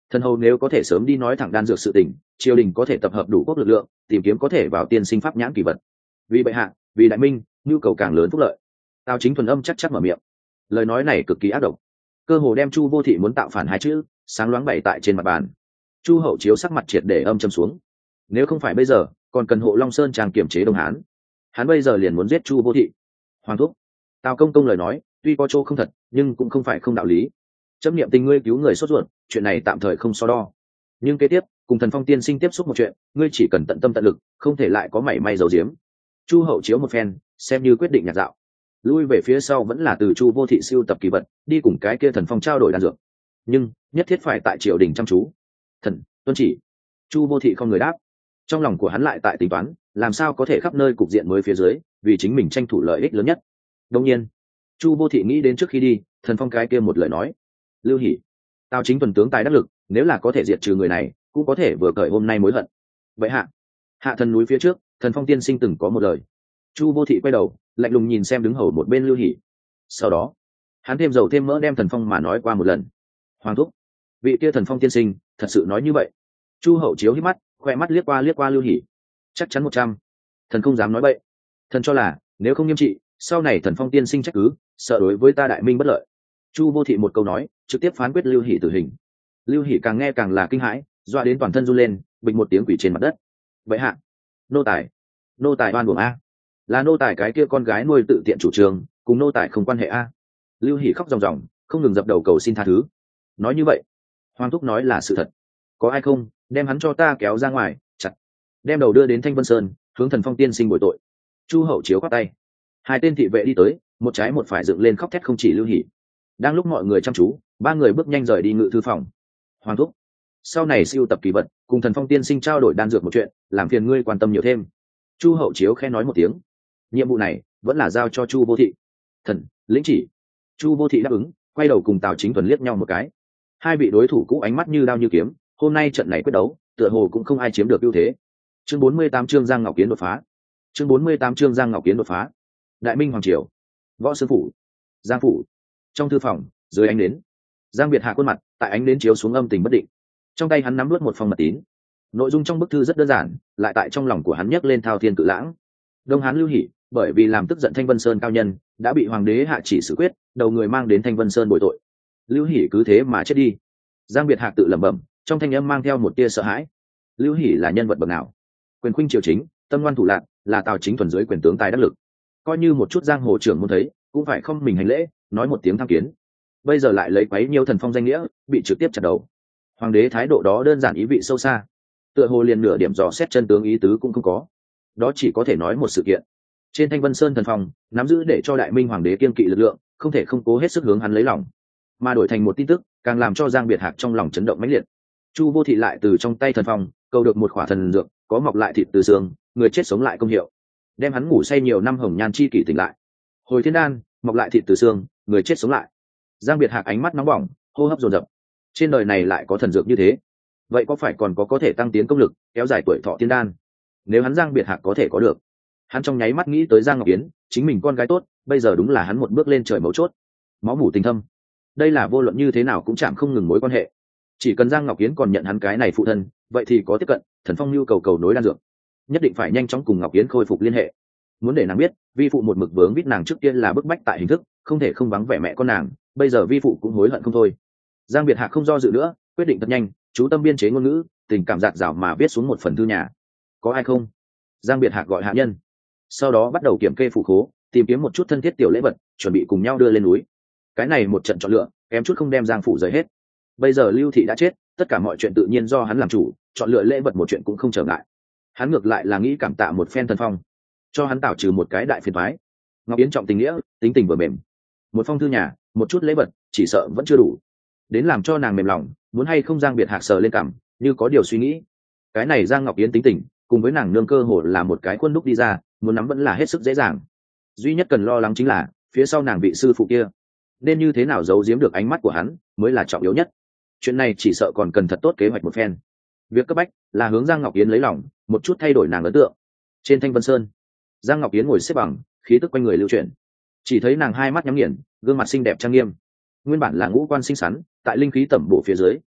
S1: Thần hầu nếu có thể sớm đi nói thẳng đan dược sự tình, triều đình có thể tập hợp đủ quốc lực lượng, tìm kiếm có thể vào tiên sinh pháp nhãn kỳ vật. Vì bệ hạ, vì đại minh, nhu cầu càng lớn phúc lợi. Tào Chính thuần âm chắc chắc mở miệng, lời nói này cực kỳ ác độc, cơ hồ đem Chu Vô Thị muốn tạo phản hai chữ sáng loáng bày tại trên mặt bàn. Chu Hậu Chiếu sắc mặt triệt để âm châm xuống. Nếu không phải bây giờ, còn cần hộ Long Sơn trang kiểm chế Đông Hán, hắn bây giờ liền muốn giết Chu Vô Thị. Hoàng thúc, Tào công công lời nói tuy có chỗ không thật, nhưng cũng không phải không đạo lý. Chấm niệm tình ngươi cứu người sốt ruột, chuyện này tạm thời không so đo. Nhưng kế tiếp, cùng Thần Phong tiên sinh tiếp xúc một chuyện, ngươi chỉ cần tận tâm tận lực, không thể lại có mảy may giấu giếm. Chu Hậu Chiếu một phen, xem như quyết định nhạt dạo. Lui về phía sau vẫn là từ Chu Vô Thị siêu tập kỳ vật, đi cùng cái kia Thần Phong trao đổi đan dược. Nhưng nhất thiết phải tại triều đình chăm chú. Thần tuân chỉ. Chu Vô Thị không người đáp. Trong lòng của hắn lại tại tính toán, làm sao có thể khắp nơi cục diện mới phía dưới, vì chính mình tranh thủ lợi ích lớn nhất. Đương nhiên, Chu Vô Thị nghĩ đến trước khi đi, Thần Phong cái kia một lời nói. Lưu Hỷ, Tào Chính tuần tướng tài đắc lực, nếu là có thể diệt trừ người này, cũng có thể vừa cởi hôm nay mối hận. Vậy hạ, hạ thần núi phía trước, Thần Phong tiên sinh từng có một lời. Chu Vô Thị quay đầu, lạnh lùng nhìn xem đứng hầu một bên Lưu Hỷ. Sau đó, hắn thêm dầu thêm mỡ đem Thần Phong mà nói qua một lần. Hoàng thúc, vị kia Thần Phong tiên sinh thật sự nói như vậy? Chu Hậu Chiếu hít mắt, khoe mắt liếc qua liếc qua Lưu Hỷ. Chắc chắn một trăm. Thần không dám nói bậy. Thần cho là nếu không nghiêm trị, sau này Thần Phong tiên sinh trách cứ, sợ đối với ta đại minh bất lợi. Chu Vô Thị một câu nói, trực tiếp phán quyết Lưu Hỷ tử hình. Lưu Hỷ càng nghe càng là kinh hãi, dọa đến toàn thân run lên, bịch một tiếng quỷ trên mặt đất. Vậy hạ, nô tài, nô tài oan uổng a, là nô tài cái kia con gái nuôi tự tiện chủ trương, cùng nô tài không quan hệ a. Lưu Hỷ khóc ròng ròng, không ngừng dập đầu cầu xin tha thứ. Nói như vậy, Hoàng thúc nói là sự thật. Có ai không, đem hắn cho ta kéo ra ngoài, chặt, đem đầu đưa đến Thanh Vân Sơn, hướng Thần Phong tiên sinh bồi tội. Chu Hậu Chiếu quát tay, hai tên thị vệ đi tới, một trái một phải dựng lên khóc thét không chỉ Lưu Hỷ. Đang lúc mọi người chăm chú, ba người bước nhanh rời đi ngự thư phòng. Hoàng thúc, sau này siêu tập kỳ vật, cùng Thần Phong tiên sinh trao đổi đan dược một chuyện, làm phiền ngươi quan tâm nhiều thêm. Chu Hậu Chiếu khẽ nói một tiếng, nhiệm vụ này vẫn là giao cho Chu Vô Thị. Thần lĩnh chỉ. Chu Vô Thị đáp ứng, quay đầu cùng Tào Chính Thuần liếc nhau một cái. Hai vị đối thủ cũ ánh mắt như đao như kiếm, hôm nay trận này quyết đấu, tựa hồ cũng không ai chiếm được ưu thế. Chương bốn mươi tám chương Giang Ngọc Kiến đột phá. Chương bốn mươi tám chương Giang Ngọc Kiến đột phá. Đại Minh hoàng triều, Võ Sư phủ, Giang phủ. Trong thư phòng, dưới ánh nến, Giang Biệt Hạ khuôn mặt tại ánh nến chiếu xuống âm tình bất định. Trong tay hắn nắm nuốt một phong mật tín. Nội dung trong bức thư rất đơn giản, lại tại trong lòng của hắn nhấc lên thao thiên cự lãng. Đông Hán Lưu Hỷ, bởi vì làm tức giận Thanh Vân Sơn cao nhân, đã bị hoàng đế hạ chỉ xử quyết, đầu người mang đến Thanh Vân Sơn bồi tội. Lưu Hỷ cứ thế mà chết đi. Giang Biệt Hạc tự lẩm bẩm, trong thanh âm mang theo một tia sợ hãi. Lưu Hỷ là nhân vật bậc nào? Quyền khuynh triều chính, tâm ngoan thủ lạn, là Tào Chính thuần dưới quyền tướng tài đắc lực. Coi như một chút giang hồ trưởng muốn thấy, cũng phải không mình hành lễ, nói một tiếng tham kiến. Bây giờ lại lấy quấy nhiêu Thần Phong danh nghĩa, bị trực tiếp chặt đầu. Hoàng đế thái độ đó đơn giản ý vị sâu xa, tựa hồ liền nửa điểm dò xét chân tướng ý tứ cũng không có. Đó chỉ có thể nói một sự kiện. Trên Thanh Vân Sơn Thần Phong, nắm giữ để cho Đại Minh hoàng đế kiên kỵ lực lượng, không thể không cố hết sức hướng hắn lấy lòng, mà đổi thành một tin tức, càng làm cho Giang Biệt Hạc trong lòng chấn động mãnh liệt. Chu Vô Thị lại từ trong tay Thần Phong cầu được một khỏa thần dược, có mọc lại thịt từ xương, người chết sống lại công hiệu, đem hắn ngủ say nhiều năm hồng nhan chi kỷ tỉnh lại. Hồi thiên đan, mọc lại thịt từ xương, người chết sống lại. Giang Biệt Hạc ánh mắt nóng bỏng, hô hấp dồn dập. Trên đời này lại có thần dược như thế, vậy có phải còn có có thể tăng tiến công lực, kéo dài tuổi thọ thiên đan? Nếu hắn Giang Biệt Hạc có thể có được, hắn trong nháy mắt nghĩ tới Giang Ngọc Yến, chính mình con gái tốt, bây giờ đúng là hắn một bước lên trời mấu chốt. Máu mủ tình thâm, đây là vô luận như thế nào cũng chạm không ngừng mối quan hệ. Chỉ cần Giang Ngọc Yến còn nhận hắn cái này phụ thân, vậy thì có tiếp cận. Thần Phong nhu cầu cầu nối đan dược, nhất định phải nhanh chóng cùng Ngọc Yến khôi phục liên hệ. Muốn để nàng biết, vi phụ một mực vướng biết nàng trước tiên là bức bách tại hình thức, không thể không vắng vẻ mẹ con nàng, bây giờ vi phụ cũng hối hận không thôi. Giang Biệt Hạc không do dự nữa, quyết định thật nhanh, chú tâm biên chế ngôn ngữ, tình cảm dạt dào mà viết xuống một phần thư nhà. Có ai không? Giang Biệt Hạc gọi hạ nhân, sau đó bắt đầu kiểm kê phủ khố, tìm kiếm một chút thân thiết tiểu lễ vật, chuẩn bị cùng nhau đưa lên núi. Cái này một trận chọn lựa, kém chút không đem Giang phủ rời hết. Bây giờ Lưu Thị đã chết, tất cả mọi chuyện tự nhiên do hắn làm chủ, chọn lựa lễ vật một chuyện cũng không trở ngại. Hắn ngược lại là nghĩ cảm tạ một phen Thần Phong, cho hắn tạo trừ một cái đại phiền toái. Ngọc Yến trọng tình nghĩa, tính tình vừa mềm, một phong thư nhà, một chút lễ vật, chỉ sợ vẫn chưa đủ. Đến làm cho nàng mềm lòng, muốn hay không Giang Biệt Hạc sờ lên cằm, như có điều suy nghĩ. Cái này Giang Ngọc Yến tính tình, cùng với nàng nương cơ hồ là một cái khuôn đúc đi ra, muốn nắm vẫn là hết sức dễ dàng. Duy nhất cần lo lắng chính là phía sau nàng vị sư phụ kia, nên như thế nào giấu giếm được ánh mắt của hắn mới là trọng yếu nhất. Chuyện này chỉ sợ còn cần thật tốt kế hoạch một phen. Việc cấp bách là hướng Giang Ngọc Yến lấy lòng, một chút thay đổi nàng ấn tượng. Trên Thanh Vân Sơn, Giang Ngọc Yến ngồi xếp bằng, khí tức quanh người lưu chuyển. Chỉ thấy nàng hai mắt nhắm nghiền, gương mặt xinh đẹp trang nghiêm. Nguyên bản là ngũ quan xinh xắn, tại linh khí tẩm bổ phía dưới,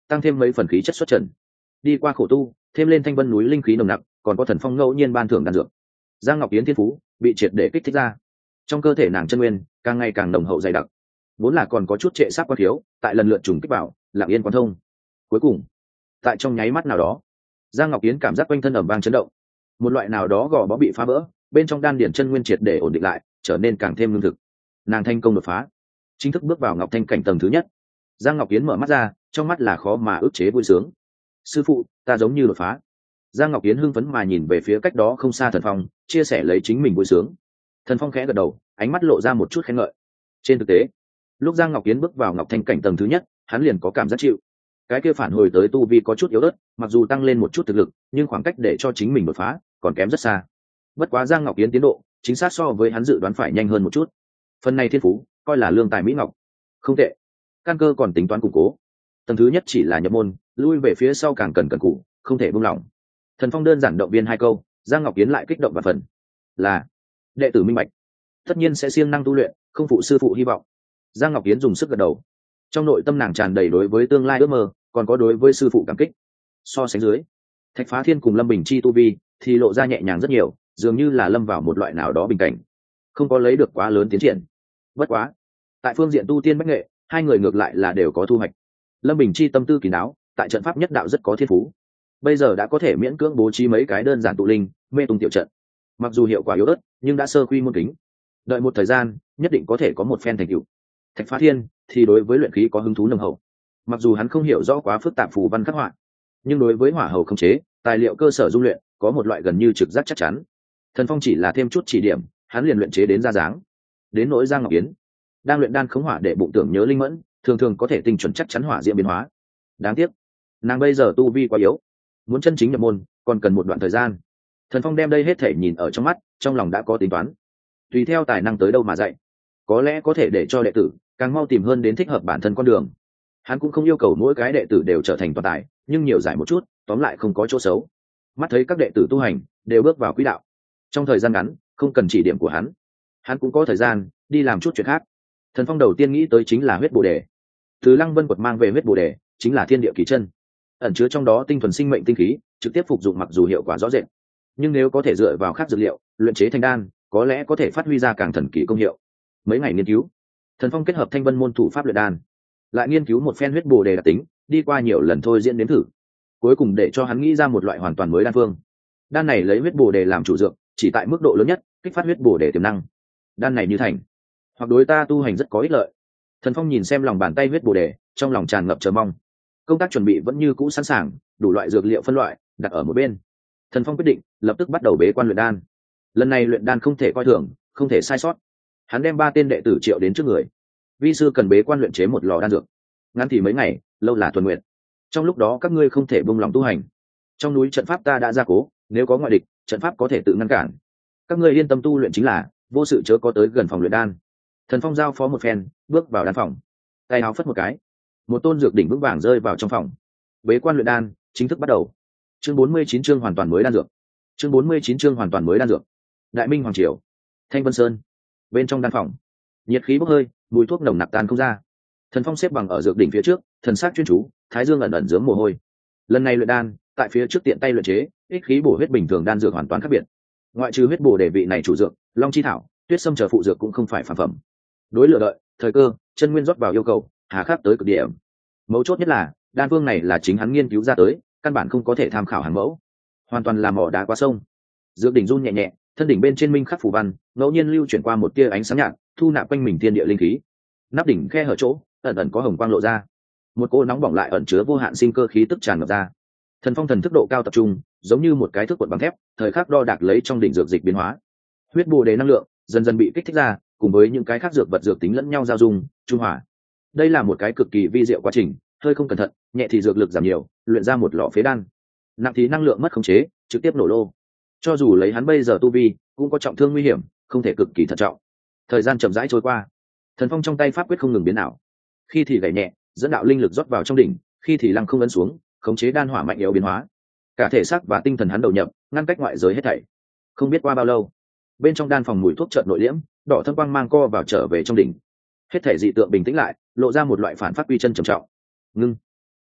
S1: tăng thêm mấy phần khí chất xuất trần. Đi qua khổ tu, thêm lên thanh vân núi linh khí nồng nặc, còn có thần phong ngẫu nhiên ban thưởng đan dược, giang ngọc yến thiên phú bị triệt để kích thích ra. Trong cơ thể nàng chân nguyên càng ngày càng nồng hậu dày đặc, vốn là còn có chút trệ sát quá thiếu, tại lần lượt trùng kích vào lặng yên quán thông. Cuối cùng, tại trong nháy mắt nào đó, giang ngọc yến cảm giác quanh thân ẩm vang chấn động, một loại nào đó gò bó bị phá vỡ, bên trong đan điển chân nguyên triệt để ổn định lại, trở nên càng thêm lương thực. Nàng thành công đột phá, chính thức bước vào ngọc thanh cảnh tầng thứ nhất. Giang ngọc yến mở mắt ra, trong mắt là khó mà ức chế vui sướng. Sư phụ, ta giống như đột phá. Giang ngọc yến hưng phấn mà nhìn về phía cách đó không xa thần phong, chia sẻ lấy chính mình vui sướng. Thần phong khẽ gật đầu, ánh mắt lộ ra một chút khen ngợi. Trên thực tế, lúc Giang ngọc yến bước vào ngọc thanh cảnh tầng thứ nhất, hắn liền có cảm giác chịu. Cái kia phản hồi tới tu vi có chút yếu ớt, mặc dù tăng lên một chút thực lực, nhưng khoảng cách để cho chính mình đột phá còn kém rất xa. Bất quá Giang ngọc yến tiến độ chính xác so với hắn dự đoán phải nhanh hơn một chút. Phần này thiên phú coi là lương tài mỹ ngọc, không tệ. Căn cơ còn tính toán củng cố. Tầng thứ nhất chỉ là nhập môn, lui về phía sau càng cần cần cù, không thể buông lỏng. Thần phong đơn giản động viên hai câu, Giang ngọc yến lại kích động và phần là đệ tử minh bạch, tất nhiên sẽ siêng năng tu luyện, không phụ sư phụ hy vọng. Giang ngọc yến dùng sức gật đầu, trong nội tâm nàng tràn đầy đối với tương lai ước mơ, còn có đối với sư phụ cảm kích. So sánh dưới, Thạch Phá Thiên cùng Lâm Bình Chi tu vi thì lộ ra nhẹ nhàng rất nhiều, dường như là lâm vào một loại nào đó bình cảnh, không có lấy được quá lớn tiến triển. Bất quá, tại phương diện tu tiên bách nghệ, hai người ngược lại là đều có thu hoạch. Lâm Bình Chi tâm tư kỳ đáo, tại trận pháp nhất đạo rất có thiên phú, bây giờ đã có thể miễn cưỡng bố trí mấy cái đơn giản tụ linh mê tung tiểu trận, mặc dù hiệu quả yếu ớt nhưng đã sơ quy môn kính, đợi một thời gian nhất định có thể có một phen thành tựu. Thạch Phá Thiên thì đối với luyện khí có hứng thú nồng hậu, mặc dù hắn không hiểu rõ quá phức tạp phù văn khắc họa, nhưng đối với hỏa hầu không chế tài liệu cơ sở dung luyện có một loại gần như trực giác chắc chắn. Thần phong chỉ là thêm chút chỉ điểm, hắn liền luyện chế đến ra dáng. Đến nỗi Giang ngọc yến đang luyện đan khống hỏa để bụng tưởng nhớ linh mẫn, thường thường có thể tinh chuẩn chắc chắn hỏa diễm biến hóa. Đáng tiếc nàng bây giờ tu vi quá yếu, muốn chân chính nhập môn còn cần một đoạn thời gian. Thần phong đem đây hết thể nhìn ở trong mắt, trong lòng đã có tính toán, tùy theo tài năng tới đâu mà dạy, có lẽ có thể để cho đệ tử càng mau tìm hơn đến thích hợp bản thân con đường. Hắn cũng không yêu cầu mỗi cái đệ tử đều trở thành toàn tài, nhưng nhiều giải một chút tóm lại không có chỗ xấu. Mắt thấy các đệ tử tu hành đều bước vào quỹ đạo, trong thời gian ngắn không cần chỉ điểm của hắn, hắn cũng có thời gian đi làm chút chuyện khác. Thần phong đầu tiên nghĩ tới chính là huyết bồ đề. Từ Lăng Vân Quật mang về huyết bồ đề chính là thiên địa kỳ chân, ẩn chứa trong đó tinh thuần sinh mệnh tinh khí, trực tiếp phục dụng mặc dù hiệu quả rõ rệt, nhưng nếu có thể dựa vào khác dược liệu luyện chế thành đan, có lẽ có thể phát huy ra càng thần kỳ công hiệu. Mấy ngày nghiên cứu, Thần phong kết hợp thanh vân môn thủ pháp luyện đan, lại nghiên cứu một phen huyết bồ đề đặc tính, đi qua nhiều lần thôi diễn nếm thử, cuối cùng để cho hắn nghĩ ra một loại hoàn toàn mới đan phương. Đan này lấy huyết bồ đề làm chủ dược, chỉ tại mức độ lớn nhất kích phát huyết bồ đề tiềm năng. Đan này như thành, hoặc đối ta tu hành rất có ích lợi. Thần phong nhìn xem lòng bàn tay huyết bồ đề, trong lòng tràn ngập chờ mong. Công tác chuẩn bị vẫn như cũ sẵn sàng, đủ loại dược liệu phân loại đặt ở một bên. Thần phong quyết định lập tức bắt đầu bế quan luyện đan. Lần này luyện đan không thể coi thường, không thể sai sót. Hắn đem ba tên đệ tử triệu đến trước người. Vi sư cần bế quan luyện chế một lò đan dược, ngắn thì mấy ngày, lâu là tuần nguyện. Trong lúc đó các ngươi không thể buông lòng tu hành. Trong núi trận pháp ta đã gia cố, nếu có ngoại địch, trận pháp có thể tự ngăn cản. Các ngươi yên tâm tu luyện chính là, vô sự chớ có tới gần phòng luyện đan. Thần phong giao phó một phen, bước vào đan phòng, tay áo phất một cái, một tôn dược đỉnh vững vàng rơi vào trong phòng. Bế quan luyện đan chính thức bắt đầu. Chương bốn mươi chín chương hoàn toàn mới đan dược. Chương bốn mươi chín chương hoàn toàn mới đan dược. Đại Minh hoàng triều, Thanh Vân Sơn. Bên trong đan phòng, nhiệt khí bốc hơi, mùi thuốc nồng nặc tan không ra. Thần phong xếp bằng ở dược đỉnh phía trước, thần sắc chuyên chú, thái dương ẩn ẩn dướng mồ hôi. Lần này luyện đan, tại phía trước tiện tay luyện chế, ích khí bổ huyết bình thường đan dược hoàn toàn khác biệt. Ngoại trừ huyết bổ đề vị này chủ dược, long chi thảo, tuyết sâm chờ phụ dược cũng không phải phản phẩm. Đối lựa đợi, thời cơ, chân nguyên rót vào yêu cầu, hà khắc tới cực điểm. Mấu chốt nhất là, đan phương này là chính hắn nghiên cứu ra tới, căn bản không có thể tham khảo hàng mẫu, hoàn toàn là mỏ đá qua sông. Dược đỉnh run nhẹ nhẹ, thân đỉnh bên trên minh khắc phù văn, ngẫu nhiên lưu chuyển qua một tia ánh sáng nhạt, thu nạp quanh mình thiên địa linh khí. Nắp đỉnh khe hở chỗ, ẩn ẩn có hồng quang lộ ra, một cô nóng bỏng lại ẩn chứa vô hạn sinh cơ khí tức tràn ngập ra. Thần phong thần thức độ cao tập trung, giống như một cái thước cuộn bằng thép, thời khắc đo đạc lấy trong đỉnh dược dịch biến hóa. Huyết bồ đề năng lượng dần dần bị kích thích ra, cùng với những cái khác dược vật dược tính lẫn nhau giao dung, trung hòa. Đây là một cái cực kỳ vi diệu quá trình, hơi không cẩn thận, nhẹ thì dược lực giảm nhiều, luyện ra một lọ phế đan, nặng thì năng lượng mất khống chế, trực tiếp nổ lô. Cho dù lấy hắn bây giờ tu vi, cũng có trọng thương nguy hiểm, không thể cực kỳ thận trọng. Thời gian chậm rãi trôi qua, thần phong trong tay pháp quyết không ngừng biến ảo, khi thì gảy nhẹ, dẫn đạo linh lực rót vào trong đỉnh, khi thì lăng không ấn xuống, khống chế đan hỏa mạnh yếu biến hóa. Cả thể xác và tinh thần hắn đầu nhập, ngăn cách ngoại giới hết thảy. Không biết qua bao lâu, bên trong đan phòng mùi thuốc chợt nội liễm, đỏ thâm quang mang co vào trở về trong đỉnh. Hết thảy dị tượng bình tĩnh lại, lộ ra một loại phản phát quy chân trầm trọng. Ngưng.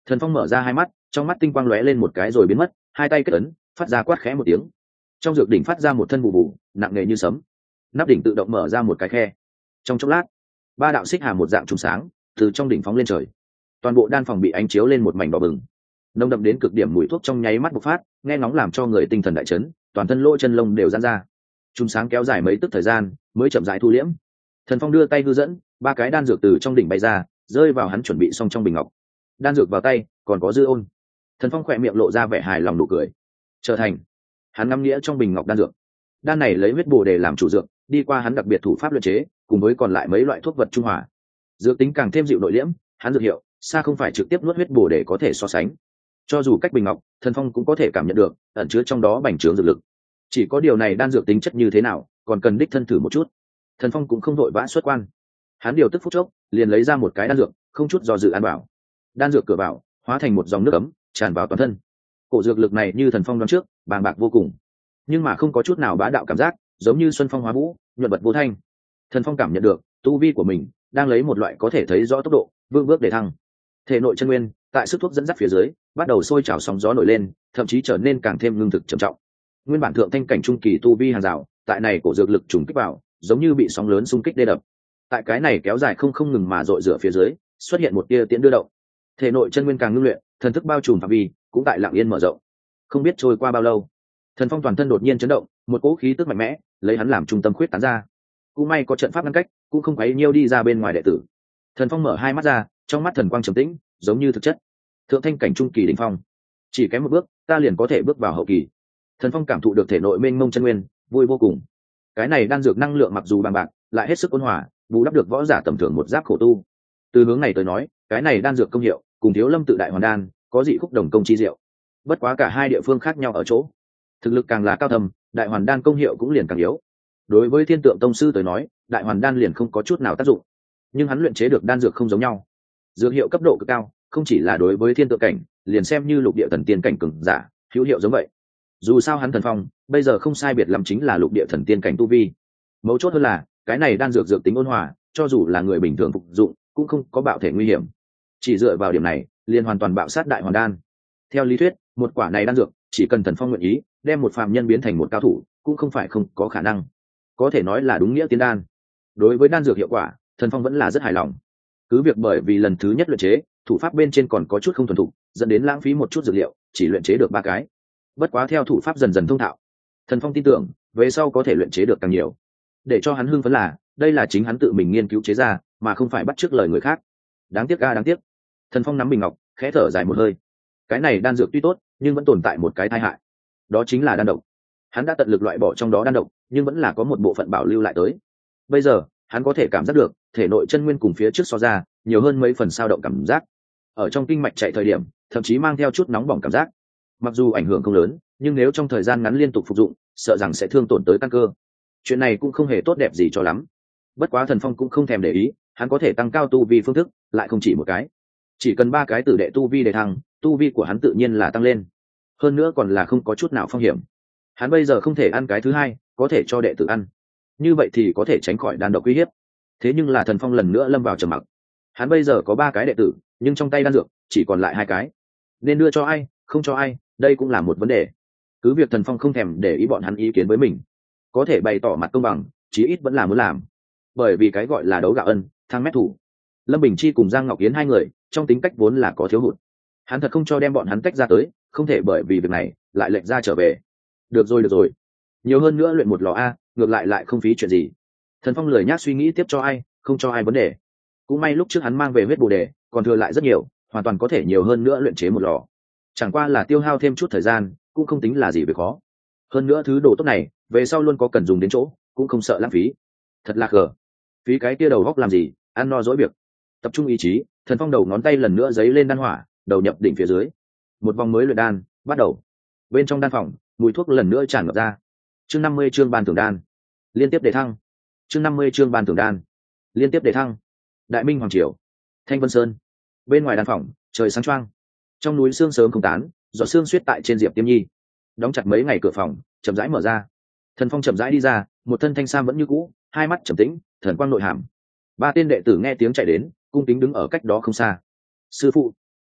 S1: Thần Phong mở ra hai mắt, trong mắt tinh quang lóe lên một cái rồi biến mất, hai tay kết ấn, phát ra quát khẽ một tiếng. Trong dược đỉnh phát ra một thân bù bù nặng nề như sấm, nắp đỉnh tự động mở ra một cái khe. Trong chốc lát, ba đạo xích hà một dạng trùng sáng từ trong đỉnh phóng lên trời, toàn bộ đan phòng bị ánh chiếu lên một mảnh đỏ bừng, nồng đậm đến cực điểm mùi thuốc trong nháy mắt bộc phát, nghe ngóng làm cho người tinh thần đại chấn, toàn thân lỗ chân lông đều giãn ra. Trùng sáng kéo dài mấy tức thời gian mới chậm rãi thu liễm. Thần Phong đưa tay hư dẫn, ba cái đan dược từ trong đỉnh bay ra, rơi vào hắn chuẩn bị xong trong bình ngọc. Đan dược vào tay, còn có dư ôn. Thần Phong khỏe miệng lộ ra vẻ hài lòng nụ cười. Trở thành, hắn ngắm nghĩa trong bình ngọc đan dược. Đan này lấy huyết bồ đề làm chủ dược, đi qua hắn đặc biệt thủ pháp luyện chế, cùng với còn lại mấy loại thuốc vật trung hòa, dược tính càng thêm dịu nội liễm. Hắn dược hiệu xa không phải trực tiếp nuốt huyết bồ đề có thể so sánh. Cho dù cách bình ngọc, Thần Phong cũng có thể cảm nhận được ẩn chứa trong đó bành trướng dược lực. Chỉ có điều này đan dược tính chất như thế nào, còn cần đích thân thử một chút. Thần Phong cũng không vội vã xuất quan, hắn điều tức phút chốc, liền lấy ra một cái đan dược, không chút do dự ăn vào. Đan dược cửa vào, hóa thành một dòng nước ấm, tràn vào toàn thân. Cổ dược lực này như Thần Phong đoán trước, bàng bạc vô cùng, nhưng mà không có chút nào bá đạo cảm giác, giống như xuân phong hóa vũ, nhuận bật vô thanh. Thần Phong cảm nhận được tu vi của mình đang lấy một loại có thể thấy rõ tốc độ vương bước để thăng. Thể nội chân nguyên tại sức thuốc dẫn dắt phía dưới bắt đầu sôi trào sóng gió nổi lên, thậm chí trở nên càng thêm ngưng thực trầm trọng. Nguyên bản thượng thanh cảnh trung kỳ tu vi hàng rào, tại này cổ dược lực trùng kích vào, giống như bị sóng lớn xung kích đê đập. Tại cái này kéo dài không không ngừng mà dội rửa phía dưới, xuất hiện một tia tiễn đưa động. Thể nội chân nguyên càng ngưng luyện, thần thức bao trùm phạm vi cũng tại lặng yên mở rộng. Không biết trôi qua bao lâu, Thần Phong toàn thân đột nhiên chấn động, một cỗ khí tức mạnh mẽ lấy hắn làm trung tâm khuyết tán ra. Cũng may có trận pháp ngăn cách, cũng không quấy nhiêu đi ra bên ngoài đệ tử. Thần Phong mở hai mắt ra, trong mắt thần quang trầm tĩnh, giống như thực chất. Thượng thanh cảnh trung kỳ đỉnh phong, chỉ kém một bước, ta liền có thể bước vào hậu kỳ. Thần Phong cảm thụ được thể nội mênh mông chân nguyên, vui vô cùng. Cái này đan dược năng lượng mặc dù bằng bạc, lại hết sức ôn hòa, bù đắp được võ giả tầm thường một giáp khổ tu. Từ hướng này tới nói, cái này đan dược công hiệu cùng Thiếu Lâm tự đại hoàn đan có dị khúc đồng công chi diệu. Bất quá cả hai địa phương khác nhau ở chỗ, thực lực càng là cao thâm, đại hoàn đan công hiệu cũng liền càng yếu. Đối với Thiên Tượng tông sư tới nói, đại hoàn đan liền không có chút nào tác dụng, nhưng hắn luyện chế được đan dược không giống nhau, dược hiệu cấp độ cực cao, không chỉ là đối với thiên tượng cảnh, liền xem như lục địa thần tiên cảnh cường giả hữu hiệu giống vậy. Dù sao hắn Thần Phong bây giờ không sai biệt lắm chính là lục địa thần tiên cảnh tu vi. Mấu chốt hơn là cái này đan dược dược tính ôn hòa, cho dù là người bình thường phục dụng cũng không có bạo thể nguy hiểm. Chỉ dựa vào điểm này liền hoàn toàn bạo sát đại hoàn đan. Theo lý thuyết, một quả này đan dược chỉ cần Thần Phong nguyện ý đem một phàm nhân biến thành một cao thủ cũng không phải không có khả năng, có thể nói là đúng nghĩa tiên đan. Đối với đan dược hiệu quả, Thần Phong vẫn là rất hài lòng. Cứ việc bởi vì lần thứ nhất luyện chế, thủ pháp bên trên còn có chút không thuần thục, dẫn đến lãng phí một chút dược liệu, chỉ luyện chế được ba cái. Bất quá theo thủ pháp dần dần thông thạo, Thần Phong tin tưởng về sau có thể luyện chế được càng nhiều. Để cho hắn hưng phấn là, đây là chính hắn tự mình nghiên cứu chế ra, mà không phải bắt chước lời người khác. Đáng tiếc a đáng tiếc. Thần Phong nắm bình ngọc, khẽ thở dài một hơi. Cái này đan dược tuy tốt, nhưng vẫn tồn tại một cái tai hại. Đó chính là đan độc. Hắn đã tận lực loại bỏ trong đó đan độc, nhưng vẫn là có một bộ phận bảo lưu lại tới. Bây giờ, hắn có thể cảm giác được, thể nội chân nguyên cùng phía trước so ra, nhiều hơn mấy phần sao động cảm giác. Ở trong kinh mạch chạy thời điểm, thậm chí mang theo chút nóng bỏng cảm giác. Mặc dù ảnh hưởng không lớn, nhưng nếu trong thời gian ngắn liên tục phục dụng, sợ rằng sẽ thương tổn tới căn cơ. Chuyện này cũng không hề tốt đẹp gì cho lắm. Bất quá Thần Phong cũng không thèm để ý, hắn có thể tăng cao tu vi phương thức, lại không chỉ một cái. Chỉ cần ba cái tử đệ tu vi để thăng, tu vi của hắn tự nhiên là tăng lên. Hơn nữa còn là không có chút nào phong hiểm. Hắn bây giờ không thể ăn cái thứ hai, có thể cho đệ tử ăn. Như vậy thì có thể tránh khỏi đan độc uy hiếp. Thế nhưng là Thần Phong lần nữa lâm vào trầm mặc. Hắn bây giờ có ba cái đệ tử, nhưng trong tay đan dược chỉ còn lại hai cái. Nên đưa cho ai, không cho ai, đây cũng là một vấn đề. Cứ việc Thần Phong không thèm để ý bọn hắn ý kiến với mình, có thể bày tỏ mặt công bằng, chí ít vẫn là muốn làm. Bởi vì cái gọi là đấu gạo ân, thang mét thủ. Lâm Bình Chi cùng Giang Ngọc Yến hai người, trong tính cách vốn là có thiếu hụt. Hắn thật không cho đem bọn hắn tách ra tới, không thể bởi vì việc này lại lệnh ra trở về. Được rồi được rồi, nhiều hơn nữa luyện một lò a, ngược lại lại không phí chuyện gì. Thần Phong lười nhác suy nghĩ tiếp cho ai, không cho ai vấn đề. Cũng may lúc trước hắn mang về huyết bồ đề, còn thừa lại rất nhiều, hoàn toàn có thể nhiều hơn nữa luyện chế một lò. Chẳng qua là tiêu hao thêm chút thời gian, cũng không tính là gì việc khó. Hơn nữa thứ đồ tốt này, về sau luôn có cần dùng đến chỗ, cũng không sợ lãng phí. Thật là khờ. Phí cái kia đầu góc làm gì, ăn no dỗi việc. Tập trung ý chí, Thần Phong đầu ngón tay lần nữa giấy lên đan hỏa, đầu nhập đỉnh phía dưới. Một vòng mới luyện đan bắt đầu. Bên trong đan phòng, mùi thuốc lần nữa tràn ngập ra. Chương năm mươi chương ban thưởng đan, liên tiếp đề thăng. Chương năm mươi chương ban thưởng đan, liên tiếp đề thăng. Đại Minh hoàng triều, Thanh Vân Sơn. Bên ngoài đan phòng, trời sáng choang. Trong núi sương sớm không tán, giọt sương suýt tại trên Diệp Tiêm Nhi. Đóng chặt mấy ngày cửa phòng, chậm rãi mở ra. Thần Phong chậm rãi đi ra, một thân thanh sam vẫn như cũ, hai mắt trầm tĩnh, thần quang nội hàm. Ba tên đệ tử nghe tiếng chạy đến, cung kính đứng ở cách đó không xa. Sư phụ.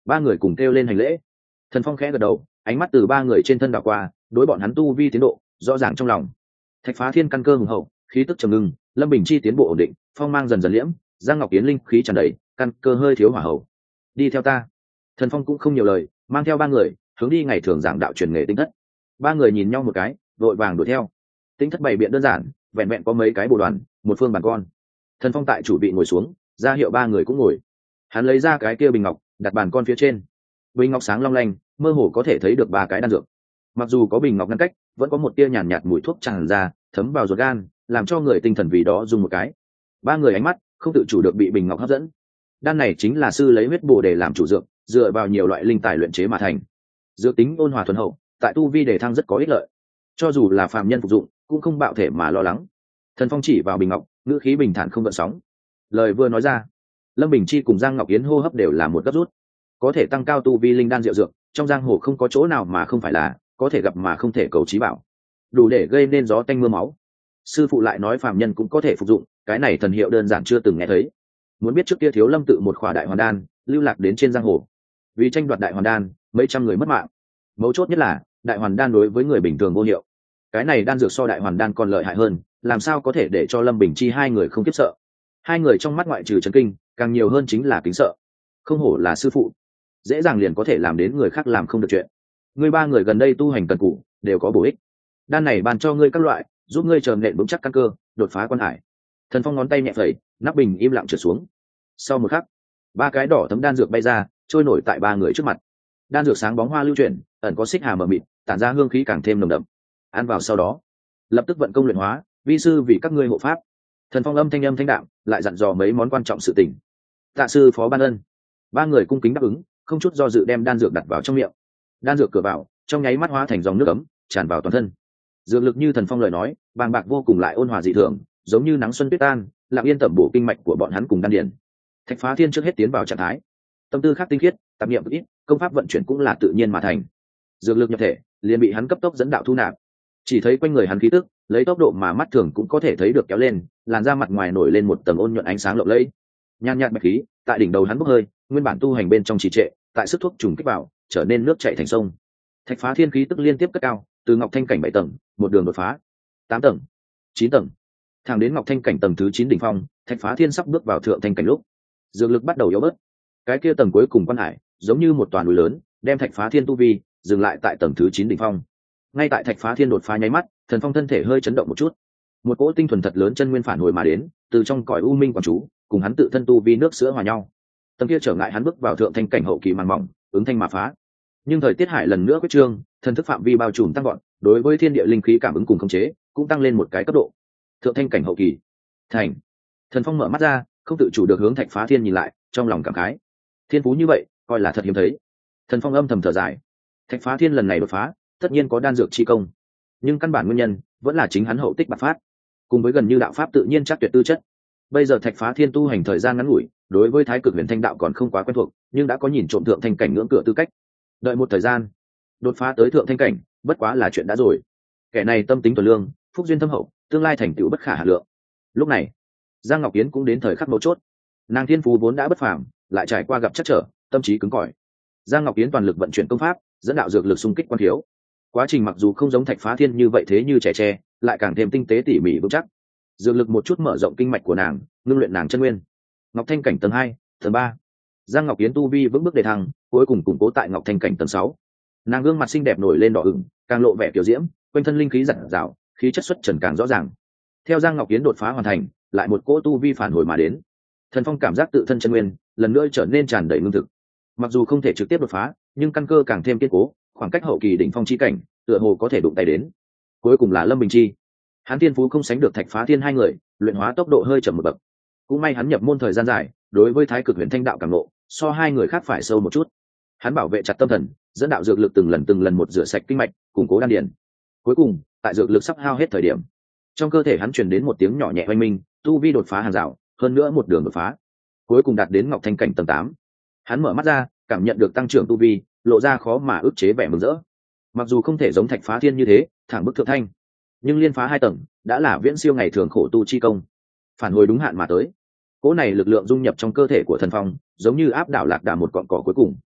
S1: Ba người cùng kêu lên hành lễ. Thần Phong khẽ gật đầu, ánh mắt từ ba người trên thân đảo qua, đối bọn hắn tu vi tiến độ rõ ràng trong lòng. Thạch Phá Thiên căn cơ hùng hậu, khí tức trầm ngưng, Lâm Bình Chi tiến bộ ổn định, phong mang dần dần liễm, Giang Ngọc Yến linh khí tràn đầy, căn cơ hơi thiếu hỏa hậu. Đi theo ta. Thần Phong cũng không nhiều lời, mang theo ba người hướng đi ngày thường giảng đạo truyền nghề Tinh Thất. Ba người nhìn nhau một cái, vội vàng đuổi theo. Tinh Thất bày biện đơn giản, vẹn vẹn có mấy cái bộ đoàn, một phương bàn con. Thần Phong tại chủ vị ngồi xuống, ra hiệu ba người cũng ngồi. Hắn lấy ra cái kia bình ngọc, đặt bàn con phía trên. Bình ngọc sáng long lanh, mơ hồ có thể thấy được ba cái đan dược. Mặc dù có bình ngọc ngăn cách, vẫn có một tia nhàn nhạt, nhạt mùi thuốc tràn ra, thấm vào ruột gan, làm cho người tinh thần vì đó dùng một cái. Ba người ánh mắt không tự chủ được bị bình ngọc hấp dẫn. Đan này chính là sư lấy huyết bổ để làm chủ dược, dựa vào nhiều loại linh tài luyện chế mà thành. Dược tính ôn hòa thuần hậu, tại tu vi đề thăng rất có ích lợi. Cho dù là phàm nhân phục dụng, cũng không bạo thể mà lo lắng. Thần Phong chỉ vào bình ngọc, ngữ khí bình thản không gợn sóng. Lời vừa nói ra, Lâm Bình Chi cùng Giang Ngọc Yến hô hấp đều là một gấp rút. Có thể tăng cao tu vi linh đan diệu dược, trong giang hồ không có chỗ nào mà không phải là có thể gặp mà không thể cầu trí bảo, đủ để gây nên gió tanh mưa máu. Sư phụ lại nói phàm nhân cũng có thể phục dụng, cái này thần hiệu đơn giản chưa từng nghe thấy. Muốn biết trước kia Thiếu Lâm tự một khỏa đại hoàn đan lưu lạc đến trên giang hồ, vì tranh đoạt đại hoàn đan mấy trăm người mất mạng. Mấu chốt nhất là đại hoàn đan đối với người bình thường vô hiệu, cái này đan dược so đại hoàn đan còn lợi hại hơn, làm sao có thể để cho Lâm Bình Chi hai người không kiếp sợ. Hai người trong mắt ngoại trừ chấn kinh, càng nhiều hơn chính là kính sợ. Không hổ là sư phụ, dễ dàng liền có thể làm đến người khác làm không được chuyện. Ngươi ba người gần đây tu hành cần cù, đều có bổ ích. Đan này bàn cho ngươi các loại, giúp ngươi trầm nện vững chắc căn cơ, đột phá quan hải. Thần Phong ngón tay nhẹ phẩy, nắp bình im lặng trượt xuống. Sau một khắc, ba cái đỏ thấm đan dược bay ra, trôi nổi tại ba người trước mặt. Đan dược sáng bóng hoa lưu chuyển, ẩn có xích hà mờ mịt, tản ra hương khí càng thêm nồng đậm. Ăn vào sau đó, lập tức vận công luyện hóa, vi sư vì các ngươi hộ pháp. Thần Phong âm thanh âm thanh đạm, lại dặn dò mấy món quan trọng sự tình. Tạ sư phó ban ân. Ba người cung kính đáp ứng, không chút do dự đem đan dược đặt vào trong miệng. Đan dược cửa vào, trong nháy mắt hóa thành dòng nước ấm, tràn vào toàn thân. Dược lực như Thần Phong lời nói, bàng bạc vô cùng lại ôn hòa dị thường, giống như nắng xuân tuyết tan, lặng yên tẩm bổ kinh mạch của bọn hắn cùng đan điền. Thạch Phá Thiên trước hết tiến vào trạng thái, tâm tư khắc tinh khiết, tạp niệm ít, công pháp vận chuyển cũng là tự nhiên mà thành. Dược lực nhập thể, liền bị hắn cấp tốc dẫn đạo thu nạp. Chỉ thấy quanh người hắn khí tức, lấy tốc độ mà mắt thường cũng có thể thấy được kéo lên, làn da mặt ngoài nổi lên một tầng ôn nhuận ánh sáng lộng lẫy. Nhan nhạt bạch khí, tại đỉnh đầu hắn bốc hơi, nguyên bản tu hành bên trong trì trệ, tại sức thuốc trùng kích vào, trở nên nước chảy thành sông. Thạch Phá Thiên khí tức liên tiếp cất cao, từ ngọc thanh cảnh bảy tầng, một đường đột phá, tám tầng, chín tầng, thẳng đến ngọc thanh cảnh tầng thứ chín đỉnh phong. Thạch Phá Thiên sắp bước vào thượng thanh cảnh lúc, dược lực bắt đầu yếu bớt. Cái kia tầng cuối cùng quan hải, giống như một toàn núi lớn, đem Thạch Phá Thiên tu vi dừng lại tại tầng thứ chín đỉnh phong. Ngay tại Thạch Phá Thiên đột phá nháy mắt, Thần Phong thân thể hơi chấn động một chút, một cỗ tinh thuần thật lớn chân nguyên phản hồi mà đến, từ trong cõi u minh quán chú, cùng hắn tự thân tu vi nước sữa hòa nhau. Tầng kia trở ngại hắn bước vào thượng thanh cảnh hậu kỳ màn mỏng, ứng thanh mà phá. Nhưng thời tiết hải lần nữa quyết trương, thần thức phạm vi bao trùm tăng gọn, đối với thiên địa linh khí cảm ứng cùng khống chế cũng tăng lên một cái cấp độ. Thượng thanh cảnh hậu kỳ thành. Thần Phong mở mắt ra, không tự chủ được hướng Thạch Phá Thiên nhìn lại, trong lòng cảm khái, thiên phú như vậy coi là thật hiếm thấy. Thần Phong âm thầm thở dài, Thạch Phá Thiên lần này đột phá tất nhiên có đan dược chi công, nhưng căn bản nguyên nhân vẫn là chính hắn hậu tích bạc phát, cùng với gần như đạo pháp tự nhiên chắc tuyệt tư chất. Bây giờ Thạch Phá Thiên tu hành thời gian ngắn ngủi, đối với thái cực huyền thanh đạo còn không quá quen thuộc, nhưng đã có nhìn trộm thượng thanh cảnh ngưỡng cửa tư cách. Đợi một thời gian, đột phá tới thượng thanh cảnh bất quá là chuyện đã rồi. Kẻ này tâm tính thuần lương, phúc duyên thâm hậu, tương lai thành tựu bất khả hà lượng. Lúc này, Giang Ngọc Yến cũng đến thời khắc mấu chốt. Nàng thiên phú vốn đã bất phàm, lại trải qua gặp chắc trở, tâm trí cứng cỏi. Giang Ngọc Yến toàn lực vận chuyển công pháp, dẫn đạo dược lực xung kích quan thiếu. Quá trình mặc dù không giống Thạch Phá Thiên như vậy thế như trẻ tre, lại càng thêm tinh tế tỉ mỉ vững chắc. Dược lực một chút mở rộng kinh mạch của nàng, ngưng luyện nàng chân nguyên. Ngọc thanh cảnh tầng hai, tầng ba. Giang Ngọc Yến tu vi vững bước đề thăng, cuối cùng củng cố tại Ngọc thanh cảnh tầng sáu. Nàng gương mặt xinh đẹp nổi lên đỏ ửng, càng lộ vẻ kiểu diễm, quanh thân linh khí dạt dào, khí chất xuất trần càng rõ ràng. Theo Giang Ngọc Yến đột phá hoàn thành, lại một cỗ tu vi phản hồi mà đến. Thần Phong cảm giác tự thân chân nguyên lần nữa trở nên tràn đầy ngưng thực. Mặc dù không thể trực tiếp đột phá, nhưng căn cơ càng thêm kiên cố, khoảng cách hậu kỳ đỉnh phong chi cảnh, tựa hồ có thể đụng tay đến. Cuối cùng là Lâm Bình Chi. Hắn thiên phú không sánh được Thạch Phá Thiên hai người, luyện hóa tốc độ hơi chậm một bậc. Cũng may hắn nhập môn thời gian dài, đối với thái cực huyền thanh đạo cảm ngộ, so hai người khác phải sâu một chút. Hắn bảo vệ chặt tâm thần, dẫn đạo dược lực từng lần từng lần một rửa sạch kinh mạch, củng cố đan điền. Cuối cùng, tại dược lực sắp hao hết thời điểm, trong cơ thể hắn truyền đến một tiếng nhỏ nhẹ oanh minh, tu vi đột phá hàng rào, hơn nữa một đường đột phá, cuối cùng đạt đến ngọc thanh cảnh tầng tám. Hắn mở mắt ra, cảm nhận được tăng trưởng tu vi, lộ ra khó mà ức chế vẻ mừng rỡ. Mặc dù không thể giống Thạch Phá Thiên như thế thẳng bức thượng thanh, nhưng liên phá hai tầng đã là viễn siêu ngày thường khổ tu chi công, phản hồi đúng hạn mà tới. Cỗ này lực lượng dung nhập trong cơ thể của Thần Phong, giống như áp đảo lạc đà một cọn cỏ cuối cùng.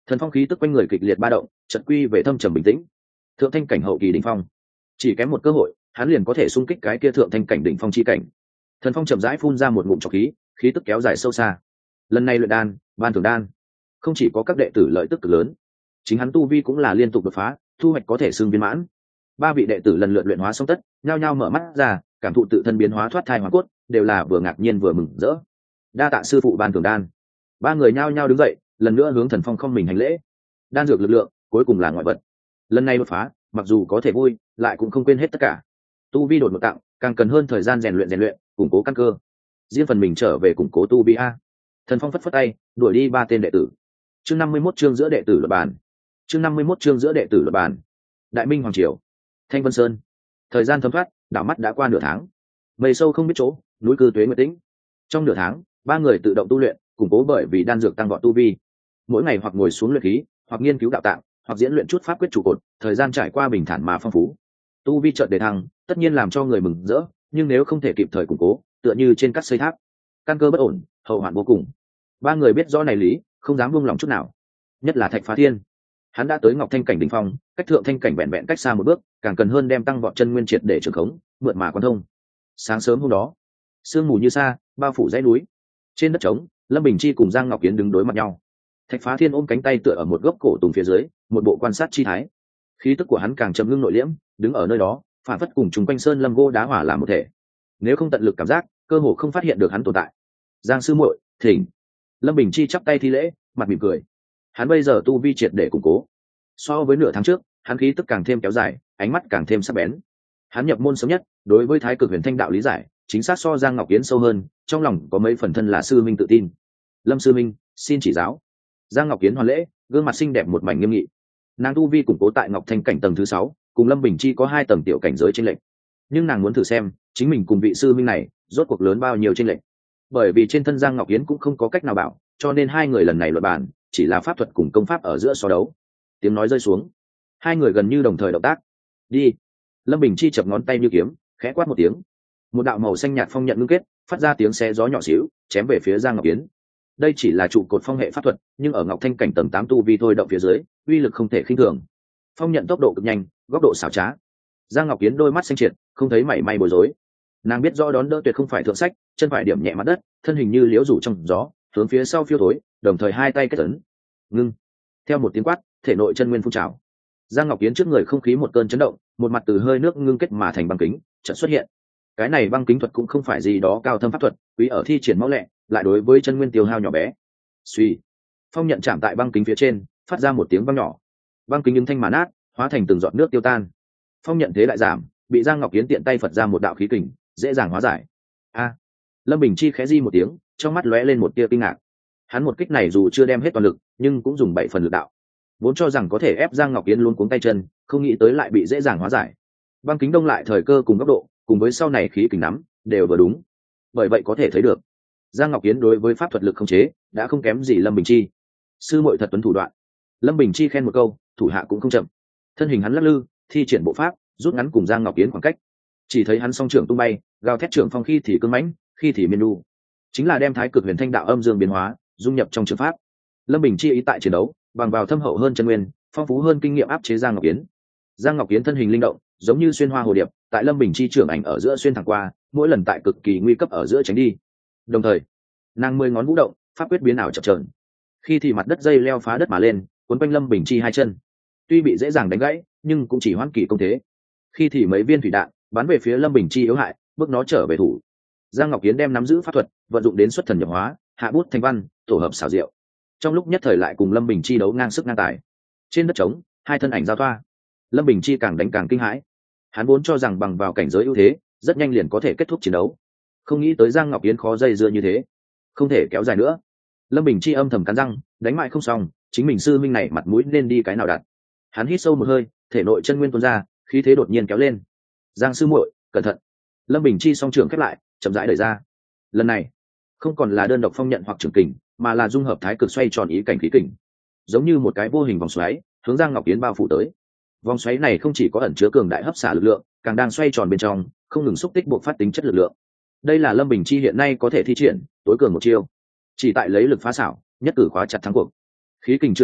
S1: Thần phong khí tức quanh người kịch liệt ba động, chợt quy về thâm trầm bình tĩnh. Thượng thanh cảnh hậu kỳ đỉnh phong, chỉ kém một cơ hội, hắn liền có thể xung kích cái kia thượng thanh cảnh đỉnh phong chi cảnh. Thần phong chậm rãi phun ra một ngụm trọc khí, khí tức kéo dài sâu xa. Lần này luyện đan, ban thưởng đan, không chỉ có các đệ tử lợi tức cực lớn, chính hắn tu vi cũng là liên tục đột phá, thu hoạch có thể xưng viên mãn. Ba vị đệ tử lần lượt luyện hóa xong tất, nhao nhao mở mắt ra, cảm thụ tự thân biến hóa thoát thai hóa cốt, đều là vừa ngạc nhiên vừa mừng rỡ. Đa tạ sư phụ ban thưởng đan. Ba người nhao nhao đứng dậy, lần nữa hướng Thần Phong không mình hành lễ. Đan dược lực lượng, cuối cùng là ngoại vật. Lần này đột phá, mặc dù có thể vui, lại cũng không quên hết tất cả. Tu vi đột một tặng, càng cần hơn thời gian rèn luyện rèn luyện, củng cố căn cơ. Riêng phần mình trở về củng cố tu vi a. Thần Phong phất phất tay, đuổi đi ba tên đệ tử. Chương năm mươi mốt chương giữa đệ tử luật bàn. Chương năm mươi mốt chương giữa đệ tử luật bàn. Đại Minh hoàng triều, Thanh Vân Sơn. Thời gian thấm thoát, đảo mắt đã qua nửa tháng. Mây sâu không biết chỗ, núi cư tuế nguyệt tĩnh. Trong nửa tháng, ba người tự động tu luyện, củng cố bởi vì đan dược tăng vọt tu vi. Mỗi ngày hoặc ngồi xuống luyện khí, hoặc nghiên cứu đạo tạng, hoặc diễn luyện chút pháp quyết trụ cột, thời gian trải qua bình thản mà phong phú. Tu vi chợt đề thăng, tất nhiên làm cho người mừng rỡ, nhưng nếu không thể kịp thời củng cố, tựa như trên cát xây tháp, căn cơ bất ổn, hậu hoạn vô cùng. Ba người biết rõ này lý, không dám buông lòng chút nào. Nhất là Thạch Phá Thiên, hắn đã tới Ngọc Thanh cảnh đỉnh phong, cách thượng thanh cảnh vẹn vẹn cách xa một bước, càng cần hơn đem tăng vọt chân nguyên triệt để trường khống, mượn mà quan thông. Sáng sớm hôm đó, sương mù như sa, bao phủ dãy núi. Trên đất trống, Lâm Bình Chi cùng Giang Ngọc Kiến đứng đối mặt nhau. Thạch Phá Thiên ôm cánh tay tựa ở một gốc cổ tùng phía dưới, một bộ quan sát chi thái. Khí tức của hắn càng trầm ngưng nội liễm, đứng ở nơi đó, phản phất cùng chúng quanh sơn lâm gỗ đá hỏa làm một thể. Nếu không tận lực cảm giác, cơ hồ không phát hiện được hắn tồn tại. Giang sư muội, thỉnh. Lâm Bình Chi chắp tay thi lễ, mặt mỉm cười. Hắn bây giờ tu vi triệt để củng cố. So với nửa tháng trước, hắn khí tức càng thêm kéo dài, ánh mắt càng thêm sắc bén. Hắn nhập môn sớm nhất, đối với Thái Cực Huyền Thanh đạo lý giải, chính xác so Giang Ngọc Yến sâu hơn, trong lòng có mấy phần thân là sư minh tự tin. Lâm sư minh, xin chỉ giáo. Giang Ngọc Yến hoàn lễ, gương mặt xinh đẹp một mảnh nghiêm nghị. Nàng tu vi củng cố tại Ngọc Thanh cảnh tầng thứ sáu, cùng Lâm Bình Chi có hai tầng tiểu cảnh giới trên lệnh. Nhưng nàng muốn thử xem, chính mình cùng vị sư minh này, rốt cuộc lớn bao nhiêu trên lệnh. Bởi vì trên thân Giang Ngọc Yến cũng không có cách nào bảo, cho nên hai người lần này luận bàn, chỉ là pháp thuật cùng công pháp ở giữa so đấu. Tiếng nói rơi xuống, hai người gần như đồng thời động tác. Đi. Lâm Bình Chi chập ngón tay như kiếm, khẽ quát một tiếng. Một đạo màu xanh nhạt phong nhận ngưng kết, phát ra tiếng xé gió nhỏ xíu, chém về phía Giang Ngọc Yến. Đây chỉ là trụ cột phong hệ pháp thuật, nhưng ở Ngọc Thanh cảnh tầng tám tu vi thôi động phía dưới, uy lực không thể khinh thường. Phong nhận tốc độ cực nhanh, góc độ xảo trá. Giang Ngọc Yến đôi mắt xanh triệt, không thấy mảy may bối rối. Nàng biết rõ đón đỡ tuyệt không phải thượng sách, chân phải điểm nhẹ mặt đất, thân hình như liễu rủ trong gió, hướng phía sau phiêu thối, đồng thời hai tay kết ấn. Ngưng. Theo một tiếng quát, thể nội chân nguyên phun trào. Giang Ngọc Yến trước người không khí một cơn chấn động, một mặt từ hơi nước ngưng kết mà thành băng kính chợt xuất hiện. Cái này băng kính thuật cũng không phải gì đó cao thâm pháp thuật, quý ở thi triển mau lẹ, lại đối với chân nguyên tiêu hao nhỏ bé. Suy, phong nhận chạm tại băng kính phía trên, phát ra một tiếng vang nhỏ. Băng kính nhưng thanh mà nát, hóa thành từng giọt nước tiêu tan. Phong nhận thế lại giảm, bị Giang Ngọc Yến tiện tay phật ra một đạo khí kình, dễ dàng hóa giải. A! Lâm Bình Chi khẽ di một tiếng, trong mắt lóe lên một tia kinh ngạc. Hắn một kích này dù chưa đem hết toàn lực, nhưng cũng dùng bảy phần lực đạo. Vốn cho rằng có thể ép Giang Ngọc Yến luôn cuống tay chân, không nghĩ tới lại bị dễ dàng hóa giải. Băng kính đông lại thời cơ cùng góc độ, cùng với sau này khí kình nắm, đều vừa đúng. Bởi vậy có thể thấy được, Giang Ngọc Yến đối với pháp thuật lực không chế, đã không kém gì Lâm Bình Chi. Sư muội thật tuấn thủ đoạn. Lâm Bình Chi khen một câu, thủ hạ cũng không chậm. Thân hình hắn lắc lư, thi triển bộ pháp, rút ngắn cùng Giang Ngọc Yến khoảng cách. Chỉ thấy hắn song trưởng tung bay, gào thét trưởng phong khi thì cứng mãnh, khi thì miên nu, chính là đem Thái Cực Huyền Thanh đạo âm dương biến hóa, dung nhập trong trường pháp. Lâm Bình Chi ý tại chiến đấu, bằng vào thâm hậu hơn chân nguyên, phong phú hơn kinh nghiệm áp chế Giang Ngọc Yến. Giang Ngọc Yến thân hình linh động, giống như xuyên hoa hồ điệp, tại Lâm Bình Chi trưởng ảnh ở giữa xuyên thẳng qua, mỗi lần tại cực kỳ nguy cấp ở giữa tránh đi. Đồng thời, nàng mười ngón vũ động, pháp quyết biến ảo chập chờn. Khi thì mặt đất dây leo phá đất mà lên, cuốn quanh Lâm Bình Chi hai chân. Tuy bị dễ dàng đánh gãy, nhưng cũng chỉ hoãn kỳ công thế. Khi thì mấy viên thủy đạn bắn về phía Lâm Bình Chi yếu hại, bước nó trở về thủ. Giang Ngọc Yến đem nắm giữ pháp thuật, vận dụng đến xuất thần nhập hóa, hạ bút thành văn, tổ hợp xảo diệu. Trong lúc nhất thời lại cùng Lâm Bình Chi đấu ngang sức ngang tài. Trên đất trống, hai thân ảnh giao thoa. Lâm Bình Chi càng đánh càng kinh hãi. Hắn vốn cho rằng bằng vào cảnh giới ưu thế, rất nhanh liền có thể kết thúc chiến đấu. Không nghĩ tới Giang Ngọc Yến khó dây dưa như thế, không thể kéo dài nữa. Lâm Bình Chi âm thầm cắn răng, đánh mãi không xong, chính mình sư minh này mặt mũi nên đi cái nào đặt. Hắn hít sâu một hơi, thể nội chân nguyên tuôn ra, khí thế đột nhiên kéo lên. Giang sư muội, cẩn thận. Lâm Bình Chi song trưởng khép lại, chậm rãi đẩy ra. Lần này, không còn là đơn độc phong nhận hoặc trường kình, mà là dung hợp thái cực xoay tròn ý cảnh khí kình, giống như một cái vô hình vòng xoáy, hướng Giang Ngọc Yến bao phủ tới. Vòng xoáy này không chỉ có ẩn chứa cường đại hấp xả lực lượng, càng đang xoay tròn bên trong, không ngừng xúc tích buộc phát tính chất lực lượng. Đây là Lâm Bình Chi hiện nay có thể thi triển tối cường một chiêu, chỉ tại lấy lực phá xảo, nhất cử khóa chặt thắng cuộc. Khí kình chưa đến,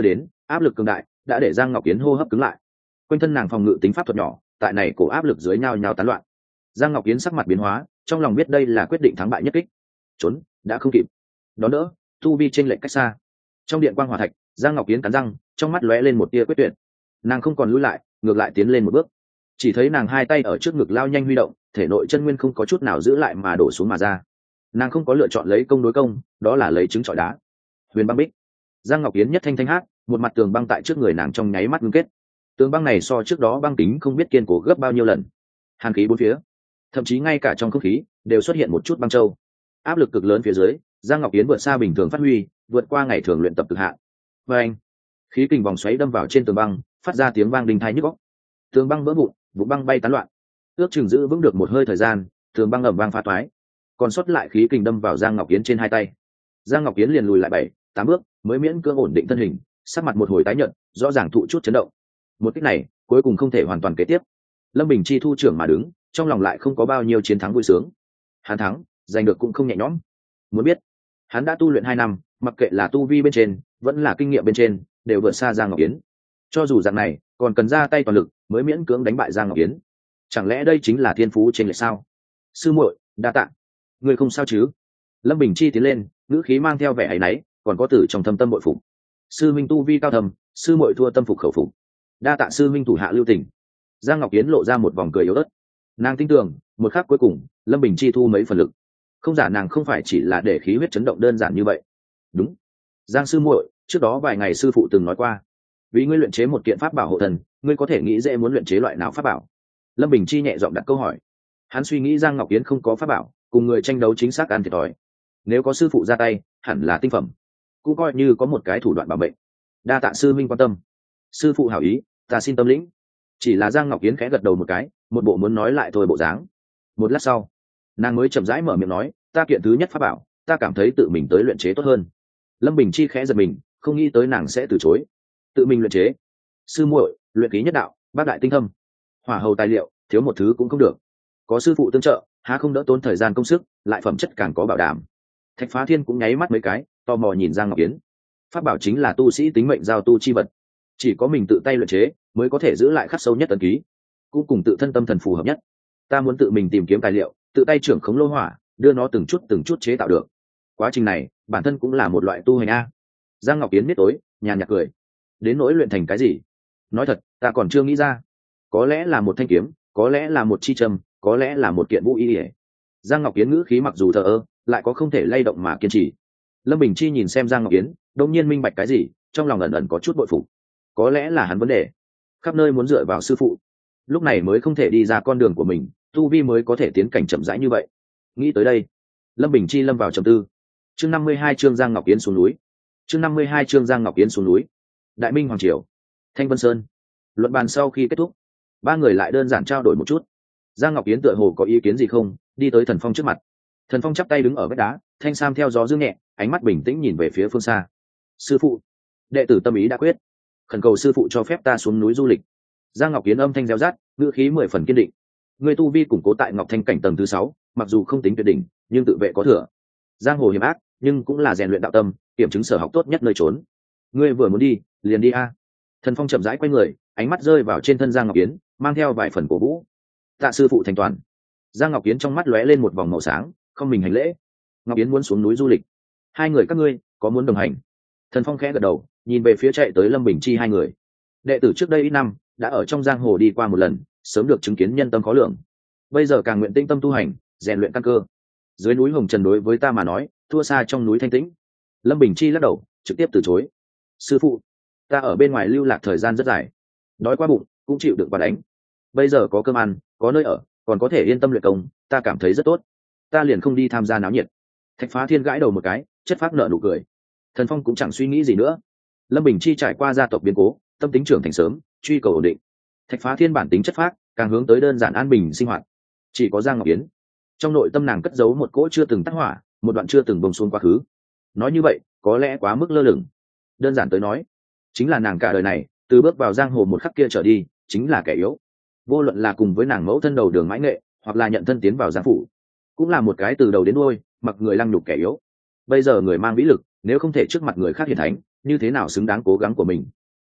S1: áp lực cường đại đã để Giang Ngọc Yến hô hấp cứng lại, quanh thân nàng phòng ngự tính pháp thuật nhỏ tại này cổ áp lực dưới nhau nhau tán loạn. Giang Ngọc Yến sắc mặt biến hóa, trong lòng biết đây là quyết định thắng bại nhất kích. Trốn đã không kịp, đón đỡ tu vi trên lệnh cách xa. Trong điện quang hỏa thạch, Giang Ngọc Yến cắn răng, trong mắt lóe lên một tia quyết tuyệt. Nàng không còn lùi lại, ngược lại tiến lên một bước. Chỉ thấy nàng hai tay ở trước ngực lao nhanh huy động, thể nội chân nguyên không có chút nào giữ lại mà đổ xuống mà ra. Nàng không có lựa chọn lấy công đối công, đó là lấy trứng trọi đá. Huyền băng bích. Giang Ngọc Yến nhất thanh thanh hát, một mặt tường băng tại trước người nàng trong nháy mắt ngưng kết. Tường băng này so trước đó băng tính không biết kiên cố gấp bao nhiêu lần. Hàn khí bốn phía, thậm chí ngay cả trong không khí đều xuất hiện một chút băng châu. Áp lực cực lớn phía dưới, Giang Ngọc Yến vượt xa bình thường phát huy, vượt qua ngày thường luyện tập cực hạn. Và anh, khí kình vòng xoáy đâm vào trên tường băng, phát ra tiếng vang đinh tai nhức óc. Tường băng vỡ vụn, vụ băng bay tán loạn. Ước chừng giữ vững được một hơi thời gian, tường băng ầm vang phá toái, còn sót lại khí kình đâm vào Giang Ngọc Yến trên hai tay. Giang Ngọc Yến liền lùi lại bảy, tám bước, mới miễn cưỡng ổn định thân hình, sắc mặt một hồi tái nhợt, rõ ràng thụ chút chấn động. Một kích này, cuối cùng không thể hoàn toàn kế tiếp. Lâm Bình Chi thu trưởng mà đứng, trong lòng lại không có bao nhiêu chiến thắng vui sướng. Hắn thắng, giành được cũng không nhẹ nhõm. Muốn biết, hắn đã tu luyện hai năm, mặc kệ là tu vi bên trên, vẫn là kinh nghiệm bên trên, đều vượt xa Giang Ngọc Yến. Cho dù dạng này, còn cần ra tay toàn lực mới miễn cưỡng đánh bại Giang Ngọc Yến. Chẳng lẽ đây chính là thiên phú trên lệch sao? Sư muội, đa tạ. Ngươi không sao chứ? Lâm Bình Chi tiến lên, ngữ khí mang theo vẻ áy náy, còn có từ trong thâm tâm bội phục. Sư minh tu vi cao thầm, sư muội thua tâm phục khẩu phục. Đa tạ sư minh thủ hạ lưu tình. Giang Ngọc Yến lộ ra một vòng cười yếu ớt. Nàng tin tưởng, một khắc cuối cùng, Lâm Bình Chi thu mấy phần lực. Không giả nàng không phải chỉ là để khí huyết chấn động đơn giản như vậy. Đúng. Giang sư muội, trước đó vài ngày sư phụ từng nói qua, vì ngươi luyện chế một kiện pháp bảo hộ thần, ngươi có thể nghĩ dễ muốn luyện chế loại nào pháp bảo? Lâm Bình Chi nhẹ giọng đặt câu hỏi. Hắn suy nghĩ Giang Ngọc Yến không có pháp bảo, cùng người tranh đấu chính xác ăn thiệt thòi. Nếu có sư phụ ra tay, hẳn là tinh phẩm, cũng coi như có một cái thủ đoạn bảo mệnh. Đa tạ sư minh quan tâm. Sư phụ hảo ý, ta xin tâm lĩnh. Chỉ là Giang Ngọc Yến khẽ gật đầu một cái, một bộ muốn nói lại thôi bộ dáng. Một lát sau, nàng mới chậm rãi mở miệng nói, ta kiện thứ nhất pháp bảo, ta cảm thấy tự mình tới luyện chế tốt hơn. Lâm Bình Chi khẽ giật mình, không nghĩ tới nàng sẽ từ chối. Tự mình luyện chế? Sư muội, luyện khí nhất đạo, bác đại tinh thâm, hỏa hầu tài liệu, thiếu một thứ cũng không được. Có sư phụ tương trợ, há không đỡ tốn thời gian công sức, lại phẩm chất càng có bảo đảm. Thạch Phá Thiên cũng nháy mắt mấy cái, tò mò nhìn Giang Ngọc Yến. Pháp bảo chính là tu sĩ tính mệnh giao tu chi vật, chỉ có mình tự tay luyện chế mới có thể giữ lại khắc sâu nhất ấn ký, cũng cùng tự thân tâm thần phù hợp nhất. Ta muốn tự mình tìm kiếm tài liệu, tự tay trưởng khống lô hỏa, đưa nó từng chút từng chút chế tạo được. Quá trình này bản thân cũng là một loại tu hành a. Giang Ngọc Yến biết tối, nhàn nhạt cười. Đến nỗi luyện thành cái gì, nói thật, ta còn chưa nghĩ ra. Có lẽ là một thanh kiếm, có lẽ là một chi châm, có lẽ là một kiện vũ y. Giang Ngọc Yến ngữ khí mặc dù thờ ơ, lại có không thể lay động mà kiên trì. Lâm Bình Chi nhìn xem Giang Ngọc Yến, đột nhiên minh bạch cái gì, trong lòng ẩn ẩn có chút bội phục. Có lẽ là hắn vấn đề, khắp nơi muốn dựa vào sư phụ, lúc này mới không thể đi ra con đường của mình, tu vi mới có thể tiến cảnh chậm rãi như vậy. Nghĩ tới đây, Lâm Bình Chi lâm vào trầm tư. Chương năm mươi hai chương Giang Ngọc Yến xuống núi. Chương năm mươi hai chương Giang Ngọc Yến xuống núi. Đại Minh hoàng triều, Thanh Vân Sơn. Luận bàn sau khi kết thúc, ba người lại đơn giản trao đổi một chút. Giang Ngọc Yến tựa hồ có ý kiến gì không, đi tới Thần Phong trước mặt. Thần Phong chắp tay đứng ở vách đá, thanh sam theo gió dương nhẹ, ánh mắt bình tĩnh nhìn về phía phương xa. Sư phụ, đệ tử tâm ý đã quyết, khẩn cầu sư phụ cho phép ta xuống núi du lịch. Giang Ngọc Yến âm thanh reo rát, ngữ khí mười phần kiên định. Người tu vi củng cố tại Ngọc Thanh cảnh tầng thứ sáu, mặc dù không tính tuyệt đỉnh, nhưng tự vệ có thừa. Giang hồ hiểm ác, nhưng cũng là rèn luyện đạo tâm, kiểm chứng sở học tốt nhất nơi trốn. Ngươi vừa muốn đi, liền đi a. Thần Phong chậm rãi quay người, ánh mắt rơi vào trên thân Giang Ngọc Yến, mang theo vài phần cổ vũ. Tạ sư phụ thành toàn. Giang Ngọc Yến trong mắt lóe lên một vòng màu sáng, không mình hành lễ. Ngọc Yến muốn xuống núi du lịch, hai người các ngươi có muốn đồng hành? Thần Phong khẽ gật đầu, nhìn về phía chạy tới Lâm Bình Chi hai người. Đệ tử trước đây ít năm đã ở trong giang hồ đi qua một lần, sớm được chứng kiến nhân tâm khó lường. Bây giờ càng nguyện tinh tâm tu hành, rèn luyện căn cơ. Dưới núi Hồng Trần đối với ta mà nói, thua xa trong núi thanh tĩnh. Lâm Bình Chi lắc đầu, trực tiếp từ chối. Sư phụ, ta ở bên ngoài lưu lạc thời gian rất dài, đói quá bụng, cũng chịu được bà đánh. Bây giờ có cơm ăn, có nơi ở, còn có thể yên tâm luyện công, ta cảm thấy rất tốt. Ta liền không đi tham gia náo nhiệt. Thạch Phá Thiên gãi đầu một cái, chất phác nở nụ cười. Thần Phong cũng chẳng suy nghĩ gì nữa. Lâm Bình Chi trải qua gia tộc biến cố, tâm tính trưởng thành sớm, truy cầu ổn định. Thạch Phá Thiên bản tính chất phác, càng hướng tới đơn giản an bình sinh hoạt. Chỉ có Giang Ngọc Yến, trong nội tâm nàng cất giấu một cỗ chưa từng tắt hỏa, một đoạn chưa từng bông xuống quá khứ. Nói như vậy, có lẽ quá mức lơ lửng. Đơn giản tới nói, chính là nàng cả đời này, từ bước vào giang hồ một khắc kia trở đi, chính là kẻ yếu. Vô luận là cùng với nàng mẫu thân đầu đường mãi nghệ, hoặc là nhận thân tiến vào giang phủ, cũng là một cái từ đầu đến đuôi, mặc người lăng nhục kẻ yếu. Bây giờ người mang vĩ lực, nếu không thể trước mặt người khác hiển thánh, như thế nào xứng đáng cố gắng của mình?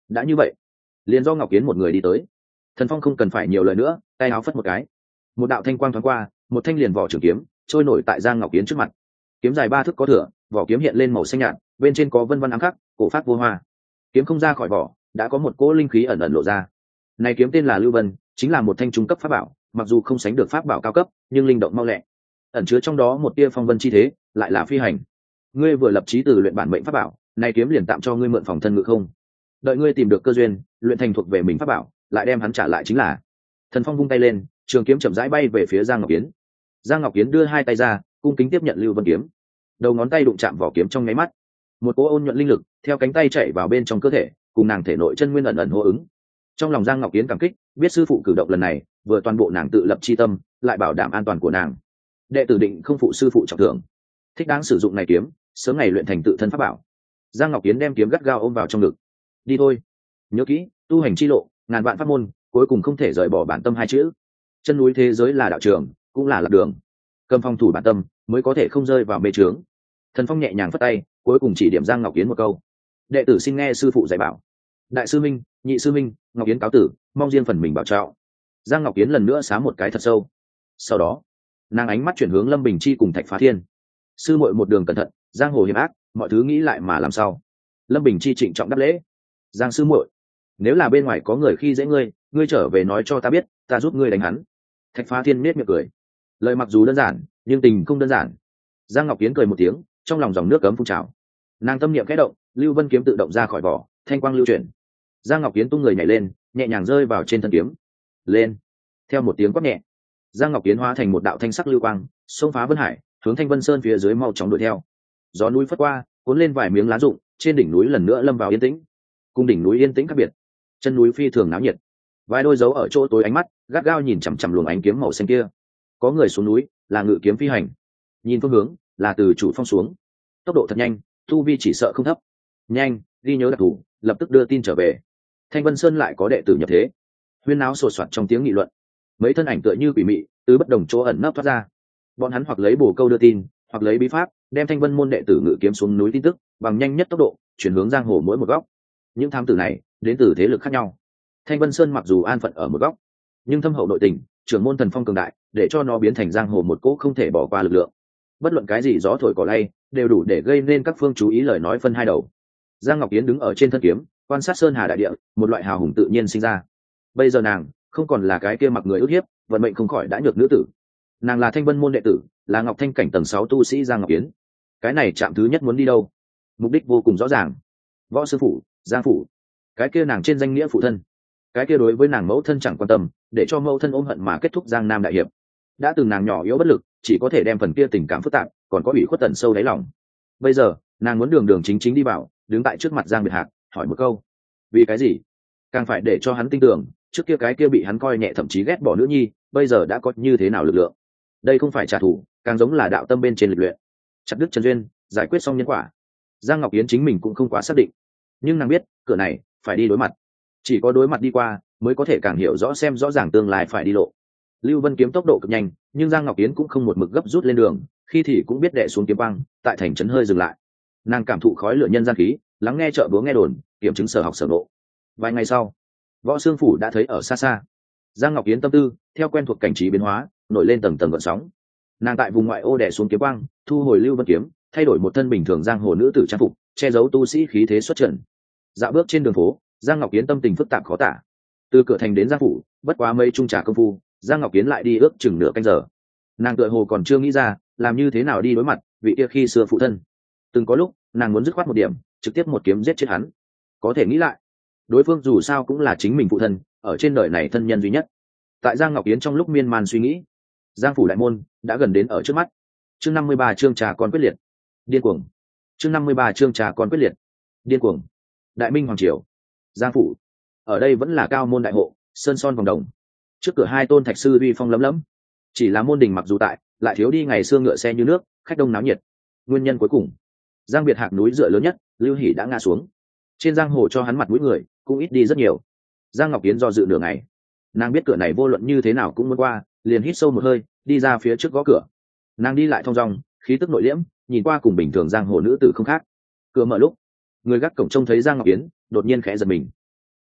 S1: đã như vậy, liền do Ngọc Yến một người đi tới. Thần Phong không cần phải nhiều lời nữa, tay áo phất một cái, một đạo thanh quang thoáng qua, một thanh liền vỏ trường kiếm trôi nổi tại Giang Ngọc Yến trước mặt. Kiếm dài ba thước có thửa, vỏ kiếm hiện lên màu xanh nhạt, bên trên có vân vân ám khắc, cổ phát vô hoa. Kiếm không ra khỏi vỏ, đã có một cỗ linh khí ẩn ẩn lộ ra. Này kiếm tên là Lưu Vân, chính là một thanh trung cấp pháp bảo, mặc dù không sánh được pháp bảo cao cấp, nhưng linh động mau lẹ, ẩn chứa trong đó một tia phong vân chi thế, lại là phi hành. Ngươi vừa lập chí từ luyện bản mệnh pháp bảo, này kiếm liền tạm cho ngươi mượn phòng thân ngự không. Đợi ngươi tìm được cơ duyên, luyện thành thuộc về mình pháp bảo, lại đem hắn trả lại chính là. Thần Phong vung tay lên, trường kiếm chậm rãi bay về phía Giang Ngọc Yến. Giang Ngọc Yến đưa hai tay ra, cung kính tiếp nhận Lưu Vân kiếm. Đầu ngón tay đụng chạm vỏ kiếm trong nháy mắt, một cỗ ôn nhuận linh lực theo cánh tay chạy vào bên trong cơ thể, cùng nàng thể nội chân nguyên ẩn ẩn hô ứng. Trong lòng Giang Ngọc Yến cảm kích, biết sư phụ cử động lần này vừa toàn bộ nàng tự lập chi tâm, lại bảo đảm an toàn của nàng. Đệ tử định không phụ sư phụ trọng thưởng, thích đáng sử dụng này kiếm, sớm ngày luyện thành tự thân pháp bảo. Giang Ngọc Yến đem kiếm gắt gao ôm vào trong ngực. Đi thôi, nhớ kỹ, tu hành chi lộ, ngàn vạn pháp môn, cuối cùng không thể rời bỏ bản tâm hai chữ. Chân núi thế giới là đạo trường, cũng là lạc đường. Cầm phòng thủ bản tâm, mới có thể không rơi vào mê trướng. Thần Phong nhẹ nhàng phất tay, cuối cùng chỉ điểm Giang Ngọc Yến một câu: đệ tử xin nghe sư phụ dạy bảo. Đại sư minh, nhị sư minh, Ngọc Yến cáo tử, mong riêng phần mình bảo trọng. Giang Ngọc Yến lần nữa xá một cái thật sâu. Sau đó, nàng ánh mắt chuyển hướng Lâm Bình Chi cùng Thạch Phá Thiên. Sư muội một đường cẩn thận, giang hồ hiểm ác, mọi thứ nghĩ lại mà làm sao. Lâm Bình Chi trịnh trọng đáp lễ. Giang sư muội, nếu là bên ngoài có người khi dễ ngươi, ngươi trở về nói cho ta biết, ta giúp ngươi đánh hắn. Thạch Phá Thiên nết miệng cười. Lời mặc dù đơn giản, nhưng tình không đơn giản. Giang Ngọc Yến cười một tiếng, trong lòng dòng nước cấm phun trào. Nàng tâm niệm khẽ động, Lưu Vân kiếm tự động ra khỏi vỏ, thanh quang lưu chuyển. Giang Ngọc Yến tung người nhảy lên, nhẹ nhàng rơi vào trên thân kiếm. Lên! Theo một tiếng quát nhẹ, Giang Ngọc Yến hóa thành một đạo thanh sắc lưu quang, xông phá vân hải, hướng Thanh Vân Sơn phía dưới mau chóng đuổi theo. Gió núi phất qua, cuốn lên vài miếng lá rụng, trên đỉnh núi lần nữa lâm vào yên tĩnh. Cung đỉnh núi yên tĩnh khác biệt, chân núi phi thường náo nhiệt. Vài đôi dấu ở chỗ tối ánh mắt, gắt gao nhìn chằm chằm luồng ánh kiếm màu xanh kia. Có người xuống núi, là ngự kiếm phi hành. Nhìn phương hướng, là từ chủ phong xuống. Tốc độ thật nhanh, tu vi chỉ sợ không thấp. Nhanh, ghi nhớ đặc thủ, lập tức đưa tin trở về. Thanh Vân Sơn lại có đệ tử nhập thế. Huyên náo sột soạt trong tiếng nghị luận. Mấy thân ảnh tựa như quỷ mị, từ bất đồng chỗ ẩn nấp thoát ra. Bọn hắn hoặc lấy bổ câu đưa tin, hoặc lấy bí pháp, đem Thanh Vân môn đệ tử ngự kiếm xuống núi tin tức, bằng nhanh nhất tốc độ, chuyển hướng giang hồ mỗi một góc. Những thám tử này, đến từ thế lực khác nhau. Thanh Vân Sơn mặc dù an phận ở một góc, nhưng thâm hậu nội tình, trưởng môn thần phong cường đại, để cho nó biến thành giang hồ một cỗ không thể bỏ qua lực lượng. Bất luận cái gì gió thổi cỏ lay, đều đủ để gây nên các phương chú ý lời nói phân hai đầu. Giang Ngọc Yến đứng ở trên thân kiếm, quan sát sơn hà đại địa, một loại hào hùng tự nhiên sinh ra. Bây giờ nàng không còn là cái kia mặc người ức hiếp, vận mệnh không khỏi đã nhược nữ tử. Nàng là Thanh Vân môn đệ tử, là Ngọc Thanh cảnh tầng sáu tu sĩ Giang Ngọc Yến. Cái này chạm thứ nhất muốn đi đâu? Mục đích vô cùng rõ ràng. Võ sư phủ, Giang phủ. Cái kia nàng trên danh nghĩa phụ thân. Cái kia đối với nàng mẫu thân chẳng quan tâm, để cho mẫu thân ôm hận mà kết thúc Giang Nam đại hiệp. Đã từng nàng nhỏ yếu bất lực, chỉ có thể đem phần kia tình cảm phức tạp, còn có ủy khuất tận sâu đáy lòng. Bây giờ, nàng muốn đường đường chính chính đi vào, đứng tại trước mặt Giang Biệt Hạc, hỏi một câu: vì cái gì? Càng phải để cho hắn tin tưởng, trước kia cái kia bị hắn coi nhẹ thậm chí ghét bỏ nữ nhi, bây giờ đã có như thế nào lực lượng. Đây không phải trả thù, càng giống là đạo tâm bên trên lịch luyện. Chặt đứt chân duyên, giải quyết xong nhân quả. Giang Ngọc Yến chính mình cũng không quá xác định, nhưng nàng biết, cửa này phải đi đối mặt. Chỉ có đối mặt đi qua, mới có thể càng hiểu rõ xem rõ ràng tương lai phải đi lộ. Lưu Vân kiếm tốc độ cực nhanh, nhưng Giang Ngọc Yến cũng không một mực gấp rút lên đường, khi thì cũng biết đè xuống kiếm băng, tại thành trấn hơi dừng lại. Nàng cảm thụ khói lửa nhân gian khí, lắng nghe chợ búa nghe đồn, kiểm chứng sở học sở độ. Vài ngày sau, Võ Xương phủ đã thấy ở xa xa. Giang Ngọc Yến tâm tư theo quen thuộc cảnh trí biến hóa, nổi lên tầng tầng gợn sóng. Nàng tại vùng ngoại ô đè xuống kiếm băng, thu hồi Lưu Vân kiếm, thay đổi một thân bình thường giang hồ nữ tử trang phục, che giấu tu sĩ khí thế xuất trận. Dạo bước trên đường phố, Giang Ngọc Yến tâm tình phức tạp khó tả. Từ cửa thành đến Giang phủ, bất quá mây trung trà công phu, Giang Ngọc Yến lại đi ước chừng nửa canh giờ. Nàng tựa hồ còn chưa nghĩ ra làm như thế nào đi đối mặt vị kia khi xưa phụ thân. Từng có lúc nàng muốn dứt khoát một điểm, trực tiếp một kiếm giết chết hắn. Có thể nghĩ lại, đối phương dù sao cũng là chính mình phụ thân, ở trên đời này thân nhân duy nhất. Tại Giang Ngọc Yến trong lúc miên man suy nghĩ, Giang phủ đại môn đã gần đến ở trước mắt. Chương năm mươi ba chương trà con quyết liệt, điên cuồng. Chương năm mươi ba chương trà con quyết liệt, điên cuồng. Đại Minh hoàng triều, Giang phủ. Ở đây vẫn là cao môn đại hộ, sơn son vòng đồng. Trước cửa hai tôn thạch sư uy phong lấm lấm. Chỉ là môn đình mặc dù tại, lại thiếu đi ngày xưa ngựa xe như nước, khách đông náo nhiệt. Nguyên nhân cuối cùng, Giang Biệt Hạc núi dựa lớn nhất, Lưu Hỷ đã ngã xuống. Trên giang hồ cho hắn mặt mũi người, cũng ít đi rất nhiều. Giang Ngọc Yến do dự nửa ngày, nàng biết cửa này vô luận như thế nào cũng muốn qua, liền hít sâu một hơi, đi ra phía trước gõ cửa. Nàng đi lại thong dong, khí tức nội liễm, nhìn qua cùng bình thường giang hồ nữ tử không khác. Cửa mở lúc, người gác cổng trông thấy Giang Ngọc Yến, đột nhiên khẽ giật mình.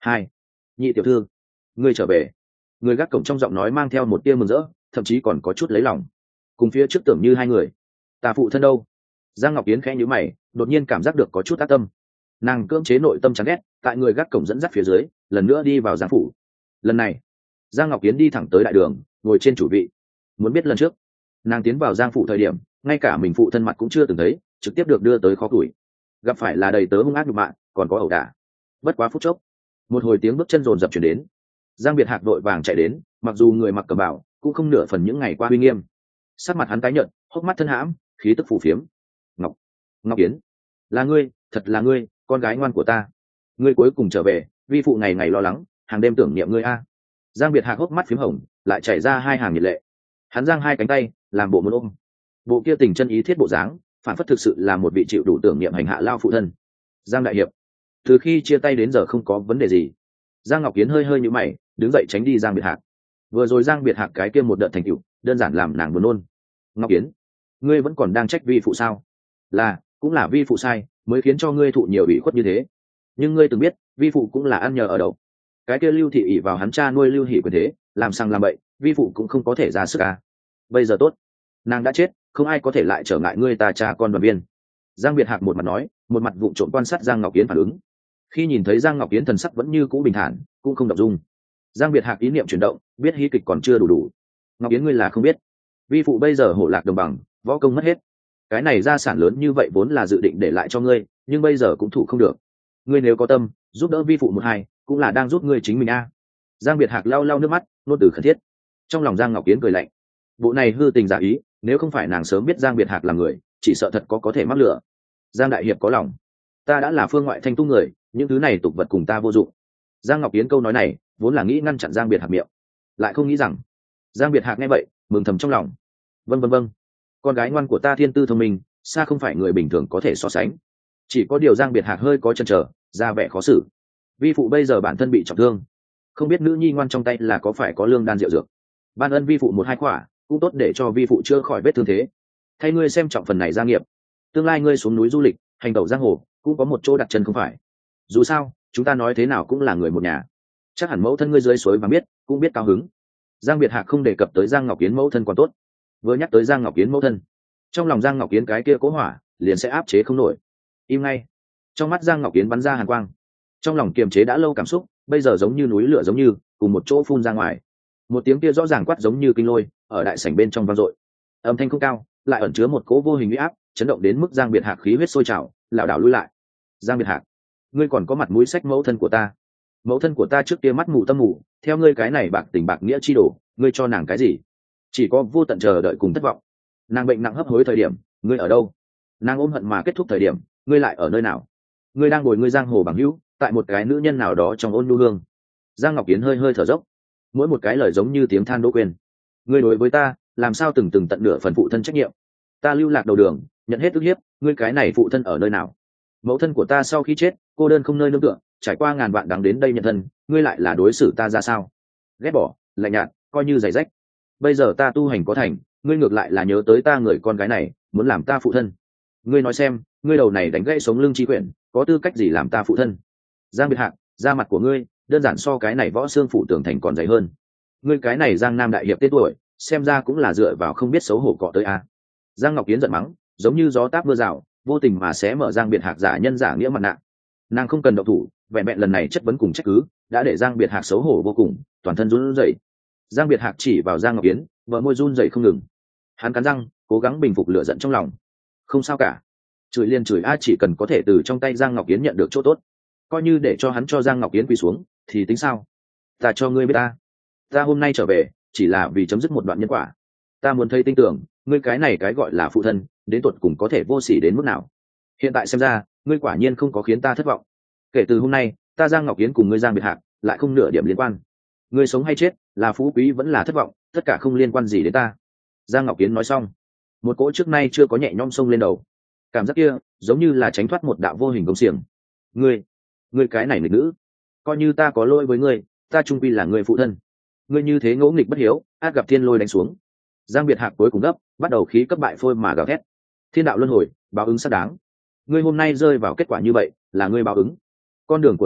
S1: hai nhị tiểu thư, ngươi trở về. Người gác cổng trong giọng nói mang theo một tia mừng rỡ, thậm chí còn có chút lấy lòng. Cùng phía trước tưởng như hai người. Ta phụ thân đâu? Giang Ngọc Yến khẽ nhíu mày, đột nhiên cảm giác được có chút tác tâm. Nàng cưỡng chế nội tâm chán ghét, tại người gác cổng dẫn dắt phía dưới, lần nữa đi vào giang phủ. Lần này, Giang Ngọc Yến đi thẳng tới đại đường, ngồi trên chủ vị. Muốn biết lần trước, nàng tiến vào giang phủ thời điểm, ngay cả mình phụ thân mặt cũng chưa từng thấy, trực tiếp được đưa tới khó tuổi. Gặp phải là đầy tớ hung ác nhục mạ, còn có ẩu đả. Bất quá phút chốc, một hồi tiếng bước chân rồn rập chuyển đến. Giang Biệt Hạc đội vàng chạy đến, mặc dù người mặc cẩm bào, cũng không nửa phần những ngày qua uy nghiêm. Sắc mặt hắn tái nhợt, hốc mắt thân hãm, khí tức phù phiếm. Ngọc, Ngọc Yến, là ngươi, thật là ngươi, con gái ngoan của ta. Ngươi cuối cùng trở về, vi phụ ngày ngày lo lắng, hàng đêm tưởng niệm ngươi a. Giang Biệt Hạc hốc mắt phím hồng, lại chảy ra hai hàng nhiệt lệ. Hắn giang hai cánh tay, làm bộ muốn ôm. Bộ kia tình chân ý thiết bộ dáng, phản phất thực sự là một vị chịu đủ tưởng niệm hành hạ lao phụ thân. Giang đại hiệp, từ khi chia tay đến giờ không có vấn đề gì. Giang Ngọc Yến hơi hơi nhíu mày, đứng dậy tránh đi Giang Biệt Hạc. Vừa rồi Giang Biệt Hạc cái kia một đợt thành tựu, đơn giản làm nàng buồn nôn. Ngọc Yến, ngươi vẫn còn đang trách vi phụ sao? Là, cũng là vi phụ sai, mới khiến cho ngươi thụ nhiều ủy khuất như thế. Nhưng ngươi từng biết, vi phụ cũng là ăn nhờ ở đậu. Cái kia Lưu thị ỷ vào hắn cha nuôi Lưu Hỷ quyền thế, làm sang làm bậy, vi phụ cũng không có thể ra sức à. Bây giờ tốt, nàng đã chết, không ai có thể lại trở ngại ngươi ta cha con đoàn viên. Giang Biệt Hạc một mặt nói, một mặt vụng trộm quan sát Giang Ngọc Yến phản ứng. Khi nhìn thấy Giang Ngọc Yến thần sắc vẫn như cũ bình thản, cũng không động dung. Giang Biệt Hạc ý niệm chuyển động, biết hí kịch còn chưa đủ đủ. Ngọc Yến ngươi là không biết, vi phụ bây giờ hổ lạc đồng bằng, võ công mất hết. Cái này gia sản lớn như vậy vốn là dự định để lại cho ngươi, nhưng bây giờ cũng thủ không được. Ngươi nếu có tâm, giúp đỡ vi phụ một hai, cũng là đang giúp ngươi chính mình a. Giang Biệt Hạc lau lau nước mắt, nôn từ khẩn thiết. Trong lòng Giang Ngọc Yến cười lạnh. Bộ này hư tình giả ý, nếu không phải nàng sớm biết Giang Biệt Hạc là người, chỉ sợ thật có có thể mắc lửa. Giang đại hiệp có lòng, ta đã là phương ngoại thanh tu người, những thứ này tục vật cùng ta vô dụng. Giang Ngọc Yến câu nói này vốn là nghĩ ngăn chặn Giang Biệt Hạc miệng, lại không nghĩ rằng Giang Biệt Hạc nghe vậy mừng thầm trong lòng. Vâng vâng vâng, con gái ngoan của ta thiên tư thông minh, xa không phải người bình thường có thể so sánh. Chỉ có điều Giang Biệt Hạc hơi có chần chờ, ra vẻ khó xử. Vi phụ bây giờ bản thân bị trọng thương, không biết nữ nhi ngoan trong tay là có phải có lương đan rượu dược, ban ân vi phụ một hai khỏa, cũng tốt để cho vi phụ chữa khỏi vết thương thế. Thay ngươi xem trọng phần này gia nghiệp, tương lai ngươi xuống núi du lịch, hành tẩu giang hồ, cũng có một chỗ đặt chân không phải. Dù sao chúng ta nói thế nào cũng là người một nhà, chắc hẳn mẫu thân ngươi dưới suối và biết cũng biết cao hứng. Giang Biệt Hạc không đề cập tới Giang Ngọc Yến mẫu thân còn tốt, vừa nhắc tới Giang Ngọc Yến mẫu thân, trong lòng Giang Ngọc Yến cái kia cố hỏa liền sẽ áp chế không nổi. Im ngay. Trong mắt Giang Ngọc Yến bắn ra hàn quang, trong lòng kiềm chế đã lâu cảm xúc bây giờ giống như núi lửa giống như cùng một chỗ phun ra ngoài. Một tiếng kia rõ ràng quát giống như kinh lôi ở đại sảnh bên trong vang dội, âm thanh không cao, lại ẩn chứa một cỗ vô hình uy áp, chấn động đến mức Giang Biệt Hạc khí huyết sôi trào, lảo đảo lui lại. Giang Biệt Hạc, ngươi còn có mặt mũi sách mẫu thân của ta? Mẫu thân của ta trước kia mắt mù tâm mù, theo ngươi cái này bạc tình bạc nghĩa chi đổ, ngươi cho nàng cái gì? Chỉ có vô tận chờ đợi cùng thất vọng. Nàng bệnh nặng hấp hối thời điểm, ngươi ở đâu? Nàng ôm hận mà kết thúc thời điểm, ngươi lại ở nơi nào? Ngươi đang ngồi ngươi giang hồ bằng hữu, tại một cái nữ nhân nào đó trong ôn nhu hương. Giang Ngọc Yến hơi hơi thở dốc, mỗi một cái lời giống như tiếng than đỗ quên. Ngươi đối với ta, làm sao từng từng tận nửa phần phụ thân trách nhiệm? Ta lưu lạc đầu đường, nhận hết ức hiếp, ngươi cái này phụ thân ở nơi nào? Mẫu thân của ta sau khi chết, cô đơn không nơi nương tựa, trải qua ngàn vạn đắng đến đây nhận thân, ngươi lại là đối xử ta ra sao? Ghét bỏ, lạnh nhạt, coi như giày rách. Bây giờ ta tu hành có thành, ngươi ngược lại là nhớ tới ta người con gái này, muốn làm ta phụ thân. Ngươi nói xem, ngươi đầu này đánh gãy sống lưng chi quyển, có tư cách gì làm ta phụ thân? Giang Biệt Hạc, da mặt của ngươi đơn giản so cái này võ xương phủ tường thành còn dày hơn. Ngươi cái này Giang Nam đại hiệp tên tuổi, xem ra cũng là dựa vào không biết xấu hổ cọ tới a. Giang Ngọc Yến giận mắng, giống như gió táp mưa rào, vô tình mà xé mở Giang Biệt Hạc giả nhân giả nghĩa mặt nạ. Nàng không cần động thủ, vẹn vẹn lần này chất vấn cùng trách cứ đã để Giang Biệt Hạc xấu hổ vô cùng, toàn thân run rẩy. Giang Biệt Hạc chỉ vào Giang Ngọc Yến, bờ môi run rẩy không ngừng. Hắn cắn răng, cố gắng bình phục lửa giận trong lòng. Không sao cả, chửi liên chửi a, chỉ cần có thể từ trong tay Giang Ngọc Yến nhận được chỗ tốt, coi như để cho hắn cho Giang Ngọc Yến quỳ xuống thì tính sao? Ta cho ngươi biết ta, ta hôm nay trở về chỉ là vì chấm dứt một đoạn nhân quả. Ta muốn thấy tin tưởng ngươi cái này cái gọi là phụ thân đến tuột cùng có thể vô sỉ đến mức nào. Hiện tại xem ra ngươi quả nhiên không có khiến ta thất vọng. Kể từ hôm nay, ta Giang Ngọc Yến cùng ngươi Giang Biệt Hạc lại không nửa điểm liên quan. Ngươi sống hay chết, là phú quý vẫn là thất vọng, tất cả không liên quan gì đến ta. Giang Ngọc Yến nói xong, một cỗ trước nay chưa có nhẹ nhõm sông lên đầu. Cảm giác kia giống như là tránh thoát một đạo vô hình công xiềng. Ngươi, ngươi cái này nghịch nữ, coi như ta có lỗi với ngươi, ta trung quy là người phụ thân. Ngươi như thế ngỗ nghịch bất hiếu, át gặp thiên lôi đánh xuống. Giang Biệt Hạc cuối cùng gấp, bắt đầu khí cấp bại phôi mà gào thét. Thiên đạo luân hồi, báo ứng xác đáng. Ngươi hôm nay rơi vào kết quả như vậy, là ngươi báo ứng. Con đường của ta,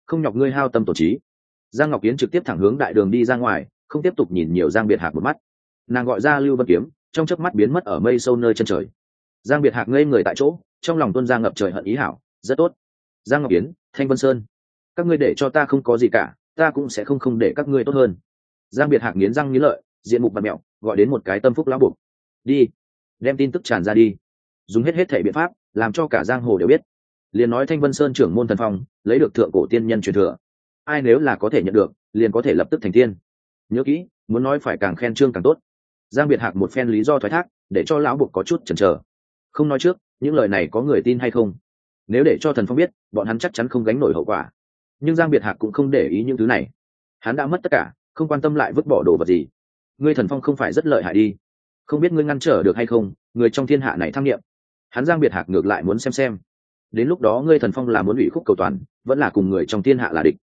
S1: không nhọc ngươi hao tâm tổ trí. Giang Ngọc Yến trực tiếp thẳng hướng đại đường đi ra ngoài, không tiếp tục nhìn nhiều Giang Biệt Hạc một mắt. Nàng gọi ra Lưu Vân Kiếm, trong chớp mắt biến mất ở mây sâu nơi chân trời. Giang Biệt Hạc ngây người tại chỗ, trong lòng tuôn ra ngập trời hận ý hảo, rất tốt. Giang Ngọc Yến, Thanh Vân Sơn, các ngươi để cho ta không có gì cả, ta cũng sẽ không không để các ngươi tốt hơn. Giang Biệt Hạc nghiến răng nghiến lợi, diện mục bặm mẹo, gọi đến một cái tâm phúc lão buộc. Đi, đem tin tức tràn ra đi, dùng hết hết thảy biện pháp, làm cho cả giang hồ đều biết. Liền nói Thanh Vân Sơn trưởng môn thần phong, lấy được thượng cổ tiên nhân truyền thừa. Ai nếu là có thể nhận được, liền có thể lập tức thành tiên. Nhớ kỹ, muốn nói phải càng khen trương càng tốt. Giang Biệt Hạc một phen lý do thoái thác, để cho lão buộc có chút chần chờ. Không nói trước, những lời này có người tin hay không? Nếu để cho thần phong biết, bọn hắn chắc chắn không gánh nổi hậu quả. Nhưng Giang Biệt Hạc cũng không để ý những thứ này. Hắn đã mất tất cả, không quan tâm lại vứt bỏ đồ vật gì. Ngươi thần phong không phải rất lợi hại đi, không biết ngươi ngăn trở được hay không? Người trong thiên hạ này tham nghiệm. Hắn Giang Biệt Hạc ngược lại muốn xem xem, đến lúc đó ngươi thần phong là muốn ủy khúc cầu toàn, vẫn là cùng người trong thiên hạ là địch.